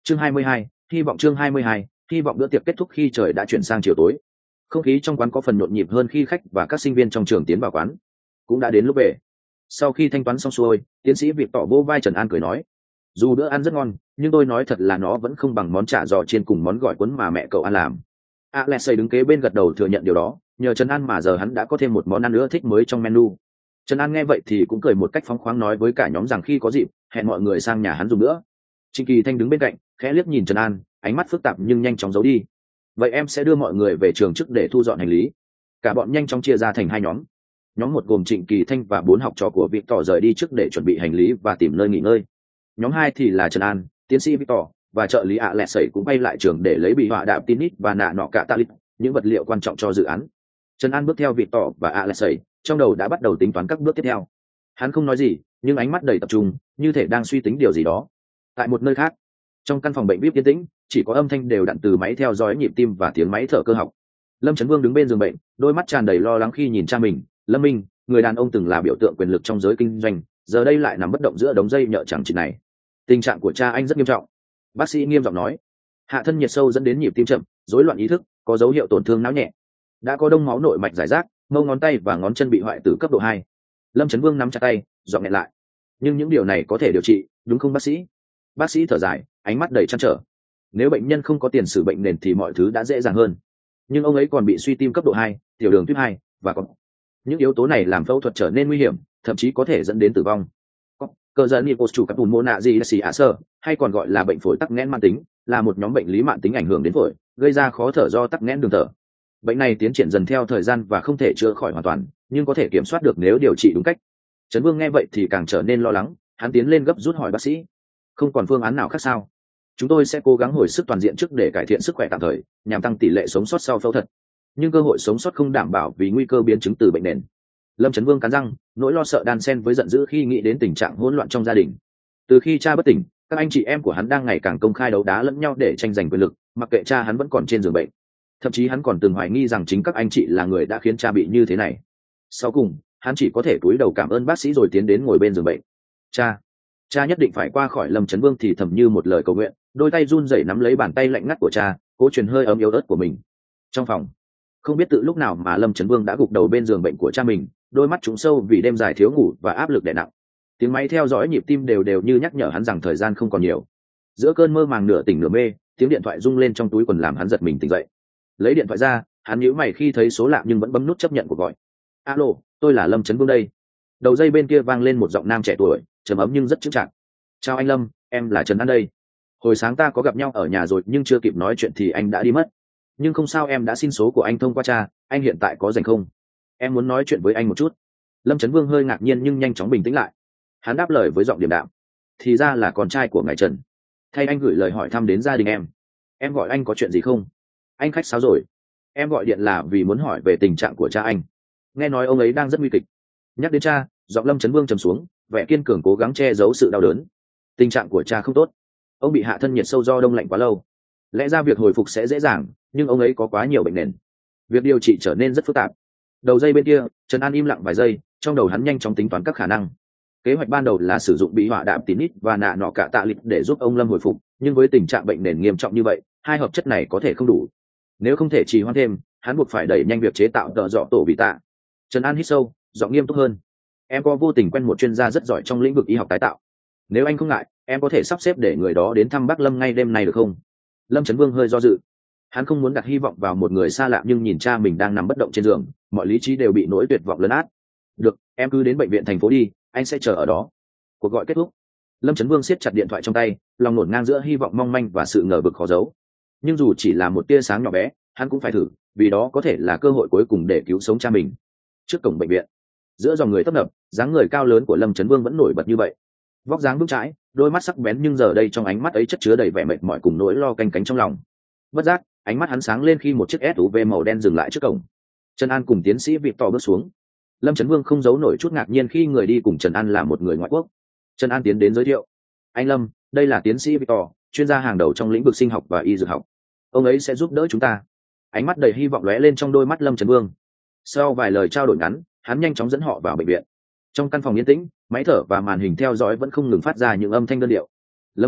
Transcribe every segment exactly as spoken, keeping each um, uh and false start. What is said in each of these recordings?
chương hai mươi hai, hy vọng chương hai mươi hai, hy vọng bữa tiệc kết thúc khi trời đã chuyển sang chiều tối. Không khí trong quán có phần nhộn nhịp hơn khi khách và các sinh viên trong trường tiến vào quán. Cũng đã đến lúc về. Sau khi thanh toán xong xuôi, tiến sĩ Việc tỏ vô vai Trần An cười nói: dù bữa ăn rất ngon, nhưng tôi nói thật là nó vẫn không bằng món chả giò chiên cùng món gỏi cuốn mà mẹ cậu ăn làm. Alexei đứng kế bên gật đầu thừa nhận điều đó, nhờ Trần An mà giờ hắn đã có thêm một món ăn nữa thích mới trong menu. Trần An nghe vậy thì cũng cười một cách phóng khoáng nói với cả nhóm rằng khi có dịp, hẹn mọi người sang nhà hắn dùng nữa. Trịnh Kỳ Thanh đứng bên cạnh, khẽ liếc nhìn Trần An, ánh mắt phức tạp nhưng nhanh chóng giấu đi. Vậy em sẽ đưa mọi người về trường trước để thu dọn hành lý. Cả bọn nhanh chóng chia ra thành hai nhóm. Nhóm một gồm Trịnh Kỳ Thanh và bốn học trò của Victor rời đi trước để chuẩn bị hành lý và tìm nơi nghỉ ngơi. Nhóm hai thì là Trần An, tiến sĩ Victor và trợ lý Alexei cũng bay lại trường để lấy bị họa đạp tinit và nạ nọ cả talit, những vật liệu quan trọng cho dự án. Trần An bước theo Victor và Alexei, trong đầu đã bắt đầu tính toán các bước tiếp theo. Hắn không nói gì, nhưng ánh mắt đầy tập trung, như thể đang suy tính điều gì đó. Tại một nơi khác, trong căn phòng bệnh vê i pê yên tĩnh, chỉ có âm thanh đều đặn từ máy theo dõi nhịp tim và tiếng máy thở cơ học. Lâm Chấn Vương đứng bên giường bệnh, đôi mắt tràn đầy lo lắng khi nhìn cha mình. Lâm Minh, người đàn ông từng là biểu tượng quyền lực trong giới kinh doanh, giờ đây lại nằm bất động giữa đống dây nhợ chẳng chịt này. Tình trạng của cha anh rất nghiêm trọng, bác sĩ nghiêm giọng nói. Hạ thân nhiệt sâu dẫn đến nhịp tim chậm, rối loạn ý thức, có dấu hiệu tổn thương não nhẹ. Đã có đông máu nội mạch giải rác, mâu ngón tay và ngón chân bị hoại tử cấp độ hai. Lâm Chấn Vương nắm chặt tay, giọng nghẹn lại. Nhưng những điều này có thể điều trị, đúng không bác sĩ? Bác sĩ thở dài, ánh mắt đầy trăn trở. Nếu bệnh nhân không có tiền sử bệnh nền thì mọi thứ đã dễ dàng hơn. Nhưng ông ấy còn bị suy tim cấp độ hai, tiểu đường tuyếp hai, và còn những yếu tố này làm phẫu thuật trở nên nguy hiểm, thậm chí có thể dẫn đến tử vong. Cơ dẫn nhịp chủ các bùn mô nạ gì xì ạ sơ, hay còn gọi là bệnh phổi tắc nghẽn mãn tính, là một nhóm bệnh lý mãn tính ảnh hưởng đến phổi, gây ra khó thở do tắc nghẽn đường thở. Bệnh này tiến triển dần theo thời gian và không thể chữa khỏi hoàn toàn, nhưng có thể kiểm soát được nếu điều trị đúng cách. Trấn Vương nghe vậy thì càng trở nên lo lắng, hắn tiến lên gấp rút hỏi bác sĩ: không còn phương án nào khác sao? Chúng tôi sẽ cố gắng hồi sức toàn diện trước để cải thiện sức khỏe tạm thời, nhằm tăng tỷ lệ sống sót sau phẫu thuật. Nhưng cơ hội sống sót không đảm bảo vì nguy cơ biến chứng từ bệnh nền. Lâm Chấn Vương cắn răng, nỗi lo sợ đan xen với giận dữ khi nghĩ đến tình trạng hỗn loạn trong gia đình. Từ khi cha bất tỉnh, các anh chị em của hắn đang ngày càng công khai đấu đá lẫn nhau để tranh giành quyền lực, mặc kệ cha hắn vẫn còn trên giường bệnh. Thậm chí hắn còn từng hoài nghi rằng chính các anh chị là người đã khiến cha bị như thế này. Sau cùng, hắn chỉ có thể cúi đầu cảm ơn bác sĩ rồi tiến đến ngồi bên giường bệnh. Cha, cha nhất định phải qua khỏi. Lâm Chấn Vương thì thầm như một lời cầu nguyện, đôi tay run rẩy nắm lấy bàn tay lạnh ngắt của cha, cố truyền hơi ấm yếu ớt của mình. Trong phòng, không biết từ lúc nào mà Lâm Chấn Vương đã gục đầu bên giường bệnh của cha mình, đôi mắt trũng sâu vì đêm dài thiếu ngủ và áp lực đè nặng. Tiếng máy theo dõi nhịp tim đều đều như nhắc nhở hắn rằng thời gian không còn nhiều. Giữa cơn mơ màng nửa tỉnh nửa mê, tiếng điện thoại rung lên trong túi quần làm hắn giật mình tỉnh dậy. Lấy điện thoại ra, hắn nhíu mày khi thấy số lạ nhưng vẫn bấm nút chấp nhận cuộc gọi. Alo, tôi là Lâm Chấn Vương đây. Đầu dây bên kia vang lên một giọng nam trẻ tuổi, trầm ấm nhưng rất chững chạc. Chào anh Lâm, em là Trần An đây. Hồi sáng ta có gặp nhau ở nhà rồi nhưng chưa kịp nói chuyện thì anh đã đi mất. Nhưng không sao, em đã xin số của anh thông qua cha, anh hiện tại có rảnh không? Em muốn nói chuyện với anh một chút. Lâm Chấn Vương hơi ngạc nhiên nhưng nhanh chóng bình tĩnh lại. Hắn đáp lời với giọng điềm đạm. Thì ra là con trai của ngài Trần. Thay anh gửi lời hỏi thăm đến gia đình em. Em gọi anh có chuyện gì không? Anh khách sáo rồi. Em gọi điện là vì muốn hỏi về tình trạng của cha anh. Nghe nói ông ấy đang rất nguy kịch. Nhắc đến cha, giọng Lâm Chấn Vương trầm xuống, vẻ kiên cường cố gắng che giấu sự đau đớn. Tình trạng của cha không tốt. Ông bị hạ thân nhiệt sâu do đông lạnh quá lâu. Lẽ ra việc hồi phục sẽ dễ dàng, nhưng ông ấy có quá nhiều bệnh nền. Việc điều trị trở nên rất phức tạp. Đầu dây bên kia, Trần An im lặng vài giây, trong đầu hắn nhanh chóng tính toán các khả năng. Kế hoạch ban đầu là sử dụng bị họa đạm tín ít và nạ nọ cả tạ lịch để giúp ông Lâm hồi phục, nhưng với tình trạng bệnh nền nghiêm trọng như vậy, hai hợp chất này có thể không đủ. Nếu không thể trì hoãn thêm, hắn buộc phải đẩy nhanh việc chế tạo tợ dọ tổ bị tạ. Trần An hít sâu, giọng nghiêm túc hơn. Em có vô tình quen một chuyên gia rất giỏi trong lĩnh vực y học tái tạo. Nếu anh không ngại, em có thể sắp xếp để người đó đến thăm bác Lâm ngay đêm nay được không? Lâm Chấn Vương hơi do dự. Hắn không muốn đặt hy vọng vào một người xa lạ, nhưng nhìn cha mình đang nằm bất động trên giường, mọi lý trí đều bị nỗi tuyệt vọng lấn át. Được, em cứ đến bệnh viện thành phố đi, anh sẽ chờ ở đó. Cuộc gọi kết thúc. Lâm Chấn Vương siết chặt điện thoại trong tay, lòng ngổn ngang giữa hy vọng mong manh và sự ngờ vực khó giấu. Nhưng dù chỉ là một tia sáng nhỏ bé, hắn cũng phải thử, vì đó có thể là cơ hội cuối cùng để cứu sống cha mình. Trước cổng bệnh viện, giữa dòng người tấp nập, dáng người cao lớn của Lâm Chấn Vương vẫn nổi bật như vậy. Vóc dáng vững chãi, đôi mắt sắc bén, nhưng giờ đây trong ánh mắt ấy chất chứa đầy vẻ mệt mỏi cùng nỗi lo canh cánh trong lòng. Bất giác, ánh mắt hắn sáng lên khi một chiếc ét u vê màu đen dừng lại trước cổng. Trần An cùng tiến sĩ Victor bước xuống. Lâm Chấn Vương không giấu nổi chút ngạc nhiên khi người đi cùng Trần An là một người ngoại quốc. Trần An tiến đến giới thiệu. Anh Lâm, đây là tiến sĩ Victor, chuyên gia hàng đầu trong lĩnh vực sinh học và y dược học. Ông ấy sẽ giúp đỡ chúng ta. Ánh mắt đầy hy vọng lóe lên trong đôi mắt Lâm Chấn Vương. Sau vài lời trao đổi ngắn, hắn nhanh chóng dẫn họ vào bệnh viện. Trong căn phòng yên tĩnh, máy thở và màn hình theo dõi vẫn không ngừng phát ra những âm thanh đơn điệu. Lâm Minh,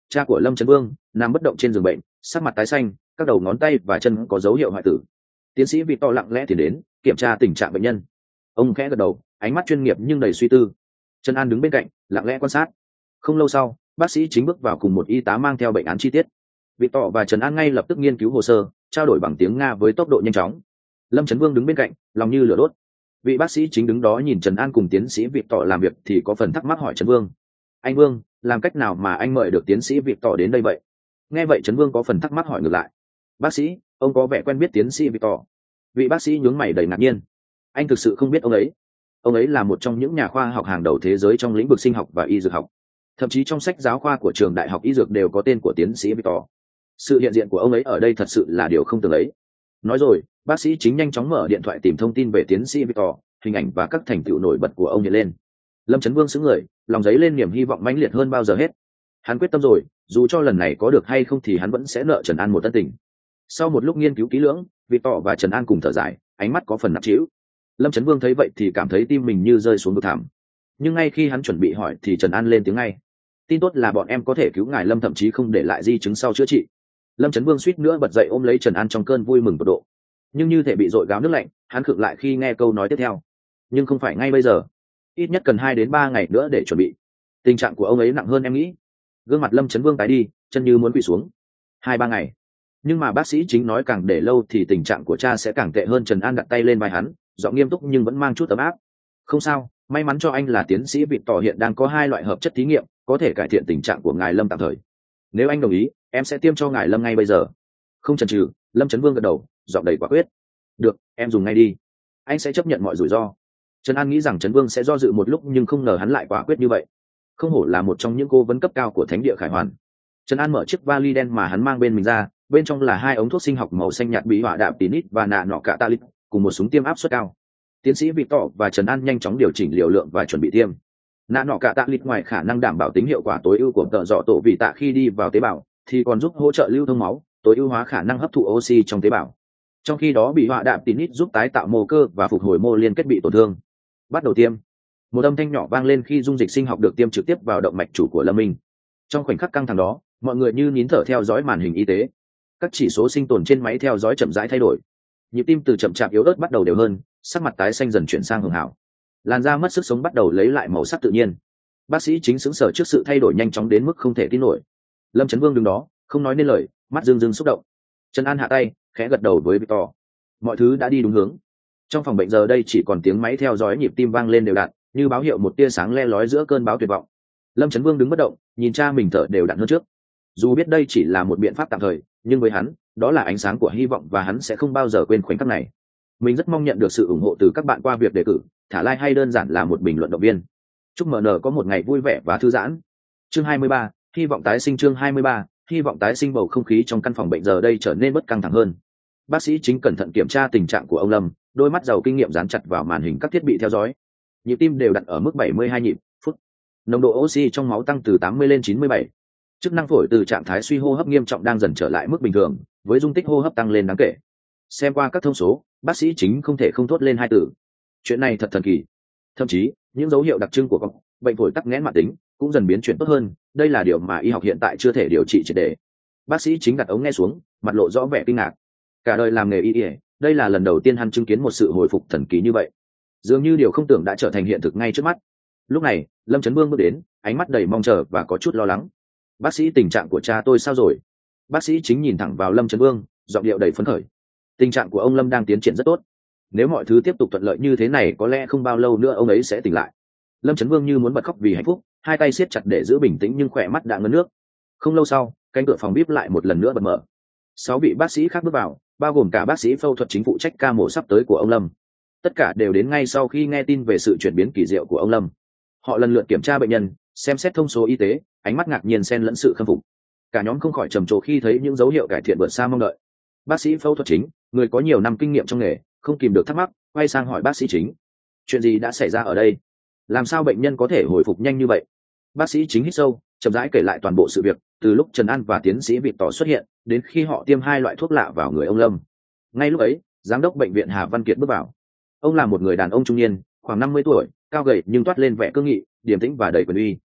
cha của Lâm Chấn Vương nằm bất động trên giường bệnh, sắc mặt tái xanh, các đầu ngón tay và chân có dấu hiệu hoại tử. Tiến sĩ Vị to lặng lẽ tiến đến kiểm tra tình trạng bệnh nhân. Ông khẽ gật đầu, ánh mắt chuyên nghiệp nhưng đầy suy tư. Trần An đứng bên cạnh lặng lẽ quan sát. Không lâu sau, bác sĩ chính bước vào cùng một y tá mang theo bệnh án chi tiết. Vị to và Trần An ngay lập tức nghiên cứu hồ sơ, trao đổi bằng tiếng Nga với tốc độ nhanh chóng. Lâm Chấn Vương đứng bên cạnh, lòng như lửa đốt. Vị bác sĩ chính đứng đó nhìn Trần An cùng tiến sĩ Vị to làm việc thì có phần thắc mắc hỏi Trần Vương: anh Vương, làm cách nào mà anh mời được tiến sĩ Vị to đến đây vậy? Nghe vậy Trần Vương có phần thắc mắc hỏi ngược lại: bác sĩ, ông có vẻ quen biết tiến sĩ Vị to? Vị bác sĩ nhướng mày đầy ngạc nhiên: anh thực sự không biết ông ấy? Ông ấy là một trong những nhà khoa học hàng đầu thế giới trong lĩnh vực sinh học và y dược học, thậm chí trong sách giáo khoa của trường đại học y dược đều có tên của tiến sĩ Victor. Sự hiện diện của ông ấy ở đây thật sự là điều không tưởng ấy. Nói rồi, bác sĩ chính nhanh chóng mở điện thoại tìm thông tin về tiến sĩ Victor, hình ảnh và các thành tựu nổi bật của ông hiện lên. Lâm Chấn Vương sững người, lòng dấy lên niềm hy vọng mãnh liệt hơn bao giờ hết. Hắn quyết tâm rồi, dù cho lần này có được hay không thì hắn vẫn sẽ nợ Trần An một ân tình. Sau một lúc nghiên cứu kỹ lưỡng, Victor và Trần An cùng thở dài, ánh mắt có phần nặng trĩu. Lâm Chấn Vương thấy vậy thì cảm thấy tim mình như rơi xuống vực thẳm. Nhưng ngay khi hắn chuẩn bị hỏi thì Trần An lên tiếng ngay: tin tốt là bọn em có thể cứu ngài Lâm, thậm chí không để lại di chứng sau chữa trị. Lâm Chấn Vương suýt nữa bật dậy ôm lấy Trần An trong cơn vui mừng tột độ. Nhưng như thể bị dội gáo nước lạnh, hắn khựng lại khi nghe câu nói tiếp theo: nhưng không phải ngay bây giờ, ít nhất cần hai đến ba ngày nữa để chuẩn bị. Tình trạng của ông ấy nặng hơn em nghĩ. Gương mặt Lâm Chấn Vương tái đi, chân như muốn quỵ xuống. Hai ba ngày? Nhưng mà bác sĩ chính nói càng để lâu thì tình trạng của cha sẽ càng tệ hơn. Trần An đặt tay lên vai hắn, giọng nghiêm túc nhưng vẫn mang chút ấm áp: không sao, may mắn cho anh là tiến sĩ Vị Tỏ hiện đang có hai loại hợp chất thí nghiệm có thể cải thiện tình trạng của ngài Lâm tạm thời. Nếu anh đồng ý, em sẽ tiêm cho ngài Lâm ngay bây giờ. Không chần chừ, Lâm Chấn Vương gật đầu, giọng đầy quả quyết: được, em dùng ngay đi. Anh sẽ chấp nhận mọi rủi ro. Trần An nghĩ rằng Trấn Vương sẽ do dự một lúc, nhưng không ngờ hắn lại quả quyết như vậy. Không hổ là một trong những cố vấn cấp cao của Thánh địa Khải Hoàn. Trần An mở chiếc vali đen mà hắn mang bên mình ra, bên trong là hai ống thuốc sinh học màu xanh nhạt bị hỏa đạm tín ít và nạ nọ cả talit, cùng một súng tiêm áp suất cao. Tiến sĩ Vị Tỏ và Trần An nhanh chóng điều chỉnh liều lượng và chuẩn bị tiêm. Nạ nọ cả talit ngoài khả năng đảm bảo tính hiệu quả tối ưu của tợ dọ tổ vị tạ khi đi vào tế bào, thì còn giúp hỗ trợ lưu thông máu, tối ưu hóa khả năng hấp thụ oxy trong tế bào. Trong khi đó bị hỏa đạm tín ít giúp tái tạo mô cơ và phục hồi mô liên kết bị tổn thương. Bắt đầu tiêm. Một âm thanh nhỏ vang lên khi dung dịch sinh học được tiêm trực tiếp vào động mạch chủ của Lâm Minh. Trong khoảnh khắc căng thẳng đó, mọi người như nín thở theo dõi màn hình y tế. Các chỉ số sinh tồn trên máy theo dõi chậm rãi thay đổi. Nhịp tim từ chậm chạp yếu ớt bắt đầu đều hơn, sắc mặt tái xanh dần chuyển sang hường hảo. Làn da mất sức sống bắt đầu lấy lại màu sắc tự nhiên. Bác sĩ chính sững sờ trước sự thay đổi nhanh chóng đến mức không thể tin nổi. Lâm Chấn Vương đứng đó, không nói nên lời, mắt rưng rưng xúc động. Trần An hạ tay, khẽ gật đầu với Victor. Mọi thứ đã đi đúng hướng. Trong phòng bệnh giờ đây chỉ còn tiếng máy theo dõi nhịp tim vang lên đều đặn, như báo hiệu một tia sáng le lói giữa cơn bão tuyệt vọng. Lâm Chấn Vương đứng bất động, nhìn cha mình thở đều đặn hơn trước. Dù biết đây chỉ là một biện pháp tạm thời, nhưng với hắn, đó là ánh sáng của hy vọng và hắn sẽ không bao giờ quên khoảnh khắc này. Mình rất mong nhận được sự ủng hộ từ các bạn qua việc đề cử, thả like hay đơn giản là một bình luận động viên. Chúc em en có một ngày vui vẻ và thư giãn. Chương hai mươi ba, hy vọng tái sinh. Chương hai mươi ba, hy vọng tái sinh. Bầu không khí trong căn phòng bệnh giờ đây trở nên bất căng thẳng hơn. Bác sĩ chính cẩn thận kiểm tra tình trạng của ông Lâm, đôi mắt giàu kinh nghiệm dán chặt vào màn hình các thiết bị theo dõi. Nhịp tim đều đặt ở mức bảy mươi hai nhịp phút. Nồng độ oxy trong máu tăng từ tám mươi lên chín mươi bảy. Chức năng phổi từ trạng thái suy hô hấp nghiêm trọng đang dần trở lại mức bình thường, với dung tích hô hấp tăng lên đáng kể. Xem qua các thông số, bác sĩ chính không thể không thốt lên hai từ: chuyện này thật thần kỳ. Thậm chí, những dấu hiệu đặc trưng của bệnh phổi tắc nghẽn mãn tính cũng dần biến chuyển tốt hơn. Đây là điều mà y học hiện tại chưa thể điều trị triệt để. Bác sĩ chính đặt ống nghe xuống, mặt lộ rõ vẻ kinh ngạc. Cả đời làm nghề y y, đây là lần đầu tiên hắn chứng kiến một sự hồi phục thần kỳ như vậy. Dường như điều không tưởng đã trở thành hiện thực ngay trước mắt. Lúc này, Lâm Chấn Vương bước đến, ánh mắt đầy mong chờ và có chút lo lắng. Bác sĩ, tình trạng của cha tôi sao rồi? Bác sĩ chính nhìn thẳng vào Lâm Chấn Vương, giọng điệu đầy phấn khởi. Tình trạng của ông Lâm đang tiến triển rất tốt. Nếu mọi thứ tiếp tục thuận lợi như thế này, có lẽ không bao lâu nữa ông ấy sẽ tỉnh lại. Lâm Chấn Vương như muốn bật khóc vì hạnh phúc, hai tay siết chặt để giữ bình tĩnh nhưng khỏe mắt đã ngấn nước. Không lâu sau, cánh cửa phòng bíp lại một lần nữa bật mở. Sáu vị bác sĩ khác bước vào, bao gồm cả bác sĩ phẫu thuật chính phụ trách ca mổ sắp tới của ông Lâm. Tất cả đều đến ngay sau khi nghe tin về sự chuyển biến kỳ diệu của ông Lâm. Họ lần lượt kiểm tra bệnh nhân, xem xét thông số y tế, ánh mắt ngạc nhiên xen lẫn sự khâm phục. Cả nhóm không khỏi trầm trồ khi thấy những dấu hiệu cải thiện vượt xa mong đợi. Bác sĩ phẫu thuật chính, người có nhiều năm kinh nghiệm trong nghề, không kìm được thắc mắc, quay sang hỏi bác sĩ chính: chuyện gì đã xảy ra ở đây? Làm sao bệnh nhân có thể hồi phục nhanh như vậy? Bác sĩ chính hít sâu, chậm rãi kể lại toàn bộ sự việc, từ lúc Trần An và tiến sĩ Vị Tỏ xuất hiện, đến khi họ tiêm hai loại thuốc lạ vào người ông Lâm. Ngay lúc ấy, giám đốc bệnh viện Hà Văn Kiệt bước vào. Ông là một người đàn ông trung niên, khoảng năm mươi tuổi, cao gầy nhưng toát lên vẻ cương nghị, điềm tĩnh và đầy quyền uy.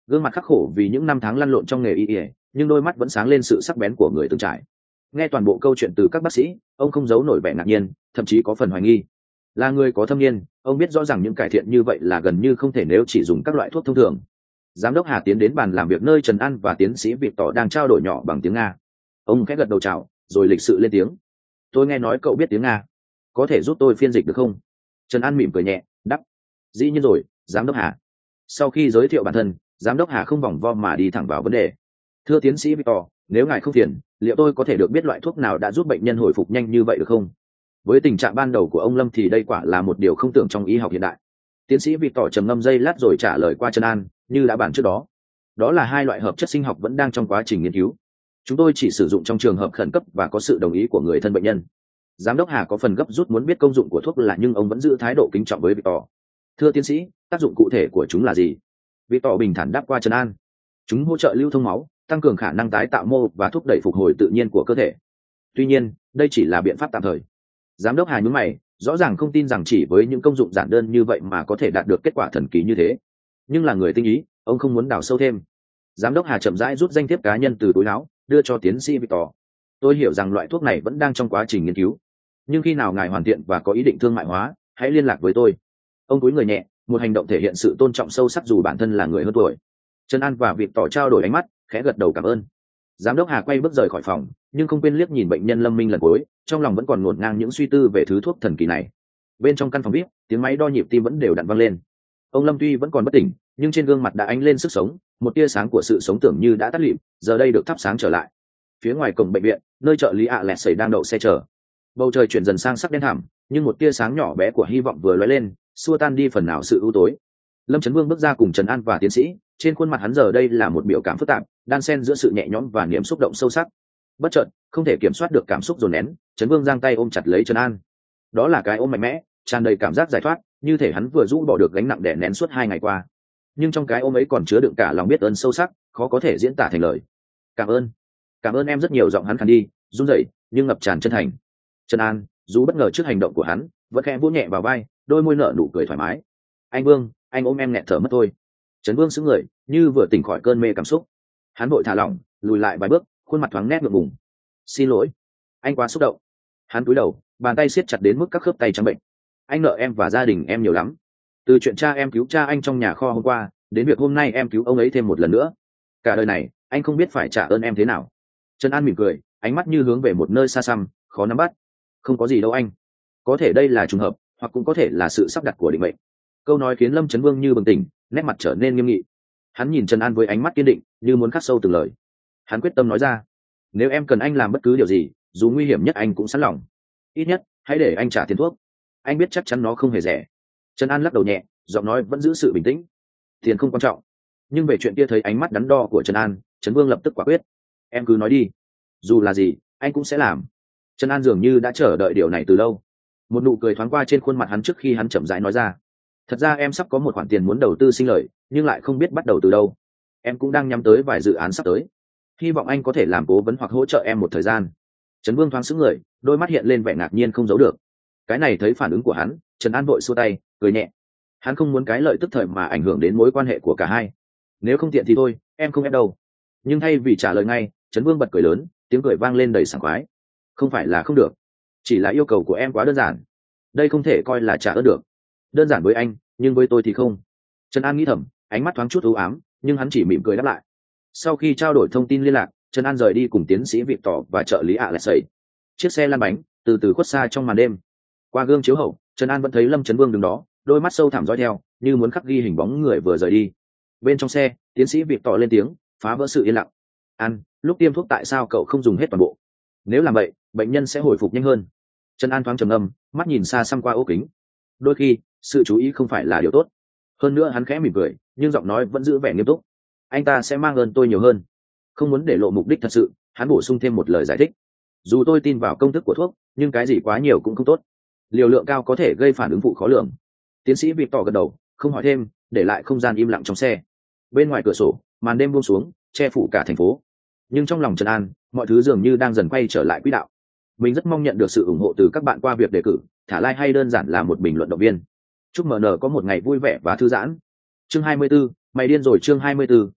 gương mặt khắc khổ vì những năm tháng lăn lộn trong nghề y ỉa, nhưng đôi mắt vẫn sáng lên sự sắc bén của người từng trải. Nghe toàn bộ câu chuyện từ các bác sĩ, ông không giấu nổi vẻ ngạc nhiên, thậm chí có phần hoài nghi. Là người có thâm niên, ông biết rõ ràng những cải thiện như vậy là gần như không thể nếu chỉ dùng các loại thuốc thông thường. Giám đốc Hà tiến đến bàn làm việc nơi Trần An và tiến sĩ Việt Tỏ đang trao đổi nhỏ bằng tiếng Nga. Ông khẽ gật đầu chào, rồi lịch sự lên tiếng. Tôi nghe nói cậu biết tiếng Nga, có thể giúp tôi phiên dịch được không? Trần An mỉm cười nhẹ, đáp. Dĩ nhiên rồi, giám đốc Hà. Sau khi giới thiệu bản thân, giám đốc Hà không vòng vo mà đi thẳng vào vấn đề. Thưa tiến sĩ Victor, nếu ngài không phiền, liệu tôi có thể được biết loại thuốc nào đã giúp bệnh nhân hồi phục nhanh như vậy được không? Với tình trạng ban đầu của ông Lâm thì đây quả là một điều không tưởng trong y học hiện đại. Tiến sĩ Victor trầm ngâm giây lát rồi trả lời qua Trần An, như đã bàn trước đó. Đó là hai loại hợp chất sinh học vẫn đang trong quá trình nghiên cứu. Chúng tôi chỉ sử dụng trong trường hợp khẩn cấp và có sự đồng ý của người thân bệnh nhân. Giám đốc Hà có phần gấp rút muốn biết công dụng của thuốc là nhưng ông vẫn giữ thái độ kính trọng với Victor. Thưa tiến sĩ, tác dụng cụ thể của chúng là gì? Victor bình thản đáp qua Trần An. Chúng hỗ trợ lưu thông máu, tăng cường khả năng tái tạo mô và thúc đẩy phục hồi tự nhiên của cơ thể. Tuy nhiên, đây chỉ là biện pháp tạm thời. Giám đốc Hà nhún mày, rõ ràng không tin rằng chỉ với những công dụng giản đơn như vậy mà có thể đạt được kết quả thần kỳ như thế. Nhưng là người tinh ý, ông không muốn đào sâu thêm. Giám đốc Hà chậm rãi rút danh thiếp cá nhân từ túi áo, đưa cho tiến sĩ Victor. Tôi hiểu rằng loại thuốc này vẫn đang trong quá trình nghiên cứu, nhưng khi nào ngài hoàn thiện và có ý định thương mại hóa, hãy liên lạc với tôi. Ông cúi người nhẹ, một hành động thể hiện sự tôn trọng sâu sắc dù bản thân là người hơn tuổi. Trần An và Victor trao đổi ánh mắt, khẽ gật đầu cảm ơn. Giám đốc Hà quay bước rời khỏi phòng, nhưng không quên liếc nhìn bệnh nhân Lâm Minh lần cuối, trong lòng vẫn còn ngổn ngang những suy tư về thứ thuốc thần kỳ này. Bên trong căn phòng vê i pê, tiếng máy đo nhịp tim vẫn đều đặn vang lên. Ông Lâm tuy vẫn còn bất tỉnh, nhưng trên gương mặt đã ánh lên sức sống, một tia sáng của sự sống tưởng như đã tắt lịm, giờ đây được thắp sáng trở lại. Phía ngoài cổng bệnh viện, nơi trợ lý ạ lẹt sẩy đang đậu xe chờ. Bầu trời chuyển dần sang sắc đen thẳm, nhưng một tia sáng nhỏ bé của hy vọng vừa lóe lên, xua tan đi phần nào sự u tối. Lâm Chấn Vương bước ra cùng Trần An và tiến sĩ, trên khuôn mặt hắn giờ đây là một biểu cảm phức tạp, đan xen giữa sự nhẹ nhõm và niềm xúc động sâu sắc. Bất chợt, không thể kiểm soát được cảm xúc dồn nén, Trấn Vương giang tay ôm chặt lấy Trần An. Đó là cái ôm mạnh mẽ, tràn đầy cảm giác giải thoát, như thể hắn vừa rũ bỏ được gánh nặng đè nén suốt hai ngày qua. Nhưng trong cái ôm ấy còn chứa đựng cả lòng biết ơn sâu sắc, khó có thể diễn tả thành lời. Cảm ơn, cảm ơn em rất nhiều. Giọng hắn khàn đi, run rẩy, nhưng ngập tràn chân thành. Trần An, dù bất ngờ trước hành động của hắn, vẫn khẽ vỗ nhẹ vào vai, đôi môi nở nụ cười thoải mái. Anh Vương, anh ôm em nghẹn thở mất thôi. Trấn Vương sững người, như vừa tỉnh khỏi cơn mê cảm xúc. Hắn vội thả lỏng, lùi lại vài bước, khuôn mặt thoáng nét ngượng ngùng. Xin lỗi, anh quá xúc động. Hắn cúi đầu, bàn tay siết chặt đến mức các khớp tay trắng bệnh. Anh nợ em và gia đình em nhiều lắm. Từ chuyện cha em cứu cha anh trong nhà kho hôm qua, đến việc hôm nay em cứu ông ấy thêm một lần nữa. Cả đời này, anh không biết phải trả ơn em thế nào. Trần An mỉm cười, ánh mắt như hướng về một nơi xa xăm, khó nắm bắt. Không có gì đâu anh. Có thể đây là trùng hợp, hoặc cũng có thể là sự sắp đặt của định mệnh. Câu nói khiến Lâm Chấn Vương như bừng tỉnh, nét mặt trở nên nghiêm nghị. Hắn nhìn Trần An với ánh mắt kiên định, như muốn khắc sâu từng lời. Hắn quyết tâm nói ra, nếu em cần anh làm bất cứ điều gì, dù nguy hiểm nhất anh cũng sẵn lòng. Ít nhất, hãy để anh trả tiền thuốc. Anh biết chắc chắn nó không hề rẻ. Trần An lắc đầu nhẹ, giọng nói vẫn giữ sự bình tĩnh. Tiền không quan trọng, nhưng về chuyện kia thấy ánh mắt đắn đo của Trần An, Trấn Vương lập tức quả quyết. Em cứ nói đi, dù là gì, anh cũng sẽ làm. Trần An dường như đã chờ đợi điều này từ lâu. Một nụ cười thoáng qua trên khuôn mặt hắn trước khi hắn chậm rãi nói ra. Thật ra em sắp có một khoản tiền muốn đầu tư sinh lợi, nhưng lại không biết bắt đầu từ đâu. Em cũng đang nhắm tới vài dự án sắp tới. Hy vọng anh có thể làm cố vấn hoặc hỗ trợ em một thời gian. Trấn Vương thoáng sững người, đôi mắt hiện lên vẻ ngạc nhiên không giấu được. Cái này thấy phản ứng của hắn, Trần An vội xua tay, cười nhẹ. Hắn không muốn cái lợi tức thời mà ảnh hưởng đến mối quan hệ của cả hai. Nếu không tiện thì thôi, em không ép đâu. Nhưng thay vì trả lời ngay, Trấn Vương bật cười lớn, tiếng cười vang lên đầy sảng khoái. Không phải là không được, chỉ là yêu cầu của em quá đơn giản. Đây không thể coi là trả ơn được. Đơn giản với anh, nhưng với tôi thì không. Trần An nghĩ thầm, ánh mắt thoáng chút u ám, nhưng hắn chỉ mỉm cười đáp lại. Sau khi trao đổi thông tin liên lạc, Trần An rời đi cùng tiến sĩ Việt Tỏ và trợ lý ạ lại sẩy. Chiếc xe lăn bánh từ từ khuất xa trong màn đêm. Qua gương chiếu hậu, Trần An vẫn thấy Lâm Trấn Vương đứng đó, đôi mắt sâu thẳm dõi theo, như muốn khắc ghi hình bóng người vừa rời đi. Bên trong xe, tiến sĩ Việt Tỏ lên tiếng, phá vỡ sự yên lặng. An, lúc tiêm thuốc tại sao cậu không dùng hết toàn bộ? Nếu làm vậy, bệnh nhân sẽ hồi phục nhanh hơn. Trần An thoáng trầm ngâm, mắt nhìn xa xăm qua ố kính. Đôi khi, sự chú ý không phải là điều tốt. Hơn nữa hắn khẽ mỉm cười, nhưng giọng nói vẫn giữ vẻ nghiêm túc. Anh ta sẽ mang ơn tôi nhiều hơn. Không muốn để lộ mục đích thật sự, hắn bổ sung thêm một lời giải thích. Dù tôi tin vào công thức của thuốc, nhưng cái gì quá nhiều cũng không tốt. Liều lượng cao có thể gây phản ứng phụ khó lường. Tiến sĩ Việt tỏ gật đầu, không hỏi thêm, để lại không gian im lặng trong xe. Bên ngoài cửa sổ, màn đêm buông xuống, che phủ cả thành phố. Nhưng trong lòng Trần An, mọi thứ dường như đang dần quay trở lại quỹ đạo. Mình rất mong nhận được sự ủng hộ từ các bạn qua việc đề cử, thả like hay đơn giản là một bình luận động viên. Chúc em en có một ngày vui vẻ và thư giãn. Chương hai mươi tư, mày điên rồi. Chương hai mươi tư,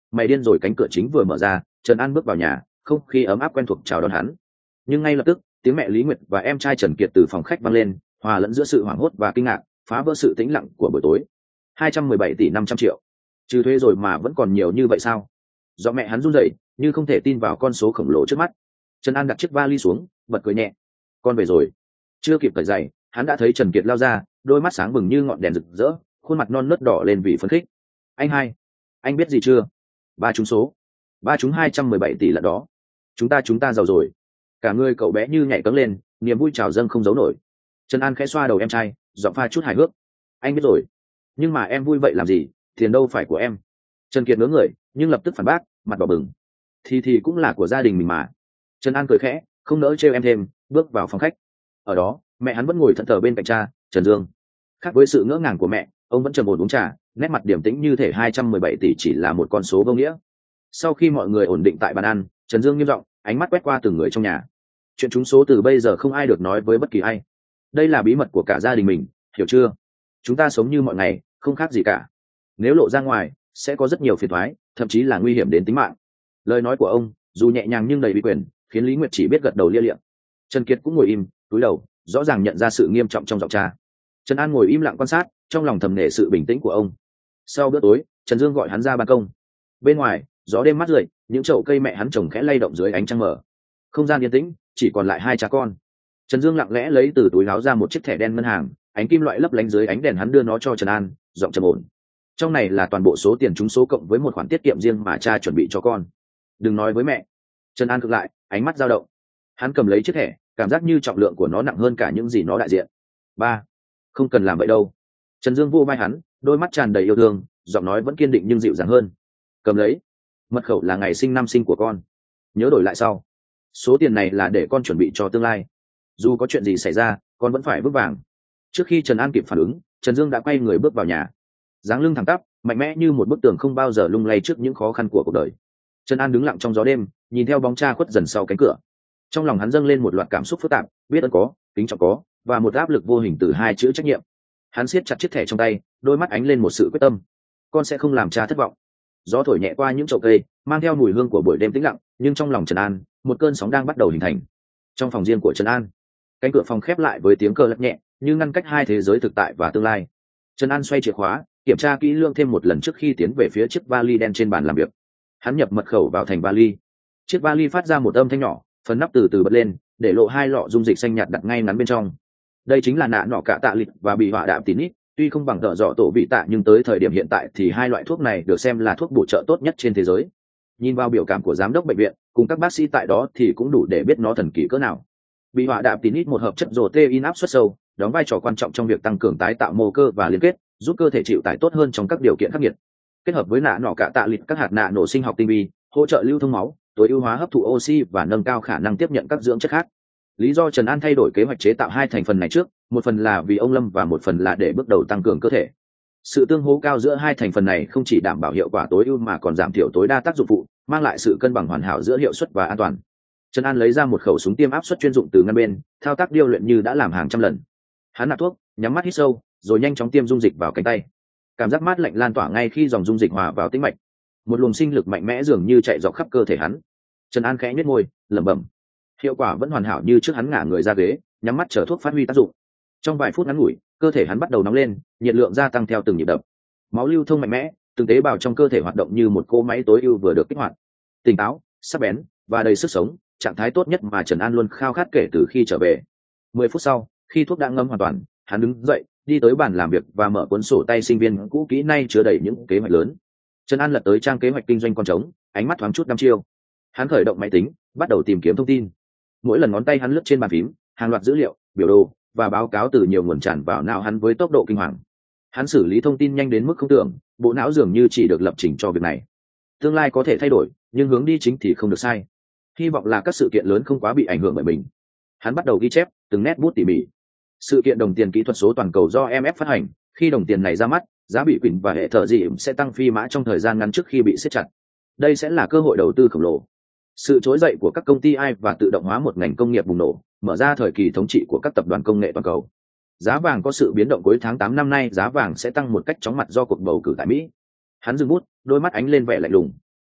mày điên rồi. Cánh cửa chính vừa mở ra, Trần An bước vào nhà, không khí ấm áp quen thuộc chào đón hắn. Nhưng ngay lập tức, tiếng mẹ Lý Nguyệt và em trai Trần Kiệt từ phòng khách vang lên, hòa lẫn giữa sự hoảng hốt và kinh ngạc, phá vỡ sự tĩnh lặng của buổi tối. hai trăm mười bảy tỷ năm trăm triệu, trừ thuế rồi mà vẫn còn nhiều như vậy sao? Do mẹ hắn run rẩy, như không thể tin vào con số khổng lồ trước mắt. Trần An đặt chiếc vali xuống, bật cười nhẹ. Con về rồi. Chưa kịp cởi giày, hắn đã thấy Trần Kiệt lao ra, đôi mắt sáng bừng như ngọn đèn rực rỡ, khuôn mặt non nớt đỏ lên vì phấn khích. Anh hai, anh biết gì chưa? Ba trúng số. Ba trúng hai trăm mười bảy tỷ là đó. Chúng ta chúng ta giàu rồi. Cả người cậu bé như nhảy cẫng lên, niềm vui trào dâng không giấu nổi. Trần An khẽ xoa đầu em trai, giọng pha chút hài hước. Anh biết rồi. Nhưng mà em vui vậy làm gì? Tiền đâu phải của em. Trần Kiệt ngớ người, nhưng lập tức phản bác, mặt đỏ bừng. Thì thì cũng là của gia đình mình mà. Trần An cười khẽ, không nỡ trêu em thêm, bước vào phòng khách. Ở đó, mẹ hắn vẫn ngồi thẫn thờ bên cạnh cha, Trần Dương. Khác với sự ngỡ ngàng của mẹ, ông vẫn trầm ổn uống trà, nét mặt điềm tĩnh như thể hai trăm mười bảy tỷ chỉ là một con số vô nghĩa. Sau khi mọi người ổn định tại bàn ăn, Trần Dương nghiêm giọng, ánh mắt quét qua từng người trong nhà. Chuyện trúng số từ bây giờ không ai được nói với bất kỳ ai. Đây là bí mật của cả gia đình mình, hiểu chưa? Chúng ta sống như mọi ngày, không khác gì cả. Nếu lộ ra ngoài, sẽ có rất nhiều phiền toái, thậm chí là nguy hiểm đến tính mạng. Lời nói của ông, dù nhẹ nhàng nhưng đầy uy quyền, khiến Lý Nguyệt chỉ biết gật đầu lia lịa. Trần Kiệt cũng ngồi im, cúi đầu, rõ ràng nhận ra sự nghiêm trọng trong giọng cha. Trần An ngồi im lặng quan sát, trong lòng thầm nể sự bình tĩnh của ông. Sau bữa tối, Trần Dương gọi hắn ra ban công. Bên ngoài, gió đêm mát rượi, những chậu cây mẹ hắn trồng khẽ lay động dưới ánh trăng mờ. Không gian yên tĩnh, chỉ còn lại hai cha con. Trần Dương lặng lẽ lấy từ túi áo ra một chiếc thẻ đen ngân hàng, ánh kim loại lấp lánh dưới ánh đèn, hắn đưa nó cho Trần An, giọng trầm ổn. Trong này là toàn bộ số tiền trúng số cộng với một khoản tiết kiệm riêng mà cha chuẩn bị cho con. Đừng nói với mẹ. Trần An cực lại, ánh mắt dao động. Hắn cầm lấy chiếc thẻ, cảm giác như trọng lượng của nó nặng hơn cả những gì nó đại diện. Ba, không cần làm vậy đâu. Trần Dương vô vai hắn, đôi mắt tràn đầy yêu thương, giọng nói vẫn kiên định nhưng dịu dàng hơn. Cầm lấy. Mật khẩu là ngày sinh năm sinh của con, nhớ đổi lại sau. Số tiền này là để con chuẩn bị cho tương lai. Dù có chuyện gì xảy ra, con vẫn phải vững vàng. Trước khi Trần An kịp phản ứng, Trần Dương đã quay người bước vào nhà, dáng lưng thẳng tắp, mạnh mẽ như một bức tường không bao giờ lung lay trước những khó khăn của cuộc đời. Trần An đứng lặng trong gió đêm, nhìn theo bóng cha khuất dần sau cánh cửa. Trong lòng hắn dâng lên một loạt cảm xúc phức tạp, biết ơn có, kính trọng có, và một áp lực vô hình từ hai chữ trách nhiệm. Hắn siết chặt chiếc thẻ trong tay, đôi mắt ánh lên một sự quyết tâm. Con sẽ không làm cha thất vọng. Gió thổi nhẹ qua những chậu cây, mang theo mùi hương của buổi đêm tĩnh lặng, nhưng trong lòng Trần An, một cơn sóng đang bắt đầu hình thành. Trong phòng riêng của Trần An, cánh cửa phòng khép lại với tiếng cờ lật nhẹ, như ngăn cách hai thế giới thực tại và tương lai. Trần An xoay chìa khóa, kiểm tra kỹ lưỡng thêm một lần trước khi tiến về phía chiếc vali đen trên bàn làm việc. Hắn nhập mật khẩu vào thành vali. Chiếc vali phát ra một âm thanh nhỏ, phần nắp từ từ bật lên, để lộ hai lọ dung dịch xanh nhạt đặt ngay ngắn bên trong. Đây chính là nạ nọ cả tạ lịch và bị họa đạm tín ít, tuy không bằng tợ dọ tổ vị tạ nhưng tới thời điểm hiện tại thì hai loại thuốc này được xem là thuốc bổ trợ tốt nhất trên thế giới. Nhìn vào biểu cảm của giám đốc bệnh viện cùng các bác sĩ tại đó thì cũng đủ để biết nó thần kỳ cỡ nào. Bị họa đạm tín ít, một hợp chất protein áp suất sâu, đóng vai trò quan trọng trong việc tăng cường tái tạo mô cơ và liên kết, giúp cơ thể chịu tải tốt hơn trong các điều kiện khắc nghiệt. Kết hợp với nạ nọ cả tạ lịch, các hạt nạ nổ sinh học tinh vi, hỗ trợ lưu thông máu, tối ưu hóa hấp thụ oxy và nâng cao khả năng tiếp nhận các dưỡng chất khác. Lý do Trần An thay đổi kế hoạch chế tạo hai thành phần này trước, một phần là vì ông Lâm và một phần là để bước đầu tăng cường cơ thể. Sự tương hỗ cao giữa hai thành phần này không chỉ đảm bảo hiệu quả tối ưu mà còn giảm thiểu tối đa tác dụng phụ, mang lại sự cân bằng hoàn hảo giữa hiệu suất và an toàn. Trần An lấy ra một khẩu súng tiêm áp suất chuyên dụng từ ngăn bên, thao tác điêu luyện như đã làm hàng trăm lần. Hắn nạp thuốc, nhắm mắt hít sâu, rồi nhanh chóng tiêm dung dịch vào cánh tay. Cảm giác mát lạnh lan tỏa ngay khi dòng dung dịch hòa vào tĩnh mạch. Một luồng sinh lực mạnh mẽ dường như chạy dọc khắp cơ thể hắn. Trần An khẽ nhếch môi, lẩm bẩm. Hiệu quả vẫn hoàn hảo như trước. Hắn ngả người ra ghế, nhắm mắt chờ thuốc phát huy tác dụng. Trong vài phút ngắn ngủi, cơ thể hắn bắt đầu nóng lên, nhiệt lượng gia tăng theo từng nhịp đập. Máu lưu thông mạnh mẽ, từng tế bào trong cơ thể hoạt động như một cỗ máy tối ưu vừa được kích hoạt. Tỉnh táo, sắc bén và đầy sức sống, trạng thái tốt nhất mà Trần An luôn khao khát kể từ khi trở về. Mười phút sau, khi thuốc đã ngâm hoàn toàn, hắn đứng dậy, đi tới bàn làm việc và mở cuốn sổ tay sinh viên cũ kỹ nay chứa đầy những kế hoạch lớn. Trần An lật tới trang kế hoạch kinh doanh con trống, ánh mắt thoáng chút đăm chiêu. Hắn khởi động máy tính, bắt đầu tìm kiếm thông tin. Mỗi lần ngón tay hắn lướt trên bàn phím, hàng loạt dữ liệu, biểu đồ và báo cáo từ nhiều nguồn tràn vào não hắn với tốc độ kinh hoàng. Hắn xử lý thông tin nhanh đến mức không tưởng, bộ não dường như chỉ được lập trình cho việc này. Tương lai có thể thay đổi, nhưng hướng đi chính thì không được sai. Hy vọng là các sự kiện lớn không quá bị ảnh hưởng bởi mình. Hắn bắt đầu ghi chép từng nét bút tỉ mỉ. Sự kiện đồng tiền kỹ thuật số toàn cầu do i em ép phát hành, khi đồng tiền này ra mắt, giá bị quỳnh và hệ thợ dị sẽ tăng phi mã trong thời gian ngắn trước khi bị siết chặt. Đây sẽ là cơ hội đầu tư khổng lồ. Sự trỗi dậy của các công ty i và tự động hóa, một ngành công nghiệp bùng nổ, mở ra thời kỳ thống trị của các tập đoàn công nghệ toàn cầu. Giá vàng có sự biến động cuối tháng tám năm nay, giá vàng sẽ tăng một cách chóng mặt do cuộc bầu cử tại Mỹ. Hắn dừng bút, đôi mắt ánh lên vẻ lạnh lùng.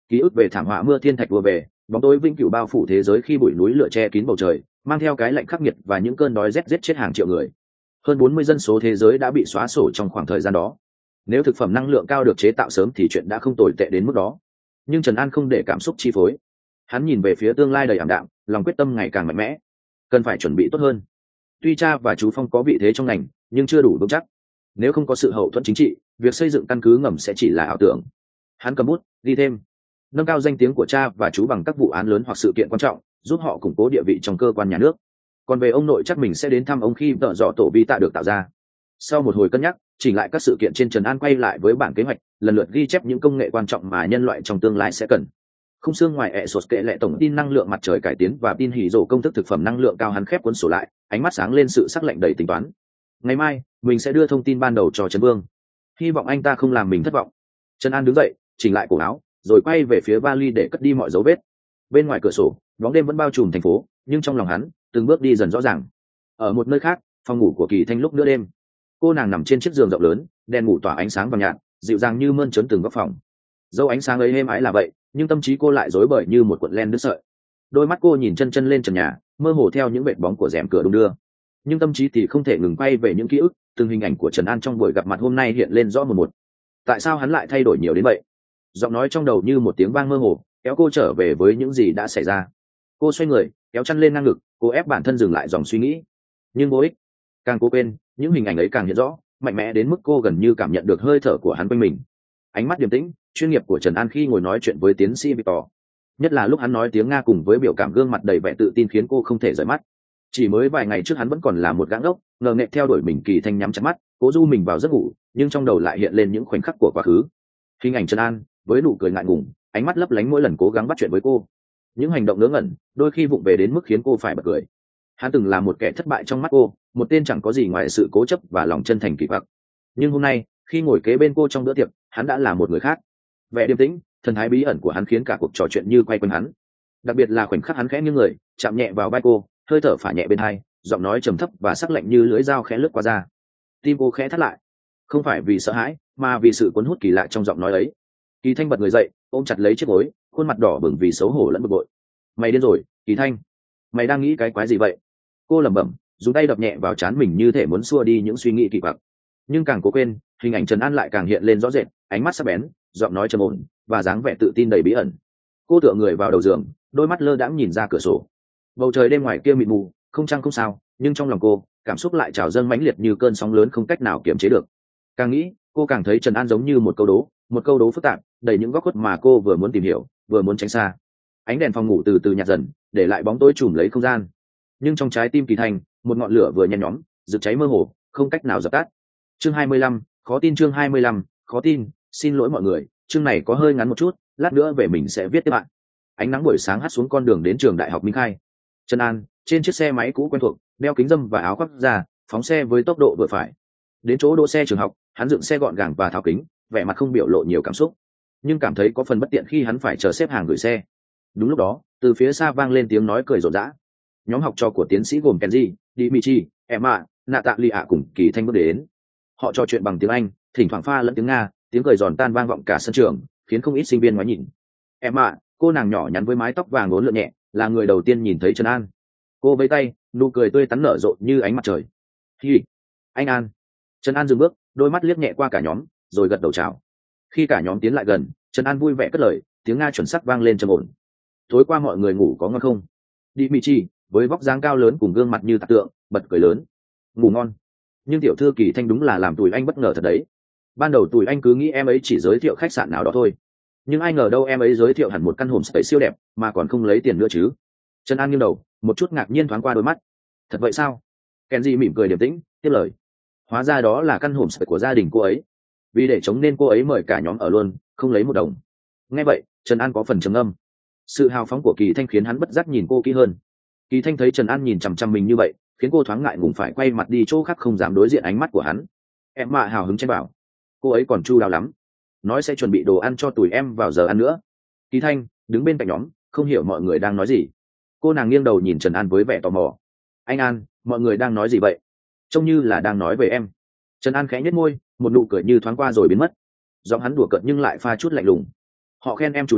Ký ức về thảm họa mưa thiên thạch vừa về, bóng tối vĩnh cửu bao phủ thế giới khi bụi núi lửa che kín bầu trời, mang theo cái lạnh khắc nghiệt và những cơn đói rét giết chết hàng triệu người. Hơn bốn mươi dân số thế giới đã bị xóa sổ trong khoảng thời gian đó. Nếu thực phẩm năng lượng cao được chế tạo sớm thì chuyện đã không tồi tệ đến mức đó. Nhưng Trần An không để cảm xúc chi phối. Hắn nhìn về phía tương lai đầy ảm đạm, lòng quyết tâm ngày càng mạnh mẽ. Cần phải chuẩn bị tốt hơn. Tuy cha và chú Phong có vị thế trong ngành, nhưng chưa đủ vững chắc. Nếu không có sự hậu thuẫn chính trị, việc xây dựng căn cứ ngầm sẽ chỉ là ảo tưởng. Hắn cầm bút, ghi thêm: nâng cao danh tiếng của cha và chú bằng các vụ án lớn hoặc sự kiện quan trọng, giúp họ củng cố địa vị trong cơ quan nhà nước. Còn về ông nội chắc mình sẽ đến thăm ông khi tợ dọ tổ vi tạ được tạo ra. Sau một hồi cân nhắc, chỉnh lại các sự kiện trên, Trần An quay lại với bản kế hoạch, lần lượt ghi chép những công nghệ quan trọng mà nhân loại trong tương lai sẽ cần. Khung xương ngoài ẹ sột kệ lệ tổng tin năng lượng mặt trời cải tiến và tin hỉ rổ công thức thực phẩm năng lượng cao. Hắn khép cuốn sổ lại, ánh mắt sáng lên sự sắc lạnh đầy tính toán. Ngày mai mình sẽ đưa thông tin ban đầu cho Trần Vương, hy vọng anh ta không làm mình thất vọng. Trần An đứng dậy, chỉnh lại cổ áo, rồi quay về phía vali để cất đi mọi dấu vết. Bên ngoài cửa sổ, bóng đêm vẫn bao trùm thành phố, nhưng trong lòng hắn từng bước đi dần rõ ràng. Ở một nơi khác, phòng ngủ của Kỳ Thanh lúc nửa đêm, cô nàng nằm trên chiếc giường rộng lớn, đèn ngủ tỏa ánh sáng vàng nhạt, dịu dàng như mơn trớn từng góc phòng. Dẫu ánh sáng ấy êm ái là vậy, nhưng tâm trí cô lại rối bời như một cuộn len đứt sợi. Đôi mắt cô nhìn chân chân lên trần nhà, mơ hồ theo những vệt bóng của rèm cửa đung đưa, nhưng tâm trí thì không thể ngừng quay về những ký ức. Từng hình ảnh của Trần An trong buổi gặp mặt hôm nay hiện lên rõ một một. Tại sao hắn lại thay đổi nhiều đến vậy? Giọng nói trong đầu như một tiếng vang mơ hồ, kéo cô trở về với những gì đã xảy ra. Cô xoay người, kéo chăn lên ngang ngực, cô ép bản thân dừng lại dòng suy nghĩ, nhưng vô ích. Càng cố quên, những hình ảnh ấy càng hiện rõ, mạnh mẽ đến mức cô gần như cảm nhận được hơi thở của hắn quanh mình. Ánh mắt điềm tĩnh, chuyên nghiệp của Trần An khi ngồi nói chuyện với tiến sĩ Victor, nhất là lúc hắn nói tiếng Nga cùng với biểu cảm gương mặt đầy vẻ tự tin, khiến cô không thể rời mắt. Chỉ mới vài ngày trước hắn vẫn còn là một gã ngốc, ngờ nghệch theo đuổi mình. Kỳ Thanh nhắm chặt mắt, cố du mình vào giấc ngủ, nhưng trong đầu lại hiện lên những khoảnh khắc của quá khứ. Hình ảnh Trần An với nụ cười ngại ngùng, ánh mắt lấp lánh mỗi lần cố gắng bắt chuyện với cô, những hành động ngớ ngẩn, đôi khi vụng về đến mức khiến cô phải bật cười. Hắn từng là một kẻ thất bại trong mắt cô, một tên chẳng có gì ngoài sự cố chấp và lòng chân thành kỳ vọng. Nhưng hôm nay, khi ngồi kế bên cô trong bữa tiệc, hắn đã là một người khác. Vẻ điềm tĩnh, thần thái bí ẩn của hắn khiến cả cuộc trò chuyện như quay quanh hắn. Đặc biệt là khoảnh khắc hắn khẽ nghiêng người, chạm nhẹ vào vai cô, hơi thở phả nhẹ bên tai, giọng nói trầm thấp và sắc lạnh như lưỡi dao khẽ lướt qua da. Tim cô khẽ thắt lại, không phải vì sợ hãi, mà vì sự cuốn hút kỳ lạ trong giọng nói ấy. Kỳ Thanh bật người dậy, ôm chặt lấy chiếc gối, khuôn mặt đỏ bừng vì xấu hổ lẫn bực bội. Mày điên rồi, Kỳ Thanh, mày đang nghĩ cái quái gì vậy? Cô lẩm bẩm, dùng tay đập nhẹ vào trán mình như thể muốn xua đi những suy nghĩ kỳ quặc. Nhưng càng cố quên, hình ảnh Trần An lại càng hiện lên rõ rệt, ánh mắt sắc bén, giọng nói trầm ổn và dáng vẻ tự tin đầy bí ẩn. Cô tựa người vào đầu giường, đôi mắt lơ đãng nhìn ra cửa sổ. Bầu trời đêm ngoài kia mịt mù, không trăng không sao, nhưng trong lòng cô, cảm xúc lại trào dâng mãnh liệt như cơn sóng lớn không cách nào kiềm chế được. Càng nghĩ, cô càng thấy Trần An giống như một câu đố, một câu đố phức tạp, đầy những góc khuất mà cô vừa muốn tìm hiểu, vừa muốn tránh xa. Ánh đèn phòng ngủ từ từ nhạt dần, để lại bóng tối trùm lấy không gian. Nhưng trong trái tim Kỳ Thanh, một ngọn lửa vừa nhen nhóm, rực cháy mơ hồ, không cách nào dập tắt. Chương hai mươi lăm, khó tin. Chương hai mươi lăm, khó tin. Xin lỗi mọi người, chương này có hơi ngắn một chút, lát nữa về mình sẽ viết tiếp bạn. Ánh nắng buổi sáng hắt xuống con đường đến trường đại học Minh Khai. Trần An trên chiếc xe máy cũ quen thuộc, đeo kính râm và áo khoác ra, phóng xe với tốc độ vừa phải. Đến chỗ đỗ xe trường học, hắn dựng xe gọn gàng và tháo kính, vẻ mặt không biểu lộ nhiều cảm xúc, nhưng cảm thấy có phần bất tiện khi hắn phải chờ xếp hàng gửi xe. Đúng lúc đó, từ phía xa vang lên tiếng nói cười rộn rã. Nhóm học trò của tiến sĩ gồm Kenji, Dimitri, Emma, Natalia cùng Kỳ Thanh bước đến. Họ trò chuyện bằng tiếng Anh, thỉnh thoảng pha lẫn tiếng Nga, tiếng cười giòn tan vang vọng cả sân trường, khiến không ít sinh viên ngoái nhìn. Emma, cô nàng nhỏ nhắn với mái tóc vàng uốn lượn nhẹ, là người đầu tiên nhìn thấy Trần An. Cô vẫy tay, nụ cười tươi tắn nở rộ như ánh mặt trời. "Hi, anh An." Trần An dừng bước, đôi mắt liếc nhẹ qua cả nhóm, rồi gật đầu chào. Khi cả nhóm tiến lại gần, Trần An vui vẻ cất lời, tiếng Nga chuẩn xác vang lên trầm ổn. "Tối qua mọi người ngủ có ngon không?" Dimitri, với vóc dáng cao lớn cùng gương mặt như tạc tượng, bật cười lớn. "Ngủ ngon." Nhưng tiểu thư Kỳ Thanh đúng là làm Tùy Anh bất ngờ thật đấy. Ban đầu Tùy Anh cứ nghĩ em ấy chỉ giới thiệu khách sạn nào đó thôi, nhưng ai ngờ đâu em ấy giới thiệu hẳn một căn homestay siêu đẹp, mà còn không lấy tiền nữa chứ. Trần An nghiêng đầu, một chút ngạc nhiên thoáng qua đôi mắt. "Thật vậy sao?" Kenji mỉm cười điềm tĩnh, tiếp lời. "Hóa ra đó là căn homestay của gia đình cô ấy. Vì để chống nên cô ấy mời cả nhóm ở luôn, không lấy một đồng." Nghe vậy, Trần An có phần trầm ngâm. Sự hào phóng của Kỳ Thanh khiến hắn bất giác nhìn cô kỹ hơn. Kỳ Thanh thấy Trần An nhìn chằm chằm mình như vậy, khiến cô thoáng ngại ngùng phải quay mặt đi chỗ khác, không dám đối diện ánh mắt của hắn. Em mà hào hứng chen bảo, cô ấy còn chu đáo lắm, nói sẽ chuẩn bị đồ ăn cho tụi em vào giờ ăn nữa. Kỳ Thanh đứng bên cạnh nhóm, không hiểu mọi người đang nói gì. Cô nàng nghiêng đầu nhìn Trần An với vẻ tò mò. "Anh An, mọi người đang nói gì vậy? Trông như là đang nói về em." Trần An khẽ nhếch môi, một nụ cười như thoáng qua rồi biến mất. Giọng hắn đùa cợt nhưng lại pha chút lạnh lùng. "Họ khen em chu đáo,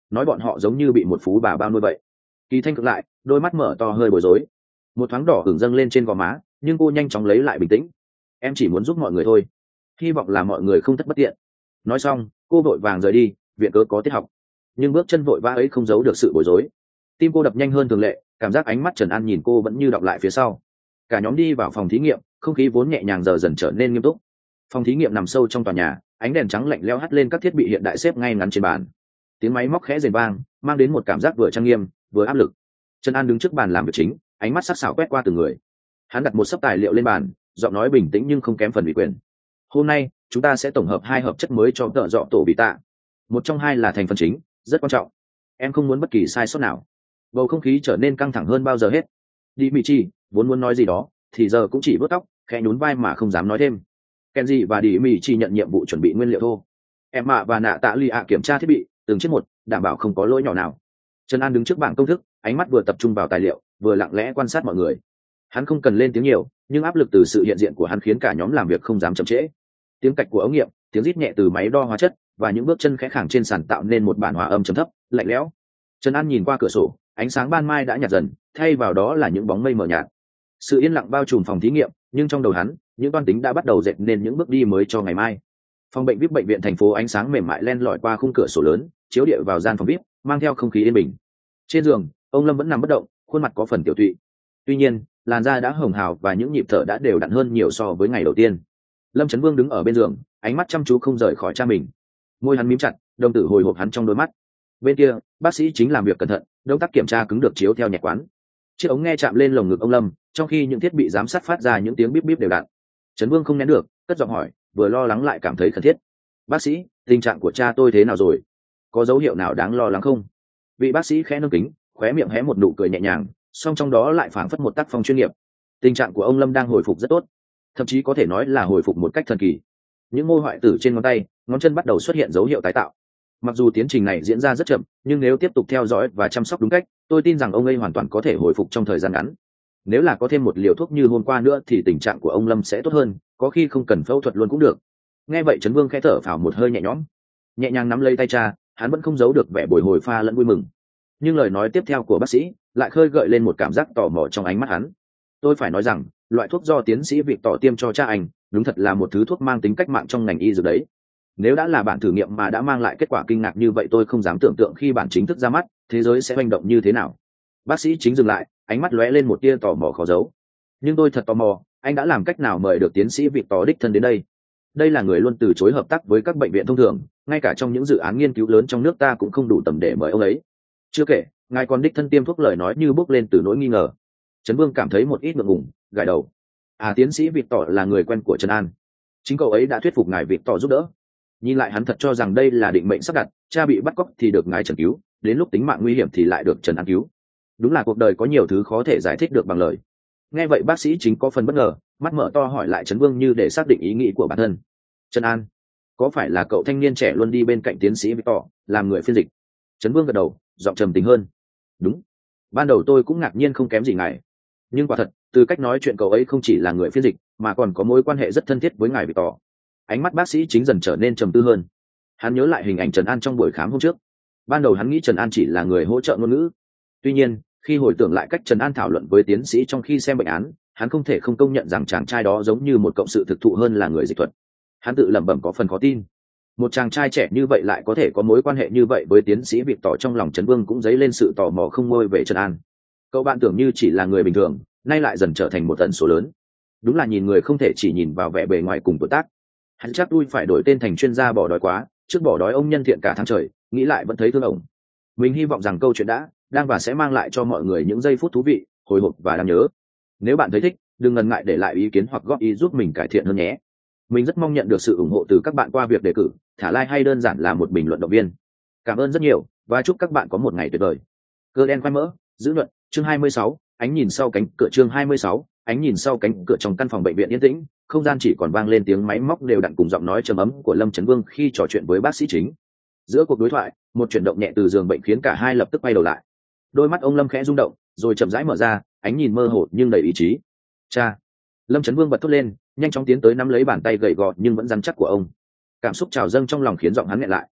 nói bọn họ giống như bị một phú bà bao nuôi vậy. Kỳ Thanh cực lại, đôi mắt mở to hơi bối rối, một thoáng đỏ hửng dâng lên trên gò má, nhưng cô nhanh chóng lấy lại bình tĩnh. Em chỉ muốn giúp mọi người thôi, hy vọng là mọi người không thất bất tiện. Nói xong cô vội vàng rời đi, viện cớ có tiết học. Nhưng bước chân vội vã ấy không giấu được sự bối rối. Tim cô đập nhanh hơn thường lệ, cảm giác ánh mắt Trần An nhìn cô vẫn như đọng lại phía sau. Cả nhóm đi vào phòng thí nghiệm, không khí vốn nhẹ nhàng giờ dần trở nên nghiêm túc. Phòng thí nghiệm nằm sâu trong tòa nhà, ánh đèn trắng lạnh lẽo hắt lên các thiết bị hiện đại xếp ngay ngắn trên bàn. Tiếng máy móc khẽ rền vang, mang đến một cảm giác vừa trang nghiêm vừa áp lực. Trần An đứng trước bàn làm việc chính, ánh mắt sắc sảo quét qua từng người. Hắn đặt một xấp tài liệu lên bàn, giọng nói bình tĩnh nhưng không kém phần ủy quyền. Hôm nay chúng ta sẽ tổng hợp hai hợp chất mới cho tợ dọ tổ bị tạ. Một trong hai là thành phần chính, rất quan trọng. Em không muốn bất kỳ sai sót nào. Bầu không khí trở nên căng thẳng hơn bao giờ hết. Đi Mỹ Chi vốn muốn nói gì đó, thì giờ cũng chỉ vớt tóc, khẽ nhún vai mà không dám nói thêm. Kenji và Đi Mỹ Chi nhận nhiệm vụ chuẩn bị nguyên liệu thô. Emma và Nạ Tạ Ly ạ kiểm tra thiết bị, từng chiếc một, đảm bảo không có lỗi nhỏ nào. Trần An đứng trước bảng công thức, ánh mắt vừa tập trung vào tài liệu, vừa lặng lẽ quan sát mọi người. Hắn không cần lên tiếng nhiều, nhưng áp lực từ sự hiện diện của hắn khiến cả nhóm làm việc không dám chậm trễ. Tiếng cạch của ống nghiệm, tiếng rít nhẹ từ máy đo hóa chất, và những bước chân khẽ khàng trên sàn tạo nên một bản hòa âm trầm thấp, lạnh lẽo. Trần An nhìn qua cửa sổ, ánh sáng ban mai đã nhạt dần, thay vào đó là những bóng mây mờ nhạt. Sự yên lặng bao trùm phòng thí nghiệm, nhưng trong đầu hắn, những toan tính đã bắt đầu dệt nên những bước đi mới cho ngày mai. Phòng bệnh vê i pê bệnh viện thành phố, ánh sáng mềm mại len lỏi qua khung cửa sổ lớn, chiếu địa vào gian phòng vê i pê, mang theo không khí yên bình. Trên giường, ông Lâm vẫn nằm bất động, khuôn mặt có phần tiểu tụy. Tuy nhiên, làn da đã hồng hào và những nhịp thở đã đều đặn hơn nhiều so với ngày đầu tiên. Lâm Chấn Vương đứng ở bên giường, ánh mắt chăm chú không rời khỏi cha mình. Môi hắn mím chặt, đồng tử hồi hộp hắn trong đôi mắt. Bên kia, bác sĩ chính làm việc cẩn thận, động tác kiểm tra cứng được chiếu theo nhạc quán. Chiếc ống nghe chạm lên lồng ngực ông Lâm, trong khi những thiết bị giám sát phát ra những tiếng bíp bíp đều đặn. Chấn Vương không nén được, cất giọng hỏi, vừa lo lắng lại cảm thấy khẩn thiết. Bác sĩ, tình trạng của cha tôi thế nào rồi? Có dấu hiệu nào đáng lo lắng không? Vị bác sĩ khẽ nâng kính, khóe miệng hé một nụ cười nhẹ nhàng, song trong đó lại phảng phất một tác phong chuyên nghiệp. Tình trạng của ông Lâm đang hồi phục rất tốt, thậm chí có thể nói là hồi phục một cách thần kỳ. Những mô hoại tử trên ngón tay, ngón chân bắt đầu xuất hiện dấu hiệu tái tạo. Mặc dù tiến trình này diễn ra rất chậm, nhưng nếu tiếp tục theo dõi và chăm sóc đúng cách, tôi tin rằng ông ấy hoàn toàn có thể hồi phục trong thời gian ngắn. Nếu là có thêm một liều thuốc như hôm qua nữa thì tình trạng của ông Lâm sẽ tốt hơn, có khi không cần phẫu thuật luôn cũng được. Nghe vậy Trấn Vương khẽ thở phào một hơi nhẹ nhõm, nhẹ nhàng nắm lấy tay cha, hắn vẫn không giấu được vẻ bồi hồi pha lẫn vui mừng. Nhưng lời nói tiếp theo của bác sĩ lại khơi gợi lên một cảm giác tò mò trong ánh mắt hắn. Tôi phải nói rằng, loại thuốc do tiến sĩ Việc tỏ tiêm cho cha anh, đúng thật là một thứ thuốc mang tính cách mạng trong ngành y dược đấy. Nếu đã là bản thử nghiệm mà đã mang lại kết quả kinh ngạc như vậy, tôi không dám tưởng tượng khi bản chính thức ra mắt, thế giới sẽ hành động như thế nào. Bác sĩ chính dừng lại, ánh mắt lóe lên một tia tò mò khó giấu. Nhưng tôi thật tò mò, anh đã làm cách nào mời được tiến sĩ Việc tỏ đích thân đến đây? Đây là người luôn từ chối hợp tác với các bệnh viện thông thường, ngay cả trong những dự án nghiên cứu lớn trong nước ta cũng không đủ tầm để mời ông ấy. Chưa kể, ngài còn đích thân tiêm thuốc, lời nói như bốc lên từ nỗi nghi ngờ. Trấn Vương cảm thấy một ít ngượng ngùng, gãi đầu. À, tiến sĩ Việc tỏ là người quen của Trần An, chính cậu ấy đã thuyết phục ngài Việc tỏ giúp đỡ. Nhìn lại hắn thật cho rằng đây là định mệnh sắp đặt, cha bị bắt cóc thì được ngài trần cứu, đến lúc tính mạng nguy hiểm thì lại được Trần An cứu. Đúng là cuộc đời có nhiều thứ khó thể giải thích được bằng lời. Nghe vậy bác sĩ chính có phần bất ngờ, mắt mở to hỏi lại Trấn Vương như để xác định ý nghĩ của bản thân. Trần An, có phải là cậu thanh niên trẻ luôn đi bên cạnh tiến sĩ Victor, làm người phiên dịch? Trấn Vương gật đầu, giọng trầm tính hơn. Đúng, ban đầu tôi cũng ngạc nhiên không kém gì ngài, nhưng quả thật, từ cách nói chuyện cậu ấy không chỉ là người phiên dịch, mà còn có mối quan hệ rất thân thiết với ngài Victor. Ánh mắt bác sĩ chính dần trở nên trầm tư hơn. Hắn nhớ lại hình ảnh Trần An trong buổi khám hôm trước. Ban đầu hắn nghĩ Trần An chỉ là người hỗ trợ ngôn ngữ. Tuy nhiên, khi hồi tưởng lại cách Trần An thảo luận với tiến sĩ trong khi xem bệnh án, hắn không thể không công nhận rằng chàng trai đó giống như một cộng sự thực thụ hơn là người dịch thuật. Hắn tự lẩm bẩm có phần khó tin. Một chàng trai trẻ như vậy lại có thể có mối quan hệ như vậy với tiến sĩ Việc tỏ. Trong lòng Trấn Vương cũng dấy lên sự tò mò không nguôi về Trần An. Cậu bạn tưởng như chỉ là người bình thường, nay lại dần trở thành một tần số lớn. Đúng là nhìn người không thể chỉ nhìn vào vẻ bề ngoài cùng tuổi tác. Hắn chắc tôi phải đổi tên thành chuyên gia bỏ đói quá, trước bỏ đói ông nhân thiện cả tháng trời, nghĩ lại vẫn thấy thương ổng. Mình hy vọng rằng câu chuyện đã, đang và sẽ mang lại cho mọi người những giây phút thú vị, hồi hộp và đáng nhớ. Nếu bạn thấy thích, đừng ngần ngại để lại ý kiến hoặc góp ý giúp mình cải thiện hơn nhé. Mình rất mong nhận được sự ủng hộ từ các bạn qua việc đề cử, thả like hay đơn giản là một bình luận động viên. Cảm ơn rất nhiều và chúc các bạn có một ngày tuyệt vời. Cơ đen khoai mỡ, giữ luận, chương hai mươi sáu, ánh nhìn sau cánh cửa. Chương hai mươi sáu, ánh nhìn sau cánh cửa. Trong căn phòng bệnh viện yên tĩnh, không gian chỉ còn vang lên tiếng máy móc đều đặn cùng giọng nói trầm ấm của Lâm Chấn Vương khi trò chuyện với bác sĩ chính. Giữa cuộc đối thoại, một chuyển động nhẹ từ giường bệnh khiến cả hai lập tức quay đầu lại. Đôi mắt ông Lâm khẽ rung động, rồi chậm rãi mở ra, ánh nhìn mơ hồ nhưng đầy ý chí. Cha! Lâm Chấn Vương bật thốt lên, nhanh chóng tiến tới nắm lấy bàn tay gầy gò nhưng vẫn rắn chắc của ông. Cảm xúc trào dâng trong lòng khiến giọng hắn nghẹn lại.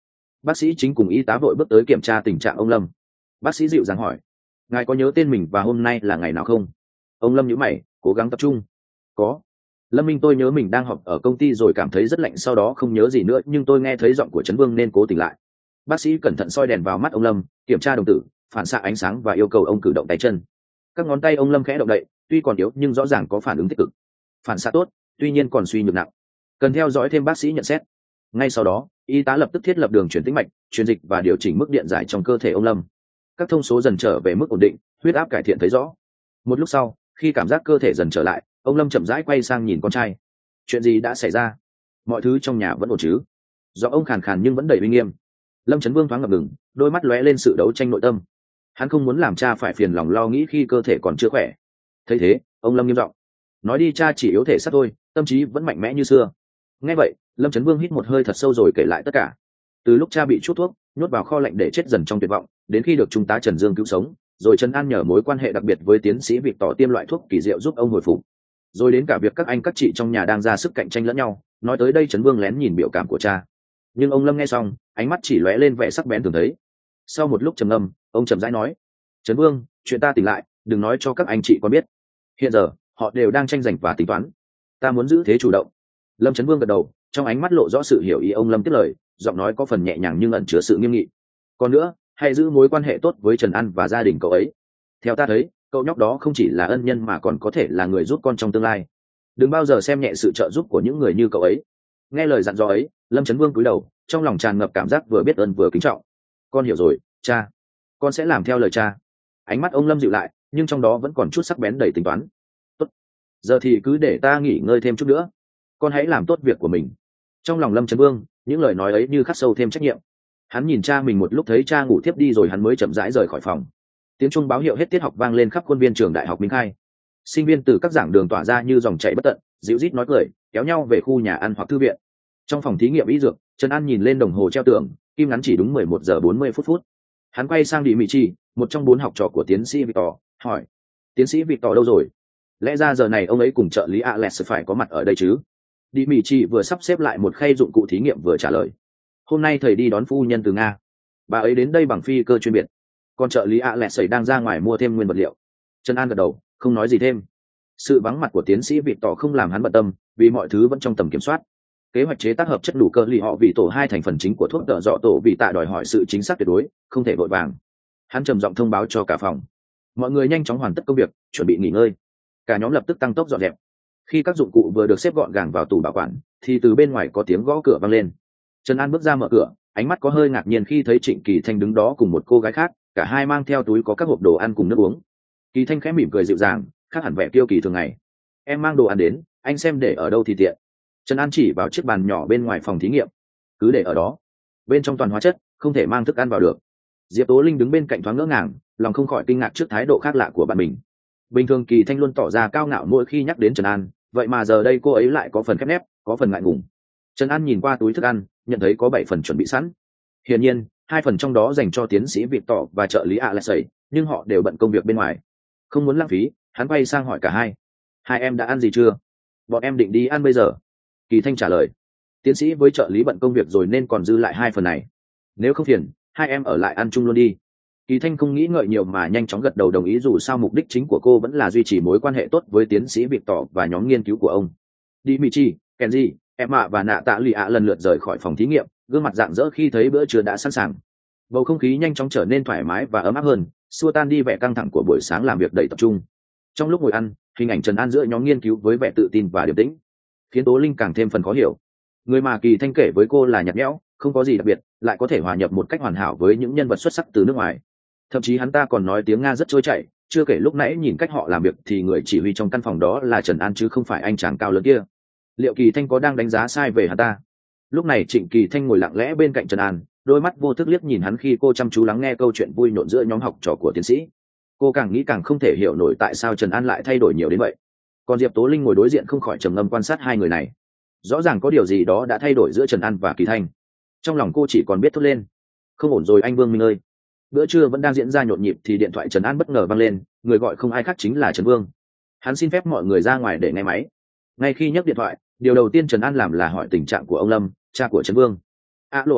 Bác sĩ chính cùng y tá vội bước tới kiểm tra tình trạng ông Lâm. Bác sĩ dịu dàng hỏi, ngài có nhớ tên mình và hôm nay là ngày nào không? Ông Lâm nhíu mày, cố gắng tập trung. Có. Lâm Minh, tôi nhớ mình đang họp ở công ty rồi cảm thấy rất lạnh, sau đó không nhớ gì nữa, nhưng tôi nghe thấy giọng của Trấn Vương nên cố tỉnh lại. Bác sĩ cẩn thận soi đèn vào mắt ông Lâm, kiểm tra đồng tử, phản xạ ánh sáng và yêu cầu ông cử động tay chân. Các ngón tay ông Lâm khẽ động đậy, tuy còn yếu nhưng rõ ràng có phản ứng tích cực. Phản xạ tốt, tuy nhiên còn suy nhược nặng, cần theo dõi thêm, bác sĩ nhận xét. Ngay sau đó, y tá lập tức thiết lập đường truyền tĩnh mạch, truyền dịch và điều chỉnh mức điện giải trong cơ thể ông Lâm. Các thông số dần trở về mức ổn định, huyết áp cải thiện thấy rõ. Một lúc sau, khi cảm giác cơ thể dần trở lại, ông Lâm chậm rãi quay sang nhìn con trai. Chuyện gì đã xảy ra? Mọi thứ trong nhà vẫn ổn chứ? Do ông khàn khàn nhưng vẫn đầy uy nghiêm. Lâm Chấn Vương thoáng ngập ngừng, đôi mắt lóe lên sự đấu tranh nội tâm. Hắn không muốn làm cha phải phiền lòng lo nghĩ khi cơ thể còn chưa khỏe. Thấy thế, ông Lâm nghiêm giọng, nói đi, cha chỉ yếu thể xác thôi, tâm trí vẫn mạnh mẽ như xưa. Nghe vậy, Lâm Chấn Vương hít một hơi thật sâu rồi kể lại tất cả. Từ lúc cha bị chút thuốc, nhốt vào kho lạnh để chết dần trong tuyệt vọng, đến khi được trung tá Trần Dương cứu sống, rồi Trần An nhờ mối quan hệ đặc biệt với tiến sĩ Việt tỏ tiêm loại thuốc kỳ diệu giúp ông hồi phục, rồi đến cả việc các anh các chị trong nhà đang ra sức cạnh tranh lẫn nhau. Nói tới đây, Trấn Vương lén nhìn biểu cảm của cha, nhưng ông Lâm nghe xong, ánh mắt chỉ lóe lên vẻ sắc bén thường thấy. Sau một lúc trầm ngâm, ông chậm rãi nói, Trấn Vương, chuyện ta tỉnh lại, đừng nói cho các anh chị con biết. Hiện giờ họ đều đang tranh giành và tính toán, ta muốn giữ thế chủ động. Lâm Trấn Vương gật đầu, trong ánh mắt lộ rõ sự hiểu ý. Ông Lâm tiếp lời, giọng nói có phần nhẹ nhàng nhưng ẩn chứa sự nghiêm nghị. Còn nữa, hãy giữ mối quan hệ tốt với Trần An và gia đình cậu ấy. Theo ta thấy, cậu nhóc đó không chỉ là ân nhân mà còn có thể là người giúp con trong tương lai. Đừng bao giờ xem nhẹ sự trợ giúp của những người như cậu ấy. Nghe lời dặn dò ấy, Lâm Trấn Vương cúi đầu, trong lòng tràn ngập cảm giác vừa biết ơn vừa kính trọng. Con hiểu rồi, cha. Con sẽ làm theo lời cha. Ánh mắt ông Lâm dịu lại, nhưng trong đó vẫn còn chút sắc bén đầy tính toán. Tốt. Giờ thì cứ để ta nghỉ ngơi thêm chút nữa. Con hãy làm tốt việc của mình. Trong lòng Lâm Trấn Vương, những lời nói ấy như khắc sâu thêm trách nhiệm. Hắn nhìn cha mình một lúc, thấy cha ngủ thiếp đi rồi hắn mới chậm rãi rời khỏi phòng. Tiếng chuông báo hiệu hết tiết học vang lên khắp khuôn viên trường đại học Minh Khai. Sinh viên từ các giảng đường tỏa ra như dòng chảy bất tận, dịu rít nói cười, kéo nhau về khu nhà ăn hoặc thư viện. Trong phòng thí nghiệm y dược, Trần An nhìn lên đồng hồ treo tường, kim ngắn chỉ đúng mười một giờ bốn mươi phút phút. Hắn quay sang Đi Mỹ Chi, một trong bốn học trò của tiến sĩ Victor, hỏi, tiến sĩ Victor đâu rồi? Lẽ ra giờ này ông ấy cùng trợ lý Alex phải có mặt ở đây chứ? Đi Mỹ Chi vừa sắp xếp lại một khay dụng cụ thí nghiệm vừa trả lời, hôm nay thầy đi đón phu nhân từ Nga, bà ấy đến đây bằng phi cơ chuyên biệt, còn trợ lý Alex đang ra ngoài mua thêm nguyên vật liệu. Trần An gật đầu, không nói gì thêm. Sự vắng mặt của tiến sĩ Victor không làm hắn bận tâm, vì mọi thứ vẫn trong tầm kiểm soát. Kế hoạch chế tác hợp chất đủ cơ lì họ vì tổ hai thành phần chính của thuốc tợ dọ tổ vì tạ đòi hỏi sự chính xác tuyệt đối, không thể vội vàng. Hắn trầm giọng thông báo cho cả phòng, mọi người nhanh chóng hoàn tất công việc, chuẩn bị nghỉ ngơi. Cả nhóm lập tức tăng tốc dọn dẹp. Khi các dụng cụ vừa được xếp gọn gàng vào tủ bảo quản, thì từ bên ngoài có tiếng gõ cửa vang lên. Trần An bước ra mở cửa, ánh mắt có hơi ngạc nhiên khi thấy Trịnh Kỳ Thanh đứng đó cùng một cô gái khác, cả hai mang theo túi có các hộp đồ ăn cùng nước uống. Kỳ Thanh khẽ mỉm cười dịu dàng, khác hẳn vẻ kiêu kỳ thường ngày. Em mang đồ ăn đến, anh xem để ở đâu thì tiện. Trần An chỉ vào chiếc bàn nhỏ bên ngoài phòng thí nghiệm, cứ để ở đó, bên trong toàn hóa chất, không thể mang thức ăn vào được. Diệp Tố Linh đứng bên cạnh thoáng ngỡ ngàng, lòng không khỏi kinh ngạc trước thái độ khác lạ của bạn mình. Bình thường Kỳ Thanh luôn tỏ ra cao ngạo mỗi khi nhắc đến Trần An, vậy mà giờ đây cô ấy lại có phần khép nép, có phần ngại ngùng. Trần An nhìn qua túi thức ăn, nhận thấy có bảy phần chuẩn bị sẵn. Hiển nhiên, hai phần trong đó dành cho tiến sĩ Victor và trợ lý Alexei, nhưng họ đều bận công việc bên ngoài. Không muốn lãng phí, hắn quay sang hỏi cả hai, hai em đã ăn gì chưa? Bọn em định đi ăn bây giờ. Kỳ Thanh trả lời, tiến sĩ với trợ lý bận công việc rồi nên còn dư lại hai phần này. Nếu không phiền, hai em ở lại ăn chung luôn đi. Kỳ Thanh không nghĩ ngợi nhiều mà nhanh chóng gật đầu đồng ý, dù sao mục đích chính của cô vẫn là duy trì mối quan hệ tốt với tiến sĩ Victor và nhóm nghiên cứu của ông. Dimitri, Kenji, Emma và Nạ Tạ Lì ạ lần lượt rời khỏi phòng thí nghiệm, gương mặt rạng rỡ khi thấy bữa trưa đã sẵn sàng. Bầu không khí nhanh chóng trở nên thoải mái và ấm áp hơn, xua tan đi vẻ căng thẳng của buổi sáng làm việc đầy tập trung. Trong lúc ngồi ăn, hình ảnh Trần An giữa nhóm nghiên cứu với vẻ tự tin và điềm tĩnh khiến Tố Linh càng thêm phần khó hiểu. Người mà Kỳ Thanh kể với cô là nhạt nhẽo, không có gì đặc biệt, lại có thể hòa nhập một cách hoàn hảo với những nhân vật xuất sắc từ nước ngoài. Thậm chí hắn ta còn nói tiếng Nga rất trôi chảy, chưa kể lúc nãy nhìn cách họ làm việc thì người chỉ huy trong căn phòng đó là Trần An chứ không phải anh chàng cao lớn kia. Liệu Kỳ Thanh có đang đánh giá sai về hắn ta? Lúc này Trịnh Kỳ Thanh ngồi lặng lẽ bên cạnh Trần An, đôi mắt vô thức liếc nhìn hắn khi cô chăm chú lắng nghe câu chuyện vui nhộn giữa nhóm học trò của tiến sĩ. Cô càng nghĩ càng không thể hiểu nổi tại sao Trần An lại thay đổi nhiều đến vậy. Còn Diệp Tố Linh ngồi đối diện không khỏi trầm ngâm quan sát hai người này. Rõ ràng có điều gì đó đã thay đổi giữa Trần An và Kỳ Thanh. Trong lòng cô chỉ còn biết thốt lên, không ổn rồi anh Vương Minh ơi. Bữa trưa vẫn đang diễn ra nhộn nhịp thì điện thoại Trần An bất ngờ vang lên, người gọi không ai khác chính là Trần Vương. Hắn xin phép mọi người ra ngoài để nghe máy. Ngay khi nhấc điện thoại, điều đầu tiên Trần An làm là hỏi tình trạng của ông Lâm, cha của Trần Vương. Alo anh,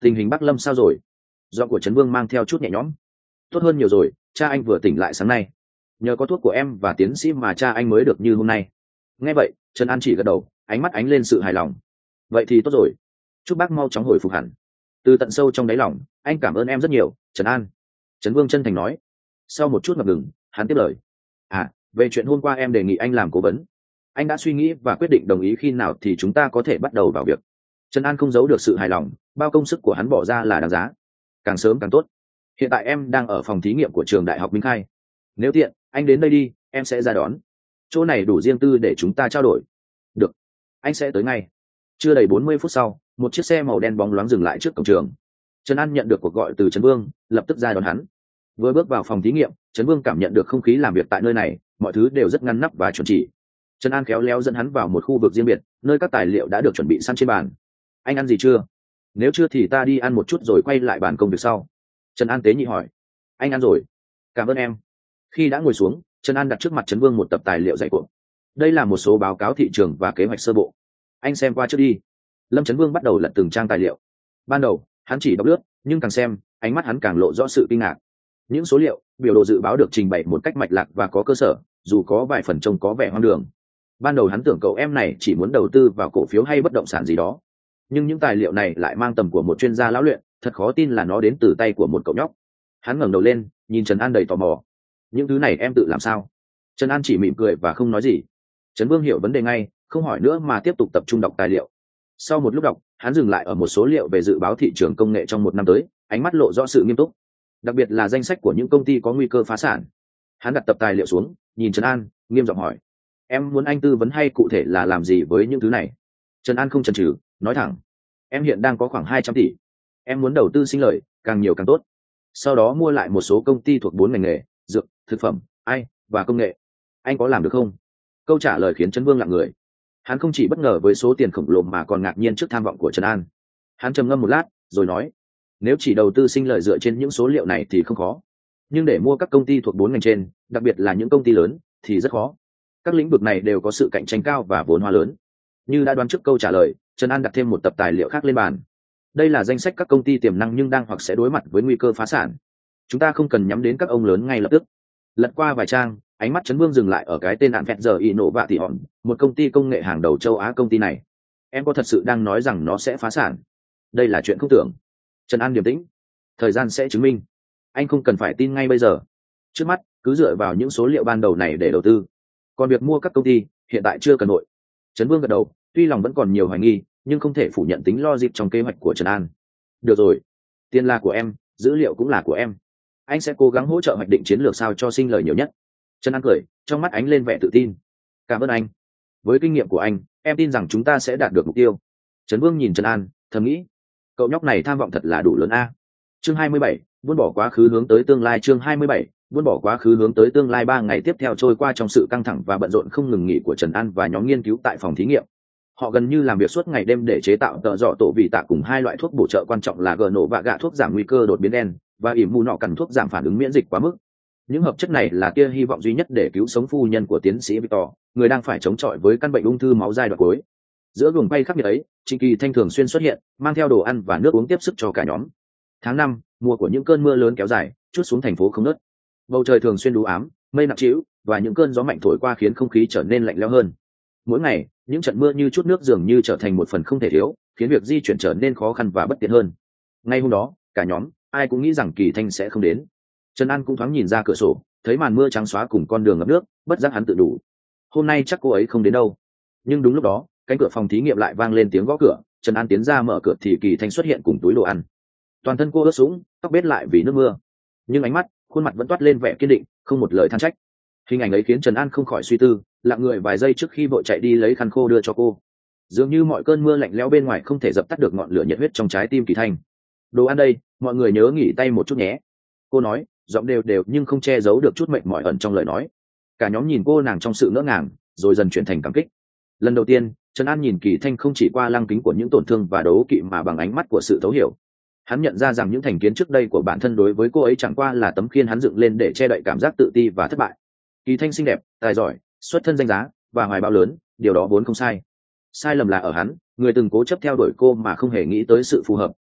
tình hình Bắc Lâm sao rồi? Giọng của Trấn Vương mang theo chút nhẹ nhõm. Tốt hơn nhiều rồi, cha anh vừa tỉnh lại sáng nay. Nhờ có thuốc của em và tiến sĩ mà cha anh mới được như hôm nay. Nghe vậy, Trần An chỉ gật đầu, ánh mắt ánh lên sự hài lòng. Vậy thì tốt rồi, chúc bác mau chóng hồi phục hẳn. Từ tận sâu trong đáy lòng, anh cảm ơn em rất nhiều, Trần An. Trấn Vương chân thành nói. Sau một chút ngập ngừng, hắn tiếp lời. À, về chuyện hôm qua em đề nghị anh làm cố vấn, anh đã suy nghĩ và quyết định đồng ý khi nào thì chúng ta có thể bắt đầu vào việc. Trần An không giấu được sự hài lòng, bao công sức của hắn bỏ ra là đáng giá. Càng sớm càng tốt. Hiện tại em đang ở phòng thí nghiệm của trường đại học Minh Khai. Nếu tiện, anh đến đây đi, em sẽ ra đón. Chỗ này đủ riêng tư để chúng ta trao đổi. Được, anh sẽ tới ngay. Chưa đầy bốn mươi phút sau, một chiếc xe màu đen bóng loáng dừng lại trước cổng trường. Trần An nhận được cuộc gọi từ Trấn Vương, lập tức ra đón hắn. Vừa bước vào phòng thí nghiệm, Trấn Vương cảm nhận được không khí làm việc tại nơi này, mọi thứ đều rất ngăn nắp và chuẩn chỉ. Trần An khéo léo dẫn hắn vào một khu vực riêng biệt, nơi các tài liệu đã được chuẩn bị sẵn trên bàn. Anh ăn gì chưa? Nếu chưa thì ta đi ăn một chút rồi quay lại bàn công việc sau. Trần An tế nhị hỏi. Anh ăn rồi. Cảm ơn em. Khi đã ngồi xuống, Trần An đặt trước mặt Trấn Vương một tập tài liệu dạy cuộc. Đây là một số báo cáo thị trường và kế hoạch sơ bộ. Anh xem qua trước đi. Lâm Trấn Vương bắt đầu lật từng trang tài liệu. Ban đầu, hắn chỉ đọc lướt, nhưng càng xem, ánh mắt hắn càng lộ rõ sự kinh ngạc. Những số liệu, biểu đồ dự báo được trình bày một cách mạch lạc và có cơ sở, dù có vài phần trông có vẻ hoang đường. Ban đầu hắn tưởng cậu em này chỉ muốn đầu tư vào cổ phiếu hay bất động sản gì đó, nhưng những tài liệu này lại mang tầm của một chuyên gia lão luyện, thật khó tin là nó đến từ tay của một cậu nhóc. Hắn ngẩng đầu lên, nhìn Trần An đầy tò mò. Những thứ này em tự làm sao? Trần An chỉ mỉm cười và không nói gì. Trấn Vương hiểu vấn đề ngay, không hỏi nữa mà tiếp tục tập trung đọc tài liệu. Sau một lúc đọc, hắn dừng lại ở một số liệu về dự báo thị trường công nghệ trong một năm tới, ánh mắt lộ rõ sự nghiêm túc, đặc biệt là danh sách của những công ty có nguy cơ phá sản. Hắn đặt tập tài liệu xuống, nhìn Trần An, nghiêm giọng hỏi. Em muốn anh tư vấn hay cụ thể là làm gì với những thứ này? Trần An không chần chừ, nói thẳng. Em hiện đang có khoảng hai trăm tỷ. Em muốn đầu tư sinh lợi, càng nhiều càng tốt. Sau đó mua lại một số công ty thuộc bốn ngành nghề, dược, thực phẩm, ai và công nghệ. Anh có làm được không? Câu trả lời khiến Trấn Vương lặng người. Hắn không chỉ bất ngờ với số tiền khổng lồ mà còn ngạc nhiên trước tham vọng của Trần An. Hắn trầm ngâm một lát, rồi nói. Nếu chỉ đầu tư sinh lợi dựa trên những số liệu này thì không khó. Nhưng để mua các công ty thuộc bốn ngành trên, đặc biệt là những công ty lớn, thì rất khó. Các lĩnh vực này đều có sự cạnh tranh cao và vốn hóa lớn. Như đã đoán trước câu trả lời, Trần An đặt thêm một tập tài liệu khác lên bàn. Đây là danh sách các công ty tiềm năng nhưng đang hoặc sẽ đối mặt với nguy cơ phá sản. Chúng ta không cần nhắm đến các ông lớn ngay lập tức. Lật qua vài trang, ánh mắt Trấn Vương dừng lại ở cái tên Hạn Phẹt Giờ Innovation, một công ty công nghệ hàng đầu châu Á. Công ty này, em có thật sự đang nói rằng nó sẽ phá sản? Đây là chuyện không tưởng. Trần An điềm tĩnh. Thời gian sẽ chứng minh. Anh không cần phải tin ngay bây giờ. Trước mắt, cứ dựa vào những số liệu ban đầu này để đầu tư. Còn việc mua các công ty, hiện tại chưa cần nội. Trấn Vương gật đầu, tuy lòng vẫn còn nhiều hoài nghi, nhưng không thể phủ nhận tính logic trong kế hoạch của Trần An. Được rồi, tiền là của em, dữ liệu cũng là của em. Anh sẽ cố gắng hỗ trợ hoạch định chiến lược sao cho sinh lời nhiều nhất. Trần An cười, trong mắt ánh lên vẻ tự tin. Cảm ơn anh. Với kinh nghiệm của anh, em tin rằng chúng ta sẽ đạt được mục tiêu. Trấn Vương nhìn Trần An, thầm nghĩ, cậu nhóc này tham vọng thật là đủ lớn a. Chương hai mươi bảy, buôn bỏ quá khứ hướng tới tương lai. Chương hai mươi bảy, buôn bỏ quá khứ hướng tới tương lai. Ba ngày tiếp theo trôi qua trong sự căng thẳng và bận rộn không ngừng nghỉ của Trần An và nhóm nghiên cứu tại phòng thí nghiệm. Họ gần như làm việc suốt ngày đêm để chế tạo tợ dọ tổ vị tạ cùng hai loại thuốc bổ trợ quan trọng là gờ nổ và gạ, thuốc giảm nguy cơ đột biến đen, và ỉm mù nọ cần, thuốc giảm phản ứng miễn dịch quá mức. Những hợp chất này là tia hy vọng duy nhất để cứu sống phu nhân của tiến sĩ Victor, người đang phải chống chọi với căn bệnh ung thư máu giai đoạn cuối. Giữa guồng quay khắc nghiệt ấy, Trịnh Kỳ Thanh thường xuyên xuất hiện, mang theo đồ ăn và nước uống tiếp sức cho cả nhóm. Tháng năm, mùa của những cơn mưa lớn kéo dài, trút xuống thành phố không ngớt. Bầu trời thường xuyên đú ám, mây nặng trĩu, và những cơn gió mạnh thổi qua khiến không khí trở nên lạnh lẽo hơn. Mỗi ngày, những trận mưa như chút nước dường như trở thành một phần không thể thiếu, khiến việc di chuyển trở nên khó khăn và bất tiện hơn. Ngay hôm đó, cả nhóm ai cũng nghĩ rằng Kỳ Thanh sẽ không đến. Trần An cũng thoáng nhìn ra cửa sổ, thấy màn mưa trắng xóa cùng con đường ngập nước, bất giác hắn tự đủ. Hôm nay chắc cô ấy không đến đâu. Nhưng đúng lúc đó, cánh cửa phòng thí nghiệm lại vang lên tiếng gõ cửa. Trần An tiến ra mở cửa thì Kỳ Thanh xuất hiện cùng túi đồ ăn. Toàn thân cô ướt sũng, tóc bết lại vì nước mưa, nhưng ánh mắt, khuôn mặt vẫn toát lên vẻ kiên định, không một lời than trách. Hình ảnh ấy khiến Trần An không khỏi suy tư, lặng người vài giây trước khi vội chạy đi lấy khăn khô đưa cho cô. Dường như mọi cơn mưa lạnh lẽo bên ngoài không thể dập tắt được ngọn lửa nhiệt huyết trong trái tim Kỳ Thanh. Đồ ăn đây, mọi người nhớ nghỉ tay một chút nhé. Cô nói, giọng đều đều nhưng không che giấu được chút mệt mỏi ẩn trong lời nói. Cả nhóm nhìn cô nàng trong sự ngỡ ngàng, rồi dần chuyển thành cảm kích. Lần đầu tiên, Trần An nhìn Kỳ Thanh không chỉ qua lăng kính của những tổn thương và đố kỵ mà bằng ánh mắt của sự thấu hiểu. Hắn nhận ra rằng những thành kiến trước đây của bản thân đối với cô ấy chẳng qua là tấm khiên hắn dựng lên để che đậy cảm giác tự ti và thất bại. Kỳ Thanh xinh đẹp, tài giỏi, xuất thân danh giá và hoài bão lớn, điều đó vốn không sai. Sai lầm là ở hắn, người từng cố chấp theo đuổi cô mà không hề nghĩ tới sự phù hợp,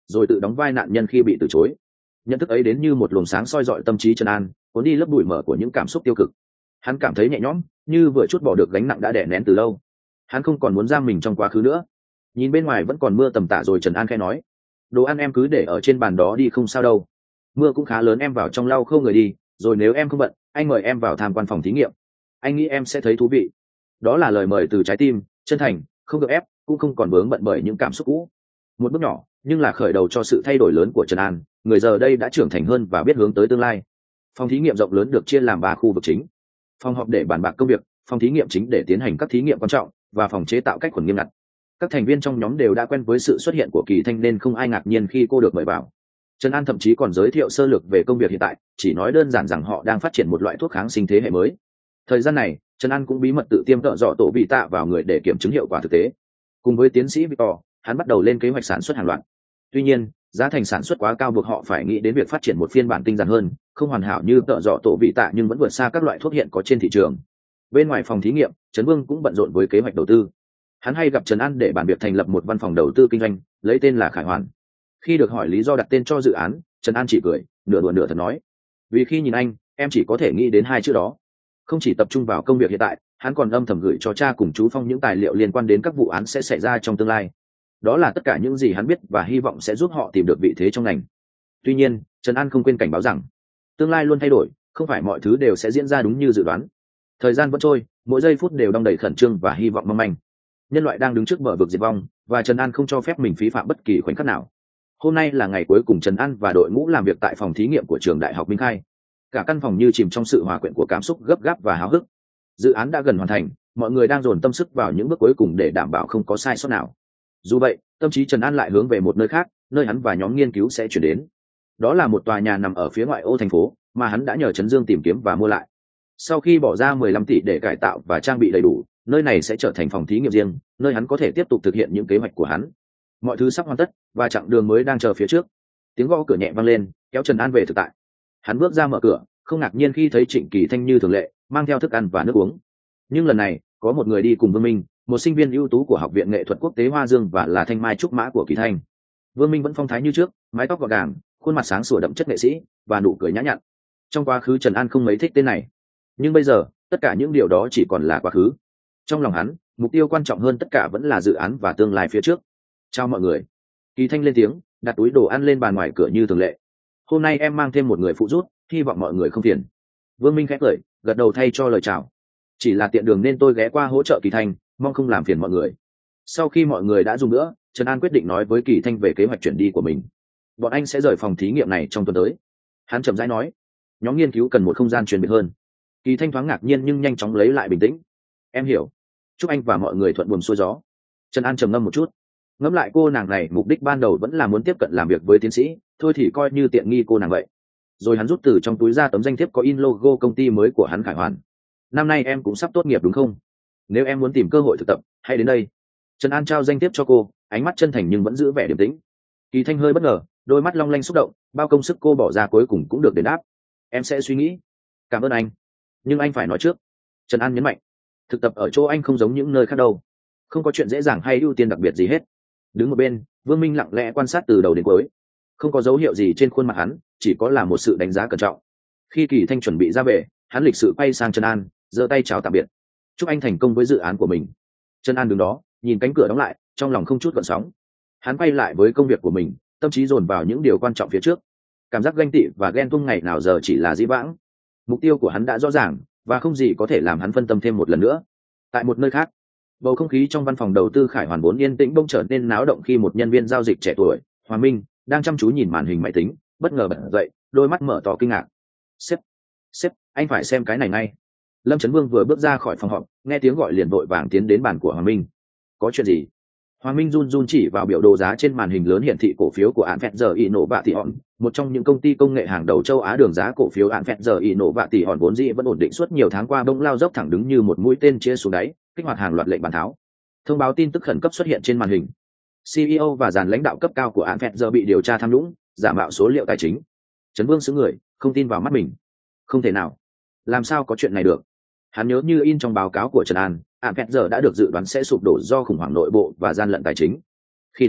rồi tự đóng vai nạn nhân khi bị từ chối. Nhận thức ấy đến như một luồng sáng soi rọi tâm trí Trần An, cuốn đi lớp bụi mờ của những cảm xúc tiêu cực. Hắn cảm thấy nhẹ nhõm, như vừa chút bỏ được gánh nặng đã đè nén từ lâu. Hắn không còn muốn giam mình trong quá khứ nữa. Nhìn bên ngoài vẫn còn mưa tầm tã rồi Trần An khẽ nói, đồ ăn em cứ để ở trên bàn đó đi không sao đâu. Mưa cũng khá lớn, em vào trong lau khô người đi, rồi nếu em không bận anh mời em vào tham quan phòng thí nghiệm. Anh nghĩ em sẽ thấy thú vị. Đó là lời mời từ trái tim, chân thành, không được ép, cũng không còn vướng bận bởi những cảm xúc cũ. Một bước nhỏ nhưng là khởi đầu cho sự thay đổi lớn của Trần An, người giờ đây đã trưởng thành hơn và biết hướng tới tương lai. Phòng thí nghiệm rộng lớn được chia làm ba khu vực chính: phòng họp để bàn bạc công việc, phòng thí nghiệm chính để tiến hành các thí nghiệm quan trọng, và phòng chế tạo cách khuẩn nghiêm ngặt. Các thành viên trong nhóm đều đã quen với sự xuất hiện của Kỳ Thanh nên không ai ngạc nhiên khi cô được mời vào. Trần An thậm chí còn giới thiệu sơ lược về công việc hiện tại, chỉ nói đơn giản rằng họ đang phát triển một loại thuốc kháng sinh thế hệ mới. Thời gian này, Trần An cũng bí mật tự tiêm tợ dọ tổ vị tạ vào người để kiểm chứng hiệu quả thực tế. Cùng với tiến sĩ Victor, hắn bắt đầu lên kế hoạch sản xuất hàng loạt. Tuy nhiên, giá thành sản xuất quá cao buộc họ phải nghĩ đến việc phát triển một phiên bản tinh giản hơn, không hoàn hảo như tợ dọ tổ vị tạ nhưng vẫn vượt xa các loại thuốc hiện có trên thị trường. Bên ngoài phòng thí nghiệm, Trần Vương cũng bận rộn với kế hoạch đầu tư. Hắn hay gặp Trần An để bàn việc thành lập một văn phòng đầu tư kinh doanh, lấy tên là Khải Hoàn. Khi được hỏi lý do đặt tên cho dự án, Trần An chỉ cười, nửa đùa nửa thật nói, vì khi nhìn anh, em chỉ có thể nghĩ đến hai chữ đó. Không chỉ tập trung vào công việc hiện tại, hắn còn âm thầm gửi cho cha cùng chú Phong những tài liệu liên quan đến các vụ án sẽ xảy ra trong tương lai. Đó là tất cả những gì hắn biết và hy vọng sẽ giúp họ tìm được vị thế trong ngành. Tuy nhiên, Trần An không quên cảnh báo rằng tương lai luôn thay đổi, không phải mọi thứ đều sẽ diễn ra đúng như dự đoán. Thời gian vẫn trôi, mỗi giây phút đều đong đầy khẩn trương và hy vọng mong manh. Nhân loại đang đứng trước bờ vực diệt vong, và Trần An không cho phép mình phí phạm bất kỳ khoảnh khắc nào. Hôm nay là ngày cuối cùng Trần An và đội ngũ làm việc tại phòng thí nghiệm của trường Đại học Minh Khai. Cả căn phòng như chìm trong sự hòa quyện của cảm xúc gấp gáp và háo hức. Dự án đã gần hoàn thành, mọi người đang dồn tâm sức vào những bước cuối cùng để đảm bảo không có sai sót nào. Dù vậy, tâm trí Trần An lại hướng về một nơi khác, nơi hắn và nhóm nghiên cứu sẽ chuyển đến. Đó là một tòa nhà nằm ở phía ngoại ô thành phố, mà hắn đã nhờ Trấn Dương tìm kiếm và mua lại. Sau khi bỏ ra mười lăm tỷ để cải tạo và trang bị đầy đủ, nơi này sẽ trở thành phòng thí nghiệm riêng, nơi hắn có thể tiếp tục thực hiện những kế hoạch của hắn. Mọi thứ sắp hoàn tất, và chặng đường mới đang chờ phía trước. Tiếng gõ cửa nhẹ vang lên, kéo Trần An về thực tại. Hắn bước ra mở cửa, không ngạc nhiên khi thấy Trịnh Kỳ Thanh như thường lệ, mang theo thức ăn và nước uống. Nhưng lần này, có một người đi cùng Vương Minh, một sinh viên ưu tú của Học viện Nghệ thuật Quốc tế Hoa Dương và là thanh mai trúc mã của Kỳ Thanh. Vương Minh vẫn phong thái như trước, mái tóc gọn gàng, khuôn mặt sáng sủa đậm chất nghệ sĩ, và nụ cười nhã nhặn. Trong quá khứ Trần An không mấy thích tên này, nhưng bây giờ, tất cả những điều đó chỉ còn là quá khứ. Trong lòng hắn, mục tiêu quan trọng hơn tất cả vẫn là dự án và tương lai phía trước. Chào mọi người. Kỳ Thanh lên tiếng, đặt túi đồ ăn lên bàn ngoài cửa như thường lệ. Hôm nay em mang thêm một người phụ giúp, hy vọng mọi người không phiền. Vương Minh khẽ cười, gật đầu thay cho lời chào. Chỉ là tiện đường nên tôi ghé qua hỗ trợ Kỳ Thanh, mong không làm phiền mọi người. Sau khi mọi người đã dùng nữa, Trần An quyết định nói với Kỳ Thanh về kế hoạch chuyển đi của mình. Bọn anh sẽ rời phòng thí nghiệm này trong tuần tới. Hắn chậm rãi nói, nhóm nghiên cứu cần một không gian chuyên biệt hơn. Kỳ Thanh thoáng ngạc nhiên nhưng nhanh chóng lấy lại bình tĩnh. Em hiểu. Chúc anh và mọi người thuận buồm xuôi gió. Trần An trầm ngâm một chút. Ngẫm lại cô nàng này mục đích ban đầu vẫn là muốn tiếp cận làm việc với tiến sĩ, thôi thì coi như tiện nghi cô nàng vậy. Rồi hắn rút từ trong túi ra tấm danh thiếp có in logo công ty mới của hắn Khải Hoàn. Năm nay em cũng sắp tốt nghiệp đúng không? Nếu em muốn tìm cơ hội thực tập, hãy đến đây. Trần An trao danh thiếp cho cô, ánh mắt chân thành nhưng vẫn giữ vẻ điềm tĩnh. Kỳ Thanh hơi bất ngờ, đôi mắt long lanh xúc động, bao công sức cô bỏ ra cuối cùng cũng được đền đáp. Em sẽ suy nghĩ. Cảm ơn anh. Nhưng anh phải nói trước. Trần An nhấn mạnh. Thực tập ở chỗ anh không giống những nơi khác đâu. Không có chuyện dễ dàng hay ưu tiên đặc biệt gì hết. Đứng một bên, Vương Minh lặng lẽ quan sát từ đầu đến cuối. Không có dấu hiệu gì trên khuôn mặt hắn, chỉ có là một sự đánh giá cẩn trọng. Khi Kỳ Thanh chuẩn bị ra về, hắn lịch sự quay sang Trần An, giơ tay chào tạm biệt. Chúc anh thành công với dự án của mình. Trần An đứng đó, nhìn cánh cửa đóng lại, trong lòng không chút gợn sóng. Hắn quay lại với công việc của mình, tâm trí dồn vào những điều quan trọng phía trước. Cảm giác ganh tị và ghen tuông ngày nào giờ chỉ là dĩ vãng. Mục tiêu của hắn đã rõ ràng, và không gì có thể làm hắn phân tâm thêm một lần nữa. Tại một nơi khác, bầu không khí trong văn phòng đầu tư Khải Hoàn vốn yên tĩnh bỗng trở nên náo động khi một nhân viên giao dịch trẻ tuổi, Hoàng Minh, đang chăm chú nhìn màn hình máy tính, bất ngờ bật dậy, đôi mắt mở to kinh ngạc. Sếp, sếp, anh phải xem cái này ngay. Lâm Trấn Vương vừa bước ra khỏi phòng họp, nghe tiếng gọi liền vội vàng tiến đến bàn của Hoàng Minh. Có chuyện gì? Hoàng Minh run run chỉ vào biểu đồ giá trên màn hình lớn hiển thị cổ phiếu của An Phẹt giờ Innovation, một trong những công ty công nghệ hàng đầu châu Á. Đường giá cổ phiếu An Phẹt giờ Innovation vốn dĩ vẫn ổn định suốt nhiều tháng qua bỗng lao dốc thẳng đứng như một mũi tên chia xuống đáy, kích hoạt hàng loạt lệnh bán tháo. Thông báo tin tức khẩn cấp xuất hiện trên màn hình. xê e ô và dàn lãnh đạo cấp cao của An Phẹt giờ bị điều tra tham nhũng, giả mạo số liệu tài chính. Trấn Vương sững người, không tin vào mắt mình. Không thể nào, làm sao có chuyện này được? Hắn nhớ như in trong báo cáo của Trần An, An Phẹt giờ đã được dự đoán sẽ sụp đổ do khủng hoảng nội bộ và gian lận tài chính. Khi đó,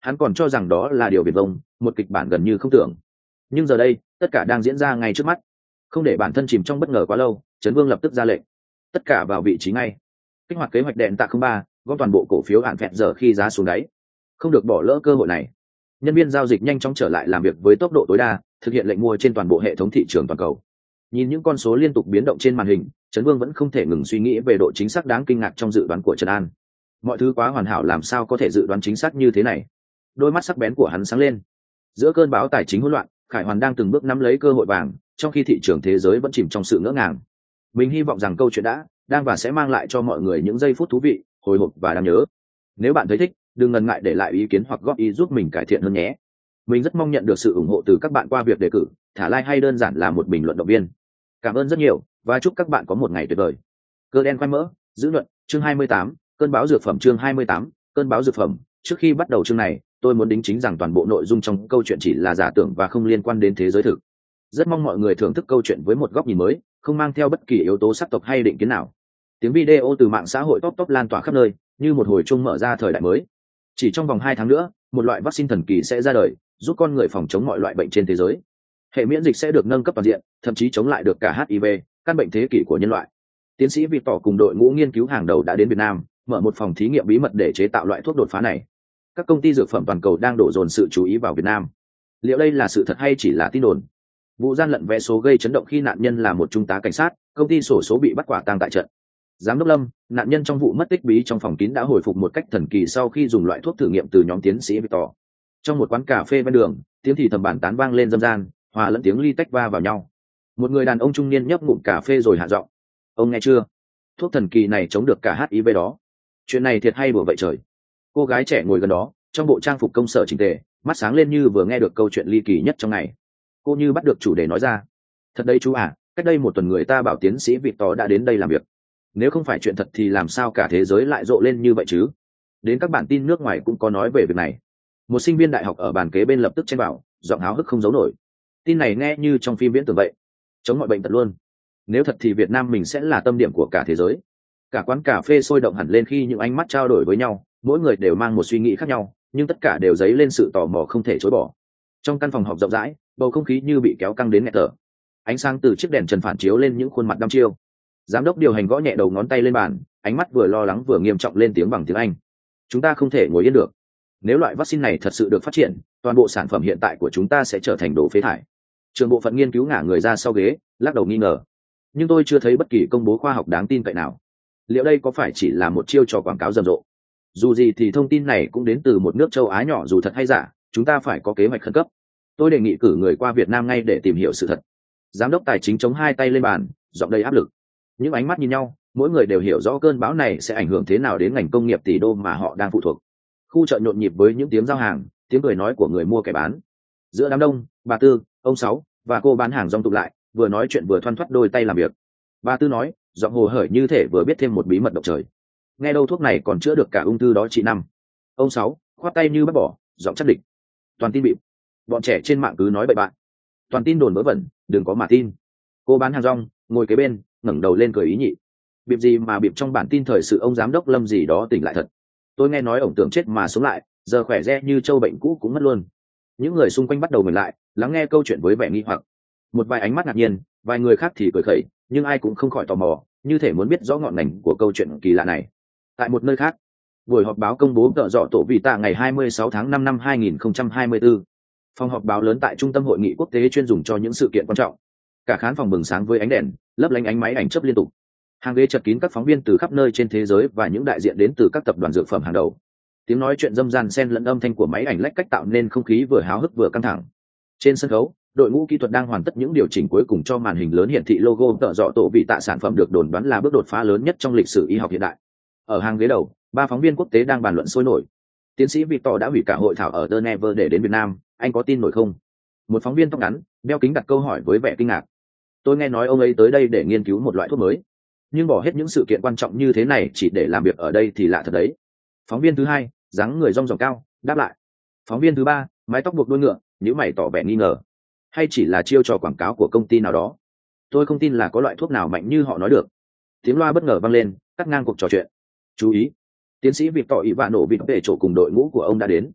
hắn còn cho rằng đó là điều viển vông, một kịch bản gần như không tưởng. Nhưng giờ đây tất cả đang diễn ra ngay trước mắt. Không để bản thân chìm trong bất ngờ quá lâu, Trấn Vương lập tức ra lệnh tất cả vào vị trí ngay, kích hoạt kế hoạch đèn tạ không ba, gom toàn bộ cổ phiếu hạn phẹt giờ khi giá xuống đáy, không được bỏ lỡ cơ hội này. Nhân viên giao dịch nhanh chóng trở lại làm việc với tốc độ tối đa, thực hiện lệnh mua trên toàn bộ hệ thống thị trường toàn cầu. Nhìn những con số liên tục biến động trên màn hình, Trấn Vương vẫn không thể ngừng suy nghĩ về độ chính xác đáng kinh ngạc trong dự đoán của Trần An. Mọi thứ quá hoàn hảo, làm sao có thể dự đoán chính xác như thế này? Đôi mắt sắc bén của hắn sáng lên. Giữa cơn bão tài chính hỗn loạn, Khải Hoàn đang từng bước nắm lấy cơ hội vàng, trong khi thị trường thế giới vẫn chìm trong sự ngỡ ngàng. Mình hy vọng rằng câu chuyện đã, đang và sẽ mang lại cho mọi người những giây phút thú vị, hồi hộp và đáng nhớ. Nếu bạn thấy thích, đừng ngần ngại để lại ý kiến hoặc góp ý giúp mình cải thiện hơn nhé. Mình rất mong nhận được sự ủng hộ từ các bạn qua việc đề cử, thả like hay đơn giản là một bình luận động viên. Cảm ơn rất nhiều và chúc các bạn có một ngày tuyệt vời. Cơ đen khoai mỡ, giữ luận, chương hai mươi tám, cơn bão dược phẩm chương hai mươi tám, cơn bão dược phẩm. Trước khi bắt đầu chương này, tôi muốn đính chính rằng toàn bộ nội dung trong câu chuyện chỉ là giả tưởng và không liên quan đến thế giới thực. Rất mong mọi người thưởng thức câu chuyện với một góc nhìn mới, không mang theo bất kỳ yếu tố sắc tộc hay định kiến nào. Tiếng video từ mạng xã hội top top lan tỏa khắp nơi, như một hồi chuông mở ra thời đại mới. Chỉ trong vòng hai tháng nữa, một loại vaccine thần kỳ sẽ ra đời, giúp con người phòng chống mọi loại bệnh trên thế giới. Hệ miễn dịch sẽ được nâng cấp toàn diện, thậm chí chống lại được cả hát i vê, căn bệnh thế kỷ của nhân loại. Tiến sĩ Vịt Tỏ cùng đội ngũ nghiên cứu hàng đầu đã đến Việt Nam, mở một phòng thí nghiệm bí mật để chế tạo loại thuốc đột phá này. Các công ty dược phẩm toàn cầu đang đổ dồn sự chú ý vào Việt Nam. Liệu đây là sự thật hay chỉ là tin đồn? Vụ gian lận vé số gây chấn động khi nạn nhân là một trung tá cảnh sát, công ty xổ số bị bắt quả tang tại trận. Giám đốc Lâm, nạn nhân trong vụ mất tích bí trong phòng kín đã hồi phục một cách thần kỳ sau khi dùng loại thuốc thử nghiệm từ nhóm tiến sĩ Victor. Trong một quán cà phê ven đường, tiếng thì thầm bàn tán vang lên râm ran, hòa lẫn tiếng ly tách va vào nhau. Một người đàn ông trung niên nhấp ngụm cà phê rồi hạ giọng: "Ông nghe chưa? Thuốc thần kỳ này chống được cả hát i vê đó. Chuyện này thiệt hay đùa vậy trời." Cô gái trẻ ngồi gần đó, trong bộ trang phục công sở chỉnh tề, mắt sáng lên như vừa nghe được câu chuyện ly kỳ nhất trong ngày. Cô như bắt được chủ đề nói ra: "Thật đấy chú à, cách đây một tuần người ta bảo tiến sĩ Victor đã đến đây làm việc. Nếu không phải chuyện thật thì làm sao cả thế giới lại rộ lên như vậy chứ? Đến các bản tin nước ngoài cũng có nói về việc này." Một sinh viên đại học ở bàn kế bên lập tức chen vào, giọng háo hức không giấu nổi: "Tin này nghe như trong phim viễn tưởng vậy, chống mọi bệnh tật luôn. Nếu thật thì Việt Nam mình sẽ là tâm điểm của cả thế giới." Cả quán cà phê sôi động hẳn lên khi những ánh mắt trao đổi với nhau, mỗi người đều mang một suy nghĩ khác nhau, nhưng tất cả đều dấy lên sự tò mò không thể chối bỏ. Trong căn phòng họp rộng rãi, bầu không khí như bị kéo căng đến nghẹt thở. Ánh sáng từ chiếc đèn trần phản chiếu lên những khuôn mặt đăm chiêu. Giám đốc điều hành gõ nhẹ đầu ngón tay lên bàn, ánh mắt vừa lo lắng vừa nghiêm trọng lên tiếng bằng tiếng Anh: "Chúng ta không thể ngồi yên được. Nếu loại vaccine này thật sự được phát triển, toàn bộ sản phẩm hiện tại của chúng ta sẽ trở thành đồ phế thải." Trường bộ phận nghiên cứu ngả người ra sau ghế, lắc đầu nghi ngờ: "Nhưng tôi chưa thấy bất kỳ công bố khoa học đáng tin cậy nào. Liệu đây có phải chỉ là một chiêu trò quảng cáo rầm rộ? Dù gì thì thông tin này cũng đến từ một nước châu Á nhỏ, dù thật hay giả, chúng ta phải có kế hoạch khẩn cấp. Tôi đề nghị cử người qua Việt Nam ngay để tìm hiểu sự thật." Giám đốc tài chính chống hai tay lên bàn, giọng đầy áp lực. Những ánh mắt nhìn nhau, mỗi người đều hiểu rõ cơn bão này sẽ ảnh hưởng thế nào đến ngành công nghiệp tỷ đô mà họ đang phụ thuộc. Khu chợ nhộn nhịp với những tiếng giao hàng, tiếng cười nói của người mua kẻ bán. Giữa đám đông, bà Tư, ông Sáu và cô bán hàng rong tụ lại, vừa nói chuyện vừa thoăn thoắt đôi tay làm việc. Bà Tư nói, giọng hồ hởi như thể vừa biết thêm một bí mật động trời: "Nghe đâu thuốc này còn chữa được cả ung thư đó chị Năm." Ông Sáu khoát tay như bác bỏ, giọng chắc địch: "Toàn tin bịp. Bọn trẻ trên mạng cứ nói bậy bạn. Toàn tin đồn vớ vẩn, đừng có mà tin." Cô bán hàng rong ngồi kế bên ngẩng đầu lên cười ý nhị: "Bịp gì mà bịp, trong bản tin thời sự ông giám đốc Lâm gì đó tỉnh lại thật. Tôi nghe nói ổng tưởng chết mà sống lại, giờ khỏe re như trâu bệnh cũ cũng mất luôn." Những người xung quanh bắt đầu ngừng lại, lắng nghe câu chuyện với vẻ nghi hoặc. Một vài ánh mắt ngạc nhiên, vài người khác thì cười khẩy, nhưng ai cũng không khỏi tò mò, như thể muốn biết rõ ngọn ngành của câu chuyện kỳ lạ này. Tại một nơi khác, buổi họp báo công bố tợ dọ tổ vị tạ ngày hai mươi sáu tháng năm năm hai nghìn không trăm hai mươi tư. Phòng họp báo lớn tại trung tâm hội nghị quốc tế chuyên dùng cho những sự kiện quan trọng. Cả khán phòng bừng sáng với ánh đèn, lấp lánh ánh máy ảnh chớp liên tục. Hàng ghế chật kín các phóng viên từ khắp nơi trên thế giới và những đại diện đến từ các tập đoàn dược phẩm hàng đầu. Tiếng nói chuyện râm ran xen lẫn âm thanh của máy ảnh lách cách tạo nên không khí vừa háo hức vừa căng thẳng. Trên sân khấu, đội ngũ kỹ thuật đang hoàn tất những điều chỉnh cuối cùng cho màn hình lớn hiển thị logo tợ dọ tổ vị tạ, sản phẩm được đồn đoán là bước đột phá lớn nhất trong lịch sử y học hiện đại. Ở hàng ghế đầu, ba phóng viên quốc tế đang bàn luận sôi nổi. Tiến sĩ Victor đã hủy cả hội thảo ở Geneva để đến Việt Nam, anh có tin nổi không? Một phóng viên tóc ngắn, đeo kính đặt câu hỏi với vẻ kinh ngạc. "Tôi nghe nói ông ấy tới đây để nghiên cứu một loại thuốc mới, nhưng bỏ hết những sự kiện quan trọng như thế này chỉ để làm việc ở đây thì lạ thật đấy." Phóng viên thứ hai, dáng người rong ròng cao, đáp lại. Phóng viên thứ ba, mái tóc buộc đuôi ngựa, nhíu mày tỏ vẻ nghi ngờ: "Hay chỉ là chiêu trò quảng cáo của công ty nào đó? Tôi không tin là có loại thuốc nào mạnh như họ nói được." Tiếng loa bất ngờ vang lên, cắt ngang cuộc trò chuyện: "Chú ý, tiến sĩ Vịt Tỏ ỷ vạ nổ vịt về chỗ cùng đội ngũ của ông đã đến."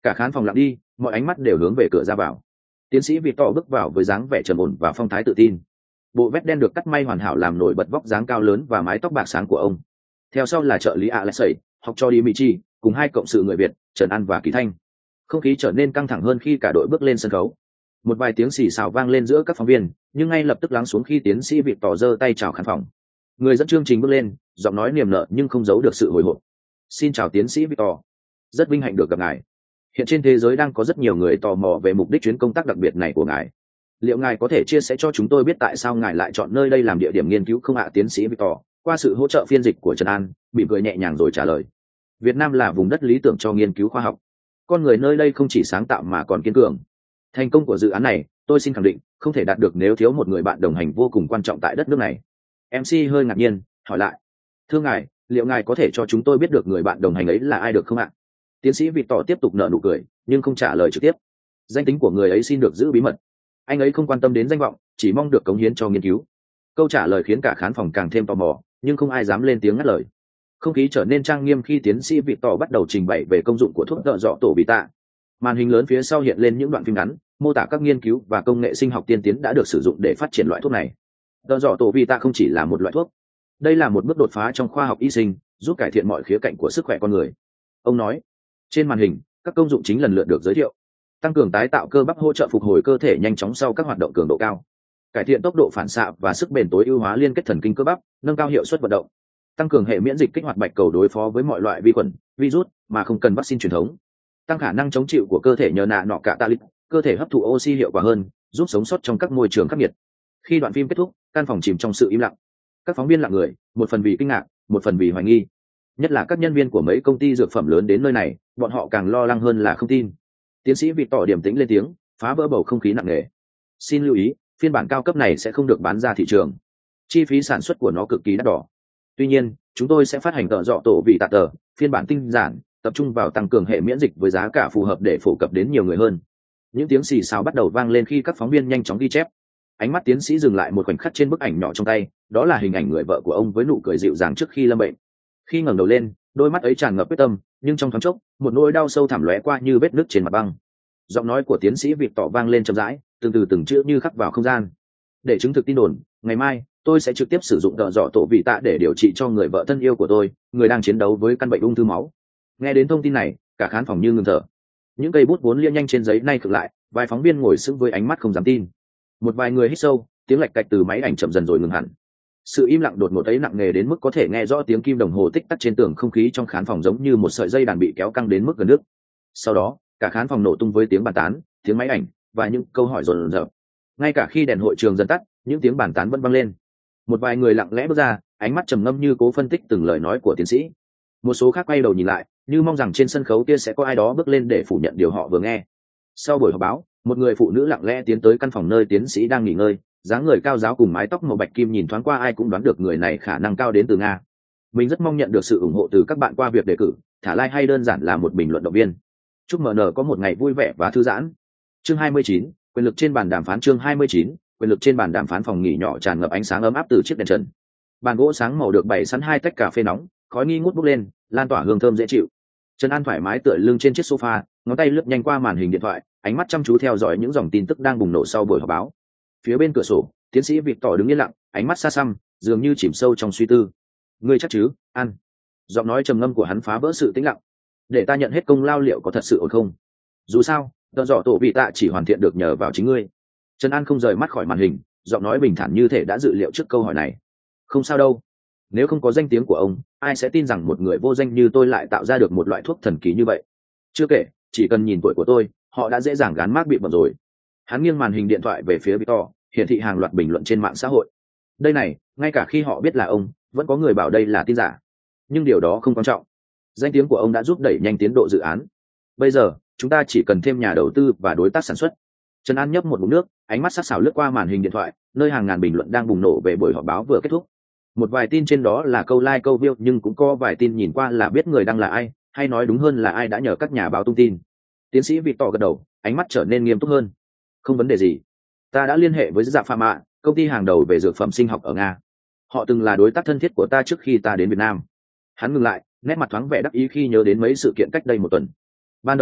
Cả khán phòng lặng đi, mọi ánh mắt đều hướng về cửa ra vào. Tiến sĩ Vị Tỏ bước vào với dáng vẻ trầm ổn và phong thái tự tin. Bộ vest đen được cắt may hoàn hảo làm nổi bật vóc dáng cao lớn và mái tóc bạc sáng của ông. Theo sau là trợ lý Alexei, học cho Dimitri, cùng hai cộng sự người Việt, Trần An và Kỳ Thanh. Không khí trở nên căng thẳng hơn khi cả đội bước lên sân khấu. Một vài tiếng xì xào vang lên giữa các phóng viên, nhưng ngay lập tức lắng xuống khi tiến sĩ Vị Tỏ giơ tay chào khán phòng. Người dẫn chương trình bước lên, giọng nói niềm nở nhưng không giấu được sự hồi hộp. Xin chào tiến sĩ Vị Tỏ, rất vinh hạnh được gặp ngài. Hiện trên thế giới đang có rất nhiều người tò mò về mục đích chuyến công tác đặc biệt này của ngài. Liệu ngài có thể chia sẻ cho chúng tôi biết tại sao ngài lại chọn nơi đây làm địa điểm nghiên cứu không ạ? Tiến sĩ Vị Tỏ, qua sự hỗ trợ phiên dịch của Trần An, mỉm cười nhẹ nhàng rồi trả lời. Việt Nam là vùng đất lý tưởng cho nghiên cứu khoa học. Con người nơi đây không chỉ sáng tạo mà còn kiên cường. Thành công của dự án này, tôi xin khẳng định, không thể đạt được nếu thiếu một người bạn đồng hành vô cùng quan trọng tại đất nước này. em xê hơi ngạc nhiên, hỏi lại. Thưa ngài, liệu ngài có thể cho chúng tôi biết được người bạn đồng hành ấy là ai được không ạ? Tiến sĩ Vị Tỏ tiếp tục nở nụ cười, nhưng không trả lời trực tiếp. Danh tính của người ấy xin được giữ bí mật. Anh ấy không quan tâm đến danh vọng, chỉ mong được cống hiến cho nghiên cứu. Câu trả lời khiến cả khán phòng càng thêm tò mò, nhưng không ai dám lên tiếng ngắt lời. Không khí trở nên trang nghiêm khi tiến sĩ Vị Tỏ bắt đầu trình bày về công dụng của thuốc đỡ dọ tổ vị tạ. Màn hình lớn phía sau hiện lên những đoạn phim ngắn, mô tả các nghiên cứu và công nghệ sinh học tiên tiến đã được sử dụng để phát triển loại thuốc này. Đỡ dọ tổ vị tạ không chỉ là một loại thuốc, đây là một bước đột phá trong khoa học y sinh, giúp cải thiện mọi khía cạnh của sức khỏe con người. Ông nói. Trên màn hình, các công dụng chính lần lượt được giới thiệu. Tăng cường tái tạo cơ bắp, hỗ trợ phục hồi cơ thể nhanh chóng sau các hoạt động cường độ cao, cải thiện tốc độ phản xạ và sức bền, tối ưu hóa liên kết thần kinh cơ bắp, nâng cao hiệu suất vận động, tăng cường hệ miễn dịch, kích hoạt bạch cầu đối phó với mọi loại vi khuẩn, virus mà không cần vaccine truyền thống, tăng khả năng chống chịu của cơ thể nhờ nạ nọ cả tạ lịch, cơ thể hấp thụ oxy hiệu quả hơn, giúp sống sót trong các môi trường khắc nghiệt. Khi đoạn phim kết thúc, căn phòng chìm trong sự im lặng. Các phóng viên lặng người, một phần vì kinh ngạc, một phần vì hoài nghi. Nhất là các nhân viên của mấy công ty dược phẩm lớn đến nơi này, bọn họ càng lo lắng hơn là không tin. Tiến sĩ Vị Tỏ điềm tĩnh lên tiếng, phá vỡ bầu không khí nặng nề. Xin lưu ý, phiên bản cao cấp này sẽ không được bán ra thị trường. Chi phí sản xuất của nó cực kỳ đắt đỏ. Tuy nhiên, chúng tôi sẽ phát hành tờ dọ tổ vị tạ tờ, phiên bản tinh giản, tập trung vào tăng cường hệ miễn dịch với giá cả phù hợp để phổ cập đến nhiều người hơn. Những tiếng xì xào bắt đầu vang lên khi các phóng viên nhanh chóng ghi chép. Ánh mắt tiến sĩ dừng lại một khoảnh khắc trên bức ảnh nhỏ trong tay, đó là hình ảnh người vợ của ông với nụ cười dịu dàng trước khi lâm bệnh. Khi ngẩng đầu lên, đôi mắt ấy tràn ngập quyết tâm, nhưng trong thoáng chốc, một nỗi đau sâu thẳm lóe qua như vết nứt trên mặt băng. Giọng nói của tiến sĩ Vị Tỏ vang lên chậm rãi, từng từ từng chữ như khắc vào không gian. Để chứng thực tin đồn, ngày mai tôi sẽ trực tiếp sử dụng đỡ dọ tổ vị tạ để điều trị cho người vợ thân yêu của tôi, người đang chiến đấu với căn bệnh ung thư máu. Nghe đến thông tin này, cả khán phòng như ngừng thở. Những cây bút vốn lia nhanh trên giấy nay khựng lại, vài phóng viên ngồi sững với ánh mắt không dám tin. Một vài người hít sâu, tiếng lạch cạch từ máy ảnh chậm dần rồi ngừng hẳn. Sự im lặng đột ngột ấy nặng nề đến mức có thể nghe rõ tiếng kim đồng hồ tích tắc trên tường. Không khí trong khán phòng giống như một sợi dây đàn bị kéo căng đến mức gần nước. Sau đó, cả khán phòng nổ tung với tiếng bàn tán, tiếng máy ảnh và những câu hỏi dồn dập. Ngay cả khi đèn hội trường dần tắt, những tiếng bàn tán vẫn vang lên. Một vài người lặng lẽ bước ra, ánh mắt trầm ngâm như cố phân tích từng lời nói của tiến sĩ. Một số khác quay đầu nhìn lại, như mong rằng trên sân khấu kia sẽ có ai đó bước lên để phủ nhận điều họ vừa nghe. Sau buổi họp báo, một người phụ nữ lặng lẽ tiến tới căn phòng nơi tiến sĩ đang nghỉ ngơi, dáng người cao ráo cùng mái tóc màu bạch kim, nhìn thoáng qua ai cũng đoán được người này khả năng cao đến từ Nga. Mình rất mong nhận được sự ủng hộ từ các bạn qua việc đề cử, thả like hay đơn giản là một bình luận động viên. Chúc em en có một ngày vui vẻ và thư giãn. Chương hai mươi chín, quyền lực trên bàn đàm phán. Chương hai mươi chín, quyền lực trên bàn đàm phán. Phòng nghỉ nhỏ tràn ngập ánh sáng ấm áp từ chiếc đèn trần. Bàn gỗ sáng màu được bày sẵn hai tách cà phê nóng, khói nghi ngút bốc lên, lan tỏa hương thơm dễ chịu. Trần An thoải mái tựa lưng trên chiếc sofa, ngón tay lướt nhanh qua màn hình điện thoại, ánh mắt chăm chú theo dõi những dòng tin tức đang bùng nổ sau buổi họp báo. Phía bên cửa sổ, tiến sĩ Vị Tỏ đứng yên lặng, ánh mắt xa xăm, dường như chìm sâu trong suy tư. Ngươi chắc chứ, An? Giọng nói trầm ngâm của hắn phá vỡ sự tĩnh lặng. Để ta nhận hết công lao liệu có thật sự ổn không? Dù sao, đợt dọ tổ vị tạ chỉ hoàn thiện được nhờ vào chính ngươi. Trần An không rời mắt khỏi màn hình, giọng nói bình thản như thể đã dự liệu trước câu hỏi này. Không sao đâu. Nếu không có danh tiếng của ông, ai sẽ tin rằng một người vô danh như tôi lại tạo ra được một loại thuốc thần kỳ như vậy? Chưa kể, chỉ cần nhìn tuổi của tôi, họ đã dễ dàng gán mác bị bẩm rồi. Hắn nghiêng màn hình điện thoại về phía Victor, hiển thị hàng loạt bình luận trên mạng xã hội. Đây này, ngay cả khi họ biết là ông, vẫn có người bảo đây là tin giả. Nhưng điều đó không quan trọng. Danh tiếng của ông đã giúp đẩy nhanh tiến độ dự án. Bây giờ, chúng ta chỉ cần thêm nhà đầu tư và đối tác sản xuất. Trần An nhấp một ngụm nước, ánh mắt sắc sảo lướt qua màn hình điện thoại, nơi hàng ngàn bình luận đang bùng nổ về buổi họp báo vừa kết thúc. Một vài tin trên đó là câu like câu view, nhưng cũng có vài tin nhìn qua là biết người đăng là ai, hay nói đúng hơn là ai đã nhờ các nhà báo tung tin. Tiến sĩ Victor gật đầu, ánh mắt trở nên nghiêm túc hơn. Không vấn đề gì. Ta đã liên hệ với Dạ Phạm Mạ, công ty hàng đầu về dược phẩm sinh học ở Nga. Họ từng là đối tác thân thiết của ta trước khi ta đến Việt Nam. Hắn ngừng lại, nét mặt thoáng vẻ đắc ý khi nhớ đến mấy sự kiện cách đây một tuần. Ban đầu,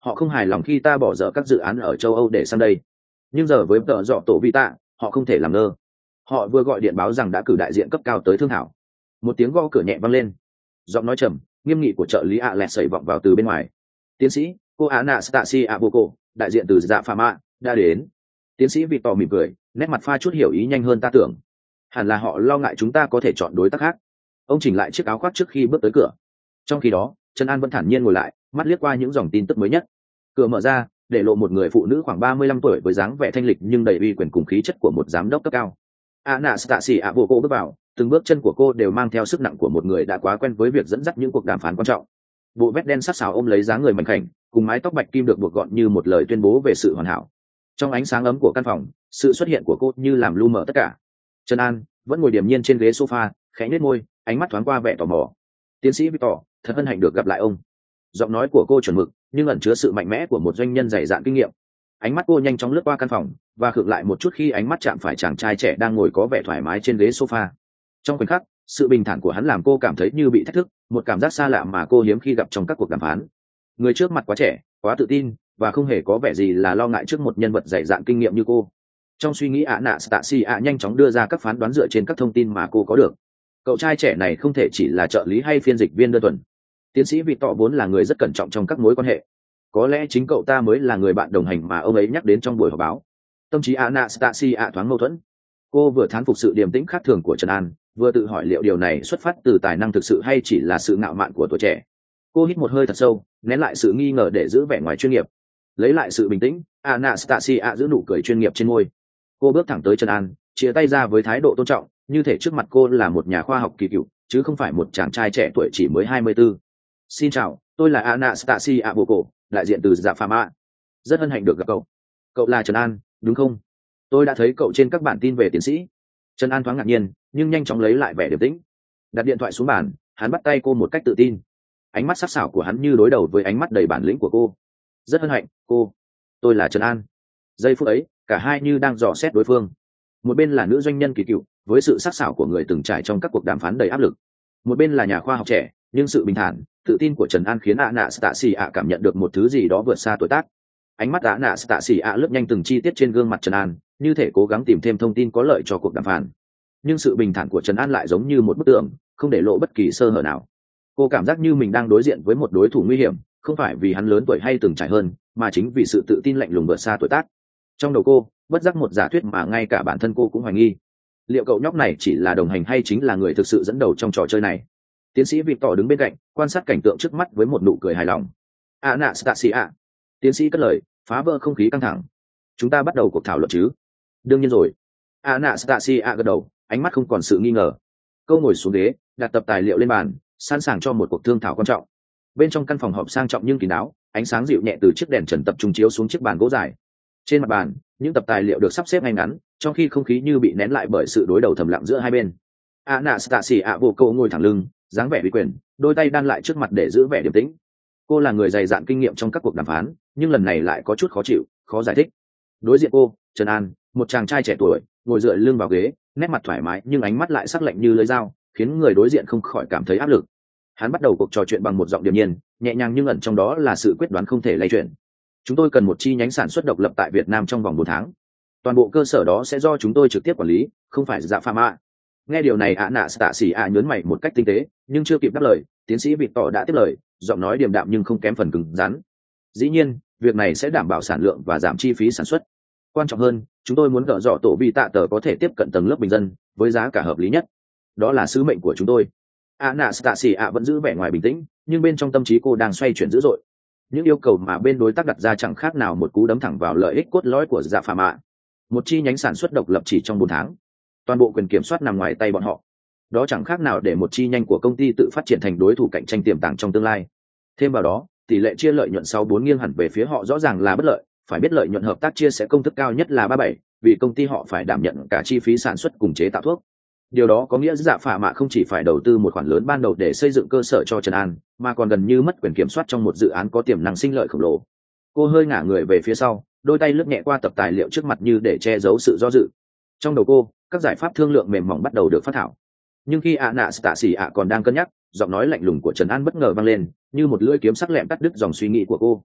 họ không hài lòng khi ta bỏ dở các dự án ở châu Âu để sang đây, nhưng giờ với tợ dọ tổ vi tạ họ không thể làm ngơ. Họ vừa gọi điện báo rằng đã cử đại diện cấp cao tới thương thảo. Một tiếng gõ cửa nhẹ vang lên, giọng nói trầm nghiêm nghị của trợ lý ạ lẹt sẩy vọng vào từ bên ngoài. Tiến sĩ cô Anastasia Aboko, đại diện từ dạ phàm ạ, đã đến. Tiến sĩ vị tỏ mỉm cười, nét mặt pha chút hiểu ý nhanh hơn ta tưởng. Hẳn là họ lo ngại chúng ta có thể chọn đối tác khác. Ông chỉnh lại chiếc áo khoác trước khi bước tới cửa. Trong khi đó Trần An vẫn thản nhiên ngồi lại, mắt liếc qua những dòng tin tức mới nhất. Cửa mở ra, để lộ một người phụ nữ khoảng ba mươi lăm tuổi với dáng vẻ thanh lịch nhưng đầy uy quyền cùng khí chất của một giám đốc cấp cao. Anastasia Aboko bước vào, từng bước chân của cô đều mang theo sức nặng của một người đã quá quen với việc dẫn dắt những cuộc đàm phán quan trọng. Bộ vest đen sắc sảo ôm lấy dáng người mảnh khảnh, cùng mái tóc bạch kim được buộc gọn như một lời tuyên bố về sự hoàn hảo. Trong ánh sáng ấm của căn phòng, sự xuất hiện của cô như làm lu mờ tất cả. Trần An vẫn ngồi điềm nhiên trên ghế sofa, khẽ nhếch môi, ánh mắt thoáng qua vẻ tò mò. Tiến sĩ Victor, thật hân hạnh được gặp lại ông. Giọng nói của cô chuẩn mực, nhưng ẩn chứa sự mạnh mẽ của một doanh nhân dày dạn kinh nghiệm. Ánh mắt cô nhanh chóng lướt qua căn phòng, và khựng lại một chút khi ánh mắt chạm phải chàng trai trẻ đang ngồi có vẻ thoải mái trên ghế sofa. Trong khoảnh khắc, sự bình thản của hắn làm cô cảm thấy như bị thách thức, một cảm giác xa lạ mà cô hiếm khi gặp trong các cuộc đàm phán. Người trước mặt quá trẻ, quá tự tin, và không hề có vẻ gì là lo ngại trước một nhân vật dày dạn kinh nghiệm như cô. Trong suy nghĩ Anastasia nhanh chóng đưa ra các phán đoán dựa trên các thông tin mà cô có được. Cậu trai trẻ này không thể chỉ là trợ lý hay phiên dịch viên đơn thuần. Tiến sĩ Vị Tọ vốn là người rất cẩn trọng trong các mối quan hệ. Có lẽ chính cậu ta mới là người bạn đồng hành mà ông ấy nhắc đến trong buổi họp báo. Tâm trí Anastasia thoáng mâu thuẫn. Cô vừa thán phục sự điềm tĩnh khác thường của Trần An, vừa tự hỏi liệu điều này xuất phát từ tài năng thực sự hay chỉ là sự ngạo mạn của tuổi trẻ. Cô hít một hơi thật sâu, nén lại sự nghi ngờ để giữ vẻ ngoài chuyên nghiệp. Lấy lại sự bình tĩnh, Anastasia giữ nụ cười chuyên nghiệp trên môi. Cô bước thẳng tới Trần An, chia tay ra với thái độ tôn trọng, như thể trước mặt cô là một nhà khoa học kỳ cựu, chứ không phải một chàng trai trẻ tuổi chỉ mới hai mươi tư. Xin chào, tôi là Anastasia Aboko, đại diện từ Dạ Phàm ạ. Rất hân hạnh được gặp cậu. Cậu là Trần An, đúng không? Tôi đã thấy cậu trên các bản tin về tiến sĩ. Trần An thoáng ngạc nhiên, nhưng nhanh chóng lấy lại vẻ điềm tĩnh. Đặt điện thoại xuống bàn, hắn bắt tay cô một cách tự tin. Ánh mắt sắc sảo của hắn như đối đầu với ánh mắt đầy bản lĩnh của cô. Rất hân hạnh, cô. Tôi là Trần An. Giây phút ấy, cả hai như đang dò xét đối phương. Một bên là nữ doanh nhân kỳ cựu, với sự sắc sảo của người từng trải trong các cuộc đàm phán đầy áp lực. Một bên là nhà khoa học trẻ, nhưng sự bình thản, tự tin của Trần An khiến Anastasia cảm nhận được một thứ gì đó vượt xa tuổi tác. Ánh mắt Anastasia lướt nhanh từng chi tiết trên gương mặt Trần An, như thể cố gắng tìm thêm thông tin có lợi cho cuộc đàm phán. Nhưng sự bình thản của Trần An lại giống như một bức tường, không để lộ bất kỳ sơ hở nào. Cô cảm giác như mình đang đối diện với một đối thủ nguy hiểm, không phải vì hắn lớn tuổi hay từng trải hơn, mà chính vì sự tự tin lạnh lùng vượt xa tuổi tác. Trong đầu cô, bất giác một giả thuyết mà ngay cả bản thân cô cũng hoài nghi. Liệu cậu nhóc này chỉ là đồng hành hay chính là người thực sự dẫn đầu trong trò chơi này? Tiến sĩ Victor đứng bên cạnh, quan sát cảnh tượng trước mắt với một nụ cười hài lòng. Anastasia, tiến sĩ cất lời, phá vỡ không khí căng thẳng. Chúng ta bắt đầu cuộc thảo luận chứ? Đương nhiên rồi. Anastasia gật đầu, ánh mắt không còn sự nghi ngờ. Cô ngồi xuống ghế, đặt tập tài liệu lên bàn, sẵn sàng cho một cuộc thương thảo quan trọng. Bên trong căn phòng họp sang trọng nhưng kín đáo, ánh sáng dịu nhẹ từ chiếc đèn trần tập trung chiếu xuống chiếc bàn gỗ dài. Trên mặt bàn, những tập tài liệu được sắp xếp ngay ngắn, trong khi không khí như bị nén lại bởi sự đối đầu thầm lặng giữa hai bên. Anastasia vô cô ngồi thẳng lưng, dáng vẻ uy quyền, đôi tay đan lại trước mặt để giữ vẻ điềm tĩnh. Cô là người dày dạn kinh nghiệm trong các cuộc đàm phán, nhưng lần này lại có chút khó chịu, khó giải thích. Đối diện cô, Trần An, một chàng trai trẻ tuổi, ngồi dựa lưng vào ghế, nét mặt thoải mái nhưng ánh mắt lại sắc lạnh như lưỡi dao, khiến người đối diện không khỏi cảm thấy áp lực. Hắn bắt đầu cuộc trò chuyện bằng một giọng điềm nhiên, nhẹ nhàng nhưng ẩn trong đó là sự quyết đoán không thể lay chuyển. Chúng tôi cần một chi nhánh sản xuất độc lập tại Việt Nam trong vòng bốn tháng. Toàn bộ cơ sở đó sẽ do chúng tôi trực tiếp quản lý, không phải Dạ Phàm ạ. Nghe điều này Anastasia nhớn mày một cách tinh tế, nhưng chưa kịp đáp lời, tiến sĩ Victor đã tiếp lời, giọng nói điềm đạm nhưng không kém phần cứng rắn. Dĩ nhiên, việc này sẽ đảm bảo sản lượng và giảm chi phí sản xuất. Quan trọng hơn, chúng tôi muốn gỡ dọ tổ vi tạ tờ có thể tiếp cận tầng lớp bình dân với giá cả hợp lý nhất. Đó là sứ mệnh của chúng tôi. Anastasia vẫn giữ vẻ ngoài bình tĩnh, nhưng bên trong tâm trí cô đang xoay chuyển dữ dội. Những yêu cầu mà bên đối tác đặt ra chẳng khác nào một cú đấm thẳng vào lợi ích cốt lõi của Dạ Phàm ạ. Một chi nhánh sản xuất độc lập chỉ trong bốn tháng, toàn bộ quyền kiểm soát nằm ngoài tay bọn họ. Đó chẳng khác nào để một chi nhánh của công ty tự phát triển thành đối thủ cạnh tranh tiềm tàng trong tương lai. Thêm vào đó, tỷ lệ chia lợi nhuận sau bốn nghiêng hẳn về phía họ rõ ràng là bất lợi. Phải biết lợi nhuận hợp tác chia sẽ công thức cao nhất là ba mươi bảy, vì công ty họ phải đảm nhận cả chi phí sản xuất cùng chế tạo thuốc. Điều đó có nghĩa Dạ Phàm ạ không chỉ phải đầu tư một khoản lớn ban đầu để xây dựng cơ sở cho Trần An, mà còn gần như mất quyền kiểm soát trong một dự án có tiềm năng sinh lợi khổng lồ. Cô hơi ngả người về phía sau, đôi tay lướt nhẹ qua tập tài liệu trước mặt như để che giấu sự do dự. Trong đầu cô, các giải pháp thương lượng mềm mỏng bắt đầu được phát thảo. Nhưng khi Anastasia còn đang cân nhắc, giọng nói lạnh lùng của Trần An bất ngờ vang lên, như một lưỡi kiếm sắc lẹm cắt đứt dòng suy nghĩ của cô.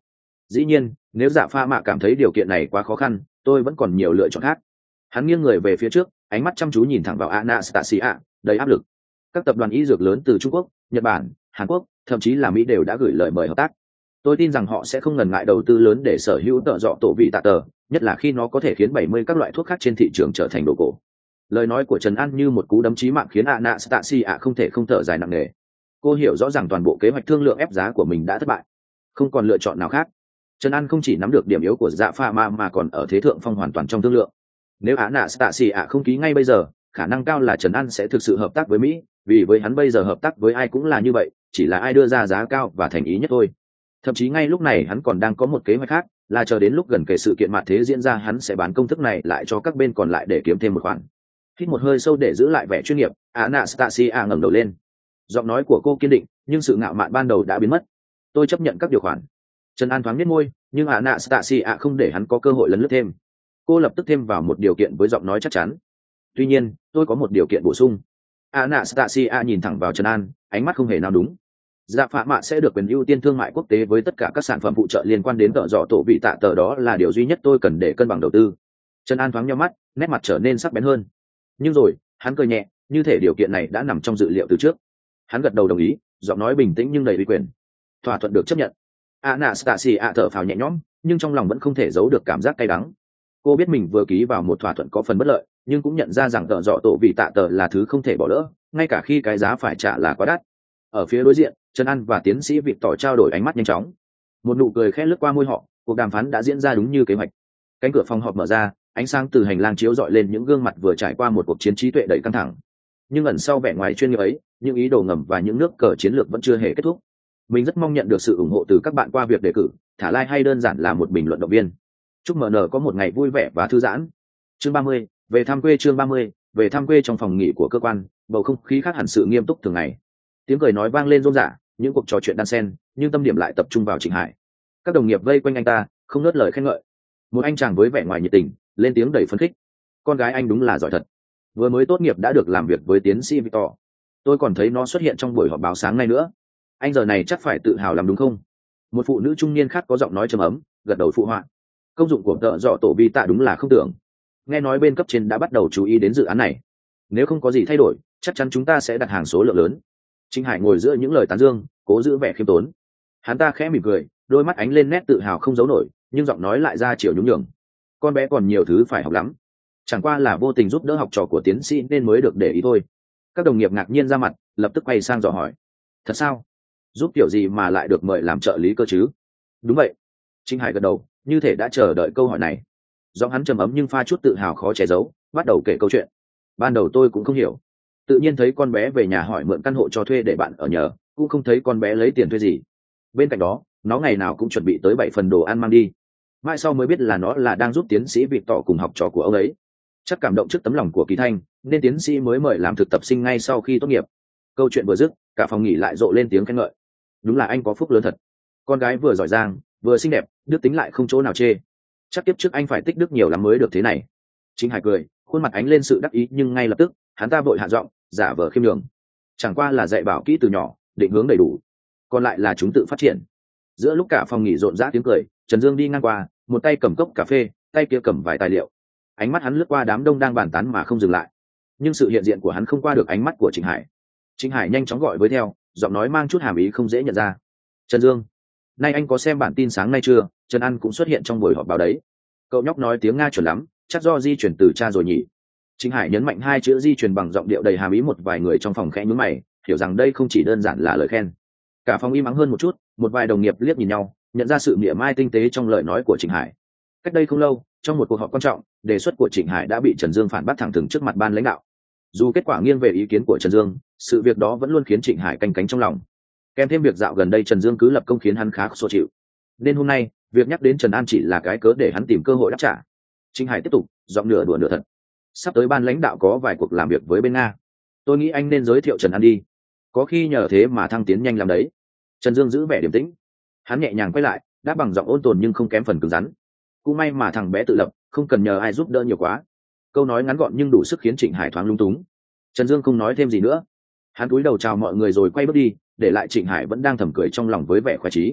Dĩ nhiên nếu dạ pha mạ cảm thấy điều kiện này quá khó khăn, tôi vẫn còn nhiều lựa chọn khác. Hắn nghiêng người về phía trước, ánh mắt chăm chú nhìn thẳng vào Anastasia, đầy áp lực. Các tập đoàn y dược lớn từ Trung Quốc, Nhật Bản, Hàn Quốc, thậm chí là Mỹ đều đã gửi lời mời hợp tác. Tôi tin rằng họ sẽ không ngần ngại đầu tư lớn để sở hữu tợ dọ tổ vị tạ tờ, nhất là khi nó có thể khiến bảy mươi các loại thuốc khác trên thị trường trở thành đồ cổ. Lời nói của Trần An như một cú đấm chí mạng khiến Anastasia không thể không thở dài nặng nề. Cô hiểu rõ ràng toàn bộ kế hoạch thương lượng ép giá của mình đã thất bại, không còn lựa chọn nào khác. Trần An không chỉ nắm được điểm yếu của Dạ Pha Ma mà còn ở thế thượng phong hoàn toàn trong thương lượng. Nếu Anastasia không ký ngay bây giờ, khả năng cao là Trần An sẽ thực sự hợp tác với Mỹ, vì với hắn bây giờ hợp tác với ai cũng là như vậy, chỉ là ai đưa ra giá cao và thành ý nhất thôi. Thậm chí ngay lúc này hắn còn đang có một kế hoạch khác, là chờ đến lúc gần kể sự kiện mạt thế diễn ra hắn sẽ bán công thức này lại cho các bên còn lại để kiếm thêm một khoản. Hít một hơi sâu để giữ lại vẻ chuyên nghiệp, Anastasia ngẩng đầu lên. Giọng nói của cô kiên định, nhưng sự ngạo mạn ban đầu đã biến mất. Tôi chấp nhận các điều khoản. Trần An thoáng nhếch môi, nhưng Anastasia không để hắn có cơ hội lấn lướt thêm. Cô lập tức thêm vào một điều kiện với giọng nói chắc chắn. Tuy nhiên, tôi có một điều kiện bổ sung. Anastasia nhìn thẳng vào Trần An, ánh mắt không hề nào đúng. Dạ phạ mạ sẽ được quyền ưu tiên thương mại quốc tế với tất cả các sản phẩm phụ trợ liên quan đến tợ dọ tổ vị tạ tờ, đó là điều duy nhất tôi cần để cân bằng đầu tư. Trần An thoáng nhíu mắt, nét mặt trở nên sắc bén hơn. Nhưng rồi, hắn cười nhẹ, như thể điều kiện này đã nằm trong dự liệu từ trước. Hắn gật đầu đồng ý, giọng nói bình tĩnh nhưng đầy uy quyền. Thỏa thuận được chấp nhận. Anastasia thở phào nhẹ nhõm, nhưng trong lòng vẫn không thể giấu được cảm giác cay đắng. Cô biết mình vừa ký vào một thỏa thuận có phần bất lợi, nhưng cũng nhận ra rằng tợ dọ tổ vị tạ tờ là thứ không thể bỏ lỡ, ngay cả khi cái giá phải trả là quá đắt. Ở phía đối diện, Trần An và tiến sĩ Vịt tỏ trao đổi ánh mắt nhanh chóng. Một nụ cười khẽ lướt qua môi họ, cuộc đàm phán đã diễn ra đúng như kế hoạch. Cánh cửa phòng họp mở ra, ánh sáng từ hành lang chiếu rọi lên những gương mặt vừa trải qua một cuộc chiến trí tuệ đầy căng thẳng. Nhưng ẩn sau vẻ ngoài chuyên nghiệp ấy, những ý đồ ngầm và những nước cờ chiến lược vẫn chưa hề kết thúc. Mình rất mong nhận được sự ủng hộ từ các bạn qua việc đề cử, thả like hay đơn giản là một bình luận động viên. Chúc em en có một ngày vui vẻ và thư giãn. Chương ba mươi, về thăm quê. Chương ba mươi, về thăm quê. Trong phòng nghỉ của cơ quan, bầu không khí khác hẳn sự nghiêm túc thường ngày. Tiếng cười nói vang lên rôm rả, những cuộc trò chuyện đan xen, nhưng tâm điểm lại tập trung vào Trịnh Hải. Các đồng nghiệp vây quanh anh ta, không ngớt lời khen ngợi. Một anh chàng với vẻ ngoài nhiệt tình, lên tiếng đầy phấn khích. Con gái anh đúng là giỏi thật. Vừa mới tốt nghiệp đã được làm việc với tiến sĩ Victor. Tôi còn thấy nó xuất hiện trong buổi họp báo sáng nay nữa. Anh giờ này chắc phải tự hào lắm đúng không? Một phụ nữ trung niên khác có giọng nói trầm ấm, gật đầu phụ họa. Công dụng của tợ dọ tổ vi tạ đúng là không tưởng. Nghe nói bên cấp trên đã bắt đầu chú ý đến dự án này. Nếu không có gì thay đổi, chắc chắn chúng ta sẽ đặt hàng số lượng lớn. Trịnh Hải ngồi giữa những lời tán dương, cố giữ vẻ khiêm tốn. Hắn ta khẽ mỉm cười, đôi mắt ánh lên nét tự hào không giấu nổi, nhưng giọng nói lại ra chiều nhún nhường. Con bé còn nhiều thứ phải học lắm. Chẳng qua là vô tình giúp đỡ học trò của tiến sĩ nên mới được để ý thôi. Các đồng nghiệp ngạc nhiên ra mặt, lập tức quay sang dò hỏi. Thật sao? Giúp kiểu gì mà lại được mời làm trợ lý cơ chứ? Đúng vậy. Trịnh Hải gật đầu, như thể đã chờ đợi câu hỏi này. Giọng hắn trầm ấm nhưng pha chút tự hào khó che giấu, bắt đầu kể câu chuyện. Ban đầu tôi cũng không hiểu. Tự nhiên thấy con bé về nhà hỏi mượn căn hộ cho thuê để bạn ở nhờ, cũng không thấy con bé lấy tiền thuê gì. Bên cạnh đó, nó ngày nào cũng chuẩn bị tới bảy phần đồ ăn mang đi. Mai sau mới biết là nó là đang giúp tiến sĩ Vịt tỏ cùng học trò của ông ấy. Chắc cảm động trước tấm lòng của Kỳ Thanh, nên tiến sĩ mới mời làm thực tập sinh ngay sau khi tốt nghiệp. Câu chuyện vừa dứt, cả phòng nghỉ lại rộ lên tiếng khen ngợi. Đúng là anh có phúc lớn thật. Con gái vừa giỏi giang, vừa xinh đẹp, đức tính lại không chỗ nào chê. Chắc kiếp trước anh phải tích đức nhiều lắm mới được thế này. Chính Hải cười, khuôn mặt ánh lên sự đắc ý, nhưng ngay lập tức hắn ta vội hạ giọng, giả vờ khiêm nhường. Chẳng qua là dạy bảo kỹ từ nhỏ, định hướng đầy đủ, còn lại là chúng tự phát triển. Giữa lúc cả phòng nghỉ rộn rã tiếng cười, Trần Dương đi ngang qua, một tay cầm cốc cà phê, tay kia cầm vài tài liệu. Ánh mắt hắn lướt qua đám đông đang bàn tán mà không dừng lại. Nhưng sự hiện diện của hắn không qua được ánh mắt của Trịnh Hải. Trịnh Hải nhanh chóng gọi với theo, giọng nói mang chút hàm ý không dễ nhận ra. Trần Dương, nay anh có xem bản tin sáng nay chưa? Trần An cũng xuất hiện trong buổi họp báo đấy. Cậu nhóc nói tiếng Nga chuẩn lắm, chắc do di chuyển từ cha rồi nhỉ? Trịnh Hải nhấn mạnh hai chữ di truyền bằng giọng điệu đầy hàm ý. Một vài người trong phòng khẽ nhướng mày, hiểu rằng đây không chỉ đơn giản là lời khen. Cả phòng im ắng hơn một chút, một vài đồng nghiệp liếc nhìn nhau, nhận ra sự mỉa mai tinh tế trong lời nói của Trịnh Hải. Cách đây không lâu, trong một cuộc họp quan trọng, đề xuất của Trịnh Hải đã bị Trần Dương phản bác thẳng thừng trước mặt ban lãnh đạo. Dù kết quả nghiêng về ý kiến của Trần Dương, sự việc đó vẫn luôn khiến Trịnh Hải canh cánh trong lòng. Kèm thêm việc dạo gần đây Trần Dương cứ lập công khiến hắn khá khó chịu. Nên hôm nay, việc nhắc đến Trần An chỉ là cái cớ để hắn tìm cơ hội đáp trả. Trịnh Hải tiếp tục, giọng nửa đùa nửa thật. Sắp tới ban lãnh đạo có vài cuộc làm việc với bên Nga. Tôi nghĩ anh nên giới thiệu Trần An đi. Có khi nhờ thế mà thăng tiến nhanh làm đấy. Trần Dương giữ vẻ điềm tĩnh. Hắn nhẹ nhàng quay lại, đáp bằng giọng ôn tồn nhưng không kém phần cứng rắn. Cũng may mà thằng bé tự lập, không cần nhờ ai giúp đỡ nhiều quá. Câu nói ngắn gọn nhưng đủ sức khiến Trịnh Hải thoáng lung túng. Trần Dương không nói thêm gì nữa. Hắn cúi đầu chào mọi người rồi quay bước đi, để lại Trịnh Hải vẫn đang thầm cười trong lòng với vẻ khoái chí.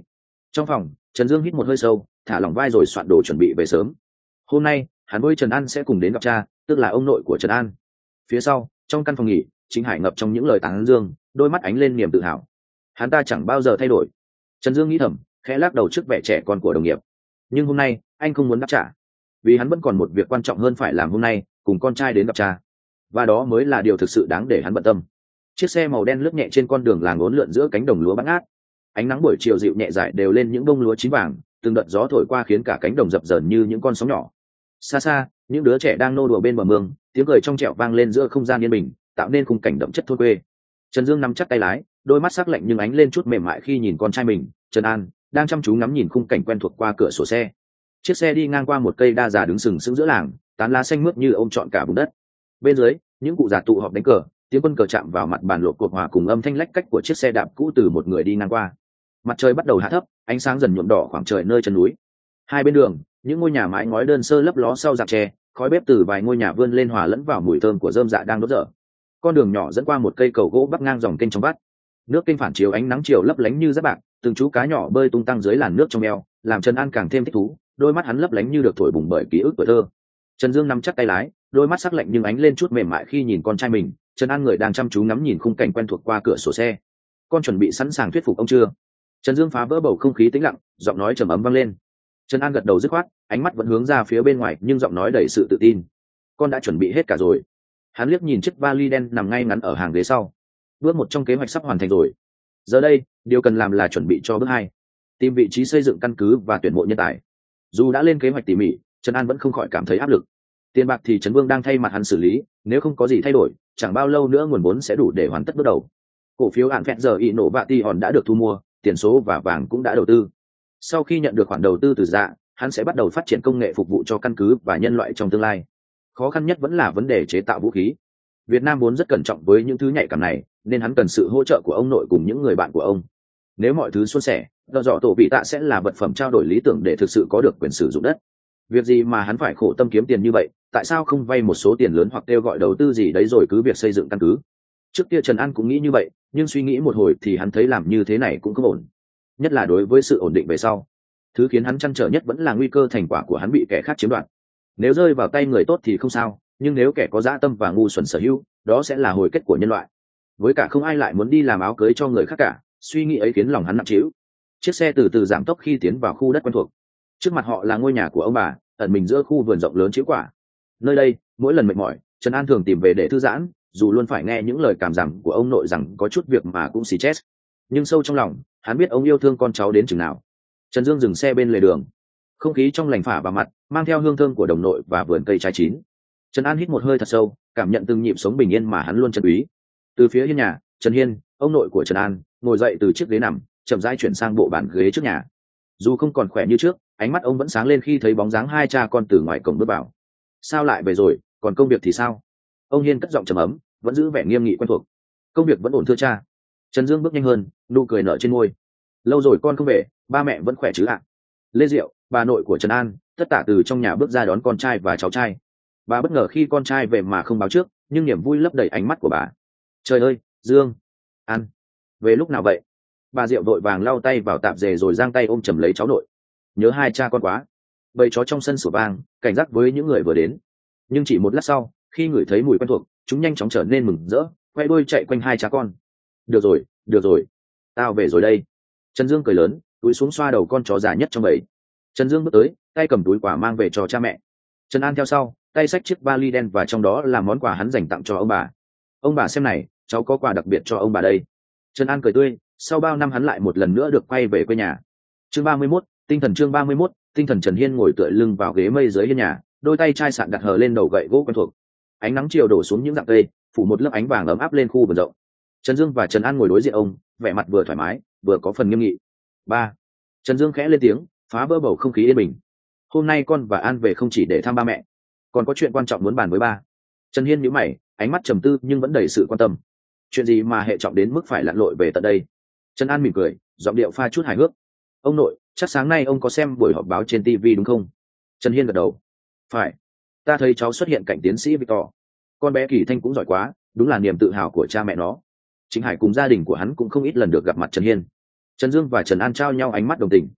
Trong phòng, Trần Dương hít một hơi sâu, thả lỏng vai rồi soạn đồ chuẩn bị về sớm. Hôm nay hắn với Trần An sẽ cùng đến gặp cha, tức là ông nội của Trần An. Phía sau, trong căn phòng nghỉ, Chính Hải ngập trong những lời tán dương, đôi mắt ánh lên niềm tự hào. Hắn ta chẳng bao giờ thay đổi. Trần Dương nghĩ thầm, khẽ lắc đầu trước vẻ trẻ con của đồng nghiệp. Nhưng hôm nay anh không muốn đáp trả, vì hắn vẫn còn một việc quan trọng hơn phải làm hôm nay, cùng con trai đến gặp cha, và đó mới là điều thực sự đáng để hắn bận tâm. Chiếc xe màu đen lướt nhẹ trên con đường làng uốn lượn giữa cánh đồng lúa bát ngát. Ánh nắng buổi chiều dịu nhẹ rải đều lên những bông lúa chín vàng, từng đợt gió thổi qua khiến cả cánh đồng dập dờn như những con sóng nhỏ. Xa xa, những đứa trẻ đang nô đùa bên bờ mương, tiếng cười trong trẻo vang lên giữa không gian yên bình, tạo nên khung cảnh đậm chất thôn quê. Trần Dương nắm chắc tay lái, đôi mắt sắc lạnh nhưng ánh lên chút mềm mại khi nhìn con trai mình, Trần An, đang chăm chú ngắm nhìn khung cảnh quen thuộc qua cửa sổ xe. Chiếc xe đi ngang qua một cây đa già đứng sừng sững giữa làng, tán lá xanh mướt như ôm trọn cả vùng đất. Bên dưới, những cụ già tụ họp đánh cờ, tiếng quân cờ chạm vào mặt bàn lộp cột hòa cùng âm thanh lách cách của chiếc xe đạp cũ từ một người đi ngang qua. Mặt trời bắt đầu hạ thấp, ánh sáng dần nhuộm đỏ khoảng trời nơi chân núi. Hai bên đường, những ngôi nhà mái ngói đơn sơ lấp ló sau rạp tre, khói bếp từ vài ngôi nhà vươn lên hòa lẫn vào mùi thơm của rơm dạ đang đốt dở. Con đường nhỏ dẫn qua một cây cầu gỗ bắc ngang dòng kênh trong vắt. Nước kênh phản chiếu ánh nắng chiều lấp lánh như giáp bạc, từng chú cá nhỏ bơi tung tăng dưới làn nước trong eo, làm Trần An càng thêm thích thú, đôi mắt hắn lấp lánh như được thổi bùng bởi ký ức tuổi thơ. Trần Dương nắm chắc tay lái, đôi mắt sắc lạnh nhưng ánh lên chút mềm mại khi nhìn con trai mình. Trần An người đang chăm chú ngắm nhìn khung cảnh quen thuộc qua cửa sổ xe. Con chuẩn bị sẵn sàng thuyết phục ông chưa? Trần Dương phá vỡ bầu không khí tĩnh lặng, giọng nói trầm ấm vang lên. Trần An gật đầu dứt khoát, ánh mắt vẫn hướng ra phía bên ngoài nhưng giọng nói đầy sự tự tin. Con đã chuẩn bị hết cả rồi. Hắn liếc nhìn chiếc vali đen nằm ngay ngắn ở hàng ghế sau. Bước một trong kế hoạch sắp hoàn thành rồi. Giờ đây, điều cần làm là chuẩn bị cho bước hai, tìm vị trí xây dựng căn cứ và tuyển mộ nhân tài. Dù đã lên kế hoạch tỉ mỉ, Trần An vẫn không khỏi cảm thấy áp lực. Tiền bạc thì Trần Vương đang thay mặt hắn xử lý, nếu không có gì thay đổi, chẳng bao lâu nữa nguồn vốn sẽ đủ để hoàn tất bước đầu. Cổ phiếu Ản Phẹn giờ ị nổ bạ ti hòn đã được thu mua, tiền số và vàng cũng đã đầu tư. Sau khi nhận được khoản đầu tư từ Dạ, hắn sẽ bắt đầu phát triển công nghệ phục vụ cho căn cứ và nhân loại trong tương lai. Khó khăn nhất vẫn là vấn đề chế tạo vũ khí. Việt Nam vốn rất cẩn trọng với những thứ nhạy cảm này, nên hắn cần sự hỗ trợ của ông nội cùng những người bạn của ông. Nếu mọi thứ suôn sẻ, do dọ tổ vị tạ sẽ là vật phẩm trao đổi lý tưởng để thực sự có được quyền sử dụng đất. Việc gì mà hắn phải khổ tâm kiếm tiền như vậy, tại sao không vay một số tiền lớn hoặc kêu gọi đầu tư gì đấy rồi cứ việc xây dựng căn cứ? Trước kia Trần An cũng nghĩ như vậy, nhưng suy nghĩ một hồi thì hắn thấy làm như thế này cũng không ổn, nhất là đối với sự ổn định về sau. Thứ khiến hắn trăn trở nhất vẫn là nguy cơ thành quả của hắn bị kẻ khác chiếm đoạt. Nếu rơi vào tay người tốt thì không sao, nhưng nếu kẻ có dã tâm và ngu xuẩn sở hữu, đó sẽ là hồi kết của nhân loại. Với cả không ai lại muốn đi làm áo cưới cho người khác cả, suy nghĩ ấy khiến lòng hắn nặng trĩu. Chiếc xe từ từ giảm tốc khi tiến vào khu đất quen thuộc. Trước mặt họ là ngôi nhà của ông bà, ẩn mình giữa khu vườn rộng lớn chĩu quả. Nơi đây, mỗi lần mệt mỏi, Trần An thường tìm về để thư giãn, dù luôn phải nghe những lời cảm giảm của ông nội rằng có chút việc mà cũng xì chết. Nhưng sâu trong lòng, hắn biết ông yêu thương con cháu đến chừng nào. Trần Dương dừng xe bên lề đường. Không khí trong lành phả vào mặt, mang theo hương thơm của đồng nội và vườn cây trái chín. Trần An hít một hơi thật sâu, cảm nhận từng nhịp sống bình yên mà hắn luôn trân quý. Từ phía hiên nhà, Trần Hiên, ông nội của Trần An, ngồi dậy từ chiếc ghế nằm, chậm rãi chuyển sang bộ bàn ghế trước nhà. Dù không còn khỏe như trước, ánh mắt ông vẫn sáng lên khi thấy bóng dáng hai cha con từ ngoài cổng bước vào. Sao lại về rồi, còn công việc thì sao? Ông Hiên cất giọng trầm ấm, vẫn giữ vẻ nghiêm nghị quen thuộc. Công việc vẫn ổn thưa cha. Trần Dương bước nhanh hơn, nụ cười nở trên môi. Lâu rồi con không về, ba mẹ vẫn khỏe chứ ạ? Lê Diệu, bà nội của Trần An, tất tả từ trong nhà bước ra đón con trai và cháu trai. Bà bất ngờ khi con trai về mà không báo trước, nhưng niềm vui lấp đầy ánh mắt của bà. Trời ơi, Dương, An, về lúc nào vậy? Bà Diệu vội vàng lau tay vào tạp dề rồi giang tay ôm chầm lấy cháu nội. Nhớ hai cha con quá. Bầy chó trong sân sủa vang, cảnh giác với những người vừa đến. Nhưng chỉ một lát sau, khi ngửi thấy mùi quen thuộc, chúng nhanh chóng trở nên mừng rỡ, quay đuôi chạy quanh hai cha con. Được rồi, được rồi, tao về rồi đây. Trần Dương cười lớn, túi xuống xoa đầu con chó già nhất trong bầy. Trần Dương bước tới, tay cầm túi quà mang về cho cha mẹ. Trần An theo sau, tay xách chiếc vali đen và trong đó là món quà hắn dành tặng cho ông bà. Ông bà xem này, cháu có quà đặc biệt cho ông bà đây. Trần An cười tươi, sau bao năm hắn lại một lần nữa được quay về quê nhà. Chương ba mươi mốt, tinh thần chương ba mươi mốt, tinh thần. Trần Hiên ngồi tựa lưng vào ghế mây dưới hiên nhà, đôi tay chai sạn đặt hờ lên đầu gậy gỗ quen thuộc. Ánh nắng chiều đổ xuống những rặng cây, phủ một lớp ánh vàng ấm áp lên khu vườn rộng. Trần Dương và Trần An ngồi đối diện ông, vẻ mặt vừa thoải mái, vừa có phần nghiêm nghị. Ba. Trần Dương khẽ lên tiếng, phá vỡ bầu không khí yên bình. Hôm nay con và An về không chỉ để thăm ba mẹ, còn có chuyện quan trọng muốn bàn với ba. Trần Hiên nhíu mày, ánh mắt trầm tư nhưng vẫn đầy sự quan tâm. Chuyện gì mà hệ trọng đến mức phải lặn lội về tận đây? Trần An mỉm cười, giọng điệu pha chút hài hước. Ông nội, chắc sáng nay ông có xem buổi họp báo trên ti vi đúng không? Trần Hiên gật đầu. Phải. Ta thấy cháu xuất hiện cạnh tiến sĩ Victor. Con bé Kỳ Thanh cũng giỏi quá, đúng là niềm tự hào của cha mẹ nó. Chính Hải cùng gia đình của hắn cũng không ít lần được gặp mặt Trần Hiên. Trần Dương và Trần An trao nhau ánh mắt đồng tình.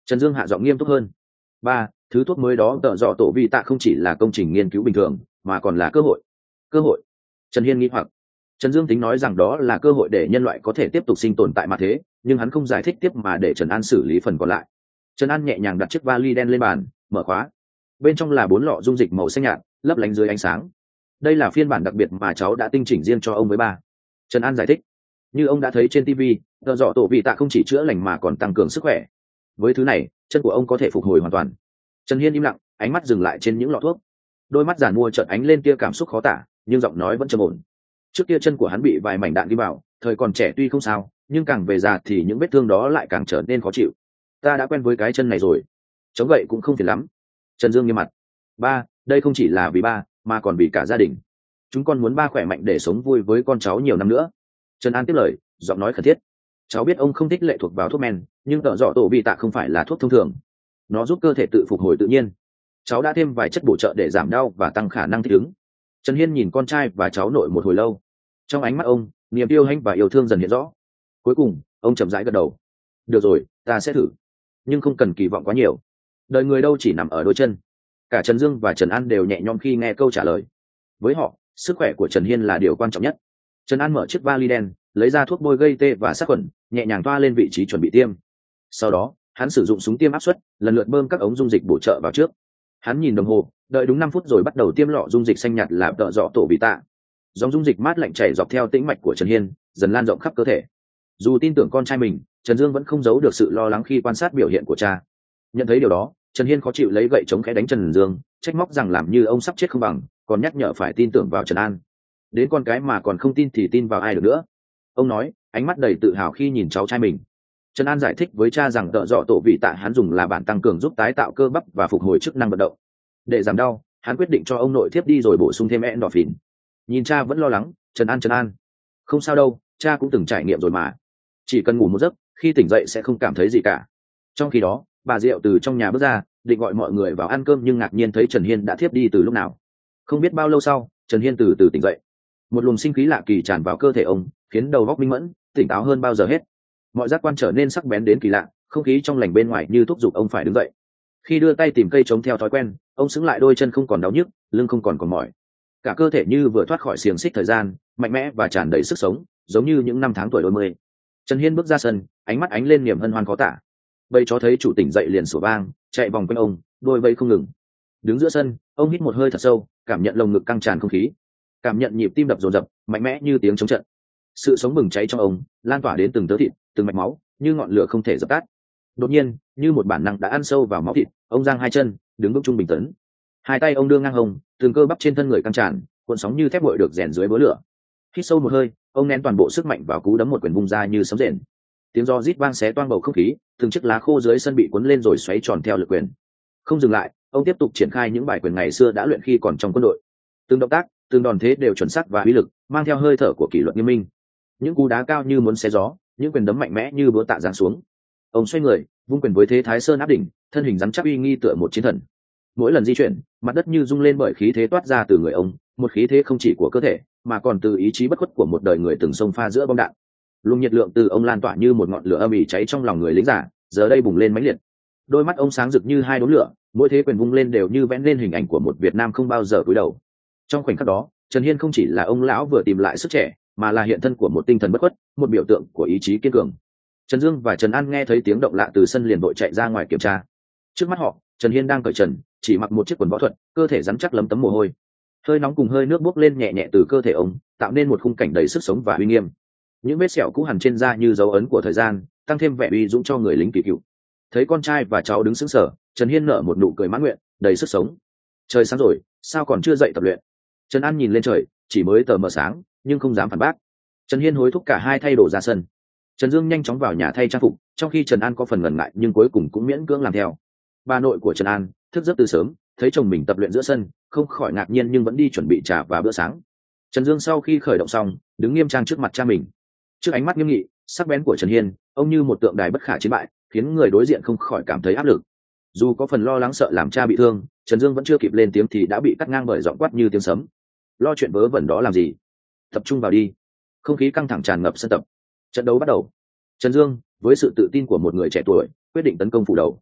Trần Dương hạ giọng nghiêm túc hơn. Ba, thứ thuốc mới đó tợ dọ tổ vi tạ không chỉ là công trình nghiên cứu bình thường mà còn là cơ hội. Cơ hội? Trần Hiên nghĩ hoặc. Trần Dương tính nói rằng đó là cơ hội để nhân loại có thể tiếp tục sinh tồn tại mặt thế, nhưng hắn không giải thích tiếp mà để Trần An xử lý phần còn lại. Trần An nhẹ nhàng đặt chiếc vali đen lên bàn, mở khóa. Bên trong là bốn lọ dung dịch màu xanh nhạt, lấp lánh dưới ánh sáng. Đây là phiên bản đặc biệt mà cháu đã tinh chỉnh riêng cho ông với ba. Trần An giải thích. Như ông đã thấy trên ti vi, tợ dọ tổ vị tạ không chỉ chữa lành mà còn tăng cường sức khỏe. Với thứ này, chân của ông có thể phục hồi hoàn toàn. Trần Hiên im lặng, ánh mắt dừng lại trên những lọ thuốc. Đôi mắt giàn mua chợt ánh lên tia cảm xúc khó tả, nhưng giọng nói vẫn trầm ổn. Trước kia chân của hắn bị vài mảnh đạn đi vào, thời còn trẻ tuy không sao, nhưng càng về già thì những vết thương đó lại càng trở nên khó chịu. Ta đã quen với cái chân này rồi, chống gậy cũng không phiền lắm. Trần Dương nghiêm mặt. Ba, đây không chỉ là vì ba, mà còn vì cả gia đình. Chúng con muốn ba khỏe mạnh để sống vui với con cháu nhiều năm nữa. Trần An tiếp lời, giọng nói khẩn thiết. Cháu biết ông không thích lệ thuộc vào thuốc men, nhưng tợ dọ tổ vị tạ không phải là thuốc thông thường. Nó giúp cơ thể tự phục hồi tự nhiên. Cháu đã thêm vài chất bổ trợ để giảm đau và tăng khả năng thích ứng. Trần Hiên nhìn con trai và cháu nội một hồi lâu. Trong ánh mắt ông, niềm yêu hãnh và yêu thương dần hiện rõ. Cuối cùng, ông chậm rãi gật đầu. Được rồi, ta sẽ thử. Nhưng không cần kỳ vọng quá nhiều. Đời người đâu chỉ nằm ở đôi chân. Cả Trần Dương và Trần An đều nhẹ nhõm khi nghe câu trả lời. Với họ, sức khỏe của Trần Hiên là điều quan trọng nhất. Trần An mở chiếc vali đen, lấy ra thuốc bôi gây tê và sát khuẩn, nhẹ nhàng toa lên vị trí chuẩn bị tiêm. Sau đó, hắn sử dụng súng tiêm áp suất, lần lượt bơm các ống dung dịch bổ trợ vào trước. Hắn nhìn đồng hồ, đợi đúng năm phút rồi bắt đầu tiêm lọ dung dịch xanh nhạt làm tợ dọ tổ vị tạ. Dòng dung dịch mát lạnh chảy dọc theo tĩnh mạch của Trần Hiên, dần lan rộng khắp cơ thể. Dù tin tưởng con trai mình, Trần Dương vẫn không giấu được sự lo lắng khi quan sát biểu hiện của cha. Nhận thấy điều đó, Trần Hiên khó chịu lấy gậy chống khẽ đánh Trần Dương, trách móc rằng làm như ông sắp chết không bằng, còn nhắc nhở phải tin tưởng vào Trần An. Đến con cái mà còn không tin thì tin vào ai được nữa. Ông nói, ánh mắt đầy tự hào khi nhìn cháu trai mình. Trần An giải thích với cha rằng tợ dọ tổ vị tạ hắn dùng là bản tăng cường giúp tái tạo cơ bắp và phục hồi chức năng vận động. Để giảm đau, hắn quyết định cho ông nội thiếp đi rồi bổ sung thêm endorphin. Nhìn cha vẫn lo lắng, Trần An Trần An. Không sao đâu, cha cũng từng trải nghiệm rồi mà. Chỉ cần ngủ một giấc, khi tỉnh dậy sẽ không cảm thấy gì cả. Trong khi đó, bà Diệu từ trong nhà bước ra, định gọi mọi người vào ăn cơm nhưng ngạc nhiên thấy Trần Hiên đã thiếp đi từ lúc nào. Không biết bao lâu sau, Trần Hiên từ từ tỉnh dậy. Một luồng sinh khí lạ kỳ tràn vào cơ thể ông, khiến đầu óc minh mẫn, tỉnh táo hơn bao giờ hết. Mọi giác quan trở nên sắc bén đến kỳ lạ, không khí trong lành bên ngoài như thúc giục ông phải đứng dậy. Khi đưa tay tìm cây chống theo thói quen, ông xứng lại, đôi chân không còn đau nhức, lưng không còn còn mỏi. Cả cơ thể như vừa thoát khỏi xiềng xích thời gian, mạnh mẽ và tràn đầy sức sống, giống như những năm tháng tuổi đôi mươi. Trần Hiên bước ra sân, ánh mắt ánh lên niềm hân hoan khó tả. Bầy chó thấy chủ tỉnh dậy liền sủa vang, chạy vòng quanh ông, đôi vây không ngừng. Đứng giữa sân, ông hít một hơi thật sâu, cảm nhận lồng ngực căng tràn không khí, cảm nhận nhịp tim đập dồn dập, mạnh mẽ như tiếng chống trận. Sự sống bừng cháy trong ông, lan tỏa đến từng tớ thịt, từng mạch máu, như ngọn lửa không thể dập tắt. Đột nhiên, như một bản năng đã ăn sâu vào máu thịt, ông giang hai chân, đứng vững trung bình tấn. Hai tay ông đưa ngang hông, từng cơ bắp trên thân người căng tràn, cuộn sóng như thép nguội được rèn dưới búa lửa. Hít sâu một hơi, ông nén toàn bộ sức mạnh vào cú đấm một quyền vung ra như sấm rền. Tiếng gió rít vang xé toang bầu không khí, từng chiếc lá khô dưới sân bị cuốn lên rồi xoáy tròn theo lực quyền. Không dừng lại, ông tiếp tục triển khai những bài quyền ngày xưa đã luyện khi còn trong quân đội. Từng động tác, từng đòn thế đều chuẩn xác và uy lực, mang theo hơi thở của kỷ luật nghiêm minh. Những cú đá cao như muốn xé gió, những quyền đấm mạnh mẽ như búa tạ giáng xuống. Ông xoay người, vung quyền với thế thái sơn áp đỉnh, thân hình rắn chắc uy nghi tựa một chiến thần. Mỗi lần di chuyển, mặt đất như rung lên bởi khí thế toát ra từ người ông, một khí thế không chỉ của cơ thể, mà còn từ ý chí bất khuất của một đời người từng xông pha giữa bom đạn. Luồng nhiệt lượng từ ông lan tỏa như một ngọn lửa âm ỉ cháy trong lòng người lính giả, giờ đây bùng lên mãnh liệt. Đôi mắt ông sáng rực như hai đốm lửa, mỗi thế quyền vung lên đều như vẽ lên hình ảnh của một Việt Nam không bao giờ cúi đầu. Trong khoảnh khắc đó, Trần Hiên không chỉ là ông lão vừa tìm lại sức trẻ, mà là hiện thân của một tinh thần bất khuất, một biểu tượng của ý chí kiên cường. Trần Dương và Trần An nghe thấy tiếng động lạ từ sân liền vội chạy ra ngoài kiểm tra. Trước mắt họ, Trần Hiên đang cởi trần, chỉ mặc một chiếc quần võ thuật, cơ thể rắn chắc lấm tấm mồ hôi. Hơi nóng cùng hơi nước bốc lên nhẹ nhẹ từ cơ thể ông, tạo nên một khung cảnh đầy sức sống và uy nghiêm. Những vết sẹo cũ hằn trên da như dấu ấn của thời gian, tăng thêm vẻ uy dũng cho người lính kỳ cựu. Thấy con trai và cháu đứng sững sờ, Trần Hiên nở một nụ cười mãn nguyện, đầy sức sống. Trời sáng rồi, sao còn chưa dậy tập luyện? Trần An nhìn lên trời, chỉ mới tờ mờ sáng, nhưng không dám phản bác. Trần Hiên hối thúc cả hai thay đồ ra sân. Trần Dương nhanh chóng vào nhà thay trang phục, trong khi Trần An có phần ngần ngại nhưng cuối cùng cũng miễn cưỡng làm theo. Bà nội của Trần An thức giấc từ sớm, thấy chồng mình tập luyện giữa sân, không khỏi ngạc nhiên nhưng vẫn đi chuẩn bị trà và bữa sáng. Trần Dương sau khi khởi động xong, đứng nghiêm trang trước mặt cha mình. Trước ánh mắt nghiêm nghị, sắc bén của Trần Hiên, ông như một tượng đài bất khả chiến bại, khiến người đối diện không khỏi cảm thấy áp lực. Dù có phần lo lắng sợ làm cha bị thương, Trần Dương vẫn chưa kịp lên tiếng thì đã bị cắt ngang bởi giọng quát như tiếng sấm. Lo chuyện vớ vẩn đó làm gì? Tập trung vào đi. Không khí căng thẳng tràn ngập sân tập. Trận đấu bắt đầu. Trần Dương, với sự tự tin của một người trẻ tuổi, quyết định tấn công phủ đầu.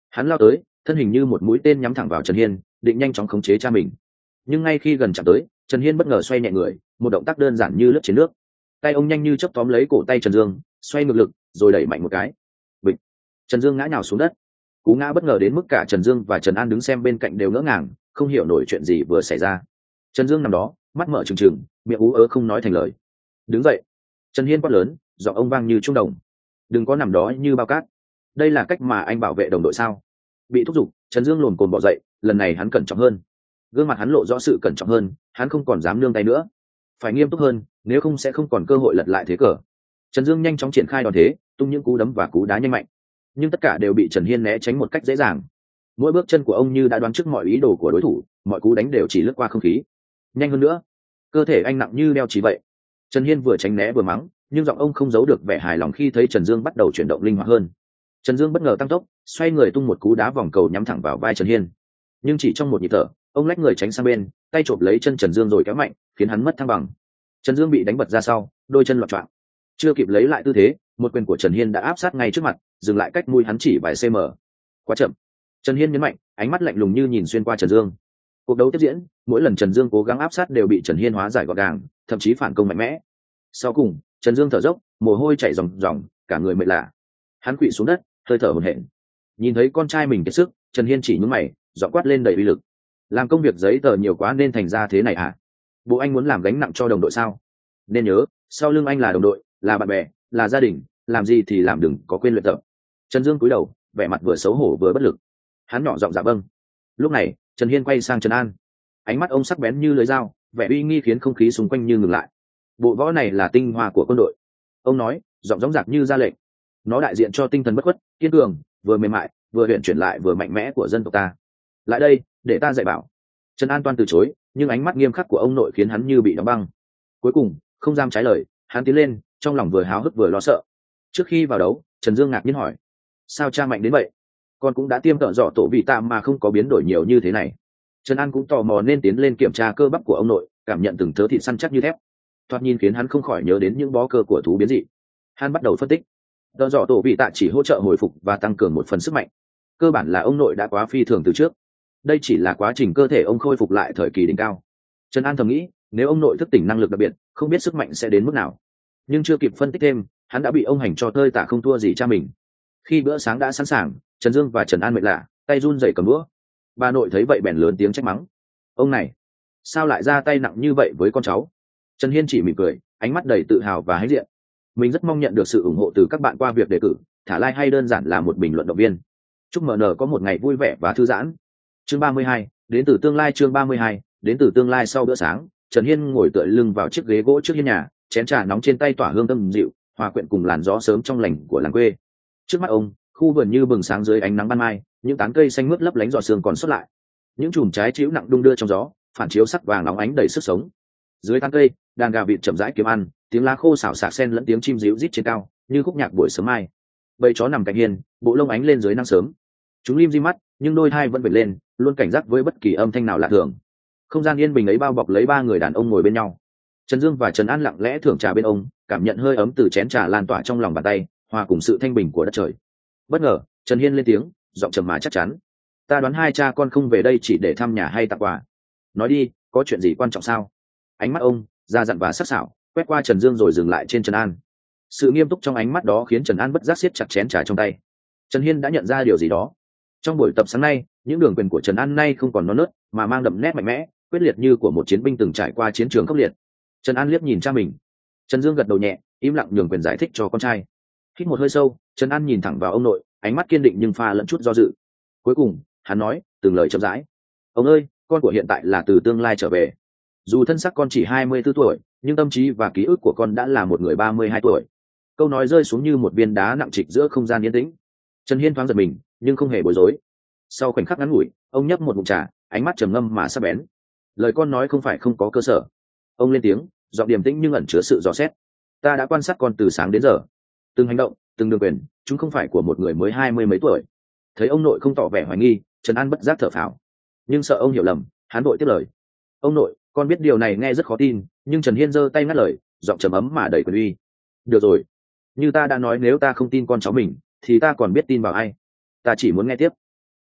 Hắn lao tới, thân hình như một mũi tên nhắm thẳng vào Trần Hiên, định nhanh chóng khống chế cha mình. Nhưng ngay khi gần chạm tới, Trần Hiên bất ngờ xoay nhẹ người, một động tác đơn giản như lướt trên nước. Tay ông nhanh như chớp tóm lấy cổ tay Trần Dương, xoay ngược lực, rồi đẩy mạnh một cái. Bịch! Trần Dương ngã nhào xuống đất. Cú ngã bất ngờ đến mức cả Trần Dương và Trần An đứng xem bên cạnh đều ngỡ ngàng, không hiểu nổi chuyện gì vừa xảy ra. Trần Dương nằm đó, mắt mở trừng trừng, miệng ú ớ không nói thành lời. Đứng dậy! Trần Hiên quát lớn, giọng ông vang như trung đồng. Đừng có nằm đó như bao cát. Đây là cách mà anh bảo vệ đồng đội sao? Bị thúc giục, Trần Dương lồm cồm bò dậy, lần này hắn cẩn trọng hơn. Gương mặt hắn lộ rõ sự cẩn trọng hơn, hắn không còn dám nương tay nữa. Phải nghiêm túc hơn, nếu không sẽ không còn cơ hội lật lại thế cờ. Trần Dương nhanh chóng triển khai đòn thế, tung những cú đấm và cú đá nhanh mạnh. Nhưng tất cả đều bị Trần Hiên né tránh một cách dễ dàng. Mỗi bước chân của ông như đã đoán trước mọi ý đồ của đối thủ, mọi cú đánh đều chỉ lướt qua không khí. Nhanh hơn nữa, cơ thể anh nặng như đeo chỉ vậy. Trần Hiên vừa tránh né vừa mắng, nhưng giọng ông không giấu được vẻ hài lòng khi thấy Trần Dương bắt đầu chuyển động linh hoạt hơn. Trần Dương bất ngờ tăng tốc, xoay người tung một cú đá vòng cầu nhắm thẳng vào vai Trần Hiên. Nhưng chỉ trong một nhịp thở, ông lách người tránh sang bên, tay chộp lấy chân Trần Dương rồi kéo mạnh, khiến hắn mất thăng bằng. Trần Dương bị đánh bật ra sau, đôi chân loạng choạng. Chưa kịp lấy lại tư thế, một quyền của Trần Hiên đã áp sát ngay trước mặt, dừng lại cách mũi hắn chỉ vài cm. Quá chậm. Trần Hiên nhấn mạnh, ánh mắt lạnh lùng như nhìn xuyên qua Trần Dương. Cuộc đấu tiếp diễn, mỗi lần Trần Dương cố gắng áp sát đều bị Trần Hiên hóa giải gọn gàng, thậm chí phản công mạnh mẽ. Sau cùng, Trần Dương thở dốc, mồ hôi chảy ròng ròng, cả người mệt lả. Hắn quỵ xuống đất, hơi thở hổn hển. Nhìn thấy con trai mình kiệt sức, Trần Hiên chỉ nhướng mày, giọng quát lên đầy uy lực. Làm công việc giấy tờ nhiều quá nên thành ra thế này à? Bộ anh muốn làm gánh nặng cho đồng đội sao? Nên nhớ, sau lưng anh là đồng đội, là bạn bè, là gia đình, làm gì thì làm, đừng có quên luyện tập. Trần Dương cúi đầu, vẻ mặt vừa xấu hổ vừa bất lực. Hắn nhỏ giọng dạ vâng. Lúc này, Trần Hiên quay sang Trần An. Ánh mắt ông sắc bén như lưỡi dao, vẻ uy nghi khiến không khí xung quanh như ngừng lại. Bộ võ này là tinh hoa của quân đội. Ông nói, giọng dõng dạc như ra lệnh. Nó đại diện cho tinh thần bất khuất, kiên cường, vừa mềm mại, vừa huyền chuyển lại vừa mạnh mẽ của dân tộc ta. Lại đây, để ta dạy bảo. Trần An toan từ chối, nhưng ánh mắt nghiêm khắc của ông nội khiến hắn như bị đóng băng. Cuối cùng, không dám trái lời, hắn tiến lên, trong lòng vừa háo hức vừa lo sợ. Trước khi vào đấu, Trần Dương ngạc nhiên hỏi: sao cha mạnh đến vậy? Con cũng đã tiêm tợ dọ tổ vị tạm mà không có biến đổi nhiều như thế này. Trần An cũng tò mò nên tiến lên kiểm tra cơ bắp của ông nội, cảm nhận từng thớ thịt săn chắc như thép. Thoạt nhìn khiến hắn không khỏi nhớ đến những bó cơ của thú biến dị. Hắn bắt đầu phân tích. Tợ dọ tổ vị tạ chỉ hỗ trợ hồi phục và tăng cường một phần sức mạnh. Cơ bản là ông nội đã quá phi thường từ trước. Đây chỉ là quá trình cơ thể ông khôi phục lại thời kỳ đỉnh cao. Trần An thầm nghĩ, nếu ông nội thức tỉnh năng lực đặc biệt, không biết sức mạnh sẽ đến mức nào. Nhưng chưa kịp phân tích thêm, hắn đã bị ông hành cho tơi tả không thua gì cha mình. Khi bữa sáng đã sẵn sàng, Trần Dương và Trần An mệt lạ, tay run rẩy cầm đũa. Bà nội thấy vậy bèn lớn tiếng trách mắng: ông này, sao lại ra tay nặng như vậy với con cháu? Trần Hiên chỉ mỉm cười, ánh mắt đầy tự hào và hãnh diện. Mình rất mong nhận được sự ủng hộ từ các bạn qua việc đề cử, thả like hay đơn giản là một bình luận động viên. Chúc em en có một ngày vui vẻ và thư giãn. Chương ba mươi hai, đến từ tương lai. Chương ba mươi hai, đến từ tương lai. Sau bữa sáng, Trần Hiên ngồi tựa lưng vào chiếc ghế gỗ trước hiên nhà, chén trà nóng trên tay tỏa hương thơm dịu, hòa quyện cùng làn gió sớm trong lành của làng quê. Trước mắt ông, khu vườn như bừng sáng dưới ánh nắng ban mai, những tán cây xanh mướt lấp lánh giọt sương còn sót lại. Những chùm trái chĩu nặng đung đưa trong gió, phản chiếu sắc vàng óng ánh đầy sức sống. Dưới tán cây, đàn gà vịt chậm rãi kiếm ăn, tiếng lá khô xào xạc xen lẫn tiếng chim ríu rít trên cao, như khúc nhạc buổi sớm mai. Bầy chó nằm cạnh hiên, bộ lông ánh lên dưới nắng sớm. Chúng lim di mắt, nhưng đôi hai vẫn vểnh lên, luôn cảnh giác với bất kỳ âm thanh nào lạ thường. Không gian yên bình ấy bao bọc lấy ba người đàn ông ngồi bên nhau. Trần Dương và Trần An lặng lẽ thưởng trà bên ông, cảm nhận hơi ấm từ chén trà lan tỏa trong lòng bàn tay, hòa cùng sự thanh bình của đất trời. Bất ngờ, Trần Hiên lên tiếng, giọng trầm mà chắc chắn: ta đoán hai cha con không về đây chỉ để thăm nhà hay tặng quà. Nói đi, có chuyện gì quan trọng sao? Ánh mắt ông ra dặn và sắc sảo, quét qua Trần Dương rồi dừng lại trên Trần An. Sự nghiêm túc trong ánh mắt đó khiến Trần An bất giác siết chặt chén trà trong tay. Trần Hiên đã nhận ra điều gì đó. Trong buổi tập sáng nay, những đường quyền của Trần An nay không còn non nớt, mà mang đậm nét mạnh mẽ, quyết liệt như của một chiến binh từng trải qua chiến trường khốc liệt. Trần An liếc nhìn cha mình. Trần Dương gật đầu nhẹ, im lặng nhường quyền giải thích cho con trai. Hít một hơi sâu, Trần An nhìn thẳng vào ông nội, ánh mắt kiên định nhưng pha lẫn chút do dự. Cuối cùng, hắn nói, từng lời chậm rãi: ông ơi, con của hiện tại là từ tương lai trở về. Dù thân xác con chỉ hai mươi tư tuổi, nhưng tâm trí và ký ức của con đã là một người ba mươi hai tuổi. Câu nói rơi xuống như một viên đá nặng trịch giữa không gian yên tĩnh. Trần Hiên thoáng giật mình, nhưng không hề bối rối. Sau khoảnh khắc ngắn ngủi, ông nhấp một ngụm trà, ánh mắt trầm ngâm mà sắc bén. Lời con nói không phải không có cơ sở. Ông lên tiếng, giọng điềm tĩnh nhưng ẩn chứa sự dò xét. Ta đã quan sát con từ sáng đến giờ. Từng hành động, từng đường quyền, chúng không phải của một người mới hai mươi mấy tuổi. Thấy ông nội không tỏ vẻ hoài nghi, Trần An bất giác thở phào. Nhưng sợ ông hiểu lầm, hắn vội tiếp lời: ông nội, con biết điều này nghe rất khó tin, nhưng Trần Hiên giơ tay ngắt lời, giọng trầm ấm mà đầy quyền uy: được rồi, như ta đã nói, nếu ta không tin con cháu mình thì ta còn biết tin vào ai? Ta chỉ muốn nghe tiếp.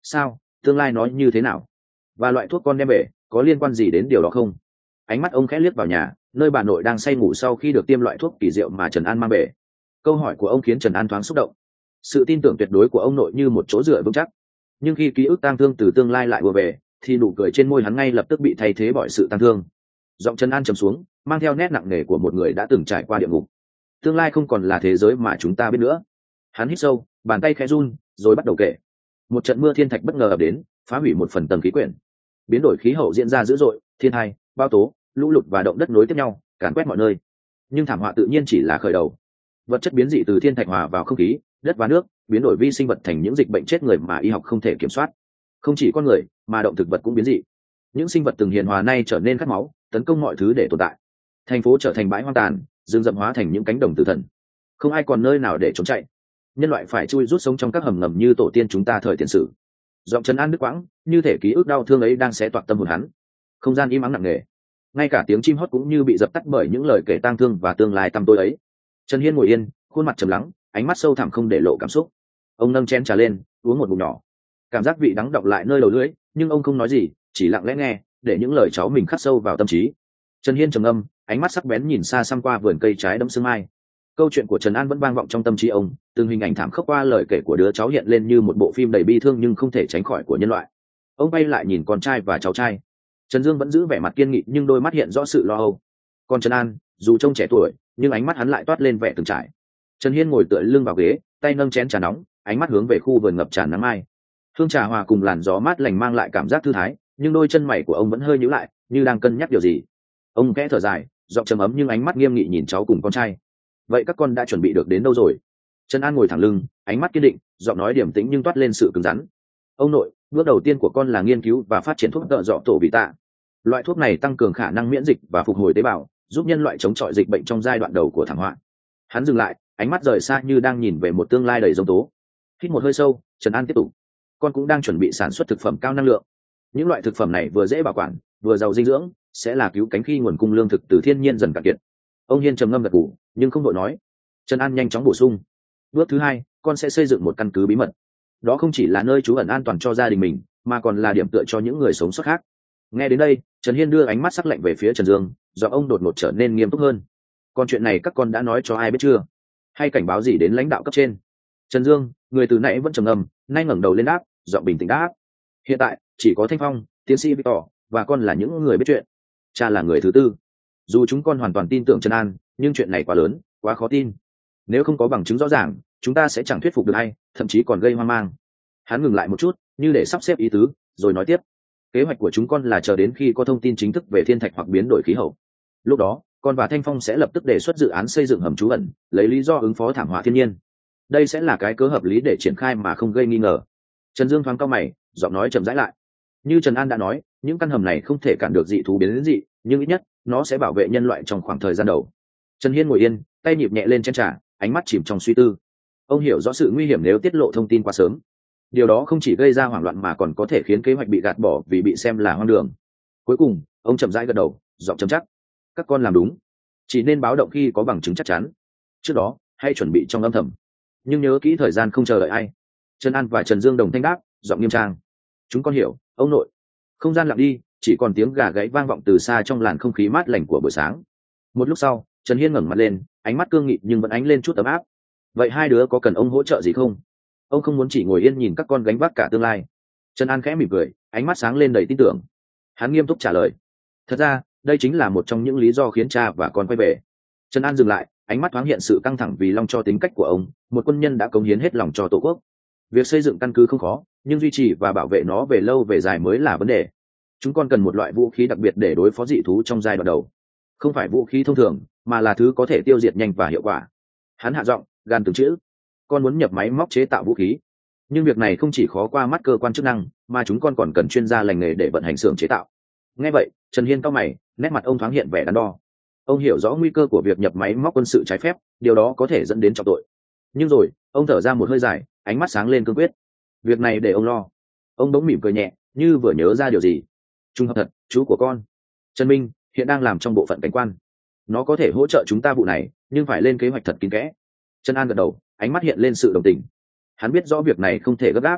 sao tương lai nói như thế nào, và loại thuốc con đem về có liên quan gì đến điều đó không? Ánh mắt ông khẽ liếc vào nhà nơi bà nội đang say ngủ sau khi được tiêm loại thuốc kỳ diệu mà Trần An mang về. Câu hỏi của ông khiến Trần An thoáng xúc động. Sự tin tưởng tuyệt đối của ông nội như một chỗ dựa vững chắc, nhưng khi ký ức tang thương từ tương lai lại vừa về thì nụ cười trên môi hắn ngay lập tức bị thay thế bởi sự tang thương. Giọng Trần An trầm xuống, mang theo nét nặng nề của một người đã từng trải qua địa ngục. Tương lai không còn là thế giới mà chúng ta biết nữa. Hắn hít sâu, bàn tay khẽ run rồi bắt đầu kể. Một trận mưa thiên thạch bất ngờ ập đến, phá hủy một phần tầng khí quyển. Biến đổi khí hậu diễn ra dữ dội, thiên tai, bão tố, lũ lụt và động đất nối tiếp nhau, càn quét mọi nơi. Nhưng thảm họa tự nhiên chỉ là khởi đầu. Vật chất biến dị từ thiên thạch hòa vào không khí, đất và nước, biến đổi vi sinh vật thành những dịch bệnh chết người mà y học không thể kiểm soát. Không chỉ con người mà động thực vật cũng biến dị. Những sinh vật từng hiền hòa nay trở nên khát máu, tấn công mọi thứ để tồn tại. Thành phố trở thành bãi hoang tàn, rừng rậm hóa thành những cánh đồng tử thần. Không ai còn nơi nào để trốn chạy. Nhân loại phải chui rút sống trong các hầm ngầm như tổ tiên chúng ta thời tiền sử. Giọng Trần An đứt quãng, như thể ký ức đau thương ấy đang xé toạc tâm hồn hắn. Không gian im ắng nặng nề, ngay cả tiếng chim hót cũng như bị dập tắt bởi những lời kể tang thương và tương lai tăm tối ấy. Trần Hiên ngồi yên, khuôn mặt trầm lắng, ánh mắt sâu thẳm không để lộ cảm xúc. Ông nâng chén trà lên, uống một ngụm nhỏ. Cảm giác vị đắng đọng lại nơi đầu lưỡi, nhưng ông không nói gì, chỉ lặng lẽ nghe, để những lời cháu mình khắc sâu vào tâm trí. Trần Hiên trầm ngâm, ánh mắt sắc bén nhìn xa xăm qua vườn cây trái đẫm sương mai. Câu chuyện của Trần An vẫn vang vọng trong tâm trí ông, từng hình ảnh thảm khốc qua lời kể của đứa cháu hiện lên như một bộ phim đầy bi thương nhưng không thể tránh khỏi của nhân loại. Ông bay lại nhìn con trai và cháu trai. Trần Dương vẫn giữ vẻ mặt kiên nghị nhưng đôi mắt hiện rõ sự lo âu. Còn Trần An, dù trông trẻ tuổi, nhưng ánh mắt hắn lại toát lên vẻ từng trải. Trần Hiên ngồi tựa lưng vào ghế, tay nâng chén trà nóng, ánh mắt hướng về khu vườn ngập tràn nắng mai. Hương trà hòa cùng làn gió mát lành mang lại cảm giác thư thái, nhưng đôi chân mày của ông vẫn hơi nhíu lại, như đang cân nhắc điều gì. Ông khẽ thở dài, giọng trầm ấm nhưng ánh mắt nghiêm nghị nhìn cháu cùng con trai. Vậy các con đã chuẩn bị được đến đâu rồi? Trần An ngồi thẳng lưng, ánh mắt kiên định, giọng nói điềm tĩnh nhưng toát lên sự cứng rắn. Ông nội, bước đầu tiên của con là nghiên cứu và phát triển thuốc tợ dọ tổ vị tạ. Loại thuốc này tăng cường khả năng miễn dịch và phục hồi tế bào, giúp nhân loại chống chọi dịch bệnh trong giai đoạn đầu của thảm họa. Hắn dừng lại, ánh mắt rời xa như đang nhìn về một tương lai đầy giông tố. Hít một hơi sâu, Trần An tiếp tục. Con cũng đang chuẩn bị sản xuất thực phẩm cao năng lượng. Những loại thực phẩm này vừa dễ bảo quản, vừa giàu dinh dưỡng, sẽ là cứu cánh khi nguồn cung lương thực từ thiên nhiên dần cạn kiệt. Ông Hiên trầm ngâm gật gù, nhưng không đội nói. Trần An nhanh chóng bổ sung. Bước thứ hai, con sẽ xây dựng một căn cứ bí mật. Đó không chỉ là nơi trú ẩn an toàn cho gia đình mình, mà còn là điểm tựa cho những người sống sót khác. Nghe đến đây, Trần Hiên đưa ánh mắt sắc lạnh về phía Trần Dương, do ông đột ngột trở nên nghiêm túc hơn. Còn chuyện này các con đã nói cho ai biết chưa? Hay cảnh báo gì đến lãnh đạo cấp trên? Trần Dương, người từ nãy vẫn trầm ngâm, nay ngẩng đầu lên đáp, giọng bình tĩnh đáp. Hiện tại chỉ có Thanh Phong, tiến sĩ Victor và con là những người biết chuyện. Cha là người thứ tư. Dù chúng con hoàn toàn tin tưởng Trần An, nhưng chuyện này quá lớn, quá khó tin. Nếu không có bằng chứng rõ ràng, chúng ta sẽ chẳng thuyết phục được ai, thậm chí còn gây hoang mang. Hắn ngừng lại một chút, như để sắp xếp ý tứ, rồi nói tiếp. Kế hoạch của chúng con là chờ đến khi có thông tin chính thức về thiên thạch hoặc biến đổi khí hậu. Lúc đó, con và Thanh Phong sẽ lập tức đề xuất dự án xây dựng hầm trú ẩn, lấy lý do ứng phó thảm họa thiên nhiên. Đây sẽ là cái cớ hợp lý để triển khai mà không gây nghi ngờ. Trần Dương thoáng cau mày, giọng nói chậm rãi lại. Như Trần An đã nói, những căn hầm này không thể cản được dị thú biến đến dị, nhưng ít nhất nó sẽ bảo vệ nhân loại trong khoảng thời gian đầu. Trần Hiên ngồi yên, tay nhịp nhẹ lên chén trà, ánh mắt chìm trong suy tư. Ông hiểu rõ sự nguy hiểm nếu tiết lộ thông tin quá sớm. Điều đó không chỉ gây ra hoảng loạn mà còn có thể khiến kế hoạch bị gạt bỏ vì bị xem là hoang đường. Cuối cùng, ông chậm rãi gật đầu, giọng trầm chắc. Các con làm đúng. Chỉ nên báo động khi có bằng chứng chắc chắn. Trước đó, hãy chuẩn bị trong âm thầm. Nhưng nhớ kỹ thời gian không chờ đợi ai. Trần An và Trần Dương đồng thanh đáp, giọng nghiêm trang. Chúng con hiểu, ông nội. Không gian lặng đi, chỉ còn tiếng gà gáy vang vọng từ xa trong làn không khí mát lành của buổi sáng. Một lúc sau, Trần Hiên ngẩng mặt lên, ánh mắt cương nghị nhưng vẫn ánh lên chút ấm áp. Vậy hai đứa có cần ông hỗ trợ gì không? Ông không muốn chỉ ngồi yên nhìn các con gánh vác cả tương lai. Trần An khẽ mỉm cười, ánh mắt sáng lên đầy tin tưởng. Hắn nghiêm túc trả lời. Thật ra, đây chính là một trong những lý do khiến cha và con quay về. Trần An dừng lại, ánh mắt thoáng hiện sự căng thẳng vì long cho tính cách của ông, một quân nhân đã cống hiến hết lòng cho tổ quốc. Việc xây dựng căn cứ không khó, nhưng duy trì và bảo vệ nó về lâu về dài mới là vấn đề. Chúng con cần một loại vũ khí đặc biệt để đối phó dị thú trong giai đoạn đầu. Không phải vũ khí thông thường, mà là thứ có thể tiêu diệt nhanh và hiệu quả. Hắn hạ giọng, gan từng chữ. Con muốn nhập máy móc chế tạo vũ khí, nhưng việc này không chỉ khó qua mắt cơ quan chức năng, mà chúng con còn cần chuyên gia lành nghề để vận hành xưởng chế tạo. Nghe vậy, Trần Hiên cau mày, nét mặt ông thoáng hiện vẻ đắn đo. Ông hiểu rõ nguy cơ của việc nhập máy móc quân sự trái phép, điều đó có thể dẫn đến trọng tội. Nhưng rồi, ông thở ra một hơi dài, ánh mắt sáng lên cương quyết. Việc này để ông lo. Ông bỗng mỉm cười nhẹ, như vừa nhớ ra điều gì. Trùng hợp thật, chú của con, Trần Minh, hiện đang làm trong bộ phận cảnh quan. Nó có thể hỗ trợ chúng ta vụ này, nhưng phải lên kế hoạch thật kín kẽ. Trần An gật đầu, ánh mắt hiện lên sự đồng tình. Hắn biết rõ việc này không thể gấp gáp.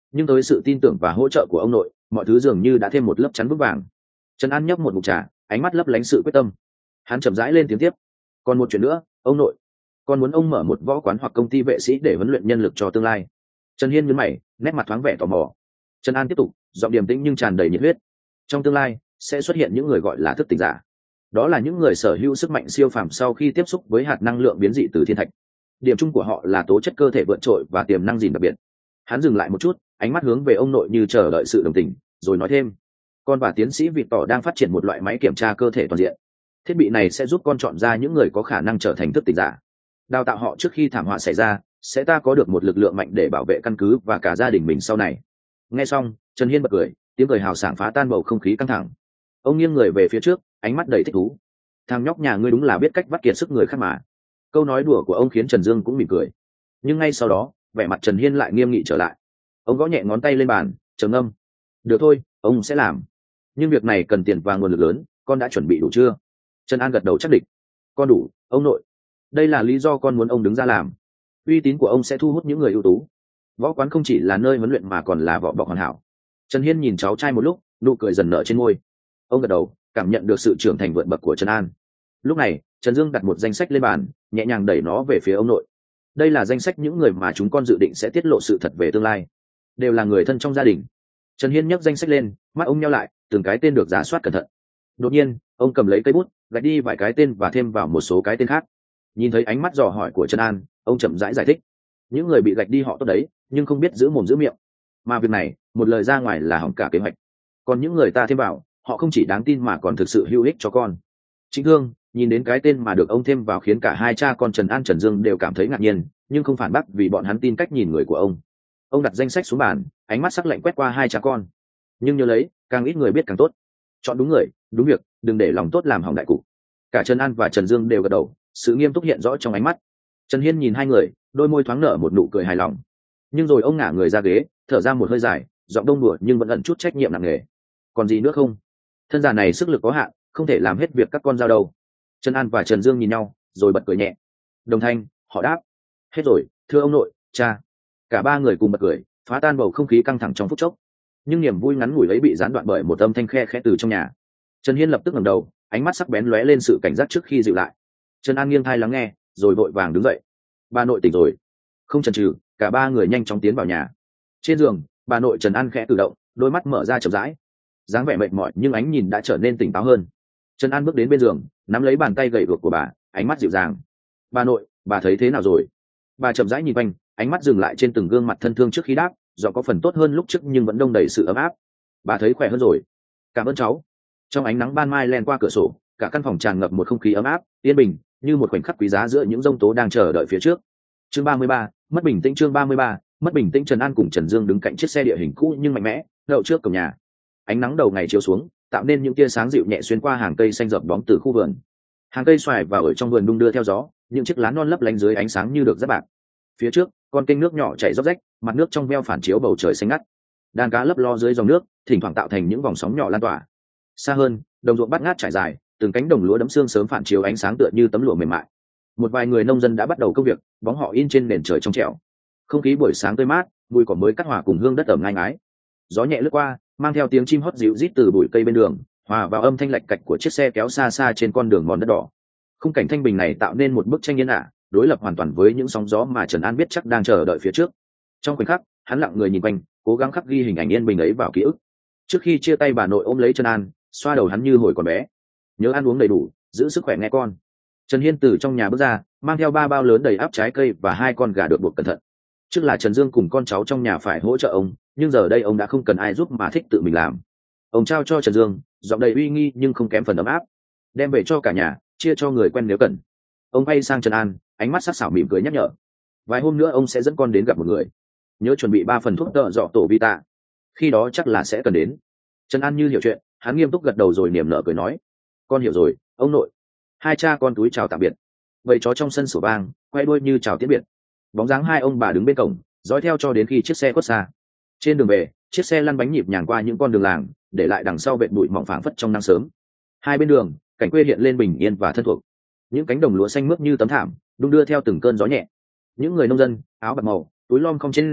nhưng tới sự tin tưởng và hỗ trợ của ông nội, mọi thứ dường như đã thêm một lớp chắn vững vàng. Trần An nhấp một ngụm trà, ánh mắt lấp lánh sự quyết tâm. Hắn chậm rãi lên tiếng tiếp: còn một chuyện nữa, ông nội, con muốn ông mở một võ quán hoặc công ty vệ sĩ để huấn luyện nhân lực cho tương lai. Trần Hiên nhướng mày, nét mặt thoáng vẻ tò mò. Trần An tiếp tục, giọng điềm tĩnh nhưng tràn đầy nhiệt huyết: trong tương lai sẽ xuất hiện những người gọi là thức tỉnh giả. Đó là những người sở hữu sức mạnh siêu phàm sau khi tiếp xúc với hạt năng lượng biến dị từ thiên thạch. Điểm chung của họ là tố chất cơ thể vượt trội và tiềm năng gìn đặc biệt. Hắn dừng lại một chút, ánh mắt hướng về ông nội như chờ đợi sự đồng tình, rồi nói thêm: con và tiến sĩ Vịt Tỏ đang phát triển một loại máy kiểm tra cơ thể toàn diện. Thiết bị này sẽ giúp con chọn ra những người có khả năng trở thành thức tỉnh giả, đào tạo họ trước khi thảm họa xảy ra, sẽ ta có được một lực lượng mạnh để bảo vệ căn cứ và cả gia đình mình sau này. Nghe xong, Trần Hiên bật cười, tiếng cười hào sảng phá tan bầu không khí căng thẳng. Ông nghiêng người về phía trước, ánh mắt đầy thích thú: thằng nhóc nhà ngươi đúng là biết cách vắt kiệt sức người khác mà. Câu nói đùa của ông khiến Trần Dương cũng mỉm cười, nhưng ngay sau đó vẻ mặt Trần Hiên lại nghiêm nghị trở lại. Ông gõ nhẹ ngón tay lên bàn, trầm ngâm: được thôi, ông sẽ làm, nhưng việc này cần tiền và nguồn lực lớn, con đã chuẩn bị đủ chưa? Trần An gật đầu chắc định: con đủ, ông nội. Đây là lý do con muốn ông đứng ra làm. Uy tín của ông sẽ thu hút những người ưu tú. Võ quán không chỉ là nơi huấn luyện mà còn là vỏ bọc hoàn hảo. Trần Hiên nhìn cháu trai một lúc, nụ cười dần nở trên môi. Ông gật đầu, cảm nhận được sự trưởng thành vượt bậc của Trần An. Lúc này, Trần Dương đặt một danh sách lên bàn, nhẹ nhàng đẩy nó về phía ông nội. Đây là danh sách những người mà chúng con dự định sẽ tiết lộ sự thật về tương lai, đều là người thân trong gia đình. Trần Hiên nhấc danh sách lên, mắt ông nheo lại, từng cái tên được rà soát cẩn thận. Đột nhiên, ông cầm lấy cây bút, gạch đi vài cái tên và thêm vào một số cái tên khác. Nhìn thấy ánh mắt dò hỏi của Trần An, ông chậm rãi giải, giải thích: những người bị gạch đi họ tốt đấy, nhưng không biết giữ mồm giữ miệng, mà việc này một lời ra ngoài là hỏng cả kế hoạch. Còn những người ta thêm vào, họ không chỉ đáng tin mà còn thực sự hữu ích cho con. Chính Thương nhìn đến cái tên mà được ông thêm vào khiến cả hai cha con Trần An Trần Dương đều cảm thấy ngạc nhiên, nhưng không phản bác vì bọn hắn tin cách nhìn người của ông. Ông đặt danh sách xuống bàn, ánh mắt sắc lạnh quét qua hai cha con. Nhưng nhớ lấy, càng ít người biết càng tốt. Chọn đúng người, đúng việc, đừng để lòng tốt làm hỏng đại cục. Cả Trần An và Trần Dương đều gật đầu, sự nghiêm túc hiện rõ trong ánh mắt. Trần Hiên nhìn hai người, đôi môi thoáng nở một nụ cười hài lòng. Nhưng rồi ông ngả người ra ghế, thở ra một hơi dài, giọng đông đùa nhưng vẫn ẩn chút trách nhiệm nặng nề: còn gì nữa không? Thân già này sức lực có hạn, không thể làm hết việc các con giao đâu. Trần An và Trần Dương nhìn nhau, rồi bật cười nhẹ. Đồng thanh, họ đáp: hết rồi, thưa ông nội, cha. Cả ba người cùng bật cười, phá tan bầu không khí căng thẳng trong phút chốc. Nhưng niềm vui ngắn ngủi ấy bị gián đoạn bởi một âm thanh khe khẽ từ trong nhà. Trần Hiên lập tức ngẩng đầu, ánh mắt sắc bén lóe lên sự cảnh giác trước khi dịu lại. Trần An nghiêng tai lắng nghe, rồi vội vàng đứng dậy. Bà nội tỉnh rồi. Không chần chừ, cả ba người nhanh chóng tiến vào nhà. Trên giường, bà nội Trần An khẽ cử động, đôi mắt mở ra chậm rãi, dáng vẻ mệt mỏi nhưng ánh nhìn đã trở nên tỉnh táo hơn. Trần An bước đến bên giường, nắm lấy bàn tay gầy guộc của bà, ánh mắt dịu dàng: bà nội, bà thấy thế nào rồi? Bà chậm rãi nhìn quanh, ánh mắt dừng lại trên từng gương mặt thân thương trước khi đáp, giọng có phần tốt hơn lúc trước nhưng vẫn đông đầy sự ấm áp: bà thấy khỏe hơn rồi. Cảm ơn cháu. Trong ánh nắng ban mai len qua cửa sổ, cả căn phòng tràn ngập một không khí ấm áp, yên bình, như một khoảnh khắc quý giá giữa những giông tố đang chờ đợi phía trước. Chương ba mươi ba, mất bình tĩnh. Chương ba mươi ba, mất bình tĩnh. Trần An cùng Trần Dương đứng cạnh chiếc xe địa hình cũ nhưng mạnh mẽ, đậu trước cổng nhà. Ánh nắng đầu ngày chiếu xuống, tạo nên những tia sáng dịu nhẹ xuyên qua hàng cây xanh rậm bóng từ khu vườn. Hàng cây xoài và ở trong vườn đung đưa theo gió, những chiếc lá non lấp lánh dưới ánh sáng như được dắt bạc. Phía trước, con kênh nước nhỏ chảy róc rách, mặt nước trong veo phản chiếu bầu trời xanh ngắt. Đàn cá lấp lo dưới dòng nước, thỉnh thoảng tạo thành những vòng sóng nhỏ lan tỏa. Xa hơn, đồng ruộng bát ngát trải dài, từng cánh đồng lúa đẫm sương sớm phản chiếu ánh sáng tựa như tấm lụa mềm mại. Một vài người nông dân đã bắt đầu công việc, bóng họ in trên nền trời trong trẻo. Không khí buổi sáng tươi mát, mùi cỏ mới cắt hòa cùng hương đất ẩm ngai ngái. Gió nhẹ lướt qua, mang theo tiếng chim hót dịu rít từ bụi cây bên đường, hòa vào âm thanh lạch cạch của chiếc xe kéo xa xa trên con đường mòn đất đỏ. Khung cảnh thanh bình này tạo nên một bức tranh yên ả, đối lập hoàn toàn với những sóng gió mà Trần An biết chắc đang chờ đợi phía trước. Trong khoảnh khắc, hắn lặng người nhìn quanh, cố gắng khắc ghi hình ảnh yên bình ấy vào ký ức. Trước khi chia tay, bà nội ôm lấy Trần An, xoa đầu hắn như hồi còn bé: nhớ ăn uống đầy đủ, giữ sức khỏe nghe con. Trần Hiên từ trong nhà bước ra, mang theo ba bao lớn đầy áp trái cây và hai con gà được buộc cẩn thận. Trước là Trần Dương cùng con cháu trong nhà phải hỗ trợ ông, nhưng giờ đây ông đã không cần ai giúp mà thích tự mình làm. Ông trao cho Trần Dương, giọng đầy uy nghi nhưng không kém phần ấm áp: đem về cho cả nhà, chia cho người quen nếu cần. Ông quay sang Trần An, ánh mắt sắc sảo mỉm cười nhắc nhở: vài hôm nữa ông sẽ dẫn con đến gặp một người, nhớ chuẩn bị ba phần thuốc tợ dọ tổ vita, khi đó chắc là sẽ cần đến. Trần An như hiểu chuyện, hắn nghiêm túc gật đầu rồi niềm nở cười nói: con hiểu rồi, ông nội. Hai cha con túi chào tạm biệt. Vậy chó trong sân sủa vang, quay đuôi như chào tiễn biệt. Bóng dáng hai ông bà đứng bên cổng, dõi theo cho đến khi chiếc xe khuất xa. Trên đường về, chiếc xe lăn bánh nhịp nhàng qua những con đường làng, để lại đằng sau vệt bụi mỏng phảng phất trong nắng sớm. Hai bên đường, cảnh quê hiện lên bình yên và thân thuộc. Những cánh đồng lúa xanh mướt như tấm thảm, đung đưa theo từng cơn gió nhẹ. Những người nông dân, áo bạc màu, túi lom không trên ruộng,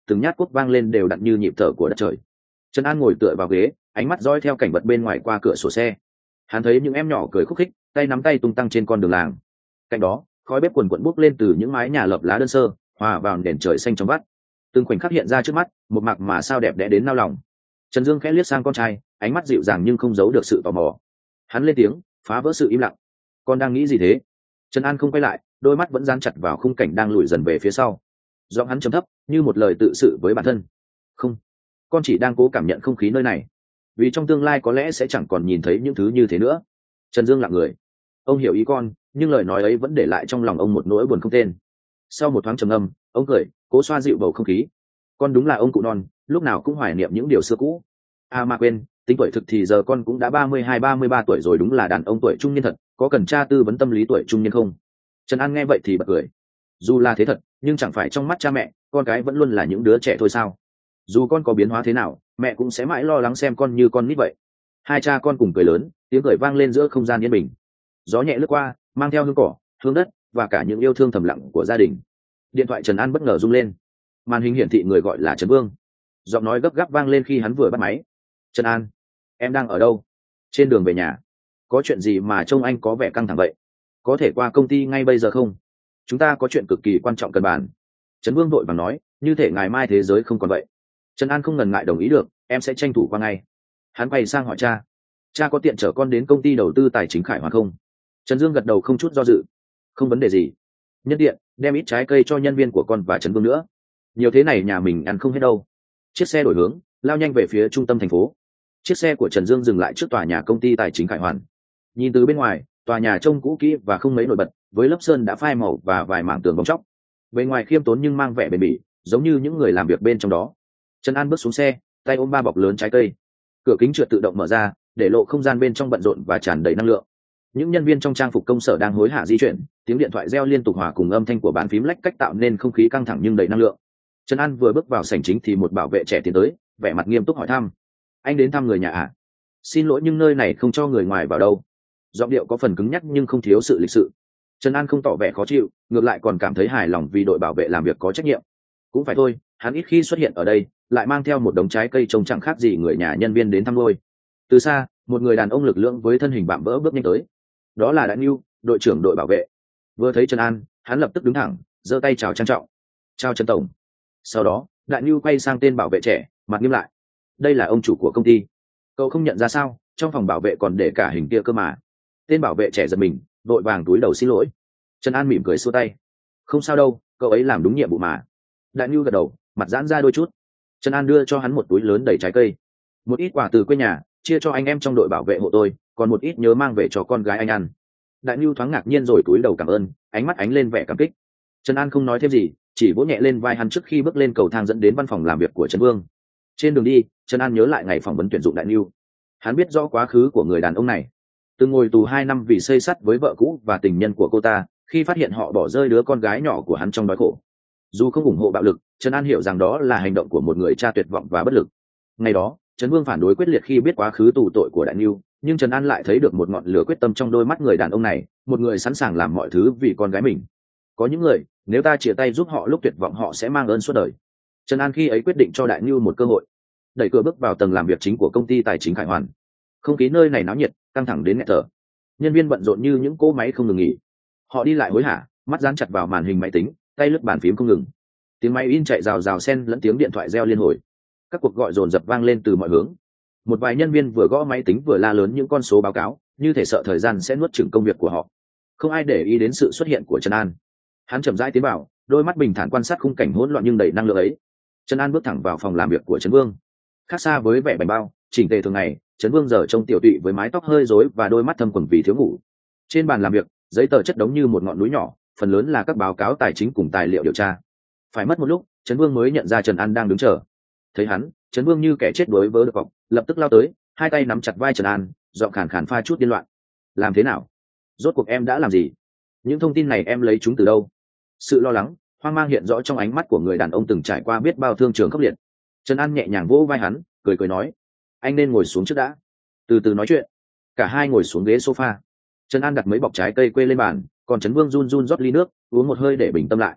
từng nhát cuốc vang lên đều đặn như nhịp thở của đất trời. Trần An ngồi tựa vào ghế, ánh mắt dõi theo cảnh vật bên ngoài qua cửa sổ xe. Hắn thấy những em nhỏ cười khúc khích, tay nắm tay tung tăng trên con đường làng. Cạnh đó, khói bếp quần quần bốc lên từ những mái nhà lợp lá đơn sơ, hòa vào nền trời xanh trong vắt. Từng khoảnh khắc hiện ra trước mắt, một mạc mà sao đẹp đẽ đến nao lòng. Trần Dương khẽ liếc sang con trai, ánh mắt dịu dàng nhưng không giấu được sự tò mò. Hắn lên tiếng, phá vỡ sự im lặng. Con đang nghĩ gì thế? Trần An không quay lại, đôi mắt vẫn dán chặt vào khung cảnh đang lùi dần về phía sau. Giọng hắn trầm thấp, như một lời tự sự với bản thân. Không, con chỉ đang cố cảm nhận không khí nơi này, vì trong tương lai có lẽ sẽ chẳng còn nhìn thấy những thứ như thế nữa. Trần Dương lặng người. Ông hiểu ý con, nhưng lời nói ấy vẫn để lại trong lòng ông một nỗi buồn không tên. Sau một thoáng trầm ngâm, ông cười, cố xoa dịu bầu không khí. Con đúng là ông cụ non, lúc nào cũng hoài niệm những điều xưa cũ. À mà quên, tính tuổi thực thì giờ con cũng đã ba mươi hai ba mươi ba tuổi rồi, đúng là đàn ông tuổi trung niên thật. Có cần cha tư vấn tâm lý tuổi trung niên không? Trần An nghe vậy thì bật cười. Dù là thế thật, nhưng chẳng phải trong mắt cha mẹ, con cái vẫn luôn là những đứa trẻ thôi sao? Dù con có biến hóa thế nào, mẹ cũng sẽ mãi lo lắng xem con như con nít vậy. Hai cha con cùng cười lớn, tiếng cười vang lên giữa không gian yên bình. Gió nhẹ lướt qua, mang theo hương cỏ, hương đất và cả những yêu thương thầm lặng của gia đình. Điện thoại Trần An bất ngờ rung lên. Màn hình hiển thị người gọi là Trần Vương. Giọng nói gấp gáp vang lên khi hắn vừa bắt máy. Trần An, em đang ở đâu? Trên đường về nhà. Có chuyện gì mà trông anh có vẻ căng thẳng vậy? Có thể qua công ty ngay bây giờ không? Chúng ta có chuyện cực kỳ quan trọng cần bàn. Trần Vương vội vàng nói, như thể ngày mai thế giới không còn vậy. Trần An không ngần ngại đồng ý được, em sẽ tranh thủ qua ngay. Hắn quay sang hỏi cha. Cha có tiện chở con đến công ty đầu tư tài chính Khải Hoàn không? Trần Dương gật đầu không chút do dự. Không vấn đề gì. Nhân tiện, đem ít trái cây cho nhân viên của con và Trần Vương nữa. Nhiều thế này nhà mình ăn không hết đâu. Chiếc xe đổi hướng, lao nhanh về phía trung tâm thành phố. Chiếc xe của Trần Dương dừng lại trước tòa nhà công ty tài chính Khải Hoàn. Nhìn từ bên ngoài, tòa nhà trông cũ kỹ và không mấy nổi bật, với lớp sơn đã phai màu và vài mảng tường bong chóc. Bên ngoài khiêm tốn nhưng mang vẻ bền bỉ, giống như những người làm việc bên trong đó. Trần An bước xuống xe, tay ôm ba bọc lớn trái cây. Cửa kính trượt tự động mở ra, để lộ không gian bên trong bận rộn và tràn đầy năng lượng. Những nhân viên trong trang phục công sở đang hối hả di chuyển, tiếng điện thoại reo liên tục hòa cùng âm thanh của bàn phím lách cách tạo nên không khí căng thẳng nhưng đầy năng lượng. Trần An vừa bước vào sảnh chính thì một bảo vệ trẻ tiến tới, vẻ mặt nghiêm túc hỏi thăm. Anh đến thăm người nhà à? Xin lỗi nhưng nơi này không cho người ngoài vào đâu. Giọng điệu có phần cứng nhắc nhưng không thiếu sự lịch sự. Trần An không tỏ vẻ khó chịu, ngược lại còn cảm thấy hài lòng vì đội bảo vệ làm việc có trách nhiệm. Cũng phải thôi, hắn ít khi xuất hiện ở đây, lại mang theo một đống trái cây trông chẳng khác gì người nhà nhân viên đến thăm nuôi. Từ xa, một người đàn ông lực lưỡng với thân hình vạm vỡ bước nhanh tới. Đó là Đại Nưu, đội trưởng đội bảo vệ. Vừa thấy Trần An, hắn lập tức đứng thẳng, giơ tay chào trang trọng. Chào Trần tổng. Sau đó, Đại Nưu quay sang tên bảo vệ trẻ, mặt nghiêm lại. Đây là ông chủ của công ty. Cậu không nhận ra sao? Trong phòng bảo vệ còn để cả hình kia cơ mà. Tên bảo vệ trẻ giật mình, vội vàng túi đầu xin lỗi. Trần An mỉm cười xua tay. Không sao đâu, cậu ấy làm đúng nhiệm vụ mà. Đại Nưu gật đầu, mặt giãn ra đôi chút. Trần An đưa cho hắn một túi lớn đầy trái cây. Một ít quà từ quê nhà, chia cho anh em trong đội bảo vệ hộ tôi, còn một ít nhớ mang về cho con gái anh ăn. Đại Nưu thoáng ngạc nhiên rồi túi đầu cảm ơn, ánh mắt ánh lên vẻ cảm kích. Trần An không nói thêm gì, chỉ vỗ nhẹ lên vai hắn trước khi bước lên cầu thang dẫn đến văn phòng làm việc của Trần Vương. Trên đường đi, Trần An nhớ lại ngày phỏng vấn tuyển dụng Đại Nưu. Hắn biết rõ quá khứ của người đàn ông này. Từng ngồi tù hai năm vì xây sắt với vợ cũ và tình nhân của cô ta, khi phát hiện họ bỏ rơi đứa con gái nhỏ của hắn trong đói khổ. Dù không ủng hộ bạo lực, Trần An hiểu rằng đó là hành động của một người cha tuyệt vọng và bất lực. Ngày đó, Trần Vương phản đối quyết liệt khi biết quá khứ tù tội của Đại Nưu, nhưng Trần An lại thấy được một ngọn lửa quyết tâm trong đôi mắt người đàn ông này, một người sẵn sàng làm mọi thứ vì con gái mình. Có những người, nếu ta chia tay giúp họ lúc tuyệt vọng họ sẽ mang ơn suốt đời. Trần An khi ấy quyết định cho Đại Nưu một cơ hội. Đẩy cửa bước vào tầng làm việc chính của công ty tài chính Khải Hoàn. Không khí nơi này náo nhiệt, căng thẳng đến nghẹt thở. Nhân viên bận rộn như những cỗ máy không ngừng nghỉ. Họ đi lại hối hả, mắt dán chặt vào màn hình máy tính, tay lướt bàn phím không ngừng. Tiếng máy in chạy rào rào xen lẫn tiếng điện thoại reo liên hồi. Các cuộc gọi dồn dập vang lên từ mọi hướng. Một vài nhân viên vừa gõ máy tính vừa la lớn những con số báo cáo, như thể sợ thời gian sẽ nuốt chửng công việc của họ. Không ai để ý đến sự xuất hiện của Trần An. Hắn chậm rãi tiến vào, đôi mắt bình thản quan sát khung cảnh hỗn loạn nhưng đầy năng lượng ấy. Trần An bước thẳng vào phòng làm việc của Trần Vương. Khác xa với vẻ bảnh bao, chỉnh tề thường ngày, Trần Vương giờ trông tiểu tụy với mái tóc hơi rối và đôi mắt thâm quầng vì thiếu ngủ. Trên bàn làm việc, giấy tờ chất đống như một ngọn núi nhỏ, phần lớn là các báo cáo tài chính cùng tài liệu điều tra. Phải mất một lúc, Trần Vương mới nhận ra Trần An đang đứng chờ. Thấy hắn, Trần Vương như kẻ chết đuối vớ được cọc, lập tức lao tới, hai tay nắm chặt vai Trần An, giọng khàn khàn pha chút điên loạn. Làm thế nào? Rốt cuộc em đã làm gì? Những thông tin này em lấy chúng từ đâu? Sự lo lắng, hoang mang hiện rõ trong ánh mắt của người đàn ông từng trải qua biết bao thương trường khốc liệt. Trần An nhẹ nhàng vỗ vai hắn, cười cười nói: anh nên ngồi xuống trước đã, từ từ nói chuyện. Cả hai ngồi xuống ghế sofa. Trần An đặt mấy bọc trái cây quê lên bàn, còn Trần Vương run run rót ly nước, uống một hơi để bình tâm lại.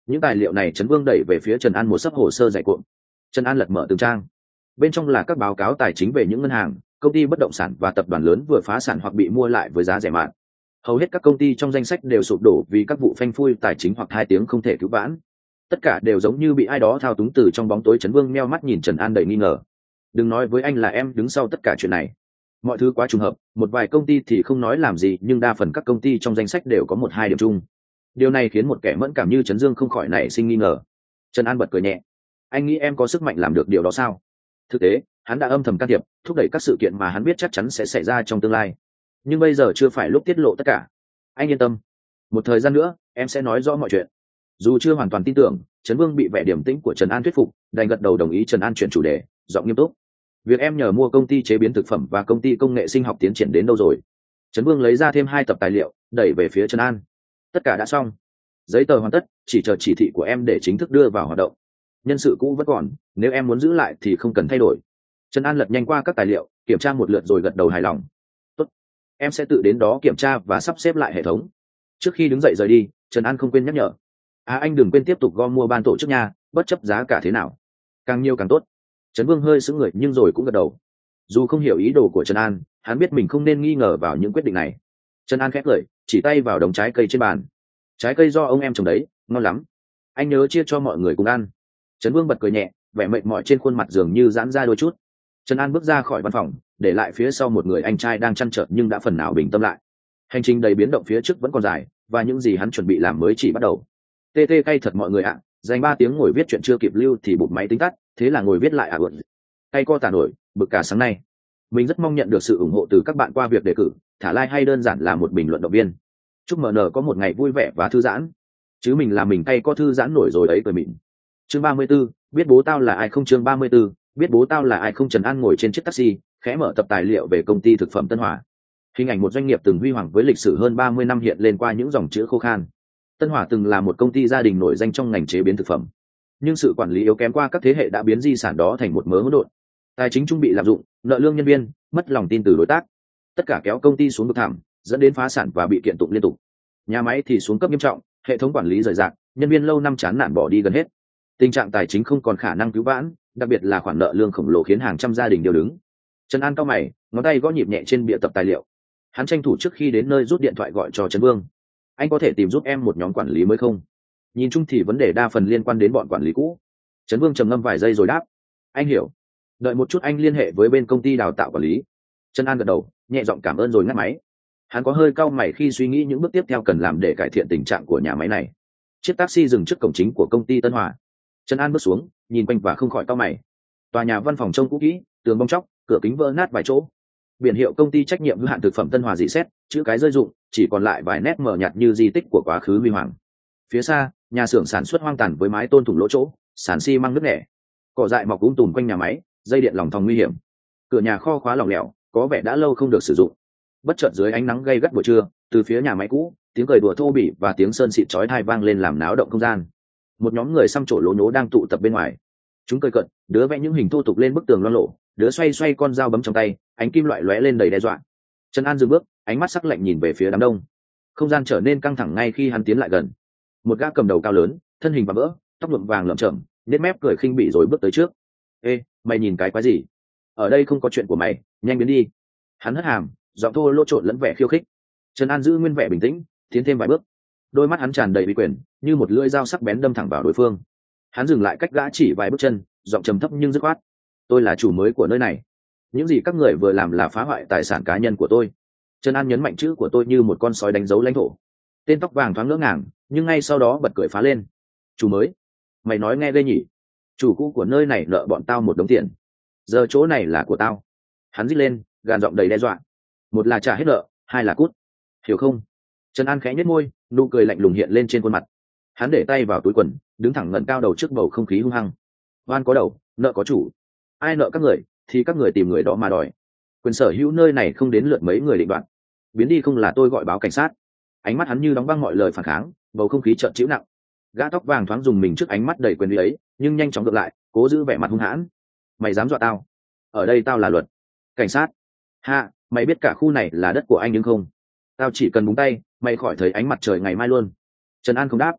Những tài liệu này Trấn Vương đẩy về phía Trần An một sấp hồ sơ dày cuộn. Trần An lật mở từng trang, bên trong là các báo cáo tài chính về những ngân hàng, công ty bất động sản và tập đoàn lớn vừa phá sản hoặc bị mua lại với giá rẻ mạt. Hầu hết các công ty trong danh sách đều sụp đổ vì các vụ phanh phui tài chính hoặc hai tiếng không thể cứu vãn. Tất cả đều giống như bị ai đó thao túng. Từ trong bóng tối, Trấn Vương meo mắt nhìn Trần An đầy nghi ngờ. Đừng nói với anh là em đứng sau tất cả chuyện này. Mọi thứ quá trùng hợp, một vài công ty thì không nói làm gì, nhưng đa phần các công ty trong danh sách đều có một hai điểm chung. Điều này khiến một kẻ mẫn cảm như Trấn Dương không khỏi nảy sinh nghi ngờ. Trần An bật cười nhẹ. Anh nghĩ em có sức mạnh làm được điều đó sao? Thực tế, hắn đã âm thầm can thiệp, thúc đẩy các sự kiện mà hắn biết chắc chắn sẽ xảy ra trong tương lai. Nhưng bây giờ chưa phải lúc tiết lộ tất cả. Anh yên tâm, một thời gian nữa em sẽ nói rõ mọi chuyện. Dù chưa hoàn toàn tin tưởng, Trấn Vương bị vẻ điềm tĩnh của Trần An thuyết phục, đành gật đầu đồng ý. Trần An chuyển chủ đề, giọng nghiêm túc. Việc em nhờ mua công ty chế biến thực phẩm và công ty công nghệ sinh học tiến triển đến đâu rồi? Trấn Vương lấy ra thêm hai tập tài liệu, đẩy về phía Trần An. Tất cả đã xong, giấy tờ hoàn tất, chỉ chờ chỉ thị của em để chính thức đưa vào hoạt động. Nhân sự cũ vẫn còn, nếu em muốn giữ lại thì không cần thay đổi. Trần An lật nhanh qua các tài liệu, kiểm tra một lượt rồi gật đầu hài lòng. Tốt, em sẽ tự đến đó kiểm tra và sắp xếp lại hệ thống. Trước khi đứng dậy rời đi, Trần An không quên nhắc nhở. À, anh đừng quên tiếp tục gom mua ban tổ chức nha, bất chấp giá cả thế nào, càng nhiều càng tốt. Trấn Vương hơi sững người nhưng rồi cũng gật đầu. Dù không hiểu ý đồ của Trần An, hắn biết mình không nên nghi ngờ vào những quyết định này. Trần An khẽ cười, chỉ tay vào đống trái cây trên bàn. Trái cây do ông em trồng đấy, ngon lắm. Anh nhớ chia cho mọi người cùng ăn. Trấn Vương bật cười nhẹ, vẻ mệt mỏi trên khuôn mặt dường như giãn ra đôi chút. Trần An bước ra khỏi văn phòng, để lại phía sau một người anh trai đang chăn trở nhưng đã phần nào bình tâm lại. Hành trình đầy biến động phía trước vẫn còn dài, và những gì hắn chuẩn bị làm mới chỉ bắt đầu. Tê tê cay thật mọi người ạ, dành ba tiếng ngồi viết chuyện chưa kịp lưu thì bụp máy tính tắt, thế là ngồi viết lại à ượn. Cay co tả nổi, bực cả sáng nay. Mình rất mong nhận được sự ủng hộ từ các bạn qua việc đề cử, thả like hay đơn giản là một bình luận động viên. Chúc em en có một ngày vui vẻ và thư giãn. Chứ mình là mình cay co thư giãn nổi rồi đấy cười mịn. Chương ba mươi 34, biết bố tao là ai không? Chương ba mươi 34, biết bố tao là ai không? Trần An ngồi trên chiếc taxi, khẽ mở tập tài liệu về công ty thực phẩm Tân Hòa. Hình ảnh một doanh nghiệp từng huy hoàng với lịch sử hơn ba mươi năm hiện lên qua những dòng chữ khô khan. Tân Hòa từng là một công ty gia đình nổi danh trong ngành chế biến thực phẩm, nhưng sự quản lý yếu kém qua các thế hệ đã biến di sản đó thành một mớ hỗn độn. Tài chính trung bị lạm dụng, nợ lương nhân viên, mất lòng tin từ đối tác, tất cả kéo công ty xuống vực thẳm, dẫn đến phá sản và bị kiện tụng liên tục. Nhà máy thì xuống cấp nghiêm trọng, hệ thống quản lý rời rạc, nhân viên lâu năm chán nản bỏ đi gần hết. Tình trạng tài chính không còn khả năng cứu vãn, đặc biệt là khoản nợ lương khổng lồ khiến hàng trăm gia đình đều đứng. Trần An cau mày, ngón tay gõ nhịp nhẹ trên bìa tập tài liệu. Hắn tranh thủ trước khi đến nơi rút điện thoại gọi cho Trấn Vương. Anh có thể tìm giúp em một nhóm quản lý mới không? Nhìn chung thì vấn đề đa phần liên quan đến bọn quản lý cũ. Trấn Vương trầm ngâm vài giây rồi đáp. Anh hiểu. Đợi một chút, anh liên hệ với bên công ty đào tạo quản lý. Trần An gật đầu, nhẹ giọng cảm ơn rồi ngắt máy. Hắn có hơi cau mày khi suy nghĩ những bước tiếp theo cần làm để cải thiện tình trạng của nhà máy này. Chiếc taxi dừng trước cổng chính của công ty Tân Hòa. Trần An bước xuống, nhìn quanh và không khỏi cau mày. Tòa nhà văn phòng trông cũ kỹ, tường bong tróc, cửa kính vỡ nát vài chỗ. Biển hiệu công ty trách nhiệm hữu hạn thực phẩm Tân Hòa dị xét, chữ cái rơi rụng, chỉ còn lại vài nét mờ nhạt như di tích của quá khứ huy hoàng. Phía xa, nhà xưởng sản xuất hoang tàn với mái tôn thủng lỗ chỗ, sàn xi măng nứt nẻ, cỏ dại mọc um tùm quanh nhà máy, dây điện lòng thòng nguy hiểm. Cửa nhà kho khóa lỏng lẻo, có vẻ đã lâu không được sử dụng. Bất chợt dưới ánh nắng gay gắt buổi trưa, từ phía nhà máy cũ, tiếng cười đùa thô bỉ và tiếng sơn xịt chói tai vang lên làm náo động không gian. Một nhóm người xăm trổ lố nhố đang tụ tập bên ngoài. Chúng cười cợt, đứa vẽ những hình thô tục lên bức tường loang lổ, đứa xoay xoay con dao bấm trong tay, ánh kim loại lóe lên đầy đe dọa. Trần An dừng bước, ánh mắt sắc lạnh nhìn về phía đám đông. Không gian trở nên căng thẳng ngay khi hắn tiến lại gần. Một gã cầm đầu cao lớn, thân hình và vỡ, tóc nhuộm vàng lởm chởm, nết mép cười khinh bỉ rồi bước tới trước. Ê, mày nhìn cái quái gì? Ở đây không có chuyện của mày, nhanh biến đi. Hắn hất hàm, giọng thô lỗ trộn lẫn vẻ khiêu khích. Trần An giữ nguyên vẻ bình tĩnh, tiến thêm vài bước. Đôi mắt hắn tràn đầy uy quyền, như một lưỡi dao sắc bén đâm thẳng vào đối phương. Hắn dừng lại cách gã chỉ vài bước chân, giọng trầm thấp nhưng dứt khoát. Tôi là chủ mới của nơi này. Những gì các người vừa làm là phá hoại tài sản cá nhân của tôi. Trần An nhấn mạnh chữ của tôi như một con sói đánh dấu lãnh thổ. Tên tóc vàng thoáng ngỡ ngàng, nhưng ngay sau đó bật cười phá lên. Chủ mới? Mày nói nghe ghê nhỉ? Chủ cũ của nơi này nợ bọn tao một đống tiền, giờ chỗ này là của tao. Hắn rít lên, gàn giọng đầy đe dọa. Một là trả hết nợ, hai là cút. Hiểu không? Trần An khẽ nhếch môi, nụ cười lạnh lùng hiện lên trên khuôn mặt. Hắn để tay vào túi quần, đứng thẳng ngẩng cao đầu trước bầu không khí hung hăng. Oan có đầu, nợ có chủ. Ai nợ các người thì các người tìm người đó mà đòi. Quyền sở hữu nơi này không đến lượt mấy người định đoạt. Biến đi không là tôi gọi báo cảnh sát. Ánh mắt hắn như đóng băng mọi lời phản kháng, bầu không khí chợt chịu nặng. Gã tóc vàng thoáng dùng mình trước ánh mắt đầy quyền uy ấy, nhưng nhanh chóng ngược lại, cố giữ vẻ mặt hung hãn. Mày dám dọa tao? Ở đây tao là luật. Cảnh sát? Ha, mày biết cả khu này là đất của anh nhưng không? Tao chỉ cần búng tay, mày khỏi thấy ánh mặt trời ngày mai luôn. Trần An không đáp.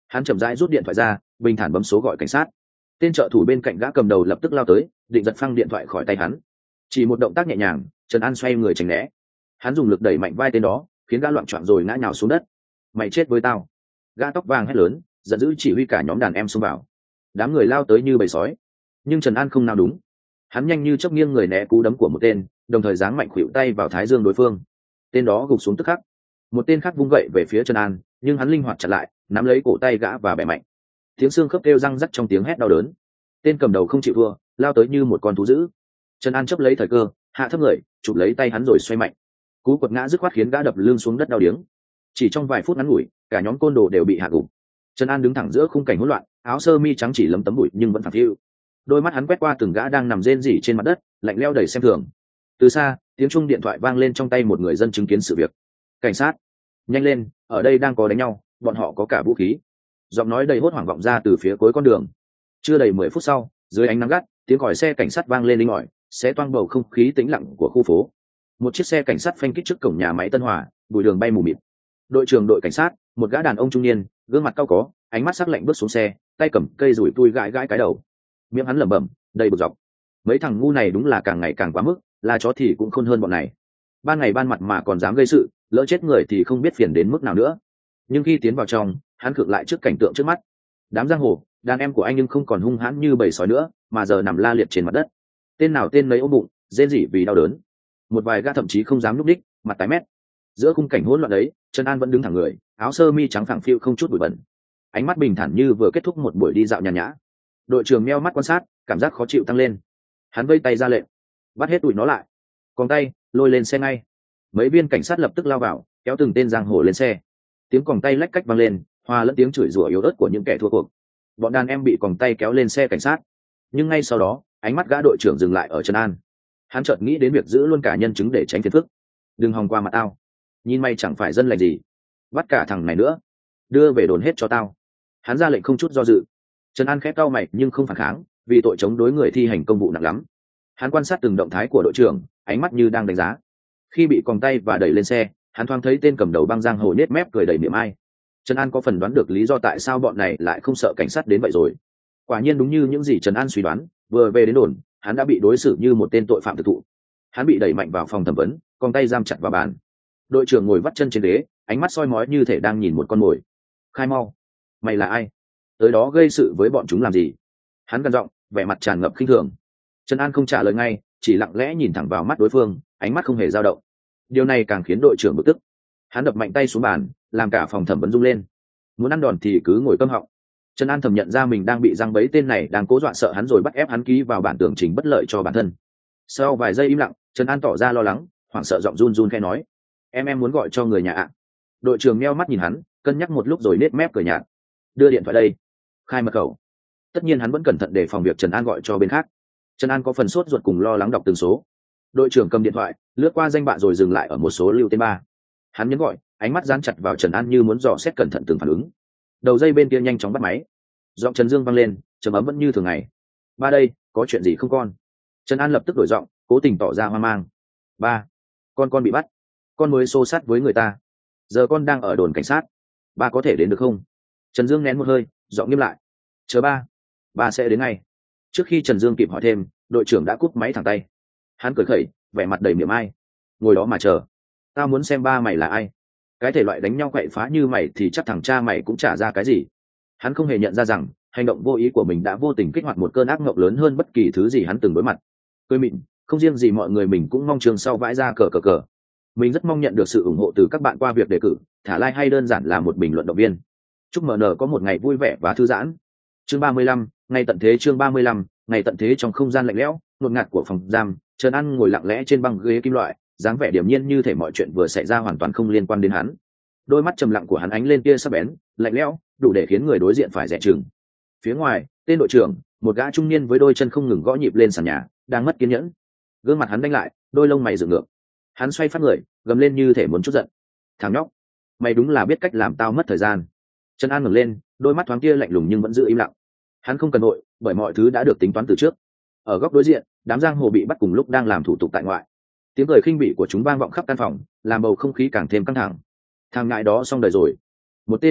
Hắn chậm rãi rút điện thoại ra, bình thản bấm số gọi cảnh sát. Tên trợ thủ bên cạnh gã cầm đầu lập tức lao tới, định giật phăng điện thoại khỏi tay hắn. Chỉ một động tác nhẹ nhàng, Trần An xoay người tránh né. Hắn dùng lực đẩy mạnh vai tên đó, khiến gã loạn choạng rồi ngã nhào xuống đất. Mày chết với tao! Gã tóc vàng hét lớn, giận dữ chỉ huy cả nhóm đàn em xông vào. Đám người lao tới như bầy sói, nhưng Trần An không nào đúng. Hắn nhanh như chớp nghiêng người né cú đấm của một tên, đồng thời giáng mạnh khuỵu tay vào thái dương đối phương. Tên đó gục xuống tức khắc. Một tên khác vung gậy về phía Trần An, nhưng hắn linh hoạt chặn lại, nắm lấy cổ tay gã và bẻ mạnh. Tiếng xương khớp kêu răng rắc trong tiếng hét đau đớn. Tên cầm đầu không chịu thua, lao tới như một con thú dữ. Trần An chấp lấy thời cơ, hạ thấp người, chụp lấy tay hắn rồi xoay mạnh. Cú quật ngã dứt khoát khiến gã đập lưng xuống đất đau điếng. Chỉ trong vài phút ngắn ngủi, cả nhóm côn đồ đều bị hạ gục. Trần An đứng thẳng giữa khung cảnh hỗn loạn, áo sơ mi trắng chỉ lấm tấm bụi nhưng vẫn phẳng phiu. Đôi mắt hắn quét qua từng gã đang nằm rên rỉ trên mặt đất, lạnh lẽo đầy xem thường. Từ xa, tiếng chuông điện thoại vang lên trong tay một người dân chứng kiến sự việc. Cảnh sát, nhanh lên, ở đây đang có đánh nhau, bọn họ có cả vũ khí. Giọng nói đầy hốt hoảng vọng ra từ phía cuối con đường. Chưa đầy mười phút sau, dưới ánh nắng gắt, tiếng còi xe cảnh sát vang lên inh ỏi, xé toang bầu không khí tĩnh lặng của khu phố. Một chiếc xe cảnh sát phanh kích trước cổng nhà máy Tân Hòa, bụi đường bay mù mịt. Đội trưởng đội cảnh sát, một gã đàn ông trung niên, gương mặt cau có, ánh mắt sắc lạnh bước xuống xe, tay cầm cây rủi tui gãi gãi cái đầu. Miệng hắn lẩm bẩm, đầy bực dọc. Mấy thằng ngu này đúng là càng ngày càng quá mức, là chó thì cũng khôn hơn bọn này. Ban ngày ban mặt mà còn dám gây sự, lỡ chết người thì không biết phiền đến mức nào nữa. Nhưng khi tiến vào trong, hắn khựng lại trước cảnh tượng trước mắt. Đám giang hồ, đàn em của anh nhưng không còn hung hãn như bầy sói nữa, mà giờ nằm la liệt trên mặt đất. Tên nào tên nấy ôm bụng, rên rỉ vì đau đớn. Một vài gã thậm chí không dám nhúc đích, mặt tái mét. Giữa khung cảnh hỗn loạn ấy, Trần An vẫn đứng thẳng người, áo sơ mi trắng phẳng phiu không chút bụi bẩn, ánh mắt bình thản như vừa kết thúc một buổi đi dạo nhàn nhã. Đội trưởng meo mắt quan sát, cảm giác khó chịu tăng lên. Hắn vây tay ra lệnh, bắt hết tụi nó lại, còn tay lôi lên xe ngay. Mấy viên cảnh sát lập tức lao vào, kéo từng tên giang hồ lên xe. Tiếng còng tay lách cách vang lên, hòa lẫn tiếng chửi rủa yếu ớt của những kẻ thua cuộc. Bọn đàn em bị còng tay kéo lên xe cảnh sát, nhưng ngay sau đó, ánh mắt gã đội trưởng dừng lại ở Trần An. Hắn chợt nghĩ đến việc giữ luôn cả nhân chứng để tránh phiền phức. Đừng hòng qua mặt tao, nhìn mày chẳng phải dân lành gì. Bắt cả thằng này nữa, đưa về đồn hết cho tao. Hắn ra lệnh không chút do dự. Trần An khẽ cau mày nhưng không phản kháng, vì tội chống đối người thi hành công vụ nặng lắm. Hắn quan sát từng động thái của đội trưởng, ánh mắt như đang đánh giá. Khi bị còng tay và đẩy lên xe, hắn thoáng thấy tên cầm đầu băng giang hồ nết mép cười đầy miệng ai. Trần An có phần đoán được lý do tại sao bọn này lại không sợ cảnh sát đến vậy rồi. Quả nhiên đúng như những gì Trần An suy đoán, vừa về đến đồn, hắn đã bị đối xử như một tên tội phạm thực thụ. Hắn bị đẩy mạnh vào phòng thẩm vấn, còng tay giam chặt vào bàn. Đội trưởng ngồi vắt chân trên ghế, ánh mắt soi mói như thể đang nhìn một con mồi. Khai mau, mày là ai? Tới đó gây sự với bọn chúng làm gì? Hắn gằn giọng, vẻ mặt tràn ngập khinh thường. Trần An không trả lời ngay, chỉ lặng lẽ nhìn thẳng vào mắt đối phương, ánh mắt không hề dao động. Điều này càng khiến đội trưởng bực tức. Hắn đập mạnh tay xuống bàn, làm cả phòng thẩm vấn rung lên. Muốn ăn đòn thì cứ ngồi câm họng. Trần An thầm nhận ra mình đang bị giăng bẫy tên này đang cố dọa sợ hắn rồi bắt ép hắn ký vào bản tường trình bất lợi cho bản thân. Sau vài giây im lặng, Trần An tỏ ra lo lắng, hoảng sợ giọng run run khẽ nói: em em muốn gọi cho người nhà ạ. Đội trưởng meo mắt nhìn hắn, cân nhắc một lúc rồi nết mép cười nhạt. Đưa điện thoại đây. Khai mật khẩu. Tất nhiên hắn vẫn cẩn thận để phòng việc Trần An gọi cho bên khác. Trần An có phần sốt ruột cùng lo lắng đọc từng số. Đội trưởng cầm điện thoại, lướt qua danh bạ rồi dừng lại ở một số lưu tên ba. Hắn nhấn gọi, ánh mắt dán chặt vào Trần An như muốn dò xét cẩn thận từng phản ứng. Đầu dây bên kia nhanh chóng bắt máy. Giọng Trần Dương vang lên, trầm ấm vẫn như thường ngày. Ba đây, có chuyện gì không con? Trần An lập tức đổi giọng, cố tình tỏ ra hoang mang. Ba, con con bị bắt. Con mới xô sát với người ta. Giờ con đang ở đồn cảnh sát. Ba có thể đến được không? Trần Dương nén một hơi, giọng nghiêm lại. Chờ ba, ba sẽ đến ngay. Trước khi Trần Dương kịp hỏi thêm, đội trưởng đã cúp máy thẳng tay. Hắn cười khẩy, vẻ mặt đầy miệng ai. Ngồi đó mà chờ. Tao muốn xem ba mày là ai. Cái thể loại đánh nhau quậy phá như mày thì chắc thằng cha mày cũng chả ra cái gì. Hắn không hề nhận ra rằng hành động vô ý của mình đã vô tình kích hoạt một cơn ác mộng lớn hơn bất kỳ thứ gì hắn từng đối mặt. Cười mịn, không riêng gì mọi người mình cũng mong trường sau vãi ra cờ cờ cờ. Mình rất mong nhận được sự ủng hộ từ các bạn qua việc đề cử, thả like hay đơn giản là một bình luận động viên. Chúc em en có một ngày vui vẻ và thư giãn. Chương ba mươi lăm, ngày tận thế. Chương ba mươi lăm, ngày tận thế. Trong không gian lạnh lẽo, ngột ngạt của phòng giam, Trần An ngồi lặng lẽ trên băng ghế kim loại, dáng vẻ điềm nhiên như thể mọi chuyện vừa xảy ra hoàn toàn không liên quan đến hắn. Đôi mắt trầm lặng của hắn ánh lên tia sắc bén, lạnh lẽo, đủ để khiến người đối diện phải dè chừng. Phía ngoài, tên đội trưởng, một gã trung niên với đôi chân không ngừng gõ nhịp lên sàn nhà, đang mất kiên nhẫn. Gương mặt hắn đánh lại, đôi lông mày dựng ngược. Hắn xoay phát người, gầm lên như thể muốn trút giận. Thằng nhóc, mày đúng là biết cách làm tao mất thời gian. Trần An ngẩng lên, đôi mắt thoáng kia lạnh lùng nhưng vẫn giữ im lặng. Hắn không cần nội, bởi mọi thứ đã được tính toán từ trước. Ở góc đối diện, đám giang hồ bị bắt cùng lúc đang làm thủ tục tại ngoại. Tiếng cười khinh bỉ của chúng vang vọng khắp căn phòng, làm bầu không khí càng thêm căng thẳng. Thằng ngại đó xong đời rồi. Một tên gần giọng,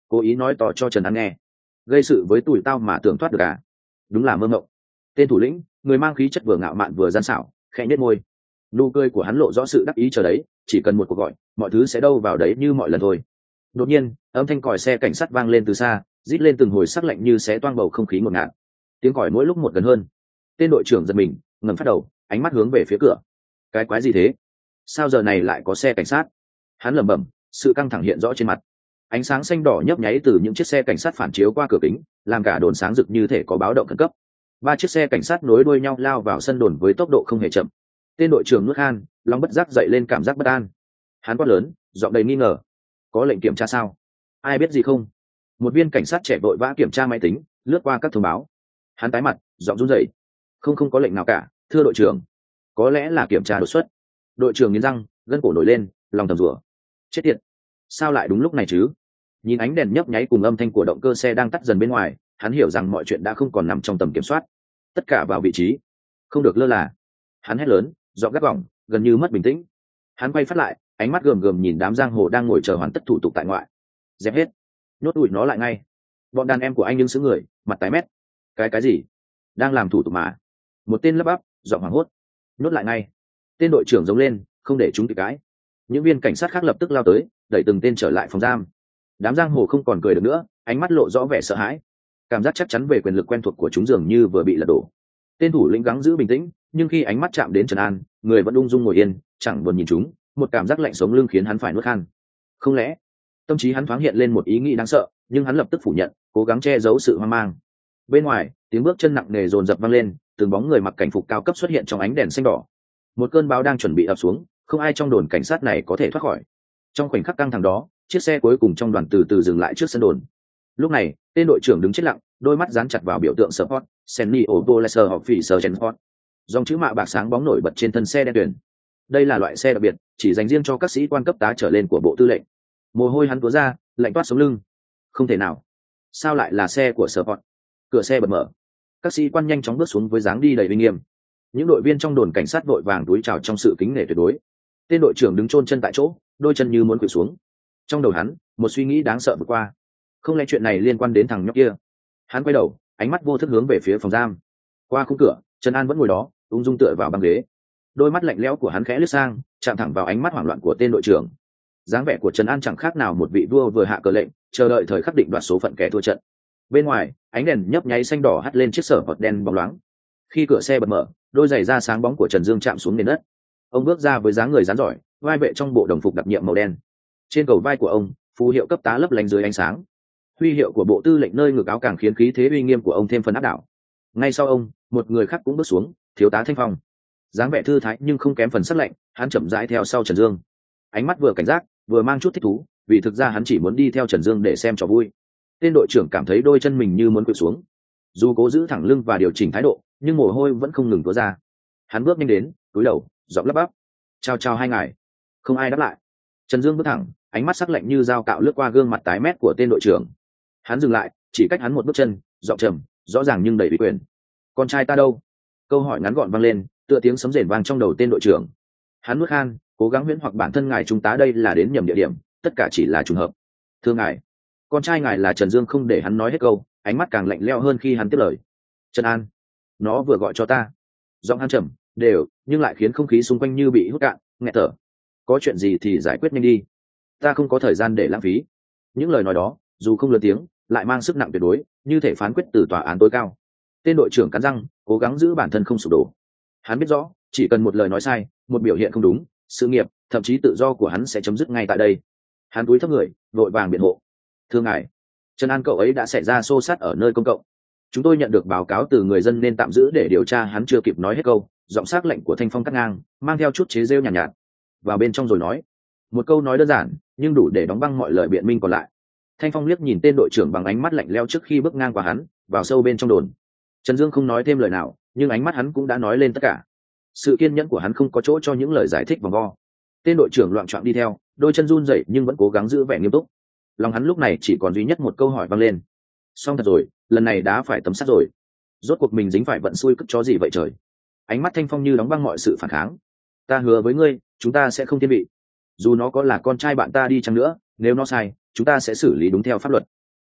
cố ý nói tỏ cho Trần An nghe. Gây sự với tụi tao mà tưởng thoát được à? Đúng là mơ mộng. Tên thủ lĩnh, người mang khí chất vừa ngạo mạn vừa gian xảo, khẽ nhếch môi. Nụ cười của hắn lộ rõ sự đắc ý chờ đấy, chỉ cần một cuộc gọi, mọi thứ sẽ đâu vào đấy như mọi lần thôi. Đột nhiên, âm thanh còi xe cảnh sát vang lên từ xa, rít lên từng hồi sắc lạnh như xé toang bầu không khí ngột ngạt. Tiếng còi mỗi lúc một gần hơn. Tên đội trưởng giật mình, ngẩng phát đầu, ánh mắt hướng về phía cửa. Cái quái gì thế? Sao giờ này lại có xe cảnh sát? Hắn lẩm bẩm, sự căng thẳng hiện rõ trên mặt. Ánh sáng xanh đỏ nhấp nháy từ những chiếc xe cảnh sát phản chiếu qua cửa kính, làm cả đồn sáng rực như thể có báo động khẩn cấp. Ba chiếc xe cảnh sát nối đuôi nhau lao vào sân đồn với tốc độ không hề chậm. Tên đội trưởng nuốt khan, lòng bất giác dậy lên cảm giác bất an. Hắn quát lớn, giọng đầy nghi ngờ. Có lệnh kiểm tra sao? Ai biết gì không? Một viên cảnh sát trẻ vội vã kiểm tra máy tính, lướt qua các thông báo. Hắn tái mặt, giọng run rẩy. Không không có lệnh nào cả, thưa đội trưởng. Có lẽ là kiểm tra đột xuất. Đội trưởng nghiến răng, gân cổ nổi lên, lòng thầm rủa. Chết tiệt, sao lại đúng lúc này chứ? Nhìn ánh đèn nhấp nháy cùng âm thanh của động cơ xe đang tắt dần bên ngoài, hắn hiểu rằng mọi chuyện đã không còn nằm trong tầm kiểm soát. Tất cả vào vị trí, không được lơ là. Hắn hét lớn, giọng gắt gỏng, gần như mất bình tĩnh. Hắn quay phát lại, ánh mắt gườm gườm nhìn đám giang hồ đang ngồi chờ hoàn tất thủ tục tại ngoại. Dẹp hết, nhốt đuổi nó lại ngay. Bọn đàn em của anh đứng xứ người, mặt tái mét. Cái cái gì? Đang làm thủ tục mà. Một tên lắp bắp, giọng hoảng hốt. Nhốt lại ngay. Tên đội trưởng giống lên, không để chúng kịp cãi. Những viên cảnh sát khác lập tức lao tới, đẩy từng tên trở lại phòng giam. Đám giang hồ không còn cười được nữa, ánh mắt lộ rõ vẻ sợ hãi. Cảm giác chắc chắn về quyền lực quen thuộc của chúng dường như vừa bị lật đổ. Tên thủ lĩnh gắng giữ bình tĩnh, nhưng khi ánh mắt chạm đến Trần An, người vẫn ung dung ngồi yên, chẳng buồn nhìn chúng. Một cảm giác lạnh sống lưng khiến hắn phải nuốt khan. Không lẽ tâm trí hắn thoáng hiện lên một ý nghĩ đáng sợ, nhưng hắn lập tức phủ nhận, cố gắng che giấu sự hoang mang. Bên ngoài, tiếng bước chân nặng nề dồn dập vang lên, từng bóng người mặc cảnh phục cao cấp xuất hiện trong ánh đèn xanh đỏ. Một cơn bão đang chuẩn bị ập xuống, không ai trong đồn cảnh sát này có thể thoát khỏi. Trong khoảnh khắc căng thẳng đó, chiếc xe cuối cùng trong đoàn từ từ dừng lại trước sân đồn. Lúc này, tên đội trưởng đứng chết lặng, đôi mắt dán chặt vào biểu tượng support, Senior Police Officer Transport. Dòng chữ mạ bạc sáng bóng nổi bật trên thân xe đen tuyền. Đây là loại xe đặc biệt, chỉ dành riêng cho các sĩ quan cấp tá trở lên của bộ tư lệnh. Mồ hôi hắn túa ra, lạnh toát sống lưng. Không thể nào, sao lại là xe của support? Cửa xe bật mở, các sĩ quan nhanh chóng bước xuống với dáng đi đầy uy nghiêm. Những đội viên trong đồn cảnh sát vội vàng túi chào trong sự kính nể tuyệt đối. Tên đội trưởng đứng chôn chân tại chỗ, đôi chân như muốn quỵ xuống. Trong đầu hắn, một suy nghĩ đáng sợ vượt qua. Không lẽ chuyện này liên quan đến thằng nhóc kia? Hắn quay đầu, ánh mắt vô thức hướng về phía phòng giam. Qua khung cửa, Trần An vẫn ngồi đó, ung dung tựa vào băng ghế. Đôi mắt lạnh lẽo của hắn khẽ lướt sang, chạm thẳng vào ánh mắt hoảng loạn của tên đội trưởng. Dáng vẻ của Trần An chẳng khác nào một vị vua vừa hạ cờ lệnh, chờ đợi thời khắc định đoạt số phận kẻ thua trận. Bên ngoài, ánh đèn nhấp nháy xanh đỏ hắt lên chiếc sở bọt đen bóng loáng. Khi cửa xe bật mở, đôi giày da sáng bóng của Trần Dương chạm xuống nền đất. Ông bước ra với dáng người rắn giỏi, vai vệ trong bộ đồng phục đặc nhiệm màu đen. Trên cầu vai của ông, phù hiệu cấp tá lấp lánh dưới ánh sáng. Huy hiệu của bộ tư lệnh nơi ngực áo càng khiến khí thế uy nghiêm của ông thêm phần áp đảo. Ngay sau ông, một người khác cũng bước xuống, thiếu tá Thanh Phong. Dáng vẻ thư thái nhưng không kém phần sắc lạnh, hắn chậm rãi theo sau Trần Dương. Ánh mắt vừa cảnh giác, vừa mang chút thích thú, vì thực ra hắn chỉ muốn đi theo Trần Dương để xem trò vui. Tên đội trưởng cảm thấy đôi chân mình như muốn khuỵu xuống. Dù cố giữ thẳng lưng và điều chỉnh thái độ, nhưng mồ hôi vẫn không ngừng túa ra. Hắn bước nhanh đến, cúi đầu, giọng lắp bắp: "Chào chào hai ngài." Không ai đáp lại. Trần Dương bước thẳng, ánh mắt sắc lạnh như dao cạo lướt qua gương mặt tái mét của tên đội trưởng. Hắn dừng lại, chỉ cách hắn một bước chân, giọng trầm, rõ ràng nhưng đầy uy quyền: "Con trai ta đâu?" Câu hỏi ngắn gọn vang lên, tựa tiếng sấm rền vang trong đầu tên đội trưởng. Hắn nuốt khan, cố gắng huyễn hoặc bản thân ngài trung tá đây là đến nhầm địa điểm, tất cả chỉ là trùng hợp. "Thưa ngài." Con trai ngài là Trần Dương không để hắn nói hết câu, ánh mắt càng lạnh lẽo hơn khi hắn tiếp lời: "Trần An, nó vừa gọi cho ta." Giọng hắn trầm, đều, nhưng lại khiến không khí xung quanh như bị hút cạn, nghẹt thở. "Có chuyện gì thì giải quyết nhanh đi, ta không có thời gian để lãng phí." Những lời nói đó, dù không lớn tiếng, lại mang sức nặng tuyệt đối, như thể phán quyết từ tòa án tối cao. Tên đội trưởng cắn răng, cố gắng giữ bản thân không sụp đổ. Hắn biết rõ, chỉ cần một lời nói sai, một biểu hiện không đúng, sự nghiệp, thậm chí tự do của hắn sẽ chấm dứt ngay tại đây. Hắn cúi thấp người, vội vàng biện hộ: "Thưa ngài, Trần An cậu ấy đã xảy ra xô xát ở nơi công cộng. Chúng tôi nhận được báo cáo từ người dân nên tạm giữ để điều tra." Hắn chưa kịp nói hết câu, giọng sắc lệnh của Thanh Phong cắt ngang, mang theo chút chế rêu nhàn nhạt, nhạt vào bên trong rồi nói một câu nói đơn giản nhưng đủ để đóng băng mọi lời biện minh còn lại. Thanh Phong liếc nhìn tên đội trưởng bằng ánh mắt lạnh lẽo trước khi bước ngang qua hắn, vào sâu bên trong đồn. Trần Dương không nói thêm lời nào, nhưng ánh mắt hắn cũng đã nói lên tất cả. Sự kiên nhẫn của hắn không có chỗ cho những lời giải thích vòng vo. Tên đội trưởng loạng choạng đi theo, đôi chân run rẩy nhưng vẫn cố gắng giữ vẻ nghiêm túc. Lòng hắn lúc này chỉ còn duy nhất một câu hỏi vang lên: xong thật rồi, lần này đã phải tấm sắt rồi. Rốt cuộc mình dính phải vận xui cất chó gì vậy trời. Ánh mắt Thanh Phong như đóng băng mọi sự phản kháng. "Ta hứa với ngươi, chúng ta sẽ không thiên vị. Dù nó có là con trai bạn ta đi chăng nữa, nếu nó sai, chúng ta sẽ xử lý đúng theo pháp luật."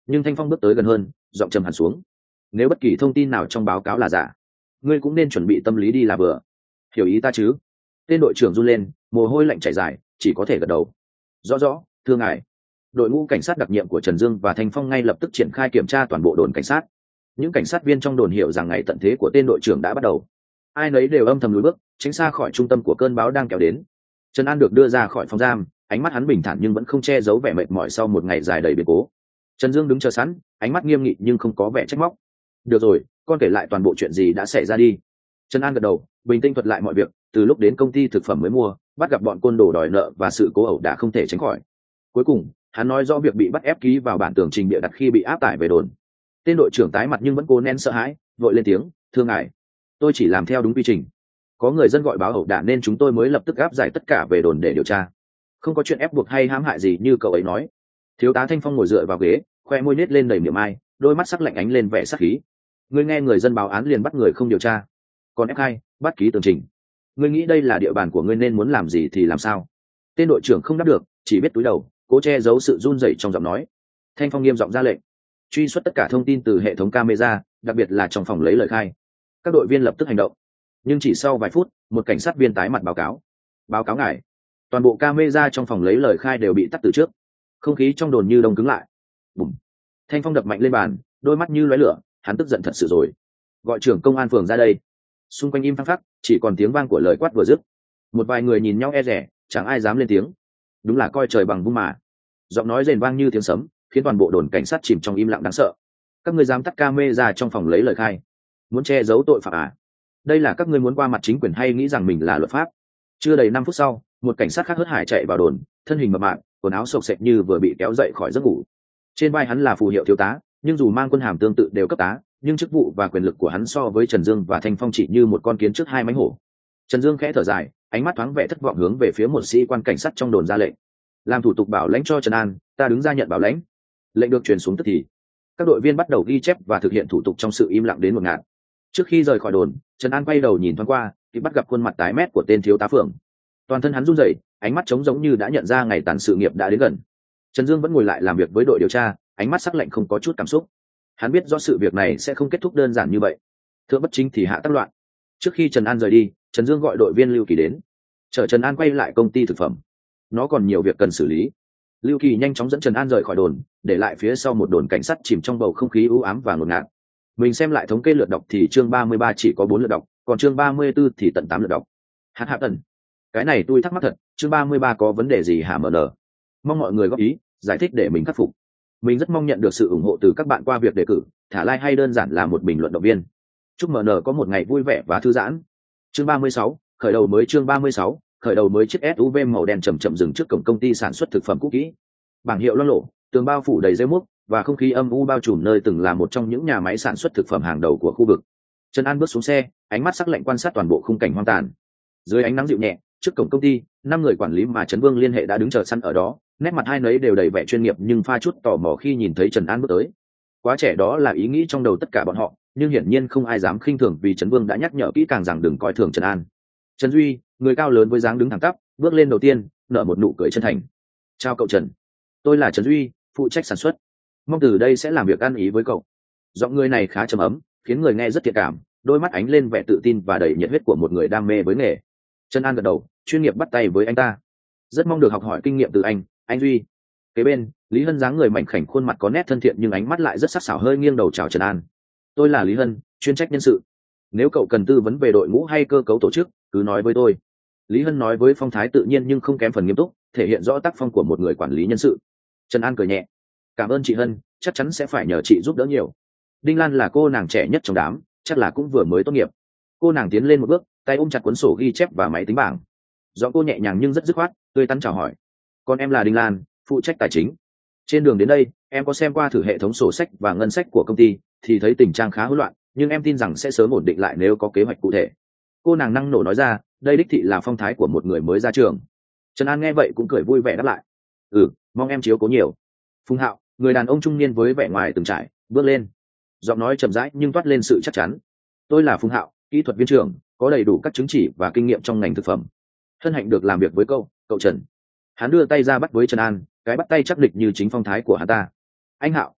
Nhưng Thanh Phong bước tới gần hơn, giọng trầm hẳn xuống. Nếu bất kỳ thông tin nào trong báo cáo là giả, ngươi cũng nên chuẩn bị tâm lý đi là vừa. Hiểu ý ta chứ? Tên đội trưởng run lên, mồ hôi lạnh chảy dài, chỉ có thể gật đầu. Rõ rõ, thưa ngài. Đội ngũ cảnh sát đặc nhiệm của Trần Dương và Thanh Phong ngay lập tức triển khai kiểm tra toàn bộ đồn cảnh sát. Những cảnh sát viên trong đồn hiểu rằng ngày tận thế của tên đội trưởng đã bắt đầu. Ai nấy đều âm thầm lùi bước, tránh xa khỏi trung tâm của cơn bão đang kéo đến. Trần An được đưa ra khỏi phòng giam, ánh mắt hắn bình thản nhưng vẫn không che giấu vẻ mệt mỏi sau một ngày dài đầy biến cố. Trần Dương đứng chờ sẵn, ánh mắt nghiêm nghị nhưng không có vẻ trách móc. Được rồi, con kể lại toàn bộ chuyện gì đã xảy ra đi. Trần An gật đầu, bình tĩnh thuật lại mọi việc, từ lúc đến công ty thực phẩm mới mua, bắt gặp bọn côn đồ đòi nợ và sự cố ẩu đả không thể tránh khỏi. Cuối cùng, hắn nói rõ việc bị bắt ép ký vào bản tường trình bịa đặt khi bị áp tải về đồn. Tên đội trưởng tái mặt nhưng vẫn cố nén sợ hãi, vội lên tiếng, thưa ngài, tôi chỉ làm theo đúng quy trình. Có người dân gọi báo ẩu đả nên chúng tôi mới lập tức áp giải tất cả về đồn để điều tra. Không có chuyện ép buộc hay hãm hại gì như cậu ấy nói. Thiếu tá Thanh Phong ngồi dựa vào ghế, khoe môi nết lên đầy miệng ai, đôi mắt sắc lạnh ánh lên vẻ sắc khí. Ngươi nghe người dân báo án liền bắt người không điều tra, còn ép hai bắt ký tường trình. Ngươi nghĩ đây là địa bàn của ngươi nên muốn làm gì thì làm sao? Tên đội trưởng không đáp được, chỉ biết cúi đầu, cố che giấu sự run rẩy trong giọng nói. Thanh Phong nghiêm giọng ra lệnh, truy xuất tất cả thông tin từ hệ thống camera, đặc biệt là trong phòng lấy lời khai. Các đội viên lập tức hành động. Nhưng chỉ sau vài phút, một cảnh sát viên tái mặt báo cáo. Báo cáo ngài, toàn bộ camera trong phòng lấy lời khai đều bị tắt từ trước. Không khí trong đồn như đông cứng lại. Bùm. Thanh Phong đập mạnh lên bàn, đôi mắt như lóe lửa, hắn tức giận thật sự rồi. Gọi trưởng công an phường ra đây. Xung quanh im phăng phắc, chỉ còn tiếng vang của lời quát vừa dứt. Một vài người nhìn nhau e rẻ, chẳng ai dám lên tiếng. Đúng là coi trời bằng vung mà. Giọng nói rền vang như tiếng sấm, khiến toàn bộ đồn cảnh sát chìm trong im lặng đáng sợ. Các ngươi dám tắt camera trong phòng lấy lời khai, muốn che giấu tội phạm à? Đây là các ngươi muốn qua mặt chính quyền hay nghĩ rằng mình là luật pháp? Chưa đầy năm phút sau, một cảnh sát khác hớt hải chạy vào đồn, thân hình mập mạp, quần áo xộc xệch như vừa bị kéo dậy khỏi giấc ngủ. Trên vai hắn là phù hiệu thiếu tá, nhưng dù mang quân hàm tương tự đều cấp tá, nhưng chức vụ và quyền lực của hắn so với Trần Dương và Thanh Phong chỉ như một con kiến trước hai mánh hổ. Trần Dương khẽ thở dài, ánh mắt thoáng vẻ thất vọng hướng về phía một sĩ quan cảnh sát trong đồn ra lệnh. Làm thủ tục bảo lãnh cho Trần An, ta đứng ra nhận bảo lãnh. Lệnh được truyền xuống tức thì. Các đội viên bắt đầu ghi chép và thực hiện thủ tục trong sự im lặng đến ngột ngạt. Trước khi rời khỏi đồn, Trần An quay đầu nhìn thoáng qua, thì bắt gặp khuôn mặt tái mét của tên thiếu tá phường. Toàn thân hắn run rẩy, ánh mắt trống giống như đã nhận ra ngày tàn sự nghiệp đã đến gần. Trần Dương vẫn ngồi lại làm việc với đội điều tra, ánh mắt sắc lạnh không có chút cảm xúc. Hắn biết rõ sự việc này sẽ không kết thúc đơn giản như vậy. Thượng bất chính thì hạ tác loạn. Trước khi Trần An rời đi, Trần Dương gọi đội viên Lưu Kỳ đến, chở Trần An quay lại công ty thực phẩm. Nó còn nhiều việc cần xử lý. Lưu Kỳ nhanh chóng dẫn Trần An rời khỏi đồn, để lại phía sau một đồn cảnh sát chìm trong bầu không khí u ám và ngột ngạt. Mình xem lại thống kê lượt đọc thì chương ba mươi ba chỉ có bốn lượt đọc, còn chương ba mươi 34 thì tận tám lượt đọc. Hát hát tần. Cái này tôi thắc mắc thật, chương ba mươi ba có vấn đề gì hả mờ nờ? Mong mọi người góp ý, giải thích để mình khắc phục. Mình rất mong nhận được sự ủng hộ từ các bạn qua việc đề cử, thả like hay đơn giản là một bình luận động viên. Chúc mờ nờ có một ngày vui vẻ và thư giãn. Chương ba mươi sáu, khởi đầu mới chương ba mươi sáu, khởi đầu mới chiếc ét u vê màu đen chậm chậm dừng trước cổng công ty sản xuất thực phẩm cũ kỹ. Bảng hiệu loang lổ, tường bao phủ đầy rêu múc và không khí âm u bao trùm nơi từng là một trong những nhà máy sản xuất thực phẩm hàng đầu của khu vực. Trần An bước xuống xe, ánh mắt sắc lạnh quan sát toàn bộ khung cảnh hoang tàn. Dưới ánh nắng dịu nhẹ, trước cổng công ty, năm người quản lý mà Trấn Vương liên hệ đã đứng chờ sẵn ở đó, nét mặt hai nấy đều đầy vẻ chuyên nghiệp nhưng pha chút tò mò khi nhìn thấy Trần An bước tới. Quá trẻ đó là ý nghĩ trong đầu tất cả bọn họ, nhưng hiển nhiên không ai dám khinh thường vì Trấn Vương đã nhắc nhở kỹ càng rằng đừng coi thường Trần An. Trần Duy, người cao lớn với dáng đứng thẳng tắp, bước lên đầu tiên, nở một nụ cười chân thành. Chào cậu Trần, tôi là Trần Duy, phụ trách sản xuất. Mong từ đây sẽ làm việc ăn ý với cậu. Giọng người này khá trầm ấm, khiến người nghe rất thiện cảm, đôi mắt ánh lên vẻ tự tin và đầy nhiệt huyết của một người đam mê với nghề. Trần An gật đầu, chuyên nghiệp bắt tay với anh ta. Rất mong được học hỏi kinh nghiệm từ anh, anh Duy. Kế bên, Lý Hân dáng người mảnh khảnh, khuôn mặt có nét thân thiện nhưng ánh mắt lại rất sắc sảo, hơi nghiêng đầu chào Trần An. Tôi là Lý Hân, chuyên trách nhân sự. Nếu cậu cần tư vấn về đội ngũ hay cơ cấu tổ chức, cứ nói với tôi. Lý Hân nói với phong thái tự nhiên nhưng không kém phần nghiêm túc, thể hiện rõ tác phong của một người quản lý nhân sự. Trần An cười nhẹ. Cảm ơn chị Hân, chắc chắn sẽ phải nhờ chị giúp đỡ nhiều. Đinh Lan là cô nàng trẻ nhất trong đám, chắc là cũng vừa mới tốt nghiệp. Cô nàng tiến lên một bước, tay ôm chặt cuốn sổ ghi chép và máy tính bảng. Giọng cô nhẹ nhàng nhưng rất dứt khoát, tươi tắn chào hỏi. Còn em là Đinh Lan, phụ trách tài chính. Trên đường đến đây, em có xem qua thử hệ thống sổ sách và ngân sách của công ty, thì thấy tình trạng khá hỗn loạn, nhưng em tin rằng sẽ sớm ổn định lại nếu có kế hoạch cụ thể. Cô nàng năng nổ nói ra, đây đích thị là phong thái của một người mới ra trường. Trần An nghe vậy cũng cười vui vẻ đáp lại. Ừ, mong em chiếu cố nhiều. Phùng Hạo, người đàn ông trung niên với vẻ ngoài từng trải, bước lên. Giọng nói chậm rãi nhưng toát lên sự chắc chắn. Tôi là Phùng Hạo, kỹ thuật viên trưởng, có đầy đủ các chứng chỉ và kinh nghiệm trong ngành thực phẩm. Hân hạnh được làm việc với cậu, cậu Trần. Hắn đưa tay ra bắt với Trần An, cái bắt tay chắc địch như chính phong thái của hắn ta. Anh Hạo,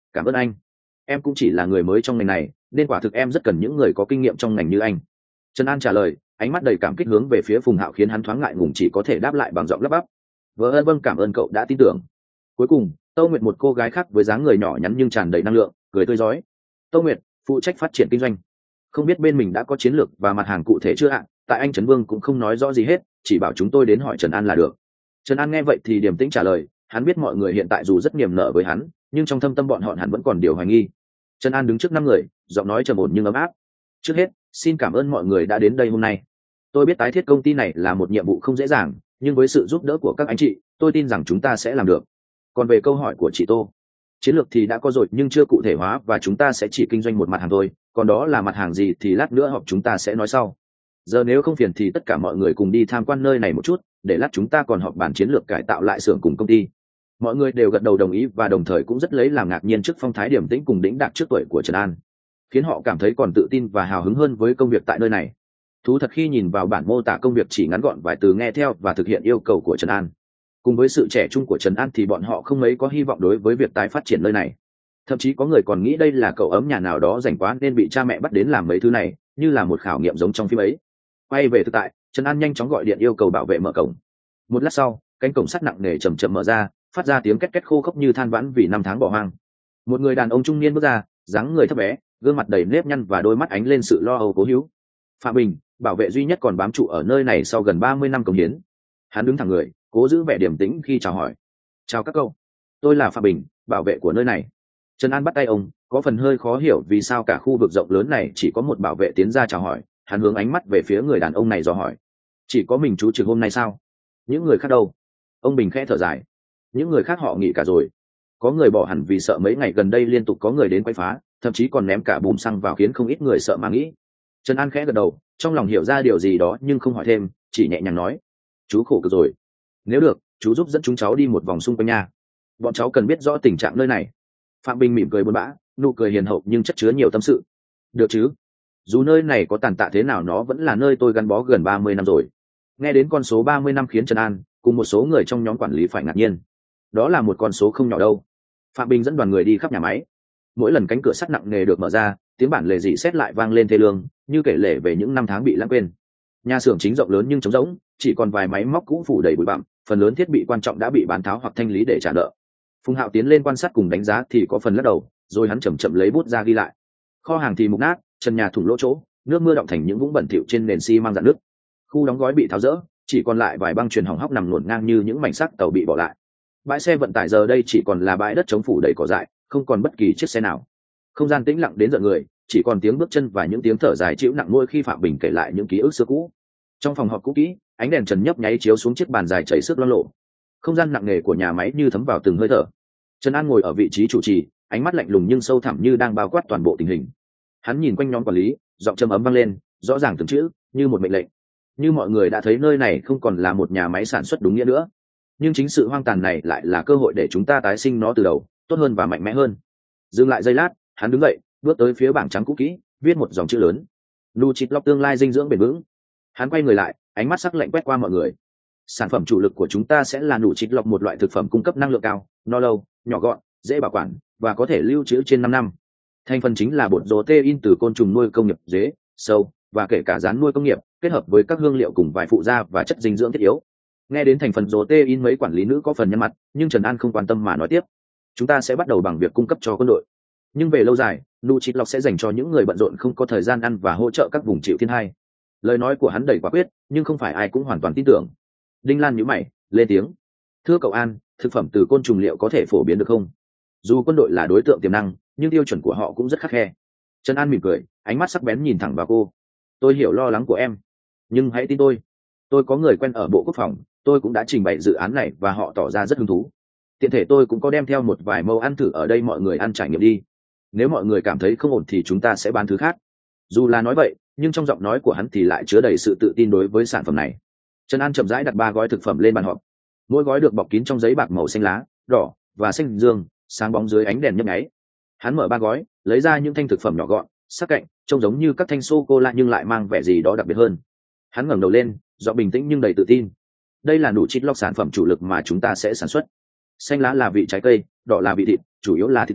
Cảm ơn anh. Em cũng chỉ là người mới trong ngành này, nên quả thực em rất cần những người có kinh nghiệm trong ngành như anh. Trần An trả lời, ánh mắt đầy cảm kích hướng về phía Phùng Hạo, khiến hắn thoáng ngại ngùng, chỉ có thể đáp lại bằng giọng lắp bắp. Vâng vâng, cảm ơn cậu đã tin tưởng. Cuối cùng, Tâu Nguyệt, một cô gái khác với dáng người nhỏ nhắn nhưng tràn đầy năng lượng, cười tươi rói. Tâu Nguyệt, phụ trách phát triển kinh doanh. Không biết bên mình đã có chiến lược và mặt hàng cụ thể chưa ạ? Tại anh Trấn Vương cũng không nói rõ gì hết, chỉ bảo chúng tôi đến hỏi Trần An là được. Trần An nghe vậy thì điềm tĩnh trả lời, hắn biết mọi người hiện tại dù rất niềm nở với hắn, nhưng trong thâm tâm bọn họ hẳn vẫn còn điều hoài nghi. Trần An đứng trước năm người, giọng nói trầm ổn nhưng ấm áp. Trước hết, xin cảm ơn mọi người đã đến đây hôm nay. Tôi biết tái thiết công ty này là một nhiệm vụ không dễ dàng, nhưng với sự giúp đỡ của các anh chị, tôi tin rằng chúng ta sẽ làm được. Còn về câu hỏi của chị Tô, chiến lược thì đã có rồi nhưng chưa cụ thể hóa, và chúng ta sẽ chỉ kinh doanh một mặt hàng thôi, còn đó là mặt hàng gì thì lát nữa họp chúng ta sẽ nói sau. Giờ nếu không phiền thì tất cả mọi người cùng đi tham quan nơi này một chút, để lát chúng ta còn họp bàn chiến lược cải tạo lại xưởng cùng công ty. Mọi người đều gật đầu đồng ý, và đồng thời cũng rất lấy làm ngạc nhiên trước phong thái điềm tĩnh cùng đĩnh đạc trước tuổi của Trần An, khiến họ cảm thấy còn tự tin và hào hứng hơn với công việc tại nơi này. Thú thật khi nhìn vào bản mô tả công việc chỉ ngắn gọn vài từ, nghe theo và thực hiện yêu cầu của Trần An, cùng với sự trẻ trung của Trần An thì bọn họ không mấy có hy vọng đối với việc tái phát triển nơi này. Thậm chí có người còn nghĩ đây là cậu ấm nhà nào đó rảnh quá nên bị cha mẹ bắt đến làm mấy thứ này, như là một khảo nghiệm giống trong phim ấy. Quay về thực tại, Trần An nhanh chóng gọi điện yêu cầu bảo vệ mở cổng. Một lát sau, cánh cổng sắt nặng nề chầm chậm mở ra, phát ra tiếng két két khô khốc như than vãn vì năm tháng bỏ hoang. Một người đàn ông trung niên bước ra, dáng người thấp bé, gương mặt đầy nếp nhăn và đôi mắt ánh lên sự lo âu cố hữu. Phạm Bình, bảo vệ duy nhất còn bám trụ ở nơi này sau gần ba mươi năm cống hiến. Hắn đứng thẳng người, cố giữ vẻ điềm tĩnh khi chào hỏi. Chào các cậu, tôi là Phạm Bình, bảo vệ của nơi này. Trần An bắt tay ông, có phần hơi khó hiểu vì sao cả khu vực rộng lớn này chỉ có một bảo vệ tiến ra chào hỏi. Hắn hướng ánh mắt về phía người đàn ông này dò hỏi, chỉ có mình chú trực hôm nay sao? Những người khác đâu? Ông Bình khẽ thở dài, những người khác họ nghỉ cả rồi. Có người bỏ hẳn vì sợ mấy ngày gần đây liên tục có người đến quấy phá, thậm chí còn ném cả bùm xăng vào khiến không ít người sợ mà nghĩ. Trần An khẽ gật đầu, trong lòng hiểu ra điều gì đó nhưng không hỏi thêm, chỉ nhẹ nhàng nói, chú khổ cực rồi. Nếu được, chú giúp dẫn chúng cháu đi một vòng xung quanh nhà. Bọn cháu cần biết rõ tình trạng nơi này. Phạm Bình mỉm cười buồn bã, nụ cười hiền hậu nhưng chất chứa nhiều tâm sự. Được chứ? Dù nơi này có tàn tạ thế nào nó vẫn là nơi tôi gắn bó gần ba mươi năm rồi. Nghe đến con số ba mươi năm khiến Trần An cùng một số người trong nhóm quản lý phải ngạc nhiên. Đó là một con số không nhỏ đâu. Phạm Bình dẫn đoàn người đi khắp nhà máy. Mỗi lần cánh cửa sắt nặng nề được mở ra, tiếng bản lề dị xét lại vang lên thê lương, như kể lể về những năm tháng bị lãng quên. Nhà xưởng chính rộng lớn nhưng trống rỗng, chỉ còn vài máy móc cũ phủ đầy bụi bặm, phần lớn thiết bị quan trọng đã bị bán tháo hoặc thanh lý để trả nợ. Phùng Hạo tiến lên quan sát cùng đánh giá thì có phần lắc đầu, rồi hắn chậm chậm lấy bút ra ghi lại. Kho hàng thì mục nát, trần nhà thủng lỗ chỗ, nước mưa đọng thành những vũng bẩn thỉu trên nền xi măng rạn nước. Khu đóng gói bị tháo rỡ, chỉ còn lại vài băng chuyền hỏng hóc nằm luồn ngang như những mảnh xác tàu bị bỏ lại. Bãi xe vận tải giờ đây chỉ còn là bãi đất trống phủ đầy cỏ dại, không còn bất kỳ chiếc xe nào. Không gian tĩnh lặng đến giận người, chỉ còn tiếng bước chân và những tiếng thở dài chịu nặng mỗi khi Phạm Bình kể lại những ký ức xưa cũ. Trong phòng họp cũ kỹ, ánh đèn trần nhấp nháy chiếu xuống chiếc bàn dài chảy sức loang lộ. Không gian nặng nề của nhà máy như thấm vào từng hơi thở. Trần An ngồi ở vị trí chủ trì, ánh mắt lạnh lùng nhưng sâu thẳm như đang bao quát toàn bộ tình hình. Hắn nhìn quanh nhóm quản lý, giọng trầm ấm vang lên, rõ ràng từng chữ, như một mệnh lệnh. Như mọi người đã thấy nơi này không còn là một nhà máy sản xuất đúng nghĩa nữa, nhưng chính sự hoang tàn này lại là cơ hội để chúng ta tái sinh nó từ đầu, tốt hơn và mạnh mẽ hơn. Dừng lại giây lát, hắn đứng dậy, bước tới phía bảng trắng cũ kỹ, viết một dòng chữ lớn: Nutritlog, tương lai dinh dưỡng bền vững. Hắn quay người lại, ánh mắt sắc lạnh quét qua mọi người. Sản phẩm chủ lực của chúng ta sẽ là Nutritlog, một loại thực phẩm cung cấp năng lượng cao, no lâu, nhỏ gọn, dễ bảo quản và có thể lưu trữ trên năm năm. Thành phần chính là bột protein từ côn trùng nuôi công nghiệp dế, sâu và kể cả rán nuôi công nghiệp, kết hợp với các hương liệu cùng vài phụ gia và chất dinh dưỡng thiết yếu. Nghe đến thành phần protein, mấy quản lý nữ có phần nhăn mặt, nhưng Trần An không quan tâm mà nói tiếp: chúng ta sẽ bắt đầu bằng việc cung cấp cho quân đội, nhưng về lâu dài, Nutritlog sẽ dành cho những người bận rộn không có thời gian ăn và hỗ trợ các vùng chịu thiên tai. Lời nói của hắn đầy quả quyết, nhưng không phải ai cũng hoàn toàn tin tưởng. Đinh Lan nhíu mày, lên tiếng: thưa cậu An, thực phẩm từ côn trùng liệu có thể phổ biến được không? Dù quân đội là đối tượng tiềm năng, nhưng tiêu chuẩn của họ cũng rất khắt khe. Trần An mỉm cười, ánh mắt sắc bén nhìn thẳng vào cô. Tôi hiểu lo lắng của em, nhưng hãy tin tôi. Tôi có người quen ở Bộ Quốc phòng, tôi cũng đã trình bày dự án này và họ tỏ ra rất hứng thú. Tiện thể tôi cũng có đem theo một vài mẫu ăn thử ở đây, mọi người ăn trải nghiệm đi. Nếu mọi người cảm thấy không ổn thì chúng ta sẽ bán thứ khác. Dù là nói vậy, nhưng trong giọng nói của hắn thì lại chứa đầy sự tự tin đối với sản phẩm này. Trần An chậm rãi đặt ba gói thực phẩm lên bàn họp. Mỗi gói được bọc kín trong giấy bạc màu xanh lá, đỏ và xanh dương, sáng bóng dưới ánh đèn nhấp nháy. Hắn mở ba gói, lấy ra những thanh thực phẩm nhỏ gọn, sắc cạnh, trông giống như các thanh sô cô la nhưng lại mang vẻ gì đó đặc biệt hơn. Hắn ngẩng đầu lên, giọng bình tĩnh nhưng đầy tự tin. Đây là Nutritlog, sản phẩm chủ lực mà chúng ta sẽ sản xuất. Xanh lá là vị trái cây, đỏ là vị thịt, chủ yếu là thịt bò,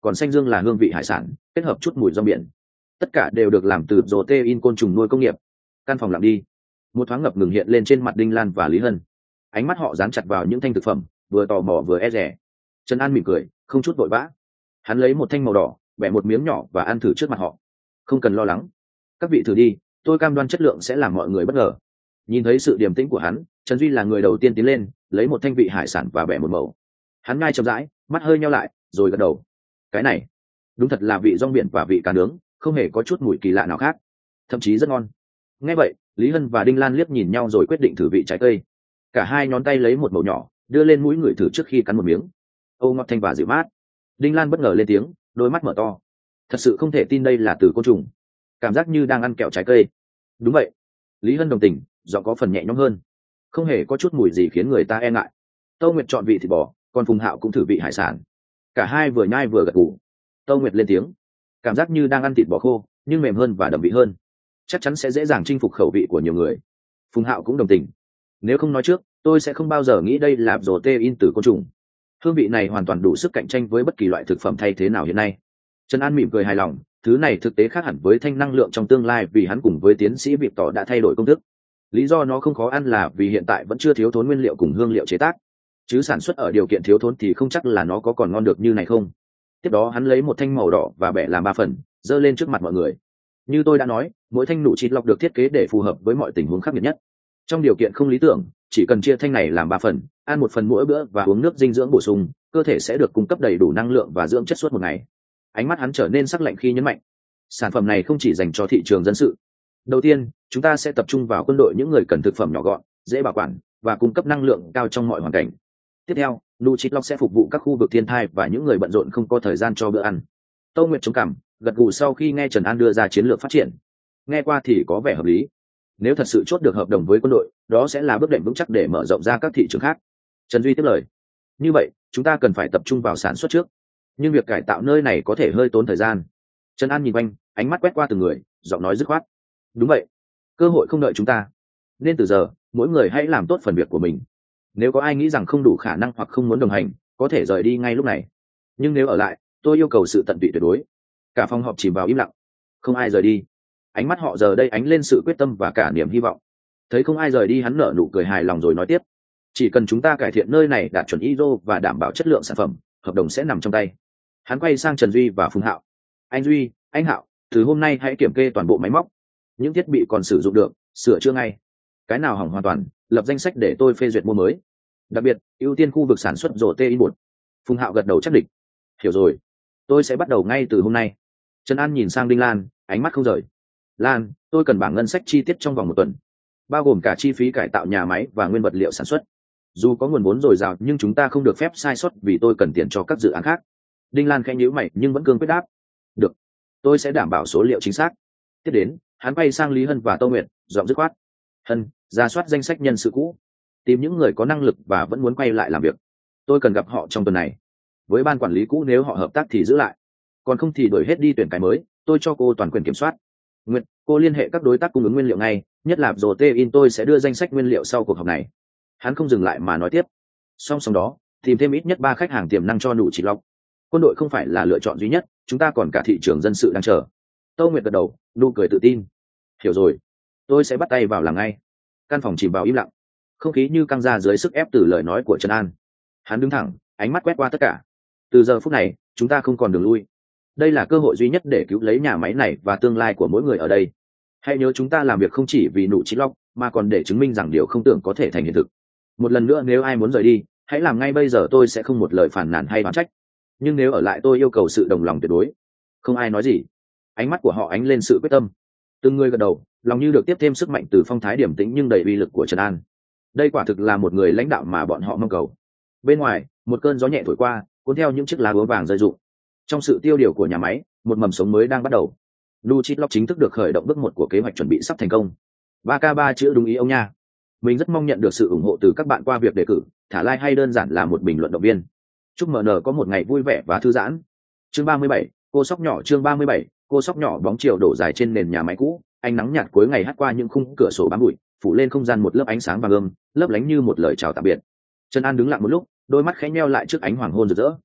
còn xanh dương là hương vị hải sản kết hợp chút mùi rong biển, tất cả đều được làm từ protein côn trùng nuôi công nghiệp. Căn phòng lặng đi, một thoáng ngập ngừng hiện lên trên mặt Đinh Lan và Lý Hân, ánh mắt họ dán chặt vào những thanh thực phẩm, vừa tò mò vừa e dè. Trần An mỉm cười, không chút vội vã, hắn lấy một thanh màu đỏ, bẻ một miếng nhỏ và ăn thử trước mặt họ. Không cần lo lắng, các vị thử đi, tôi cam đoan chất lượng sẽ làm mọi người bất ngờ. Nhìn thấy sự điềm tĩnh của hắn, Trần Duy là người đầu tiên tiến lên, lấy một thanh vị hải sản và bẻ một mẩu. Hắn ngay chậm rãi, mắt hơi nheo lại, rồi gật đầu. Cái này, đúng thật là vị rong biển và vị cá nướng, không hề có chút mùi kỳ lạ nào khác, thậm chí rất ngon. Nghe vậy, Lý Hân và Đinh Lan liếc nhìn nhau rồi quyết định thử vị trái cây. Cả hai nhón tay lấy một mẩu nhỏ, đưa lên mũi người thử trước khi cắn một miếng. Ô ngọt thanh và dịu mát. Đinh Lan bất ngờ lên tiếng, đôi mắt mở to. Thật sự không thể tin đây là từ côn trùng, cảm giác như đang ăn kẹo trái cây. Đúng vậy, Lý Hân đồng tình, giọng có phần nhẹ nhõm hơn, không hề có chút mùi gì khiến người ta e ngại. Tâu Nguyệt chọn vị thịt bò, còn Phùng Hạo cũng thử vị hải sản. Cả hai vừa nhai vừa gật gù. Tâu Nguyệt lên tiếng, cảm giác như đang ăn thịt bò khô, nhưng mềm hơn và đậm vị hơn, chắc chắn sẽ dễ dàng chinh phục khẩu vị của nhiều người. Phùng Hạo cũng đồng tình, nếu không nói trước, tôi sẽ không bao giờ nghĩ đây là protein từ côn trùng. Hương vị này hoàn toàn đủ sức cạnh tranh với bất kỳ loại thực phẩm thay thế nào hiện nay. Trần An mỉm cười hài lòng, thứ này thực tế khác hẳn với thanh năng lượng trong tương lai, vì hắn cùng với tiến sĩ Việt Tỏ đã thay đổi công thức. Lý do nó không khó ăn là vì hiện tại vẫn chưa thiếu thốn nguyên liệu cùng hương liệu chế tác, chứ sản xuất ở điều kiện thiếu thốn thì không chắc là nó có còn ngon được như này không. Tiếp đó hắn lấy một thanh màu đỏ và bẻ làm ba phần, giơ lên trước mặt mọi người. Như tôi đã nói, mỗi thanh nụ chít lọc được thiết kế để phù hợp với mọi tình huống khắc nghiệt nhất. Trong điều kiện không lý tưởng, chỉ cần chia thanh này làm ba phần, ăn một phần mỗi bữa và uống nước dinh dưỡng bổ sung, cơ thể sẽ được cung cấp đầy đủ năng lượng và dưỡng chất suốt một ngày. Ánh mắt hắn trở nên sắc lạnh khi nhấn mạnh, sản phẩm này không chỉ dành cho thị trường dân sự. Đầu tiên, chúng ta sẽ tập trung vào quân đội, những người cần thực phẩm nhỏ gọn, dễ bảo quản và cung cấp năng lượng cao trong mọi hoàn cảnh. Tiếp theo, Nutrilog sẽ phục vụ các khu vực thiên tai và những người bận rộn không có thời gian cho bữa ăn. Tâu Nguyệt chống cằm, gật gù sau khi nghe Trần An đưa ra chiến lược phát triển. Nghe qua thì có vẻ hợp lý. Nếu thật sự chốt được hợp đồng với quân đội, đó sẽ là bước đệm vững chắc để mở rộng ra các thị trường khác. Trần Duy tiếp lời, như vậy chúng ta cần phải tập trung vào sản xuất trước, nhưng việc cải tạo nơi này có thể hơi tốn thời gian. Trần An nhìn quanh, ánh mắt quét qua từng người, giọng nói dứt khoát, đúng vậy, cơ hội không đợi chúng ta, nên từ giờ mỗi người hãy làm tốt phần việc của mình. Nếu có ai nghĩ rằng không đủ khả năng hoặc không muốn đồng hành, có thể rời đi ngay lúc này, nhưng nếu ở lại, tôi yêu cầu sự tận tụy tuyệt đối. Cả phòng họp chìm vào im lặng, không ai rời đi. Ánh mắt họ giờ đây ánh lên sự quyết tâm và cả niềm hy vọng. Thấy không ai rời đi, hắn nở nụ cười hài lòng rồi nói tiếp, chỉ cần chúng ta cải thiện nơi này đạt chuẩn i ét o và đảm bảo chất lượng sản phẩm, hợp đồng sẽ nằm trong tay. Hắn quay sang Trần Duy và Phùng Hạo, anh Duy, anh Hạo, từ hôm nay hãy kiểm kê toàn bộ máy móc, những thiết bị còn sử dụng được sửa chữa ngay, cái nào hỏng hoàn toàn lập danh sách để tôi phê duyệt mua mới, đặc biệt ưu tiên khu vực sản xuất protein bột. Phùng Hạo gật đầu chắc địch, hiểu rồi, tôi sẽ bắt đầu ngay từ hôm nay. Trần An nhìn sang Đinh Lan, ánh mắt không rời. Lan, tôi cần bảng ngân sách chi tiết trong vòng một tuần, bao gồm cả chi phí cải tạo nhà máy và nguyên vật liệu sản xuất. Dù có nguồn vốn dồi dào nhưng chúng ta không được phép sai sót, vì tôi cần tiền cho các dự án khác. Đinh Lan khẽ nhíu mày nhưng vẫn cương quyết đáp, được, tôi sẽ đảm bảo số liệu chính xác. Tiếp đến, hắn quay sang Lý Hân và Tô Nguyệt, giọng dứt khoát, Hân, ra soát danh sách nhân sự cũ, tìm những người có năng lực và vẫn muốn quay lại làm việc. Tôi cần gặp họ trong tuần này. Với ban quản lý cũ, nếu họ hợp tác thì giữ lại, còn không thì đuổi hết đi tuyển cái mới. Tôi cho cô toàn quyền kiểm soát. Nguyệt, cô liên hệ các đối tác cung ứng nguyên liệu ngay, nhất là protein. Tôi sẽ đưa danh sách nguyên liệu sau cuộc họp này. Hắn không dừng lại mà nói tiếp, song song đó, tìm thêm ít nhất ba khách hàng tiềm năng cho nụ chỉ lọc. Quân đội không phải là lựa chọn duy nhất, chúng ta còn cả thị trường dân sự đang chờ. Tâu Nguyệt gật đầu, nụ cười tự tin, hiểu rồi, tôi sẽ bắt tay vào làm ngay. Căn phòng chìm vào im lặng, không khí như căng ra dưới sức ép từ lời nói của Trần An. Hắn đứng thẳng, ánh mắt quét qua tất cả. Từ giờ phút này, chúng ta không còn đường lui. Đây là cơ hội duy nhất để cứu lấy nhà máy này và tương lai của mỗi người ở đây. Hãy nhớ, chúng ta làm việc không chỉ vì nụ chỉ lọc, mà còn để chứng minh rằng điều không tưởng có thể thành hiện thực. Một lần nữa, nếu ai muốn rời đi, hãy làm ngay bây giờ. Tôi sẽ không một lời phản nàn hay oán trách, nhưng nếu ở lại, tôi yêu cầu sự đồng lòng tuyệt đối. Không ai nói gì. Ánh mắt của họ ánh lên sự quyết tâm. Từng người gật đầu, lòng như được tiếp thêm sức mạnh từ phong thái điềm tĩnh nhưng đầy uy lực của Trần An. Đây quả thực là một người lãnh đạo mà bọn họ mong cầu. Bên ngoài, một cơn gió nhẹ thổi qua, cuốn theo những chiếc lá úa vàng rơi rụng. Trong sự tiêu điều của nhà máy, một mầm sống mới đang bắt đầu. Nutrilog chính thức được khởi động, bước một của kế hoạch chuẩn bị sắp thành công. ba k ba chữ đúng ý ông nha. Mình rất mong nhận được sự ủng hộ từ các bạn qua việc đề cử, thả like hay đơn giản là một bình luận động viên. Chúc em en có một ngày vui vẻ và thư giãn. Chương ba mươi bảy, cô sóc nhỏ. Chương ba mươi bảy, cô sóc nhỏ. Bóng chiều đổ dài trên nền nhà máy cũ, ánh nắng nhạt cuối ngày hắt qua những khung cửa sổ bám bụi, phủ lên không gian một lớp ánh sáng vàng ươm, lấp lánh như một lời chào tạm biệt. Trần An đứng lặng một lúc, đôi mắt khẽ nheo lại trước ánh hoàng hôn rực rỡ.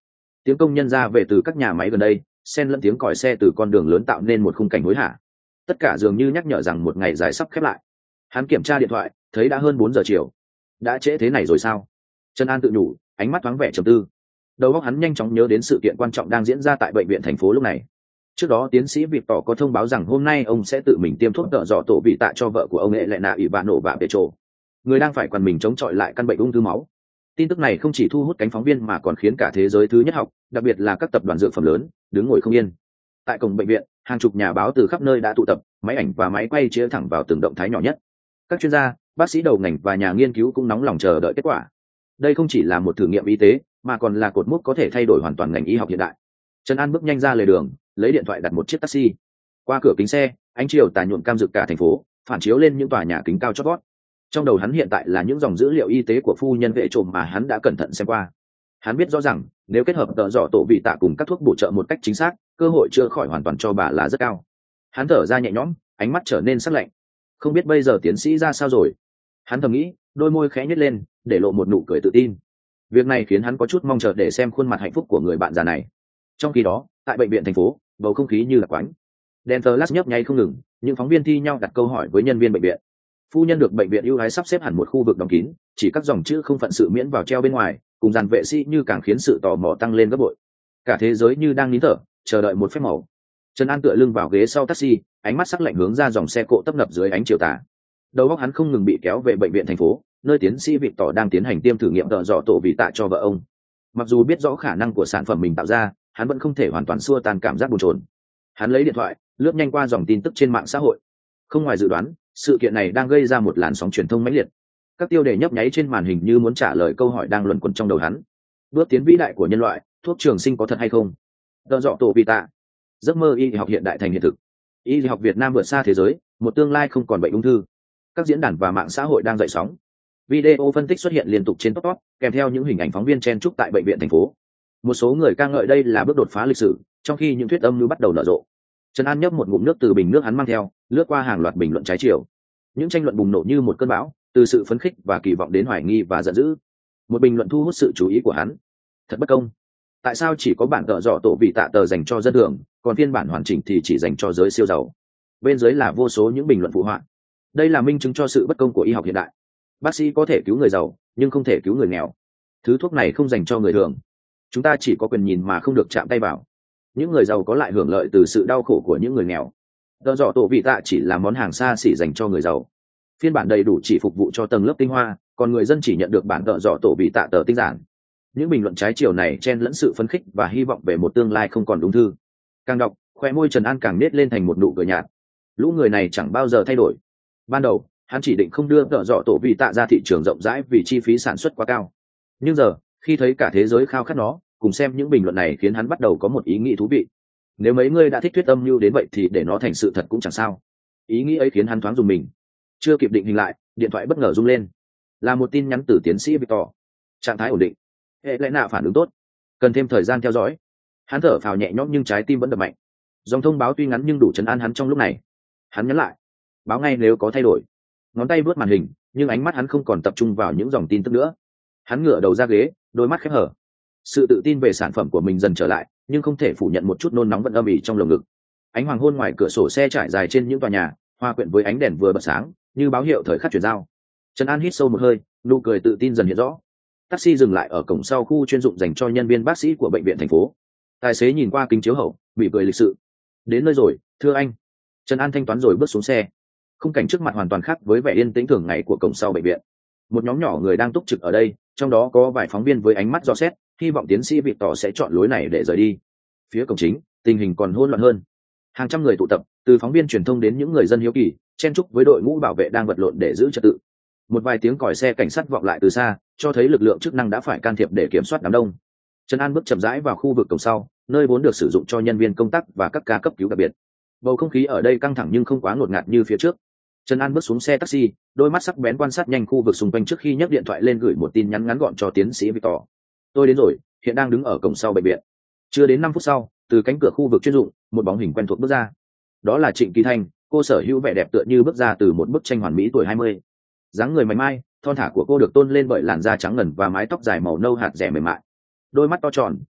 tiếng công nhân ra về từ các nhà máy gần đây, xen lẫn tiếng còi xe từ con đường lớn tạo nên một khung cảnh hối hả. Tất cả dường như nhắc nhở rằng một ngày dài sắp khép lại. Hắn kiểm tra điện thoại, thấy đã hơn bốn giờ chiều. Đã trễ thế này rồi sao? Trần An tự nhủ, ánh mắt thoáng vẻ trầm tư. Đầu óc hắn nhanh chóng nhớ đến sự kiện quan trọng đang diễn ra tại bệnh viện thành phố lúc này. Trước đó tiến sĩ Việt Tỏ có thông báo rằng hôm nay ông sẽ tự mình tiêm thuốc tợ dọ tổ vị tạ cho vợ của ông nghệ lệ nạ ủy vạn nổ và Petro, người đang phải quằn mình chống chọi lại căn bệnh ung thư máu. Tin tức này không chỉ thu hút cánh phóng viên mà còn khiến cả thế giới thứ nhất học, đặc biệt là các tập đoàn dược phẩm lớn, đứng ngồi không yên. Tại cổng bệnh viện, hàng chục nhà báo từ khắp nơi đã tụ tập, máy ảnh và máy quay chĩa thẳng vào từng động thái nhỏ nhất. Các chuyên gia, bác sĩ đầu ngành và nhà nghiên cứu cũng nóng lòng chờ đợi kết quả. Đây không chỉ là một thử nghiệm y tế, mà còn là cột mốc có thể thay đổi hoàn toàn ngành y học hiện đại. Trần An bước nhanh ra lề đường, lấy điện thoại đặt một chiếc taxi. Qua cửa kính xe, ánh chiều tà nhuộm cam rực cả thành phố, phản chiếu lên những tòa nhà kính cao chót vót. Trong đầu hắn hiện tại là những dòng dữ liệu y tế của phu nhân vệ trộm mà hắn đã cẩn thận xem qua. Hắn biết rõ rằng nếu kết hợp tợ dọ tổ vị tạ cùng các thuốc bổ trợ một cách chính xác, cơ hội chữa khỏi hoàn toàn cho bà là rất cao. Hắn thở ra nhẹ nhõm, ánh mắt trở nên sắc lạnh. Không biết bây giờ tiến sĩ ra sao rồi? Hắn thầm nghĩ, đôi môi khẽ nhếch lên, để lộ một nụ cười tự tin. Việc này khiến hắn có chút mong chờ để xem khuôn mặt hạnh phúc của người bạn già này. Trong khi đó, tại bệnh viện thành phố, bầu không khí như là quánh. Đèn flash nhấp nháy không ngừng, những phóng viên thi nhau đặt câu hỏi với nhân viên bệnh viện. Phu nhân được bệnh viện ưu ái sắp xếp hẳn một khu vực đóng kín, chỉ các dòng chữ không phận sự miễn vào treo bên ngoài, cùng dàn vệ sĩ như càng khiến sự tò mò tăng lên gấp bội. Cả thế giới như đang nín thở, chờ đợi một phép màu. Trần An tựa lưng vào ghế sau taxi, ánh mắt sắc lạnh hướng ra dòng xe cộ tấp nập dưới ánh chiều tà. Đầu óc hắn không ngừng bị kéo về bệnh viện thành phố, nơi tiến sĩ Việt Tỏ đang tiến hành tiêm thử nghiệm tợ dọ tổ vị tạ cho vợ ông. Mặc dù biết rõ khả năng của sản phẩm mình tạo ra, hắn vẫn không thể hoàn toàn xua tan cảm giác bồn chồn. Hắn lấy điện thoại, lướt nhanh qua dòng tin tức trên mạng xã hội. Không ngoài dự đoán, sự kiện này đang gây ra một làn sóng truyền thông mãnh liệt. Các tiêu đề nhấp nháy trên màn hình như muốn trả lời câu hỏi đang luẩn quẩn trong đầu hắn. Bước tiến vĩ đại của nhân loại, thuốc trường sinh có thật hay không? Tợ dọ tổ vị tạ. Giấc mơ y học hiện đại thành hiện thực. Y học Việt Nam vượt xa thế giới, một tương lai không còn bệnh ung thư. Các diễn đàn và mạng xã hội đang dậy sóng. Video phân tích xuất hiện liên tục trên top top, kèm theo những hình ảnh phóng viên chen chúc tại bệnh viện thành phố. Một số người ca ngợi đây là bước đột phá lịch sử, trong khi những thuyết âm mưu bắt đầu nở rộ. Trần An nhấp một ngụm nước từ bình nước hắn mang theo, lướt qua hàng loạt bình luận trái chiều. Những tranh luận bùng nổ như một cơn bão, từ sự phấn khích và kỳ vọng đến hoài nghi và giận dữ. Một bình luận thu hút sự chú ý của hắn. Thật bất công. Tại sao chỉ có bản tợ dọ tổ vị tạ tờ dành cho dân thường, còn phiên bản hoàn chỉnh thì chỉ dành cho giới siêu giàu? Bên dưới là vô số những bình luận phụ họa. Đây là minh chứng cho sự bất công của y học hiện đại. Bác sĩ có thể cứu người giàu, nhưng không thể cứu người nghèo. Thứ thuốc này không dành cho người thường. Chúng ta chỉ có quyền nhìn mà không được chạm tay vào. Những người giàu có lại hưởng lợi từ sự đau khổ của những người nghèo. Tợ dọ tổ vị tạ chỉ là món hàng xa xỉ dành cho người giàu. Phiên bản đầy đủ chỉ phục vụ cho tầng lớp tinh hoa, còn người dân chỉ nhận được bản tợ dọ tổ vị tạ tờ tinh giản. Những bình luận trái chiều này chen lẫn sự phấn khích và hy vọng về một tương lai không còn ung thư. Càng đọc, khoe môi Trần An càng nết lên thành một nụ cười nhạt. Lũ người này chẳng bao giờ thay đổi. Ban đầu, hắn chỉ định không đưa tợ dọ tổ vị tạ ra thị trường rộng rãi vì chi phí sản xuất quá cao. Nhưng giờ, khi thấy cả thế giới khao khát nó, cùng xem những bình luận này khiến hắn bắt đầu có một ý nghĩ thú vị. Nếu mấy người đã thích thuyết âm mưu đến vậy thì để nó thành sự thật cũng chẳng sao. Ý nghĩ ấy khiến hắn thoáng dùng mình. Chưa kịp định hình lại, điện thoại bất ngờ rung lên. Là một tin nhắn từ tiến sĩ Victor. Trạng thái ổn định. Hệ lẽ nạ phản ứng tốt. Cần thêm thời gian theo dõi. Hắn thở phào nhẹ nhõm nhưng trái tim vẫn đập mạnh. Dòng thông báo tuy ngắn nhưng đủ trấn an hắn trong lúc này. Hắn nhắn lại. Báo ngay nếu có thay đổi. Ngón tay vuốt màn hình, nhưng ánh mắt hắn không còn tập trung vào những dòng tin tức nữa. Hắn ngửa đầu ra ghế, đôi mắt khép hở. Sự tự tin về sản phẩm của mình dần trở lại, nhưng không thể phủ nhận một chút nôn nóng vẫn âm ỉ trong lồng ngực. Ánh hoàng hôn ngoài cửa sổ xe trải dài trên những tòa nhà, hòa quyện với ánh đèn vừa bật sáng, như báo hiệu thời khắc chuyển giao. Trần An hít sâu một hơi, nụ cười tự tin dần hiện rõ. Taxi dừng lại ở cổng sau khu chuyên dụng dành cho nhân viên bác sĩ của bệnh viện thành phố. Tài xế nhìn qua kính chiếu hậu, bị cười lịch sự. Đến nơi rồi, thưa anh. Trần An thanh toán rồi bước xuống xe. Khung cảnh trước mặt hoàn toàn khác với vẻ yên tĩnh thường ngày của cổng sau bệnh viện. Một nhóm nhỏ người đang túc trực ở đây, trong đó có vài phóng viên với ánh mắt dò xét, hy vọng tiến sĩ Việt Tỏ sẽ chọn lối này để rời đi. Phía cổng chính, tình hình còn hỗn loạn hơn. Hàng trăm người tụ tập, từ phóng viên truyền thông đến những người dân hiếu kỳ, chen chúc với đội ngũ bảo vệ đang vật lộn để giữ trật tự. Một vài tiếng còi xe cảnh sát vọng lại từ xa, cho thấy lực lượng chức năng đã phải can thiệp để kiểm soát đám đông. Trần An bước chậm rãi vào khu vực cổng sau, nơi vốn được sử dụng cho nhân viên công tác và các ca cấp cứu đặc biệt. Bầu không khí ở đây căng thẳng nhưng không quá ngột ngạt như phía trước. Trần An bước xuống xe taxi, đôi mắt sắc bén quan sát nhanh khu vực xung quanh trước khi nhấc điện thoại lên gửi một tin nhắn ngắn gọn cho tiến sĩ Victor. Tôi đến rồi, hiện đang đứng ở cổng sau bệnh viện. Chưa đến năm phút sau, từ cánh cửa khu vực chuyên dụng, một bóng hình quen thuộc bước ra. Đó là Trịnh Kỳ Thanh, cô sở hữu vẻ đẹp tựa như bước ra từ một bức tranh hoàn mỹ tuổi hai mươi. Dáng người mảnh mai, thon thả của cô được tôn lên bởi làn da trắng ngần và mái tóc dài màu nâu hạt rẻ mềm mại. Đôi mắt to tròn,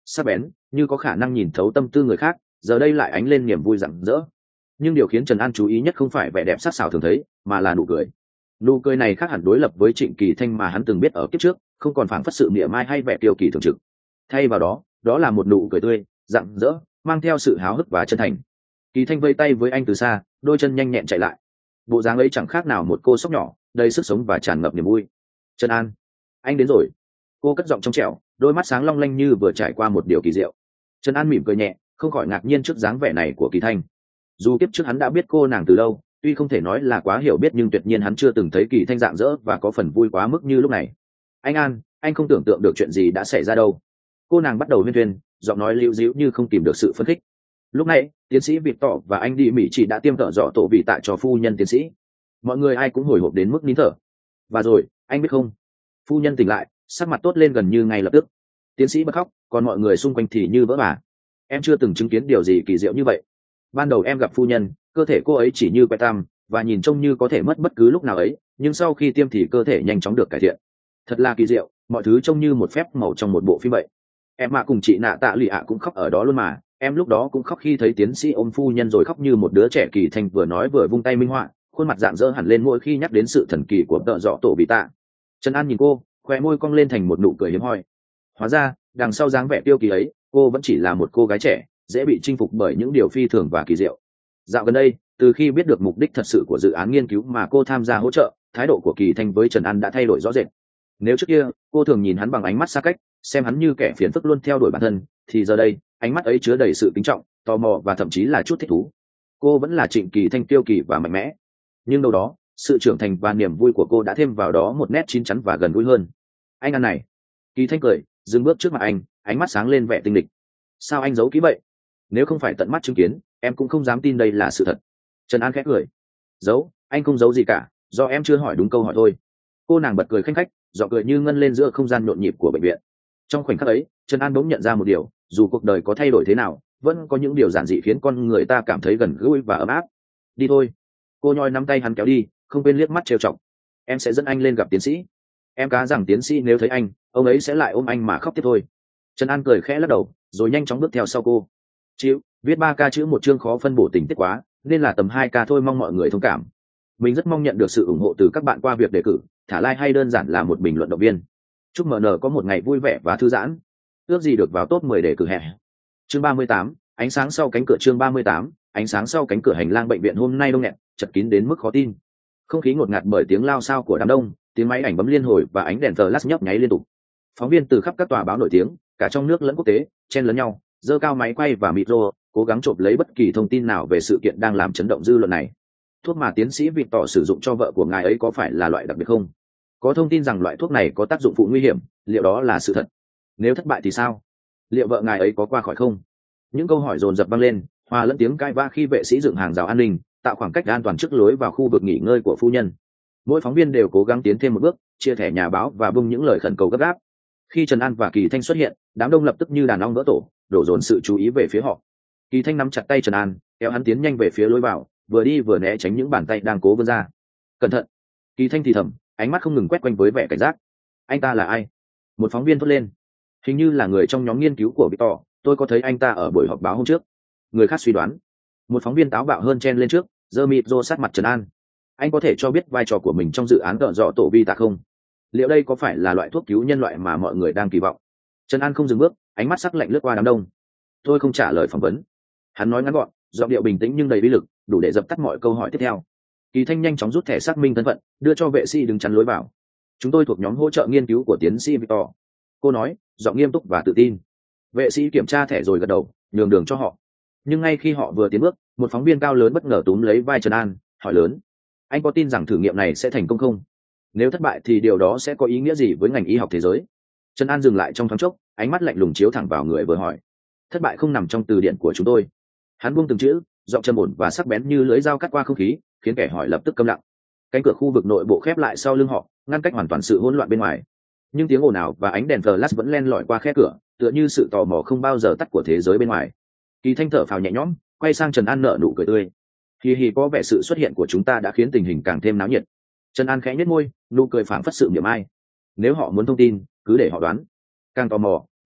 sắc bén như có khả năng nhìn thấu tâm tư người khác, giờ đây lại ánh lên niềm vui rạng rỡ. Nhưng điều khiến Trần An chú ý nhất không phải vẻ đẹp sắc sảo thường thấy, mà là nụ cười. Nụ cười này khác hẳn đối lập với Trịnh Kỳ Thanh mà hắn từng biết ở kiếp trước, không còn phảng phất sự mỉa mai hay vẻ kiêu kỳ thường trực. Thay vào đó, đó là một nụ cười tươi, rạng rỡ, mang theo sự háo hức và chân thành. Kỳ Thanh vây tay với anh từ xa, đôi chân nhanh nhẹn chạy lại. Bộ dáng ấy chẳng khác nào một cô sóc nhỏ, đầy sức sống và tràn ngập niềm vui. Trần An, anh đến rồi. Cô cất giọng trong trẻo, đôi mắt sáng long lanh như vừa trải qua một điều kỳ diệu. Trần An mỉm cười nhẹ, không khỏi ngạc nhiên trước dáng vẻ này của Kỳ Thanh. Dù kiếp trước hắn đã biết cô nàng từ lâu, tuy không thể nói là quá hiểu biết, nhưng tuyệt nhiên hắn chưa từng thấy Kỳ Thanh rạng rỡ và có phần vui quá mức như lúc này. Anh An, anh không tưởng tượng được chuyện gì đã xảy ra đâu. Cô nàng bắt đầu huyên thuyên, giọng nói liễu díu như không tìm được sự phấn khích. Lúc này, tiến sĩ Việt Tỏ và anh đi Mỹ chỉ đã tiêm tợ dọ tổ vị tại cho phu nhân tiến sĩ. Mọi người ai cũng hồi hộp đến mức nín thở. Và rồi, anh biết không? Phu nhân tỉnh lại, sắc mặt tốt lên gần như ngay lập tức. Tiến sĩ bật khóc, còn mọi người xung quanh thì như vỡ bả. Em chưa từng chứng kiến điều gì kỳ diệu như vậy. Ban đầu em gặp phu nhân, cơ thể cô ấy chỉ như que tăm và nhìn trông như có thể mất bất cứ lúc nào ấy, nhưng sau khi tiêm thì cơ thể nhanh chóng được cải thiện. Thật là kỳ diệu, mọi thứ trông như một phép màu trong một bộ phim vậy. Em mà cùng chị Nạ Tạ Lụy ạ cũng khóc ở đó luôn mà. Em lúc đó cũng khóc khi thấy tiến sĩ ôm phu nhân rồi khóc như một đứa trẻ. Kỳ Thanh vừa nói vừa vung tay minh họa, khuôn mặt rạng rỡ hẳn lên mỗi khi nhắc đến sự thần kỳ của tợ dọ tổ bị tạ. Trần An nhìn cô, khoe môi cong lên thành một nụ cười hiếm hoi. Hóa ra, đằng sau dáng vẻ tiêu kỳ ấy, cô vẫn chỉ là một cô gái trẻ, dễ bị chinh phục bởi những điều phi thường và kỳ diệu. Dạo gần đây, từ khi biết được mục đích thật sự của dự án nghiên cứu mà cô tham gia hỗ trợ, thái độ của Kỳ Thanh với Trần An đã thay đổi rõ rệt. Nếu trước kia, cô thường nhìn hắn bằng ánh mắt xa cách, xem hắn như kẻ phiền phức luôn theo đuổi bản thân, thì giờ đây, ánh mắt ấy chứa đầy sự kính trọng, tò mò và thậm chí là chút thích thú. Cô vẫn là Trịnh Kỳ Thanh tiêu kỳ và mạnh mẽ, nhưng đâu đó, sự trưởng thành và niềm vui của cô đã thêm vào đó một nét chín chắn và gần gũi hơn. Anh An này. Kỳ Thanh cười, dừng bước trước mặt anh, ánh mắt sáng lên vẻ tinh địch. Sao anh giấu kỹ vậy? Nếu không phải tận mắt chứng kiến, em cũng không dám tin đây là sự thật. Trần An khẽ cười. Giấu? Anh không giấu gì cả, do em chưa hỏi đúng câu hỏi thôi. Cô nàng bật cười khanh khách, giọng cười như ngân lên giữa không gian nhộn nhịp của bệnh viện. Trong khoảnh khắc ấy, Trần An bỗng nhận ra một điều, dù cuộc đời có thay đổi thế nào, vẫn có những điều giản dị khiến con người ta cảm thấy gần gũi và ấm áp. Đi thôi. Cô nhoi nắm tay hắn kéo đi, không quên liếc mắt trêu chọc. Em sẽ dẫn anh lên gặp tiến sĩ. Em cá rằng tiến sĩ nếu thấy anh, ông ấy sẽ lại ôm anh mà khóc tiếp thôi. Trần An cười khẽ lắc đầu, rồi nhanh chóng bước theo sau cô. Chịu, viết ba ca chữ một chương khó phân bổ tình tiết quá, nên là tầm hai ca thôi, mong mọi người thông cảm. Mình rất mong nhận được sự ủng hộ từ các bạn qua việc đề cử, thả like hay đơn giản là một bình luận động viên. Chúc em en có một ngày vui vẻ và thư giãn. Ước gì được vào top mười đề cử hè. Chương ba mươi tám, ánh sáng sau cánh cửa. Chương ba mươi tám, ánh sáng sau cánh cửa. Hành lang bệnh viện hôm nay đông nghẹt, chật kín đến mức khó tin. Không khí ngột ngạt bởi tiếng lao xao của đám đông, tiếng máy ảnh bấm liên hồi và ánh đèn flash nhấp nháy liên tục. Phóng viên từ khắp các tòa báo nổi tiếng, cả trong nước lẫn quốc tế, chen lấn nhau, giơ cao máy quay và micro, cố gắng chộp lấy bất kỳ thông tin nào về sự kiện đang làm chấn động dư luận này. Thuốc mà tiến sĩ Vịt Tỏ sử dụng cho vợ của ngài ấy có phải là loại đặc biệt không? Có thông tin rằng loại thuốc này có tác dụng phụ nguy hiểm, liệu đó là sự thật? Nếu thất bại thì sao? Liệu vợ ngài ấy có qua khỏi không? Những câu hỏi dồn dập vang lên, hòa lẫn tiếng cãi vã khi vệ sĩ dựng hàng rào an ninh, tạo khoảng cách an toàn trước lối vào khu vực nghỉ ngơi của phu nhân. Mỗi phóng viên đều cố gắng tiến thêm một bước, chia thẻ nhà báo và bung những lời khẩn cầu gấp gáp. Khi Trần An và Kỳ Thanh xuất hiện, đám đông lập tức như đàn ong vỡ tổ, đổ dồn sự chú ý về phía họ. Kỳ Thanh nắm chặt tay Trần An, kéo hắn tiến nhanh về phía lối vào, vừa đi vừa né tránh những bàn tay đang cố vươn ra. Cẩn thận! Kỳ Thanh thì thầm, ánh mắt không ngừng quét quanh với vẻ cảnh giác. Anh ta là ai? Một phóng viên thốt lên. Hình như là người trong nhóm nghiên cứu của Victor, tôi có thấy anh ta ở buổi họp báo hôm trước. Người khác suy đoán. Một phóng viên táo bạo hơn chen lên trước, giơ mịt rô sát mặt Trần An. Anh có thể cho biết vai trò của mình trong dự án tợ dọ tổ vi tạ không? Liệu đây có phải là loại thuốc cứu nhân loại mà mọi người đang kỳ vọng? Trần An không dừng bước, ánh mắt sắc lạnh lướt qua đám đông. Tôi không trả lời phỏng vấn. Hắn nói ngắn gọn, giọng điệu bình tĩnh nhưng đầy bí lực, đủ để dập tắt mọi câu hỏi tiếp theo. Kỳ Thanh nhanh chóng rút thẻ xác minh thân phận, đưa cho vệ sĩ đứng chắn lối vào. Chúng tôi thuộc nhóm hỗ trợ nghiên cứu của tiến sĩ Victor. Cô nói, giọng nghiêm túc và tự tin. Vệ sĩ kiểm tra thẻ rồi gật đầu, nhường đường cho họ. Nhưng ngay khi họ vừa tiến bước, một phóng viên cao lớn bất ngờ túm lấy vai Trần An, hỏi lớn: anh có tin rằng thử nghiệm này sẽ thành công không? Nếu thất bại thì điều đó sẽ có ý nghĩa gì với ngành y học thế giới? Trần An dừng lại trong thoáng chốc, ánh mắt lạnh lùng chiếu thẳng vào người vừa hỏi. Thất bại không nằm trong từ điển của chúng tôi. Hắn buông từng chữ, giọng trầm ổn và sắc bén như lưỡi dao cắt qua không khí, khiến kẻ hỏi lập tức câm lặng. Cánh cửa khu vực nội bộ khép lại sau lưng họ, ngăn cách hoàn toàn sự hỗn loạn bên ngoài. Nhưng tiếng ồn ào và ánh đèn flash vẫn len lỏi qua khe cửa, tựa như sự tò mò không bao giờ tắt của thế giới bên ngoài. Kỳ Thanh thở phào nhẹ nhõm, quay sang Trần An nở nụ cười tươi. Hì hì, có vẻ sự xuất hiện của chúng ta đã khiến tình hình càng thêm náo nhiệt. Trần An khẽ nhếch môi, nụ cười phảng phất sự mỉa mai. Nếu họ muốn thông tin, cứ để họ đoán. Càng tò mò,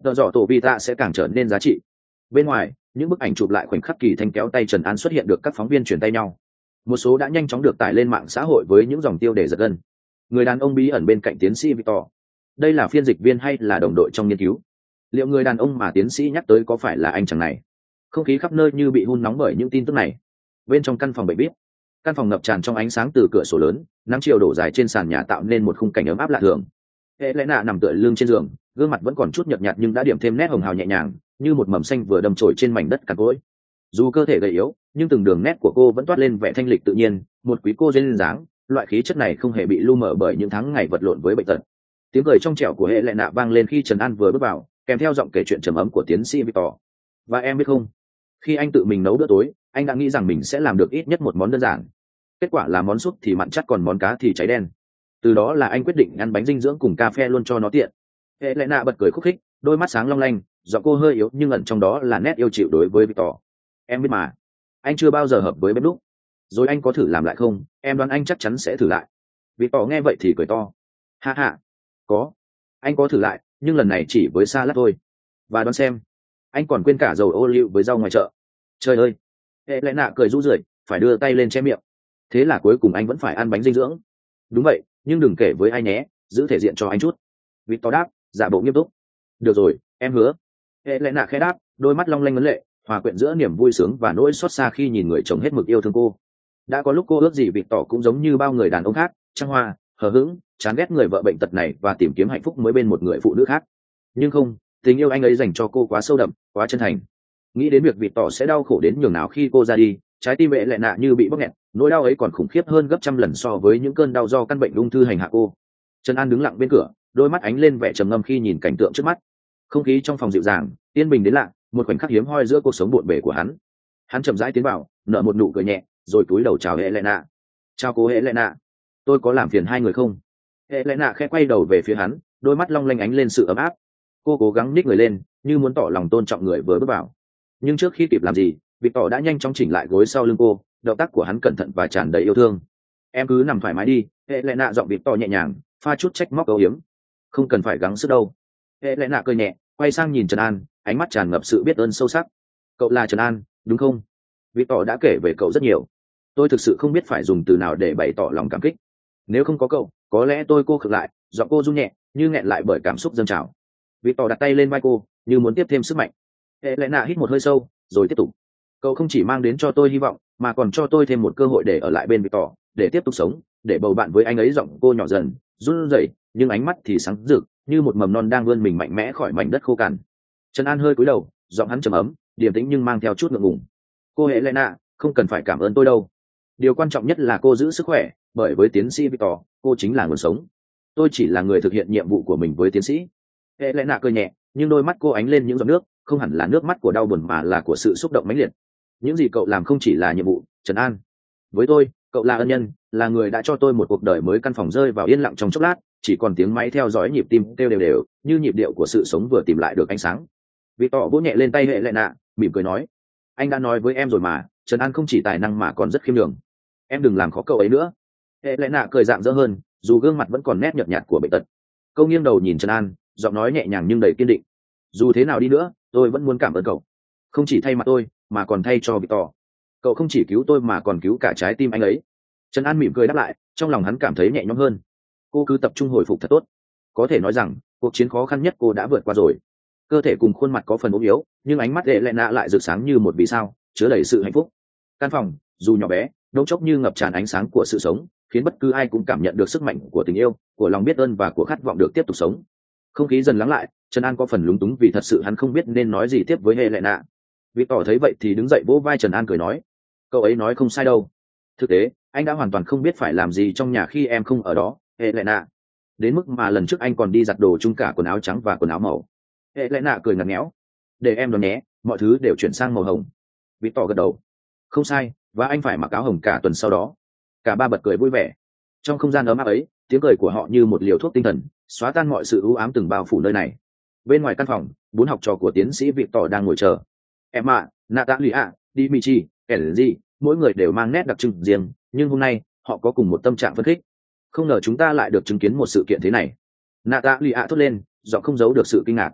tợ dọ tổ vita sẽ càng trở nên giá trị. Bên ngoài, những bức ảnh chụp lại khoảnh khắc kỳ thanh kéo tay Trần An xuất hiện được các phóng viên chuyển tay nhau. Một số đã nhanh chóng được tải lên mạng xã hội với những dòng tiêu đề giật gân. Người đàn ông bí ẩn bên cạnh tiến sĩ Victor. Đây là phiên dịch viên hay là đồng đội trong nghiên cứu? Liệu người đàn ông mà tiến sĩ nhắc tới có phải là anh chàng này? Không khí khắp nơi như bị hun nóng bởi những tin tức này. Bên trong căn phòng bệnh vip, căn phòng ngập tràn trong ánh sáng từ cửa sổ lớn, nắng chiều đổ dài trên sàn nhà tạo nên một khung cảnh ấm áp lạ thường. Helena nằm tựa lưng trên giường, gương mặt vẫn còn chút nhợt nhạt nhưng đã điểm thêm nét hồng hào nhẹ nhàng, như một mầm xanh vừa đâm chồi trên mảnh đất cằn cỗi. Dù cơ thể gầy yếu, nhưng từng đường nét của cô vẫn toát lên vẻ thanh lịch tự nhiên, một quý cô duyên dáng. Loại khí chất này không hề bị lu mờ bởi những tháng ngày vật lộn với bệnh tật. Tiếng cười trong trẻo của Helena vang lên khi Trần An vừa bước vào, kèm theo giọng kể chuyện trầm ấm của tiến sĩ Victor. Và em biết không, khi anh tự mình nấu bữa tối, anh đã nghĩ rằng mình sẽ làm được ít nhất một món đơn giản. Kết quả là món súp thì mặn chắc, còn món cá thì cháy đen. Từ đó là anh quyết định ăn bánh dinh dưỡng cùng cà phê luôn cho nó tiện. Helena bật cười khúc khích, đôi mắt sáng long lanh, giọng cô hơi yếu nhưng ẩn trong đó là nét yêu chịu đối với Victor. Em biết mà, anh chưa bao giờ hợp với bếp núc. Rồi anh có thử làm lại không? Em đoán anh chắc chắn sẽ thử lại. Victor nghe vậy thì cười to. Ha ha, có. Anh có thử lại, nhưng lần này chỉ với salad thôi. Và đoán xem, anh còn quên cả dầu ô liu với rau ngoài chợ. Trời ơi! Helena cười rũ rượi, phải đưa tay lên che miệng. Thế là cuối cùng anh vẫn phải ăn bánh dinh dưỡng. Đúng vậy, nhưng đừng kể với ai nhé, giữ thể diện cho anh chút. Victor đáp, giả bộ nghiêm túc. Được rồi, em hứa. Helena khẽ đáp, đôi mắt long lanh ngấn lệ, hòa quyện giữa niềm vui sướng và nỗi xót xa khi nhìn người chồng hết mực yêu thương cô. Đã có lúc cô ước gì Victor cũng giống như bao người đàn ông khác, trăng hoa, hờ hững, chán ghét người vợ bệnh tật này và tìm kiếm hạnh phúc mới bên một người phụ nữ khác. Nhưng không, tình yêu anh ấy dành cho cô quá sâu đậm, quá chân thành. Nghĩ đến việc Victor sẽ đau khổ đến nhường nào khi cô ra đi, trái tim mẹ lại nạ như bị bóp nghẹt, nỗi đau ấy còn khủng khiếp hơn gấp trăm lần so với những cơn đau do căn bệnh ung thư hành hạ cô. Trần An đứng lặng bên cửa, đôi mắt ánh lên vẻ trầm ngâm khi nhìn cảnh tượng trước mắt. Không khí trong phòng dịu dàng, yên bình đến lạ, một khoảnh khắc hiếm hoi giữa cuộc sống bộn bề của hắn. Hắn chậm rãi tiến vào, nở một nụ cười nhẹ, rồi cúi đầu chào Helena. Chào cô Helena, tôi có làm phiền hai người không? Helena khẽ quay đầu về phía hắn, đôi mắt long lanh ánh lên sự ấm áp. Cô cố gắng nhích người lên, như muốn tỏ lòng tôn trọng người vừa bước vào. Nhưng trước khi kịp làm gì, Victor đã nhanh chóng chỉnh lại gối sau lưng cô, động tác của hắn cẩn thận và tràn đầy yêu thương. Em cứ nằm thoải mái đi. Helena giọng Victor nhẹ nhàng, pha chút trách móc âu yếm. Không cần phải gắng sức đâu. Helena cười nhẹ, quay sang nhìn Trần An, ánh mắt tràn ngập sự biết ơn sâu sắc. Cậu là Trần An, đúng không? Victor đã kể về cậu rất nhiều. Tôi thực sự không biết phải dùng từ nào để bày tỏ lòng cảm kích. Nếu không có cậu, có lẽ tôi cô khựng lại, giọng cô run nhẹ, như nghẹn lại bởi cảm xúc dâng trào. Victor đặt tay lên vai cô, như muốn tiếp thêm sức mạnh. Helena hít một hơi sâu, rồi tiếp tục. Cậu không chỉ mang đến cho tôi hy vọng, mà còn cho tôi thêm một cơ hội để ở lại bên Victor, để tiếp tục sống, để bầu bạn với anh ấy. Giọng cô nhỏ dần, run rẩy, nhưng ánh mắt thì sáng rực, như một mầm non đang vươn mình mạnh mẽ khỏi mảnh đất khô cằn. Trần An hơi cúi đầu, giọng hắn trầm ấm, điềm tĩnh nhưng mang theo chút ngượng ngùng. Cô Helena, không cần phải cảm ơn tôi đâu. Điều quan trọng nhất là cô giữ sức khỏe, bởi với tiến sĩ Victor, cô chính là nguồn sống. Tôi chỉ là người thực hiện nhiệm vụ của mình với tiến sĩ. Helena cười nhẹ, nhưng đôi mắt cô ánh lên những giọt nước, không hẳn là nước mắt của đau buồn mà là của sự xúc động mãnh liệt. Những gì cậu làm không chỉ là nhiệm vụ, Trần An. Với tôi, cậu là ân nhân, là người đã cho tôi một cuộc đời mới. Căn phòng rơi vào yên lặng trong chốc lát, chỉ còn tiếng máy theo dõi nhịp tim kêu đều đều, như nhịp điệu của sự sống vừa tìm lại được ánh sáng. Victor vỗ nhẹ lên tay Helena, mỉm cười nói: Anh đã nói với em rồi mà, Trần An không chỉ tài năng mà còn rất khiêm nhường. Em đừng làm khó cậu ấy nữa. Helena cười rạng rỡ hơn, dù gương mặt vẫn còn nét nhợt nhạt của bệnh tật. Câu nghiêng đầu nhìn Trần An, giọng nói nhẹ nhàng nhưng đầy kiên định: Dù thế nào đi nữa, tôi vẫn muốn cảm ơn cậu. Không chỉ thay mặt tôi, mà còn thay cho Victor. Cậu không chỉ cứu tôi mà còn cứu cả trái tim anh ấy. Trần An mỉm cười đáp lại, trong lòng hắn cảm thấy nhẹ nhõm hơn. Cô cứ tập trung hồi phục thật tốt. Có thể nói rằng, cuộc chiến khó khăn nhất cô đã vượt qua rồi. Cơ thể cùng khuôn mặt có phần ốm yếu, nhưng ánh mắt Helena lại rực sáng như một vì sao, chứa đầy sự hạnh phúc. Căn phòng, dù nhỏ bé, đống chốc như ngập tràn ánh sáng của sự sống, khiến bất cứ ai cũng cảm nhận được sức mạnh của tình yêu, của lòng biết ơn và của khát vọng được tiếp tục sống. Không khí dần lắng lại, Trần An có phần lúng túng vì thật sự hắn không biết nên nói gì tiếp với Helena. Victor thấy vậy thì đứng dậy vỗ vai Trần An cười nói: Cậu ấy nói không sai đâu. Thực tế, anh đã hoàn toàn không biết phải làm gì trong nhà khi em không ở đó, Helena. Đến mức mà lần trước anh còn đi giặt đồ chung cả quần áo trắng và quần áo màu. Helena cười ngặt nghẽo: Để em đoán nhé, mọi thứ đều chuyển sang màu hồng. Victor gật đầu: Không sai, và anh phải mặc áo hồng cả tuần sau đó. Cả ba bật cười vui vẻ. Trong không gian ấm áp ấy, tiếng cười của họ như một liều thuốc tinh thần, xóa tan mọi sự u ám từng bao phủ nơi này. Bên ngoài căn phòng, bốn học trò của tiến sĩ Victor đang ngồi chờ. Emma, Natalia, Dimitri, Kenji, mỗi người đều mang nét đặc trưng riêng, nhưng hôm nay họ có cùng một tâm trạng phấn khích. Không ngờ chúng ta lại được chứng kiến một sự kiện thế này. Natalia thốt lên, giọng không giấu được sự kinh ngạc.